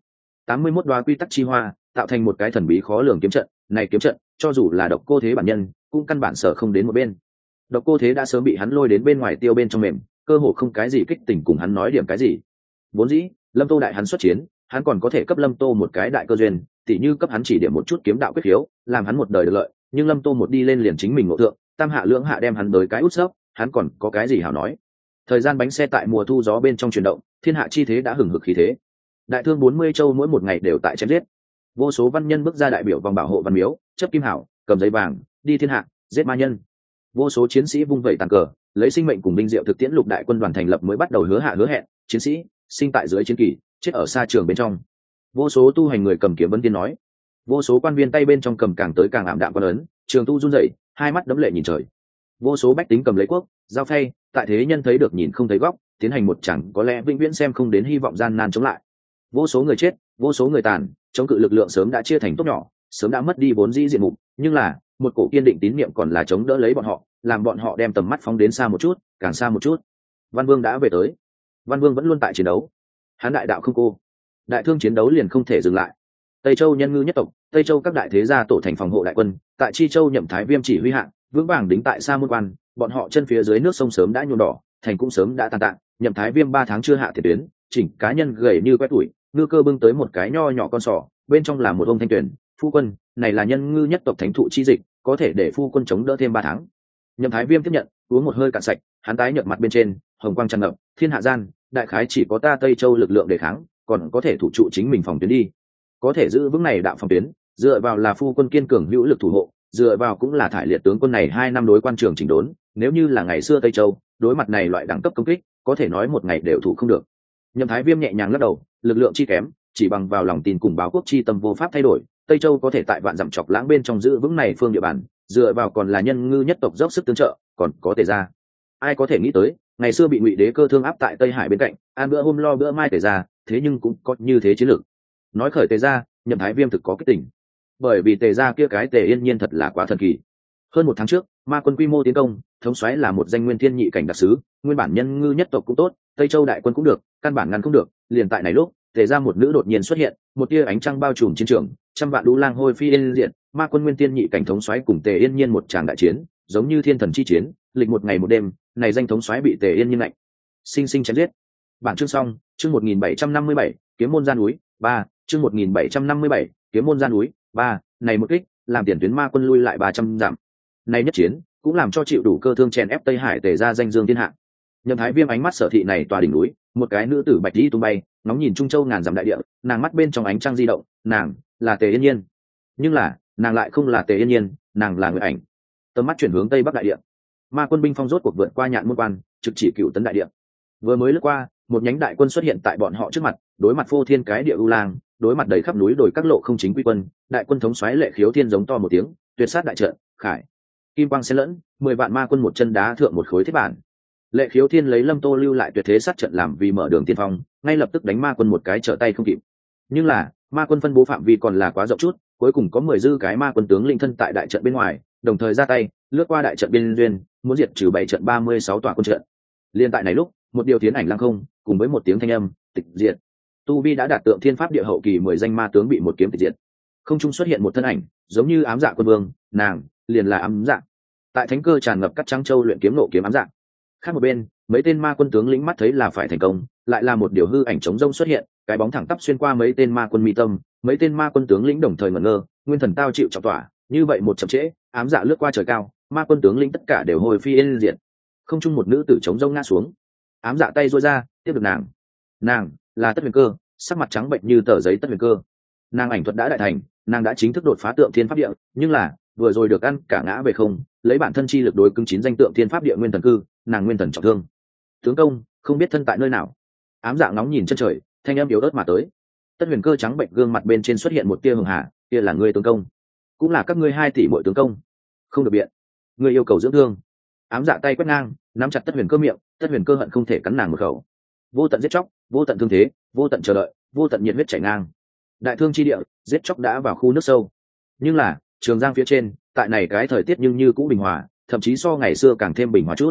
A: tám mươi mốt đoá quy tắc chi hoa tạo thành một cái thần bí khó lường kiếm trận, này kiếm trận cho dù là Độc Cô Thế bản nhân cũng căn bản sở không đến một bên. Độc Cô Thế đã sớm bị hắn lôi đến bên ngoài tiêu bên trong mềm, cơ hồ không cái gì kích tình cùng hắn nói điểm cái gì. Vốn dĩ Lâm Tô đại hắn xuất chiến, hắn còn có thể cấp Lâm Tô một cái đại cơ duyên, tỉ như cấp hắn chỉ điểm một chút kiếm đạo quyết khiếu, làm hắn một đời được lợi, nhưng Lâm Tô một đi lên liền chính mình ngộ thượng, tam hạ lưỡng hạ đem hắn tới cái út sấp, hắn còn có cái gì hảo nói. Thời gian bánh xe tại mùa thu gió bên trong chuyển động, thiên hạ chi thế đã hừng hực khí thế. Đại thương bốn mươi châu mỗi một ngày đều tại chém giết. Vô số văn nhân bước ra đại biểu vòng bảo hộ văn miếu, chấp kim hảo, cầm giấy vàng, đi thiên hạ, giết ma nhân. Vô số chiến sĩ vung vẩy tàn cờ, lấy sinh mệnh cùng binh diệu thực tiễn lục đại quân đoàn thành lập mới bắt đầu hứa hạ hứa hẹn, chiến sĩ sinh tại dưới chiến kỳ, chết ở xa trường bên trong. Vô số tu hành người cầm kiếm vấn tiên nói, vô số quan viên tay bên trong cầm càng tới càng ảm đạm quan ấn, trường tu run rẩy, hai mắt đẫm lệ nhìn trời. Vô số bách tính cầm lấy quốc, giao phay, tại thế nhân thấy được nhìn không thấy góc, tiến hành một chẳng có lẽ vĩnh viễn xem không đến hy vọng gian nan chống lại. Vô số người chết, vô số người tàn, chống cự lực lượng sớm đã chia thành tốt nhỏ, sớm đã mất đi vốn dĩ diện mục, nhưng là một cổ kiên định tín niệm còn là chống đỡ lấy bọn họ, làm bọn họ đem tầm mắt phóng đến xa một chút, càng xa một chút. Văn Vương đã về tới. Văn Vương vẫn luôn tại chiến đấu. Hắn đại đạo không cô, đại thương chiến đấu liền không thể dừng lại. Tây Châu nhân ngư nhất tộc, Tây Châu các đại thế gia tổ thành phòng hộ đại quân, tại Chi Châu Nhậm Thái Viêm chỉ huy hạng, vững vàng đính tại Sa Môn Quan, bọn họ chân phía dưới nước sông sớm đã nhuộm đỏ, thành cũng sớm đã tàn tạ. Nhậm Thái Viêm ba tháng chưa hạ tiền tuyến, chỉnh cá nhân gầy như quét tuổi, ngư cơ bưng tới một cái nho nhỏ con sò, bên trong là một ông thanh tuyển, phu quân, này là nhân ngư nhất tộc thánh thụ chi dịch, có thể để phu quân chống đỡ thêm ba tháng. Nhậm Thái Viêm tiếp nhận, uống một hơi cạn sạch, hắn tái nhợt mặt bên trên, hồng quang tràn ngập, thiên hạ gian, đại khái chỉ có ta Tây Châu lực lượng để kháng, còn có thể thủ trụ chính mình phòng tuyến đi. Có thể giữ vững này đạo phòng tuyến, dựa vào là phu quân kiên cường hữu lực thủ hộ, dựa vào cũng là thải liệt tướng quân này hai năm đối quan trường chỉnh đốn, nếu như là ngày xưa Tây Châu, đối mặt này loại đẳng cấp công kích, có thể nói một ngày đều thủ không được. Nhậm Thái Viêm nhẹ nhàng lắc đầu, lực lượng chi kém, chỉ bằng vào lòng tin cùng báo quốc chi tâm vô pháp thay đổi, Tây Châu có thể tại vạn dặm chọc lãng bên trong giữ vững này phương địa bàn, dựa vào còn là nhân ngư nhất tộc dốc sức tương trợ, còn có Tề gia. Ai có thể nghĩ tới, ngày xưa bị Ngụy Đế cơ thương áp tại Tây Hải bên cạnh, ăn bữa hôm lo bữa mai Tề gia, thế nhưng cũng có như thế chiến lược. Nói khởi Tề gia, Nhậm Thái Viêm thực có cái tình, bởi vì Tề gia kia cái Tề Yên Nhiên thật là quá thần kỳ. Hơn một tháng trước, ma quân quy mô tiến công, thống soái là một danh nguyên thiên nhị cảnh đặc sứ, nguyên bản nhân ngư nhất tộc cũng tốt, Tây Châu đại quân cũng được, căn bản ngăn không được. Liền tại này lúc, Tề gia một nữ đột nhiên xuất hiện, một tia ánh trăng bao trùm chiến trường, trăm vạn đũ lang hôi phi yên diện, ma quân nguyên thiên nhị cảnh thống soái cùng Tề Yên Nhiên một tràng đại chiến, giống như thiên thần chi chiến, lịch một ngày một đêm, này danh thống soái bị Tề Yên Nhiên lạnh sinh sinh chém giết. Bản chương xong, chương một nghìn bảy trăm năm mươi bảy, kiếm môn gian núi, ba, chương một nghìn bảy trăm năm mươi bảy, kiếm môn gian núi, ba, này một kích, làm tiền tuyến ma quân lui lại ba trăm dặm. Này nhất chiến, cũng làm cho chịu đủ cơ thương chèn ép Tây Hải Tề gia danh dương thiên hạ. Nhậm Thái Viêm ánh mắt sở thị này tòa đỉnh núi, một cái nữ tử bạch y tung bay, ngóng nhìn Trung Châu ngàn dặm đại địa, nàng mắt bên trong ánh trăng di động, nàng là Tề Yên Nhiên. Nhưng là, nàng lại không là Tề Yên Nhiên, nàng là người ảnh. Tầm mắt chuyển hướng Tây Bắc đại địa. Ma quân binh phong rốt cuộc vượt qua Nhạn Môn Quan, trực chỉ Cửu Tấn đại địa. Vừa mới lướt qua, một nhánh đại quân xuất hiện tại bọn họ trước mặt, đối mặt phô thiên cái địa u lang, đối mặt đầy khắp núi đồi các lộ không chính quy quân, đại quân thống soái Lệ Khiếu Thiên giống to một tiếng, tuyệt sát đại trận, khải. Kim quang xen lẫn, mười vạn ma quân một chân đá thượng một khối thiết bản. Lệ Khiếu Thiên lấy Lâm Tô lưu lại tuyệt thế sát trận làm vì mở đường tiên phong, ngay lập tức đánh ma quân một cái trở tay không kịp. Nhưng là, ma quân phân bố phạm vi còn là quá rộng chút, cuối cùng có mười dư cái ma quân tướng linh thân tại đại trận bên ngoài, đồng thời ra tay, lướt qua đại trận biên duyên, muốn diệt trừ bảy trận ba mươi sáu tòa quân trận. Liên tại này lúc, một điều tiến ảnh lăng không, cùng với một tiếng thanh âm, tịch diệt. Tu vi đã đạt tượng thiên pháp địa hậu kỳ mười danh ma tướng bị một kiếm tịch diệt. Không trung xuất hiện một thân ảnh, giống như ám dạ quân vương, nàng liền là ám dạ. Tại thánh cơ tràn ngập cắt trắng châu luyện kiếm nộ kiếm ám dạ. Khác một bên, mấy tên ma quân tướng lĩnh mắt thấy là phải thành công, lại là một điều hư ảnh chống rông xuất hiện, cái bóng thẳng tắp xuyên qua mấy tên ma quân mi tâm, mấy tên ma quân tướng lĩnh đồng thời ngẩn ngơ, nguyên thần tao chịu trọng tỏa, như vậy một chậm trễ, ám dạ lướt qua trời cao, ma quân tướng lĩnh tất cả đều hồi phi yên diệt. Không trung một nữ tử chống rông ngã xuống, ám dạ tay duỗi ra, tiếp được nàng. Nàng là Tất Huyền Cơ, sắc mặt trắng bệnh như tờ giấy Tất Huyền Cơ. Nàng ảnh thuật đã đại thành, nàng đã chính thức đột phá tượng thiên pháp địa, nhưng là vừa rồi được ăn cả ngã về không, lấy bản thân chi lực đối cứng chín danh tượng thiên pháp địa nguyên thần cư, nàng nguyên thần trọng thương. Tướng công, không biết thân tại nơi nào. Ám dạ ngóng nhìn chân trời, thanh âm yếu ớt mà tới. Tất Huyền Cơ trắng bệnh gương mặt bên trên xuất hiện một tia hường hà, kia là ngươi tướng công, cũng là các ngươi hai tỷ muội tướng công. Không được biện, ngươi yêu cầu dưỡng thương. Ám dạ tay quét ngang, nắm chặt Tất Huyền Cơ miệng, Tất Huyền Cơ hận không thể cắn nàng một khẩu. Vô tận giết chóc, vô tận thương thế, vô tận chờ đợi, vô tận nhiệt huyết chảy ngang. Đại thương chi địa, giết chóc đã vào khu nước sâu. Nhưng là, Trường Giang phía trên, tại này cái thời tiết nhưng như cũng bình hòa, thậm chí so ngày xưa càng thêm bình hòa chút.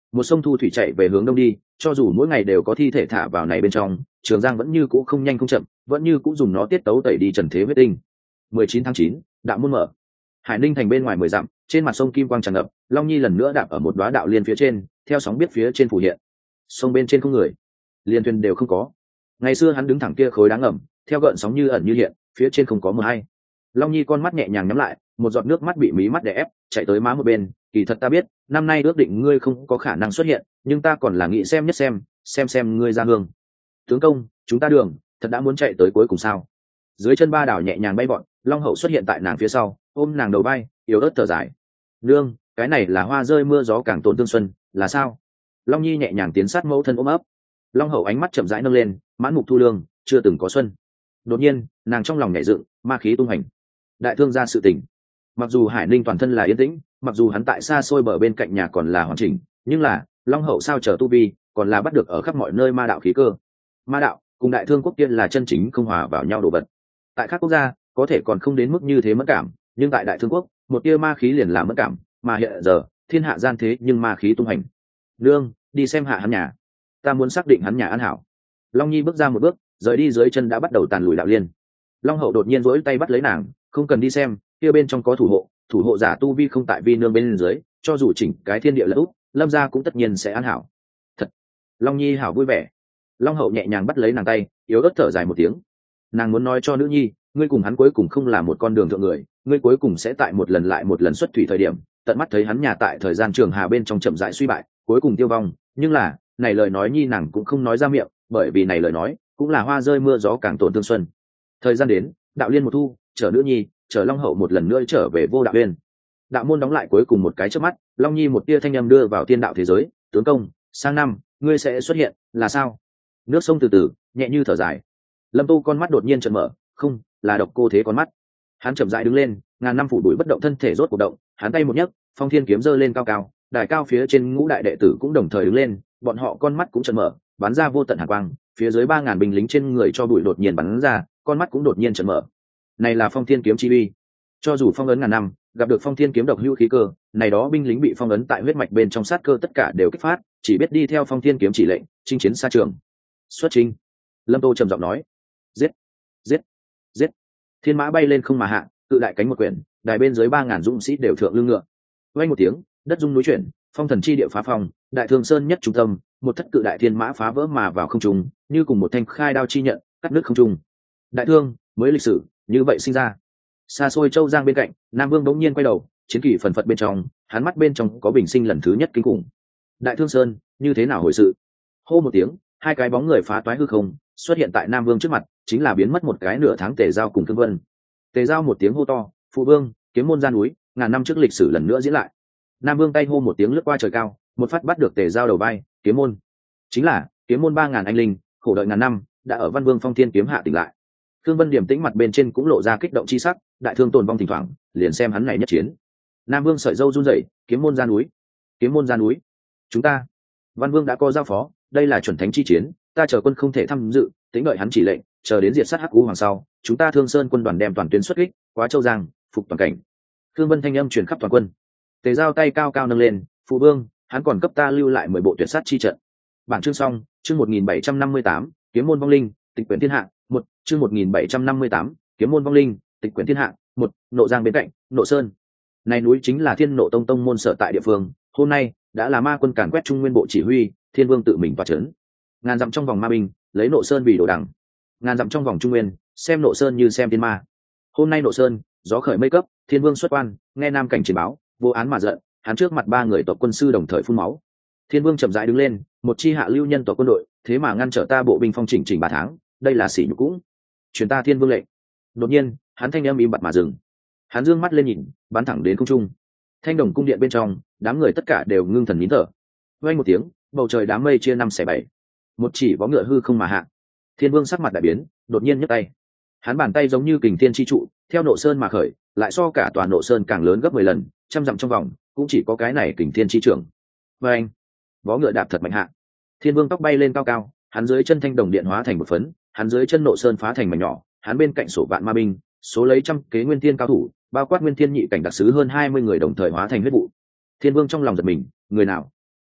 A: một sông thu thủy chạy về hướng đông đi, cho dù mỗi ngày đều có thi thể thả vào này bên trong, Trường Giang vẫn như cũ không nhanh không chậm, vẫn như cũ dùng nó tiết tấu tẩy đi trần thế huyết tinh. mười chín tháng chín, đạo môn mở. Hải Ninh thành bên ngoài mười dặm, trên mặt sông kim quang tràn ngập, Long Nhi lần nữa đạp ở một đóa đạo liên phía trên, theo sóng biết phía trên phủ hiện. Sông bên trên không người, liên thuyền đều không có. Ngày xưa hắn đứng thẳng kia khối đá ngầm, theo gợn sóng như ẩn như hiện, phía trên không có mờ hay. Long Nhi con mắt nhẹ nhàng nhắm lại, một giọt nước mắt bị mí mắt đè ép, chạy tới má một bên. Kỳ thật ta biết, năm nay ước định ngươi không có khả năng xuất hiện, nhưng ta còn là nghĩ xem nhất xem, xem xem ngươi ra hương. Tướng công, chúng ta đường, thật đã muốn chạy tới cuối cùng sao? Dưới chân ba đảo nhẹ nhàng bay vọt, Long Hậu xuất hiện tại nàng phía sau, ôm nàng đầu vai, yếu ớt thở dài. Nương, cái này là hoa rơi mưa gió càng tổn tương xuân, là sao? Long Nhi nhẹ nhàng tiến sát mẫu thân ôm ấp. Long Hậu ánh mắt chậm rãi nâng lên, mãn mục thu lương, chưa từng có xuân. Đột nhiên, nàng trong lòng nhảy dựng, ma khí tung hành. Đại thương gia sự tình. Mặc dù Hải Ninh toàn thân là yên tĩnh, mặc dù hắn tại xa xôi bờ bên cạnh nhà còn là hoàn chỉnh, nhưng là Long Hậu sao chờ tu vi, còn là bắt được ở khắp mọi nơi ma đạo khí cơ. Ma đạo cùng đại thương quốc tiên là chân chính không hòa vào nhau đồ vật. Tại các quốc gia có thể còn không đến mức như thế mất cảm, nhưng tại đại thương quốc một tia ma khí liền làm mất cảm, mà hiện giờ thiên hạ gian thế nhưng ma khí tung hành. Nương, đi xem hạ hắn nhà, ta muốn xác định hắn nhà an hảo. Long Nhi bước ra một bước, rời đi, dưới chân đã bắt đầu tàn lùi đạo liên. Long Hậu đột nhiên duỗi tay bắt lấy nàng, không cần đi xem, kia bên trong có thủ hộ, thủ hộ giả tu vi không tại vi nương bên dưới, cho dù chỉnh cái thiên địa lỡ út, lâm gia cũng tất nhiên sẽ an hảo. Thật. Long Nhi hảo vui vẻ. Long Hậu nhẹ nhàng bắt lấy nàng tay, yếu ớt thở dài một tiếng. Nàng muốn nói cho nữ nhi, ngươi cùng hắn cuối cùng không là một con đường thượng người, ngươi cuối cùng sẽ tại một lần lại một lần xuất thủy thời điểm, tận mắt thấy hắn nhà tại thời gian trường hà bên trong chậm rãi suy bại, cuối cùng tiêu vong. Nhưng là, này lời nói nhi nàng cũng không nói ra miệng, bởi vì này lời nói cũng là hoa rơi mưa gió càng tổn tương xuân. Thời gian đến, đạo liên một thu, chở nữ nhi, chở Long Hậu một lần nữa trở về vô đạo uyên. Đạo môn đóng lại cuối cùng một cái chớp mắt, Long Nhi một tia thanh âm đưa vào tiên đạo thế giới. Tướng công, sang năm ngươi sẽ xuất hiện, là sao? Nước sông từ từ nhẹ như thở dài. Lâm Tu con mắt đột nhiên trợn mở, không, là Độc Cô Thế con mắt. Hắn chậm rãi đứng lên, ngàn năm phủ đuổi bất động thân thể rốt cuộc động, hắn tay một nhấc, phong thiên kiếm giơ lên cao cao, đài cao phía trên ngũ đại đệ tử cũng đồng thời đứng lên, bọn họ con mắt cũng trợn mở, bắn ra vô tận hàn quang, phía dưới ba ngàn binh lính trên người cho bụi đột nhiên bắn ra, con mắt cũng đột nhiên trợn mở. Này là phong thiên kiếm chi uy. Cho dù phong ấn ngàn năm, gặp được phong thiên kiếm độc hữu khí cơ, này đó binh lính bị phong ấn tại huyết mạch bên trong sát cơ tất cả đều kích phát, chỉ biết đi theo phong thiên kiếm chỉ lệnh, chinh chiến xa trường. Xuất chinh. Lâm Tô trầm giọng nói. Giết, giết, giết. Thiên mã bay lên không mà hạ, cự đại cánh một quyển, đài bên dưới ba ngàn dũng sĩ đều thượng lưng ngựa. Vang một tiếng, đất rung núi chuyển, phong thần chi địa phá phong, đại thương sơn nhất trung tâm, một thất cự đại thiên mã phá vỡ mà vào không trung, như cùng một thanh khai đao chi nhận, cắt nước không trung. Đại thương mới lịch sử như vậy sinh ra. Xa xôi châu giang bên cạnh, Nam Vương bỗng nhiên quay đầu, chiến kỳ phần phật bên trong, hắn mắt bên trong có bình sinh lần thứ nhất kinh khủng. Đại thương sơn như thế nào hồi sự? Hô một tiếng, hai cái bóng người phá toái hư không xuất hiện tại Nam Vương trước mặt, chính là biến mất một cái nửa tháng Tề Giao cùng Thương Vân. Tề Giao một tiếng hô to, phụ vương, kiếm môn gian núi, ngàn năm trước lịch sử lần nữa diễn lại. Nam Vương tay hô một tiếng lướt qua trời cao, một phát bắt được Tề Giao đầu vai, kiếm môn chính là kiếm môn ba ngàn anh linh, khổ đợi ngàn năm, đã ở Văn Vương Phong Thiên kiếm hạ tỉnh lại. Thương Vân điểm tĩnh mặt bên trên cũng lộ ra kích động chi sắc, đại thương tồn vong thỉnh thoảng, liền xem hắn này nhất chiến. Nam Vương sợi râu run rẩy, kiếm môn gian núi, kiếm môn gian núi, chúng ta. Văn Vương đã có giao phó, đây là chuẩn thánh chi chiến, ta chờ quân không thể tham dự, tĩnh đợi hắn chỉ lệnh, chờ đến diệt sát Hắc U Hoàng sau, chúng ta Thương Sơn quân đoàn đem toàn tuyến xuất kích, quá Châu Giang, phục toàn cảnh. Thương Vân thanh âm truyền khắp toàn quân. Tề Giao tay cao cao nâng lên, phụ vương, hắn còn cấp ta lưu lại mười bộ tuyệt sát chi trận. Bản chương xong, chương một nghìn bảy trăm năm mươi tám, kiếm môn vong linh, tịch quyển thiên hạ, một, chương một nghìn bảy trăm năm mươi tám, kiếm môn vong linh, tịch quyển thiên hạ, một, nộ giang bên cạnh, nộ sơn. Này núi chính là Thiên Nộ Tông tông môn sở tại địa phương, hôm nay đã là ma quân càn quét trung nguyên bộ chỉ huy, Thiên Vương tự mình tọa trấn. Ngàn dặm trong vòng ma binh, lấy Nộ Sơn vì đồ đằng. Ngàn dặm trong vòng trung nguyên, xem Nộ Sơn như xem thiên ma. Hôm nay Nộ Sơn, gió khởi mây cấp, Thiên Vương xuất quan, nghe nam cảnh chiến báo, vô án mà giận, hắn trước mặt ba người tộc quân sư đồng thời phun máu. Thiên Vương chậm rãi đứng lên, một chi hạ lưu nhân tộc quân đội, thế mà ngăn trở ta bộ binh phong chỉnh chỉnh ba tháng, đây là sỉ nhục cũng. Truyền ta Thiên Vương lệnh. Đột nhiên, hắn thanh âm im bặt mà dừng. Hắn dương mắt lên nhìn, bắn thẳng đến không trung. Thanh đồng cung điện bên trong, đám người tất cả đều ngưng thần nín thở. Vang một tiếng, bầu trời đám mây chia năm xẻ bảy. Một chỉ vó ngựa hư không mà hạ. Thiên Vương sắc mặt đại biến, đột nhiên nhấc tay. Hắn bàn tay giống như kình thiên chi trụ, theo Nộ Sơn mà khởi, lại so cả tòa Nộ Sơn càng lớn gấp mười lần, trăm dặm trong vòng, cũng chỉ có cái này kình thiên chi trưởng. Vang, vó ngựa đạp thật mạnh hạ. Thiên Vương tóc bay lên cao cao, hắn dưới chân thanh đồng điện hóa thành một phấn, hắn dưới chân Nộ Sơn phá thành mảnh nhỏ, hắn bên cạnh sổ vạn ma binh, số lấy trăm kế nguyên thiên cao thủ, bao quát nguyên thiên nhị cảnh đặc sứ hơn hai mươi người đồng thời hóa thành huyết vụ. Thiên Vương trong lòng giật mình, người nào?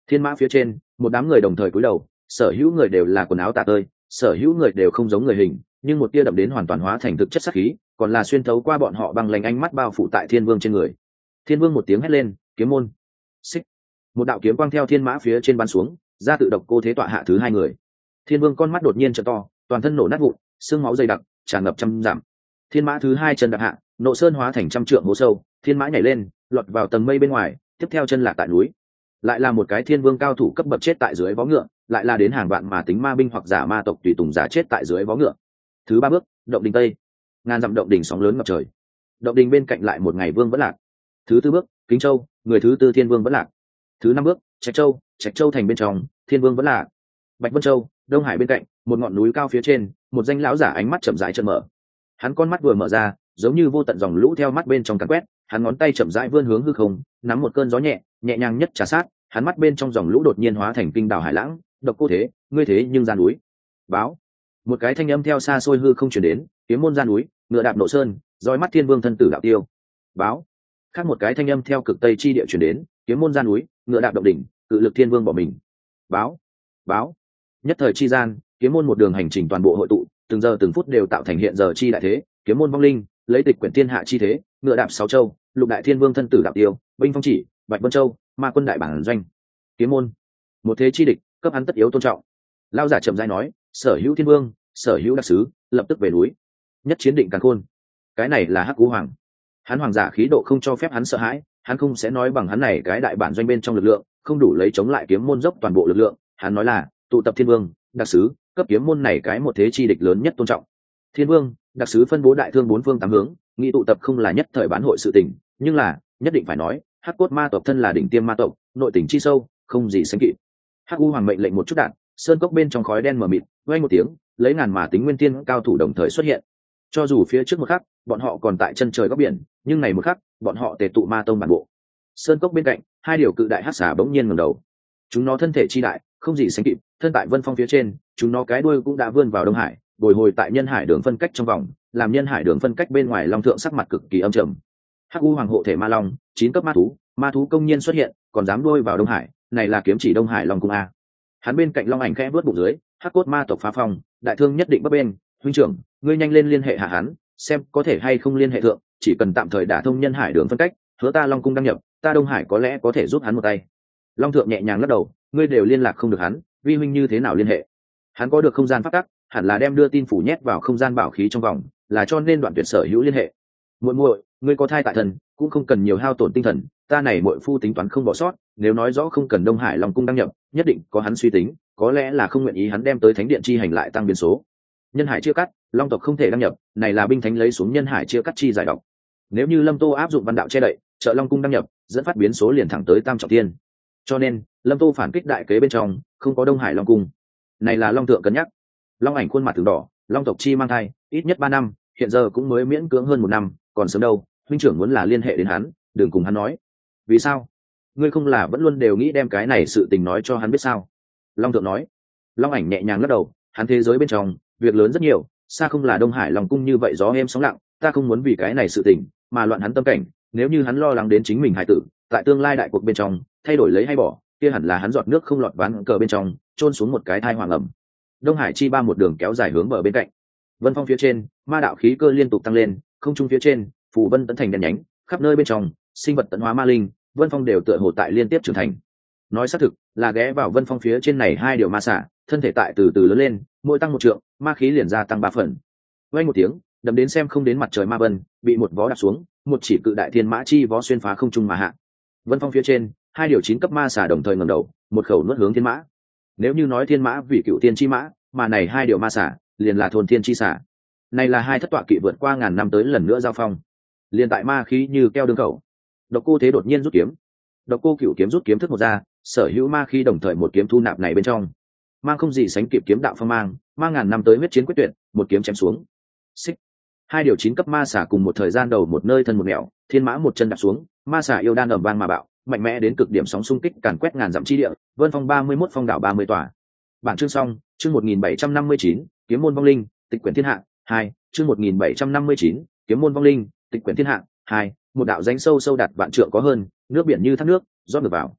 A: Thiên mã phía trên một đám người đồng thời cúi đầu, sở hữu người đều là quần áo tả tơi, sở hữu người đều không giống người hình, nhưng một tia đậm đến hoàn toàn hóa thành thực chất sát khí, còn là xuyên thấu qua bọn họ bằng lành ánh mắt bao phủ tại thiên vương trên người. Thiên vương một tiếng hét lên, kiếm môn. Xích. Một đạo kiếm quang theo thiên mã phía trên bắn xuống, ra tự độc cô thế tọa hạ thứ hai người. Thiên vương con mắt đột nhiên trợ to, toàn thân nổ nát vụn, xương máu dày đặc tràn ngập trăm dặm. Thiên mã thứ hai chân đạp hạ, nộ sơn hóa thành trăm trượng hố sâu, thiên mã nhảy lên, lọt vào tầng mây bên ngoài, tiếp theo chân lạc tại núi. Lại là một cái thiên vương cao thủ cấp bậc chết tại dưới vó ngựa, lại là đến hàng vạn mà tính ma binh hoặc giả ma tộc tùy tùng giả chết tại dưới vó ngựa. Thứ ba bước, động đình tây, ngàn dặm động đình sóng lớn ngập trời. Động đình bên cạnh lại một ngày vương vẫn lạc. Thứ tư bước, kính châu, người thứ tư thiên vương vẫn lạc. Thứ năm bước, trạch châu, trạch châu thành bên trong, thiên vương vẫn lạc. Bạch Vân Châu, Đông Hải bên cạnh, một ngọn núi cao phía trên, một danh lão giả ánh mắt chậm rãi trợn mở. Hắn con mắt vừa mở ra, giống như vô tận dòng lũ theo mắt bên trong càn quét, hắn ngón tay chậm rãi vươn hướng hư không, nắm một cơn gió nhẹ, nhẹ nhàng nhất trà sát, hắn mắt bên trong dòng lũ đột nhiên hóa thành kinh đảo hải lãng, độc cô thế, ngươi thế nhưng ra núi. Báo. Một cái thanh âm theo xa xôi hư không truyền đến, kiếm môn ra núi, ngựa đạp nộ sơn, roi mắt thiên vương thân tử đạo tiêu. Báo. Khác một cái thanh âm theo cực tây chi địa truyền đến, kiếm môn ra núi, ngựa đạp động đỉnh, cự lực thiên vương bỏ mình. Báo. Báo. Nhất thời chi gian, kiếm môn một đường hành trình toàn bộ hội tụ, từng giờ từng phút đều tạo thành hiện giờ chi đại thế, kiếm môn vong linh, lấy tịch quyển thiên hạ chi thế, ngựa đạp sáu châu, lục đại thiên vương thân tử đạo tiêu, binh phong chỉ, bạch vân châu, ma quân đại bản doanh. Kiếm môn, một thế chi địch, cấp hắn tất yếu tôn trọng. Lao giả chậm rãi nói, sở hữu thiên vương, sở hữu đặc sứ, lập tức về núi. Nhất chiến định càn khôn. Cái này là Hắc Cú Hoàng. Hắn hoàng giả khí độ không cho phép hắn sợ hãi, hắn không sẽ nói bằng hắn này cái đại bản doanh bên trong lực lượng, không đủ lấy chống lại kiếm môn dốc toàn bộ lực lượng, hắn nói là tụ tập thiên vương, đặc sứ, cấp kiếm môn này cái một thế chi địch lớn nhất tôn trọng. Thiên vương, đặc sứ phân bố đại thương bốn phương tám hướng, nghị tụ tập không là nhất thời bán hội sự tình, nhưng là nhất định phải nói, Hắc Cốt ma tộc thân là đỉnh tiêm ma tộc, nội tình chi sâu, không gì sánh kịp. Hắc U Hoàng mệnh lệnh một chút đạn, sơn cốc bên trong khói đen mờ mịt, vang một tiếng, lấy ngàn mà tính nguyên tiên cao thủ đồng thời xuất hiện. Cho dù phía trước một khắc, bọn họ còn tại chân trời góc biển, nhưng này một khắc, bọn họ tề tụ ma tông bản bộ. Sơn cốc bên cạnh, hai điều cự đại hắc xà bỗng nhiên ngẩng đầu. Chúng nó thân thể chi đại, không gì sánh kịp, thân tại vân phong phía trên, chúng nó cái đuôi cũng đã vươn vào đông hải, bồi hồi tại nhân hải đường phân cách trong vòng, làm nhân hải đường phân cách bên ngoài long thượng sắc mặt cực kỳ âm trầm. Hắc U Hoàng hộ thể ma long, chín cấp ma thú, ma thú công nhiên xuất hiện, còn dám đuôi vào đông hải, này là kiếm chỉ đông hải long cung a. Hắn bên cạnh long ảnh khẽ vớt bụng dưới, Hắc Cốt ma tộc phá phong, đại thương nhất định bất bên, huynh trưởng, ngươi nhanh lên liên hệ hạ hắn, xem có thể hay không liên hệ thượng, chỉ cần tạm thời đả thông nhân hải đường phân cách, hứa ta long cung đăng nhập, ta đông hải có lẽ có thể giúp hắn một tay. Long thượng nhẹ nhàng lắc đầu, ngươi đều liên lạc không được hắn, vi huynh như thế nào liên hệ? Hắn có được không gian phát tắc, hẳn là đem đưa tin phủ nhét vào không gian bảo khí trong vòng, là cho nên đoạn tuyệt sở hữu liên hệ. Muội muội, ngươi có thai tại thần, cũng không cần nhiều hao tổn tinh thần, ta này muội phu tính toán không bỏ sót, nếu nói rõ không cần đông hải long cung đăng nhập, nhất định có hắn suy tính, có lẽ là không nguyện ý hắn đem tới thánh điện chi hành lại tăng biến số. Nhân hải chia cắt, long tộc không thể đăng nhập, này là binh thánh lấy xuống nhân hải chia cắt chi giải độc. Nếu như Lâm Tô áp dụng văn đạo che đậy, trợ long cung đăng nhập, dẫn phát biến số liền thẳng tới tam trọng thiên. Cho nên, Lâm Tô phản kích đại kế bên trong, không có đông hải long cung. Này là long thượng cân nhắc. Long ảnh khuôn mặt từng đỏ, long tộc chi mang thai, ít nhất ba năm, hiện giờ cũng mới miễn cưỡng hơn một năm, còn sớm đâu, huynh trưởng muốn là liên hệ đến hắn, đừng cùng hắn nói. Vì sao? Ngươi không là vẫn luôn đều nghĩ đem cái này sự tình nói cho hắn biết sao? Long thượng nói. Long ảnh nhẹ nhàng lắc đầu, hắn thế giới bên trong, việc lớn rất nhiều, xa không là đông hải long cung như vậy gió êm sóng lặng, ta không muốn vì cái này sự tình mà loạn hắn tâm cảnh, nếu như hắn lo lắng đến chính mình hải tử, tại tương lai đại cuộc bên trong, thay đổi lấy hay bỏ, kia hẳn là hắn giọt nước không lọt ván cờ bên trong, trôn xuống một cái thai hoàng ẩm. Đông hải chi ba một đường kéo dài hướng bờ bên cạnh. Vân phong phía trên, ma đạo khí cơ liên tục tăng lên, không trung phía trên, phù vân tận thành đèn nhánh, khắp nơi bên trong, sinh vật tận hóa ma linh, vân phong đều tựa hồ tại liên tiếp trưởng thành. Nói xác thực, là ghé vào vân phong phía trên này hai điều ma xả, thân thể tại từ từ lớn lên, mỗi tăng một trượng, ma khí liền gia tăng ba phần. Vang một tiếng, đâm đến xem không đến mặt trời ma vân, bị một vó đạp xuống, một chỉ cự đại thiên mã chi vó xuyên phá không trung mà hạ. Vân phong phía trên, hai điều chín cấp ma xả đồng thời ngẩng đầu, một khẩu nuốt hướng thiên mã. Nếu như nói thiên mã vì cựu thiên chi mã, mà này hai điều ma xả liền là thôn thiên chi xả. Này là hai thất tọa kỵ vượt qua ngàn năm tới lần nữa giao phong. Liên tại ma khí như keo đương khẩu. Độc Cô Thế đột nhiên rút kiếm. Độc Cô Cửu kiếm rút kiếm thức một ra, sở hữu ma khí đồng thời một kiếm thu nạp này bên trong. Mang không gì sánh kịp kiếm đạo phong mang, mang ngàn năm tới huyết chiến quyết tuyệt, một kiếm chém xuống. Xích. Hai điều chín cấp ma xả cùng một thời gian đầu một nơi thân một nẻo, thiên mã một chân đạp xuống, ma xả yêu đan ầm vang mà bạo, mạnh mẽ đến cực điểm sóng xung kích càn quét ngàn dặm chi địa, vân phong ba mươi mốt phong đảo ba mươi tòa. Bản chương xong, chương một nghìn bảy trăm năm mươi chín, kiếm môn vong linh, tịch quyển thiên hạ, hai, chương một nghìn bảy trăm năm mươi chín, kiếm môn vong linh, tịch quyển thiên hạ, hai, một đạo danh sâu sâu đạt vạn trượng có hơn, nước biển như thác nước, rót ngược vào.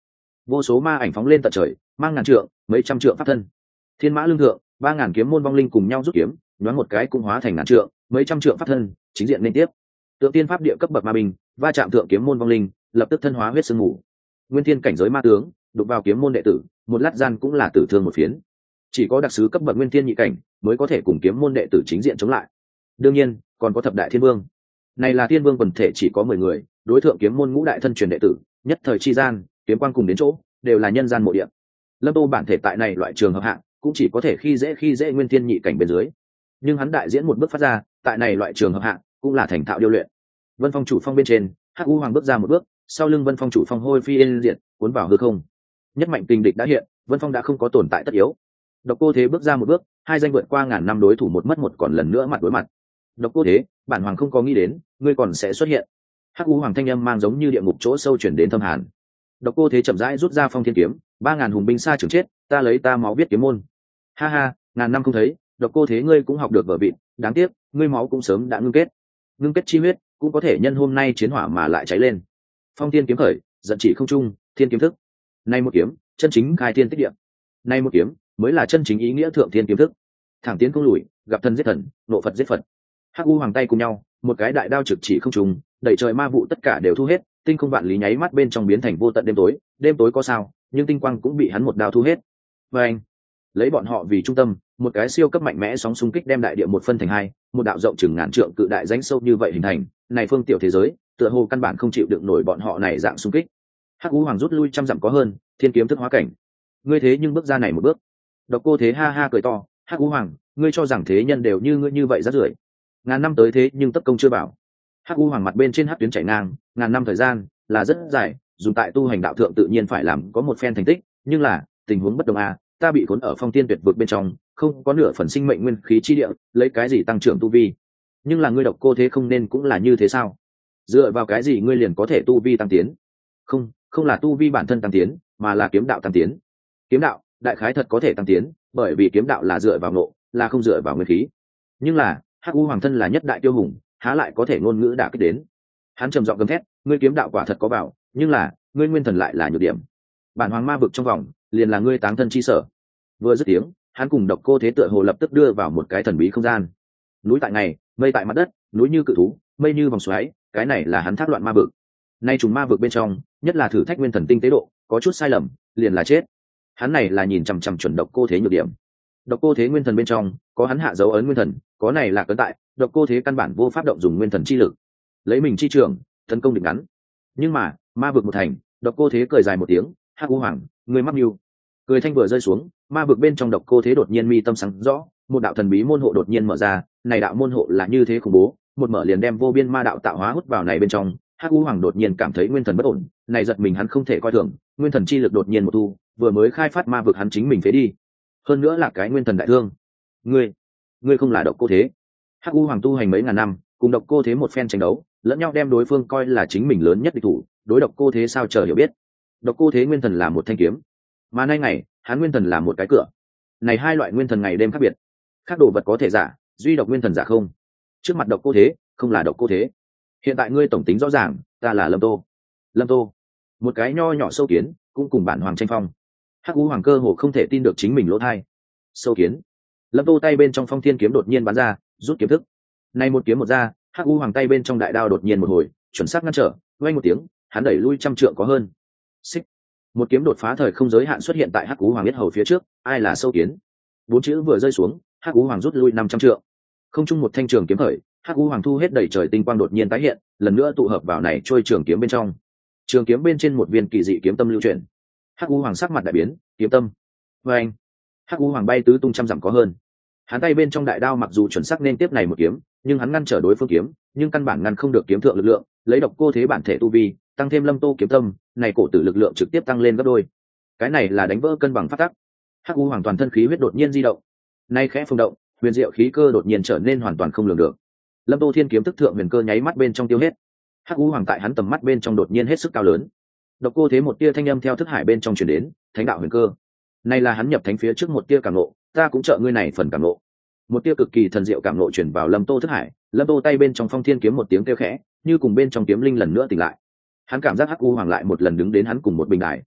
A: vô số ma ảnh phóng lên tận trời, mang ngàn trượng mấy trăm trượng pháp thân. Thiên mã lương thượng, ba ngàn kiếm môn vong linh cùng nhau rút kiếm, nhoáng một cái cũng hóa thành ngàn trượng mấy trăm trượng pháp thân, chính diện liên tiếp. Tượng tiên pháp địa cấp bậc ma binh va chạm thượng kiếm môn vong linh, lập tức thân hóa huyết sương mù. Nguyên thiên cảnh giới ma tướng đụng vào kiếm môn đệ tử, một lát gian cũng là tử thương một phiến. Chỉ có đặc sứ cấp bậc nguyên thiên nhị cảnh mới có thể cùng kiếm môn đệ tử chính diện chống lại. Đương nhiên còn có thập đại thiên vương, này là thiên vương quần thể chỉ có mười người, đối thượng kiếm môn ngũ đại thân truyền đệ tử, nhất thời chi gian kiếm quang cùng đến chỗ đều là nhân gian mộ địa. Lâm Tô bản thể tại này loại trường hợp hạng cũng chỉ có thể khi dễ khi dễ nguyên thiên nhị cảnh bên dưới, nhưng hắn đại diễn một bước phát ra, tại này loại trường hợp hạng cũng là thành thạo điêu luyện. Vân Phong chủ phong bên trên, Hắc U Hoàng bước ra một bước, sau lưng Vân Phong chủ phong hôi phi yên diệt, cuốn vào hư không. Nhất mạnh tình địch đã hiện, Vân Phong đã không có tồn tại tất yếu. Độc Cô Thế bước ra một bước, hai danh vượt qua ngàn năm đối thủ một mất một còn lần nữa mặt đối mặt. Độc Cô Thế, bản hoàng không có nghĩ đến, ngươi còn sẽ xuất hiện. Hắc U Hoàng thanh âm mang giống như địa ngục chỗ sâu chuyển đến thâm hàn. Độc Cô Thế chậm rãi rút ra Phong Thiên kiếm, ba ngàn hùng binh xa trường chết, ta lấy ta máu viết kiếm môn. Ha ha, ngàn năm không thấy, Độc Cô Thế ngươi cũng học được vở vịt, đáng tiếc, ngươi máu cũng sớm đã ngưng kết. Ngưng kết chi huyết, cũng có thể nhân hôm nay chiến hỏa mà lại cháy lên. Phong Thiên kiếm khởi, giận chỉ không trung, thiên kiếm thức. Nay một kiếm, chân chính khai thiên tích địa. Nay một kiếm, mới là chân chính ý nghĩa thượng thiên kiếm thức. Thẳng tiến không lùi, gặp thần giết thần, nộ Phật giết Phật. Hắc U Hoàng tay cùng nhau, một cái đại đao trực chỉ không trung, đẩy trời ma vụ tất cả đều thu hết, tinh không vạn lý nháy mắt bên trong biến thành vô tận đêm tối, đêm tối có sao, nhưng tinh quang cũng bị hắn một đao thu hết. Và anh, lấy bọn họ vì trung tâm, một cái siêu cấp mạnh mẽ sóng xung kích đem đại địa một phân thành hai, một đạo rộng chừng ngàn trượng cự đại rãnh sâu như vậy hình thành, này phương tiểu thế giới, tựa hồ căn bản không chịu đựng nổi bọn họ này dạng xung kích. Hắc U Hoàng rút lui trăm dặm có hơn, thiên kiếm thức hóa cảnh. Ngươi thế nhưng bước ra này một bước. Độc Cô Thế ha ha cười to, Hắc U Hoàng, ngươi cho rằng thế nhân đều như ngươi như vậy rác rưởi. Ngàn năm tới thế nhưng tất công chưa bảo. Hắc U Hoàng mặt bên trên hắc tuyến chảy ngang, ngàn năm thời gian là rất dài, dùng tại tu hành đạo thượng tự nhiên phải làm có một phen thành tích, nhưng là tình huống bất đồng à, ta bị cuốn ở phong tiên tuyệt vực bên trong, không có nửa phần sinh mệnh nguyên khí chi địa, lấy cái gì tăng trưởng tu vi? Nhưng là ngươi Độc Cô Thế không nên cũng là như thế sao? Dựa vào cái gì ngươi liền có thể tu vi tăng tiến? Không, không là tu vi bản thân tăng tiến, mà là kiếm đạo tăng tiến. Kiếm đạo, đại khái thật có thể tăng tiến, bởi vì kiếm đạo là dựa vào nộ, là không dựa vào nguyên khí. Nhưng là, Hắc U Hoàng thân là nhất đại tiêu hùng, há lại có thể ngôn ngữ đả kích đến. Hắn trầm giọng gầm thét, ngươi kiếm đạo quả thật có bảo, nhưng là, ngươi nguyên thần lại là nhược điểm. Bản hoàng ma vực trong vòng, liền là ngươi táng thân chi sở. Vừa dứt tiếng, hắn cùng Độc Cô Thế tựa hồ lập tức đưa vào một cái thần bí không gian. Núi tại ngày, mây tại mặt đất, núi như cự thú, mây như vòng xoáy, cái này là hắn thác loạn ma vực. Nay trùng ma vực bên trong, nhất là thử thách nguyên thần tinh tế độ, có chút sai lầm, liền là chết. Hắn này là nhìn chằm chằm chuẩn Độc Cô Thế nhược điểm. Độc Cô Thế nguyên thần bên trong, có hắn hạ dấu ấn nguyên thần, có này là cấn tại, Độc Cô Thế căn bản vô pháp động dùng nguyên thần chi lực, lấy mình chi trường, tấn công địch ngắn. Nhưng mà, ma vực một thành, Độc Cô Thế cười dài một tiếng, Hắc U Hoàng, ngươi mắc mưu. Cười thanh vừa rơi xuống, ma vực bên trong Độc Cô Thế đột nhiên mi tâm sáng rõ, một đạo thần bí môn hộ đột nhiên mở ra, này đạo môn hộ là như thế khủng bố, một mở liền đem vô biên ma đạo tạo hóa hút vào này bên trong. Hắc U Hoàng đột nhiên cảm thấy nguyên thần bất ổn, này giật mình hắn không thể coi thường, nguyên thần chi lực đột nhiên một thu, vừa mới khai phát ma vực hắn chính mình phế đi, hơn nữa là cái nguyên thần đại thương. Ngươi, ngươi không là Độc Cô Thế. Hắc U Hoàng tu hành mấy ngàn năm, cùng Độc Cô Thế một phen tranh đấu, lẫn nhau đem đối phương coi là chính mình lớn nhất địch thủ, đối Độc Cô Thế sao chờ hiểu biết. Độc Cô Thế nguyên thần là một thanh kiếm, mà nay ngày, hắn nguyên thần là một cái cửa. Này hai loại nguyên thần ngày đêm khác biệt, khác đồ vật có thể giả, duy độc nguyên thần giả không. Trước mặt Độc Cô Thế, không là Độc Cô Thế. Hiện tại ngươi tổng tính rõ ràng, ta là Lâm Tô. Lâm Tô, một cái nho nhỏ sâu kiến, cũng cùng bản hoàng tranh phong. Hắc U Hoàng cơ hồ không thể tin được chính mình lỗ thai. Sâu kiến. Lâm Tô tay bên trong Phong Thiên kiếm đột nhiên bắn ra, rút kiếm thức. Này một kiếm một ra, Hắc U Hoàng tay bên trong đại đao đột nhiên một hồi, chuẩn xác ngăn trở, vang một tiếng, hắn đẩy lui trăm trượng có hơn. Xích. Một kiếm đột phá thời không giới hạn xuất hiện tại Hắc U Hoàng biết hầu phía trước, ai là sâu kiến? Bốn chữ vừa rơi xuống, Hắc U Hoàng rút lui năm trăm trượng. Không trung một thanh trường kiếm khởi, Hắc U Hoàng thu hết đầy trời tinh quang đột nhiên tái hiện, lần nữa tụ hợp vào này trôi trường kiếm bên trong. Trường kiếm bên trên một viên kỳ dị kiếm tâm lưu chuyển. Hắc U Hoàng sắc mặt đại biến, kiếm tâm. Và anh, Hắc U Hoàng bay tứ tung trăm dặm có hơn. Hắn tay bên trong đại đao mặc dù chuẩn xác nên tiếp này một kiếm, nhưng hắn ngăn trở đối phương kiếm, nhưng căn bản ngăn không được kiếm thượng lực lượng, lấy Độc Cô Thế bản thể tu vi, tăng thêm Lâm Tô kiếm tâm, này cổ tử lực lượng trực tiếp tăng lên gấp đôi. Cái này là đánh vỡ cân bằng pháp tắc. Hắc U Hoàng toàn thân khí huyết đột nhiên di động. Nay khẽ phồng động, huyền diệu khí cơ đột nhiên trở nên hoàn toàn không lường được. Lâm Tô Thiên kiếm thức thượng huyền cơ nháy mắt bên trong tiêu hết. Hắc U Hoàng tại hắn tầm mắt bên trong đột nhiên hết sức cao lớn. Độc Cô Thế một tia thanh âm theo thức hải bên trong truyền đến, thánh đạo huyền cơ. Này là hắn nhập thánh phía trước một tia cảm ngộ, ta cũng trợ ngươi này phần cảm ngộ. Một tia cực kỳ thần diệu cảm ngộ truyền vào Lâm Tô thức hải, Lâm Tô tay bên trong Phong Thiên kiếm một tiếng kêu khẽ, như cùng bên trong kiếm linh lần nữa tỉnh lại. Hắn cảm giác Hắc U Hoàng lại một lần đứng đến hắn cùng một bình đài.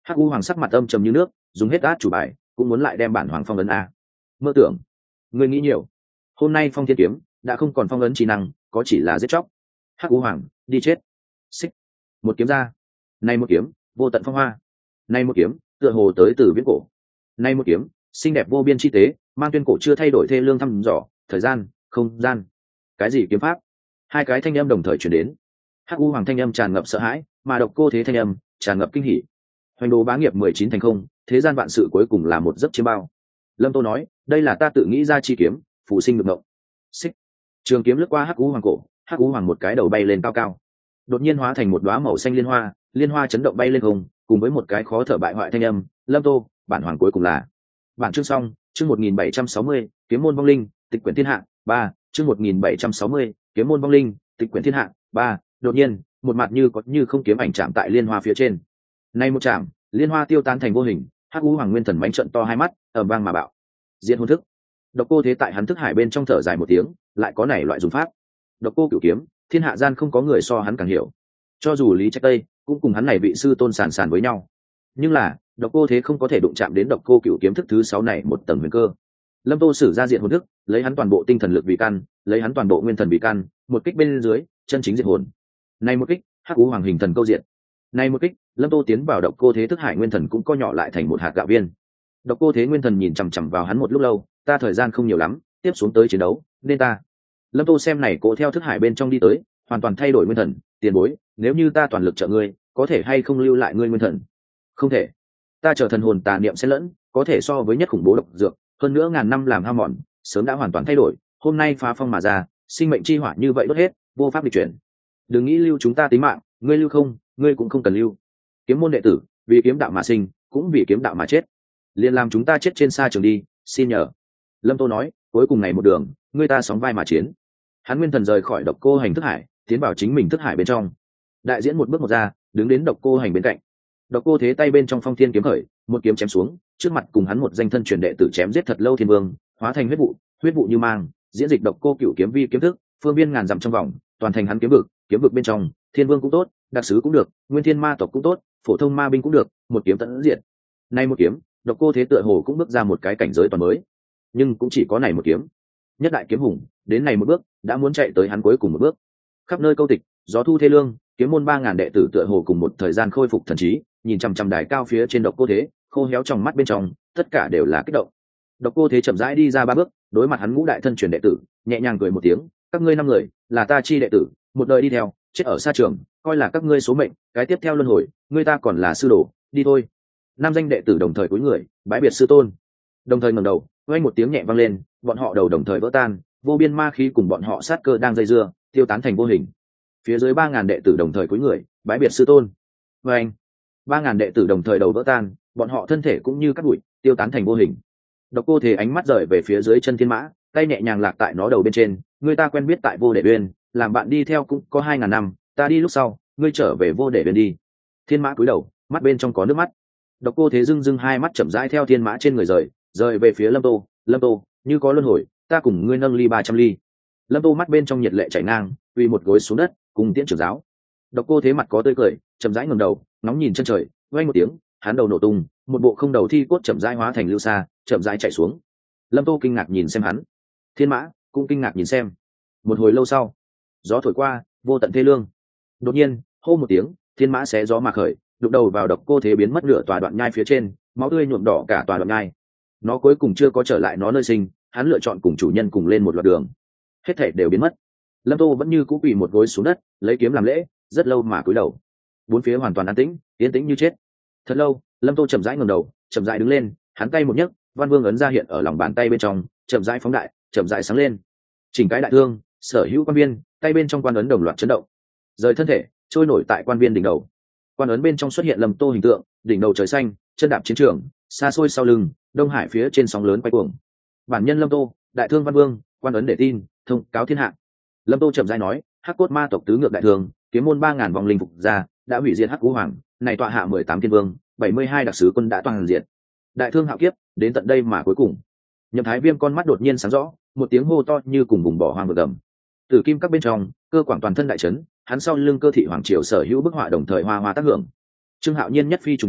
A: Hắc U Hoàng sắc mặt âm trầm như nước, dùng hết át chủ bài, cũng muốn lại đem bản hoàng phong ấn a. Mơ tưởng, ngươi nghĩ nhiều. Hôm nay Phong Thiên kiếm đã không còn phong ấn trí năng, có chỉ là giết chóc. Hắc U Hoàng, đi chết. Xích. Một kiếm ra. Nay một kiếm, vô tận phong hoa. Nay một kiếm, tựa hồ tới từ viễn cổ. Nay một kiếm, xinh đẹp vô biên chi tế, mang tuyên cổ chưa thay đổi thê lương thăm dò, thời gian, không gian. Cái gì kiếm pháp? Hai cái thanh âm đồng thời truyền đến. Hắc U Hoàng thanh âm tràn ngập sợ hãi, mà Độc Cô Thế thanh âm tràn ngập kinh hỉ. Hoành đồ bá nghiệp mười chín thành không, thế gian vạn sự cuối cùng là một giấc chiêm bao. Lâm Tô nói, đây là ta tự nghĩ ra chi kiếm, phụ sinh được ngộng. Xích. Trường kiếm lướt qua Hắc U Hoàng cổ, Hắc U Hoàng một cái đầu bay lên cao cao, đột nhiên hóa thành một đóa màu xanh liên hoa, liên hoa chấn động bay lên không, cùng với một cái khó thở bại hoại thanh âm, Lâm Tô, bản hoàng cuối cùng là. Bản chương xong, chương một nghìn bảy trăm sáu mươi, kiếm môn vong linh, tịch quyển thiên hạ, ba, chương một nghìn bảy trăm sáu mươi, kiếm môn vong linh, tịch quyển thiên hạ, ba. Đột nhiên, một mặt như có như không kiếm ảnh chạm tại liên hoa phía trên. Nay một chạm, liên hoa tiêu tan thành vô hình, Hắc U Hoàng nguyên thần mánh trận to hai mắt, ầm vang mà bạo. Diễn hồn thức. Độc Cô Thế tại hắn thức hải bên trong thở dài một tiếng, lại có này loại dùng pháp. Độc Cô Cửu kiếm, thiên hạ gian không có người so hắn càng hiểu. Cho dù Lý Trạch Tây cũng cùng hắn này vị sư tôn sàn sàn với nhau, nhưng là Độc Cô Thế không có thể đụng chạm đến Độc Cô Cửu kiếm thức thứ sáu này một tầng huyền cơ. Lâm Tô sử ra diện hồn thức, lấy hắn toàn bộ tinh thần lực vì căn, lấy hắn toàn bộ nguyên thần vì căn, một kích bên dưới, chân chính diệt hồn. Này một kích, Hắc U Hoàng hình thần câu diện. Này một kích, Lâm Tô tiến vào Độc Cô Thế thức hải nguyên thần cũng co nhỏ lại thành một hạt gạo viên. Độc Cô Thế nguyên thần nhìn chằm chằm vào hắn một lúc lâu, ta thời gian không nhiều lắm, tiếp xuống tới chiến đấu, nên ta. Lâm Tô xem này cố theo thức hải bên trong đi tới, hoàn toàn thay đổi nguyên thần, tiền bối, nếu như ta toàn lực trợ ngươi, có thể hay không lưu lại ngươi nguyên thần? Không thể. Ta trở thần hồn tà niệm xen lẫn, có thể so với nhất khủng bố độc dược, hơn nữa ngàn năm làm hao mòn, sớm đã hoàn toàn thay đổi, hôm nay phá phong mà ra, sinh mệnh chi hỏa như vậy đốt hết, vô pháp lịch chuyển. Đừng nghĩ lưu chúng ta tính mạng, ngươi lưu không, ngươi cũng không cần lưu. Kiếm môn đệ tử, vì kiếm đạo mà sinh, cũng vì kiếm đạo mà chết. Liên làm chúng ta chết trên xa trường đi, xin nhờ. Lâm Tô nói, cuối cùng này một đường, ngươi ta sóng vai mà chiến. Hắn nguyên thần rời khỏi Độc Cô Hành thức hải, tiến vào chính mình thức hải bên trong. Đại diễn một bước một ra, đứng đến Độc Cô Hành bên cạnh. Độc Cô Thế tay bên trong phong thiên kiếm khởi, một kiếm chém xuống, trước mặt cùng hắn một danh thân truyền đệ tử chém giết thật lâu thiên vương, hóa thành huyết vụ, huyết vụ như mang, diễn dịch Độc Cô Cửu kiếm vi kiếm thức, phương viên ngàn dặm trong vòng, toàn thành hắn kiếm vực, kiếm vực bên trong, thiên vương cũng tốt, đặc sứ cũng được, nguyên thiên ma tộc cũng tốt, phổ thông ma binh cũng được, một kiếm tận diệt. Nay một kiếm, Độc Cô Thế tựa hồ cũng bước ra một cái cảnh giới toàn mới, nhưng cũng chỉ có này một kiếm. Nhất đại kiếm hùng, đến này một bước, đã muốn chạy tới hắn cuối cùng một bước. Khắp nơi câu tịch, gió thu thê lương, kiếm môn ba ngàn đệ tử tựa hồ cùng một thời gian khôi phục thần trí, nhìn chằm chằm đài cao phía trên Độc Cô Thế, khô héo trong mắt bên trong, tất cả đều là kích động. Độc Cô Thế chậm rãi đi ra ba bước, đối mặt hắn ngũ đại thân truyền đệ tử, nhẹ nhàng cười một tiếng, các ngươi năm người, là ta chi đệ tử, một đời đi theo, chết ở xa trường, coi là các ngươi số mệnh, cái tiếp theo luân hồi, ngươi ta còn là sư đồ, đi thôi. Năm danh đệ tử đồng thời cúi người, bái biệt sư tôn. Đồng thời ngẩng đầu, vang một tiếng nhẹ vang lên, bọn họ đầu đồng thời vỡ tan, vô biên ma khí cùng bọn họ sát cơ đang dây dưa, tiêu tán thành vô hình. Phía dưới ba ngàn đệ tử đồng thời cúi người, bái biệt sư tôn. Vang, ba ngàn đệ tử đồng thời đầu vỡ tan, bọn họ thân thể cũng như cát bụi, tiêu tán thành vô hình. Độc Cô Thế ánh mắt rời về phía dưới chân thiên mã, tay nhẹ nhàng lạc tại nó đầu bên trên, người ta quen biết tại Vô Đệ Uyên, làm bạn đi theo cũng có hai ngàn năm, ta đi lúc sau, ngươi trở về Vô Đệ Uyên đi. Thiên mã cúi đầu, mắt bên trong có nước mắt. Độc Cô Thế dưng dưng hai mắt chậm rãi theo thiên mã trên người rời, rời về phía Lâm Tô, Lâm Tô, như có luân hồi, ta cùng ngươi nâng ly ba trăm ly. Lâm Tô mắt bên trong nhiệt lệ chảy ngang, uy một gối xuống đất, cùng tiễn trưởng giáo. Độc Cô Thế mặt có tươi cười, chậm rãi ngẩng đầu, nóng nhìn chân trời, vang một tiếng, hắn đầu nổ tung, một bộ không đầu thi cốt chậm rãi hóa thành lưu sa, chậm rãi chạy xuống. Lâm Tô kinh ngạc nhìn xem hắn, thiên mã cũng kinh ngạc nhìn xem. Một hồi lâu sau, gió thổi qua, vô tận thê lương. Đột nhiên, hô một tiếng, thiên mã xé gió mà khởi, đụng đầu vào Độc Cô Thế biến mất nửa tòa đoạn nhai phía trên, máu tươi nhuộm đỏ cả tòa đoạn nhai. Nó cuối cùng chưa có trở lại nó nơi sinh, hắn lựa chọn cùng chủ nhân cùng lên một loạt đường, hết thảy đều biến mất. Lâm Tô vẫn như cũ quỳ một gối xuống đất, lấy kiếm làm lễ, rất lâu mà cúi đầu. Bốn phía hoàn toàn an tĩnh, yên tĩnh như chết. Thật lâu, Lâm Tô chậm rãi ngẩng đầu, chậm rãi đứng lên, hắn tay một nhấc, Văn Vương ấn ra hiện ở lòng bàn tay bên trong, chậm rãi phóng đại, chậm rãi sáng lên. Chỉnh cái đại thương, sở hữu quan viên, tay bên trong quan ấn đồng loạt chấn động. Rời thân thể, trôi nổi tại quan viên đỉnh đầu. Quan ấn bên trong xuất hiện Lâm Tô hình tượng, đỉnh đầu trời xanh, chân đạp chiến trường, xa xôi sau lưng, Đông Hải phía trên sóng lớn quay cuồng. Bản nhân Lâm Tô, đại thương Văn Vương, quan ấn để tin, thông cáo thiên hạ. Lâm Tô chậm rãi nói, Hắc Cốt Ma tộc tứ ngược đại thương, kiếm môn ba ngàn vòng linh phục ra, đã hủy diệt Hắc Vũ Hoàng, này tọa hạ mười tám thiên vương, bảy mươi hai đặc sứ quân đã toàn diệt. Đại thương hạo kiếp, đến tận đây mà cuối cùng. Nhậm Thái Viêm con mắt đột nhiên sáng rõ, một tiếng hô to như cùng vùng bỏ hoang vực gầm. Tử kim các bên trong, cơ quảng toàn thân đại chấn, hắn sau lưng cơ thị hoàng triều sở hữu bức họa đồng thời hoa hoa tác hưởng. Trương Hạo Nhiên nhất phi trùng thiên,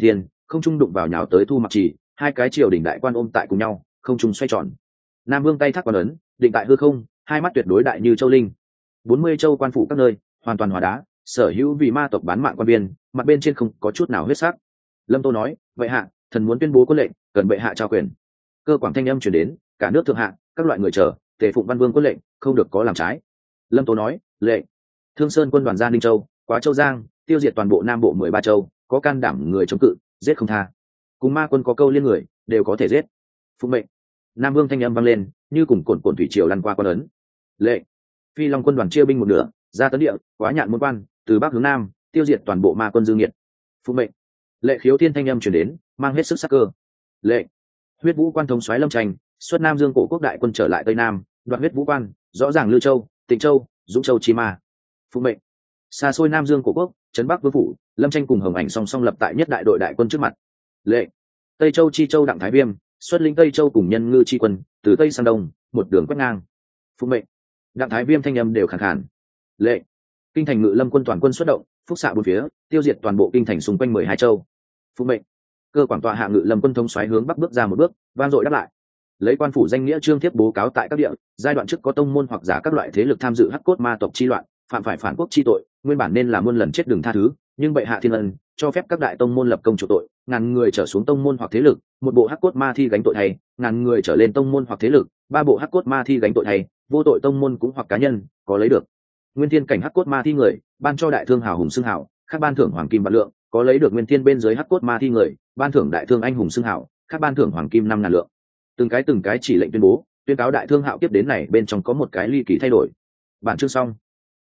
A: không trung đụng vào nhào tới Thu Mặc Trì, hai cái triều đình đại quan ôm tại cùng nhau, không trung xoay tròn. Nam Vương tay thác quan ấn, định tại hư không, hai mắt tuyệt đối đại như châu linh. Bốn mươi châu quan phủ các nơi, hoàn toàn hóa đá, sở hữu vì ma tộc bán mạng quan biên, mặt bên trên không có chút nào huyết sắc. Lâm Tô nói, vậy hạ, thần muốn tuyên bố quân lệnh, cần bệ hạ trao quyền. Cơ quảng thanh âm truyền đến, cả nước thượng hạ, các loại người chờ, tề phụng văn vương quân lệnh, không được có làm trái. Lâm Tô nói, lệnh. Thương Sơn quân đoàn ra Ninh Châu, Quá Châu Giang, tiêu diệt toàn bộ Nam Bộ mười ba châu, có can đảm người chống cự, giết không tha. Cùng ma quân có câu liên người, đều có thể giết. Phụng mệnh. Nam Vương thanh âm vang lên, như cùng cồn cồn thủy triều lăn qua quan ấn. Lệnh. Phi Long quân đoàn chia binh một nửa, ra tấn địa, Quá Nhạn môn quan, từ bắc hướng nam, tiêu diệt toàn bộ ma quân dư nghiệt. Phụng mệnh. Lệ Khiếu Thiên thanh âm truyền đến, mang hết sức sắc cơ. Lệnh. Huyết Vũ quan thống soái Lâm Tranh, xuất Nam Dương cổ quốc đại quân trở lại Tây Nam, đoạt Huyết Vũ quan, rõ ràng Lư Châu, Tịnh Châu, Dũng Châu chi ma. Phụng mệnh. Xa xôi Nam Dương cổ quốc, trấn Bắc Vương phủ, Lâm Tranh cùng Hồng Ảnh song song lập tại nhất đại đội đại quân trước mặt. Lệnh. Tây Châu chi châu Đặng Thái Viêm, xuất lĩnh Tây Châu cùng Nhân Ngư chi quân, từ Tây sang Đông, một đường quét ngang. Phụng mệnh. Đặng Thái Viêm thanh âm đều khàn khàn. Lệnh. Kinh thành Ngự Lâm quân toàn quân xuất động, phúc xạ bốn phía, tiêu diệt toàn bộ kinh thành xung quanh mười hai châu. Phụng mệnh. Cơ Quảng tọa hạ Ngự Lâm quân thống xoáy hướng bắc bước ra một bước, vang dội đáp lại. Lấy quan phủ danh nghĩa trương thiếp bố cáo tại các địa, giai đoạn trước có tông môn hoặc giả các loại thế lực tham dự hắc cốt ma tộc chi loạn, phạm phải phản quốc chi tội, nguyên bản nên là muôn lần chết đừng tha thứ, nhưng bệ hạ thiên ân, cho phép các đại tông môn lập công chủ tội, ngàn người trở xuống tông môn hoặc thế lực, một bộ hắc cốt ma thi gánh tội thay, ngàn người trở lên tông môn hoặc thế lực, ba bộ hắc cốt ma thi gánh tội thay, vô tội tông môn cũng hoặc cá nhân có lấy được nguyên thiên cảnh hắc cốt ma thi người, ban cho đại thương hào hùng xưng hào, khác ban thưởng hoàng kim vạn lượng, có lấy được nguyên thiên bên dưới hắc cốt ma thi người, ban thưởng đại thương anh hùng xưng hào, khác ban thưởng hoàng kim năm ngàn lượng. Từng cái từng cái chỉ lệnh tuyên bố, tuyên cáo đại thương hạo kiếp đến này bên trong có một cái ly kỳ thay đổi. Bản chương xong.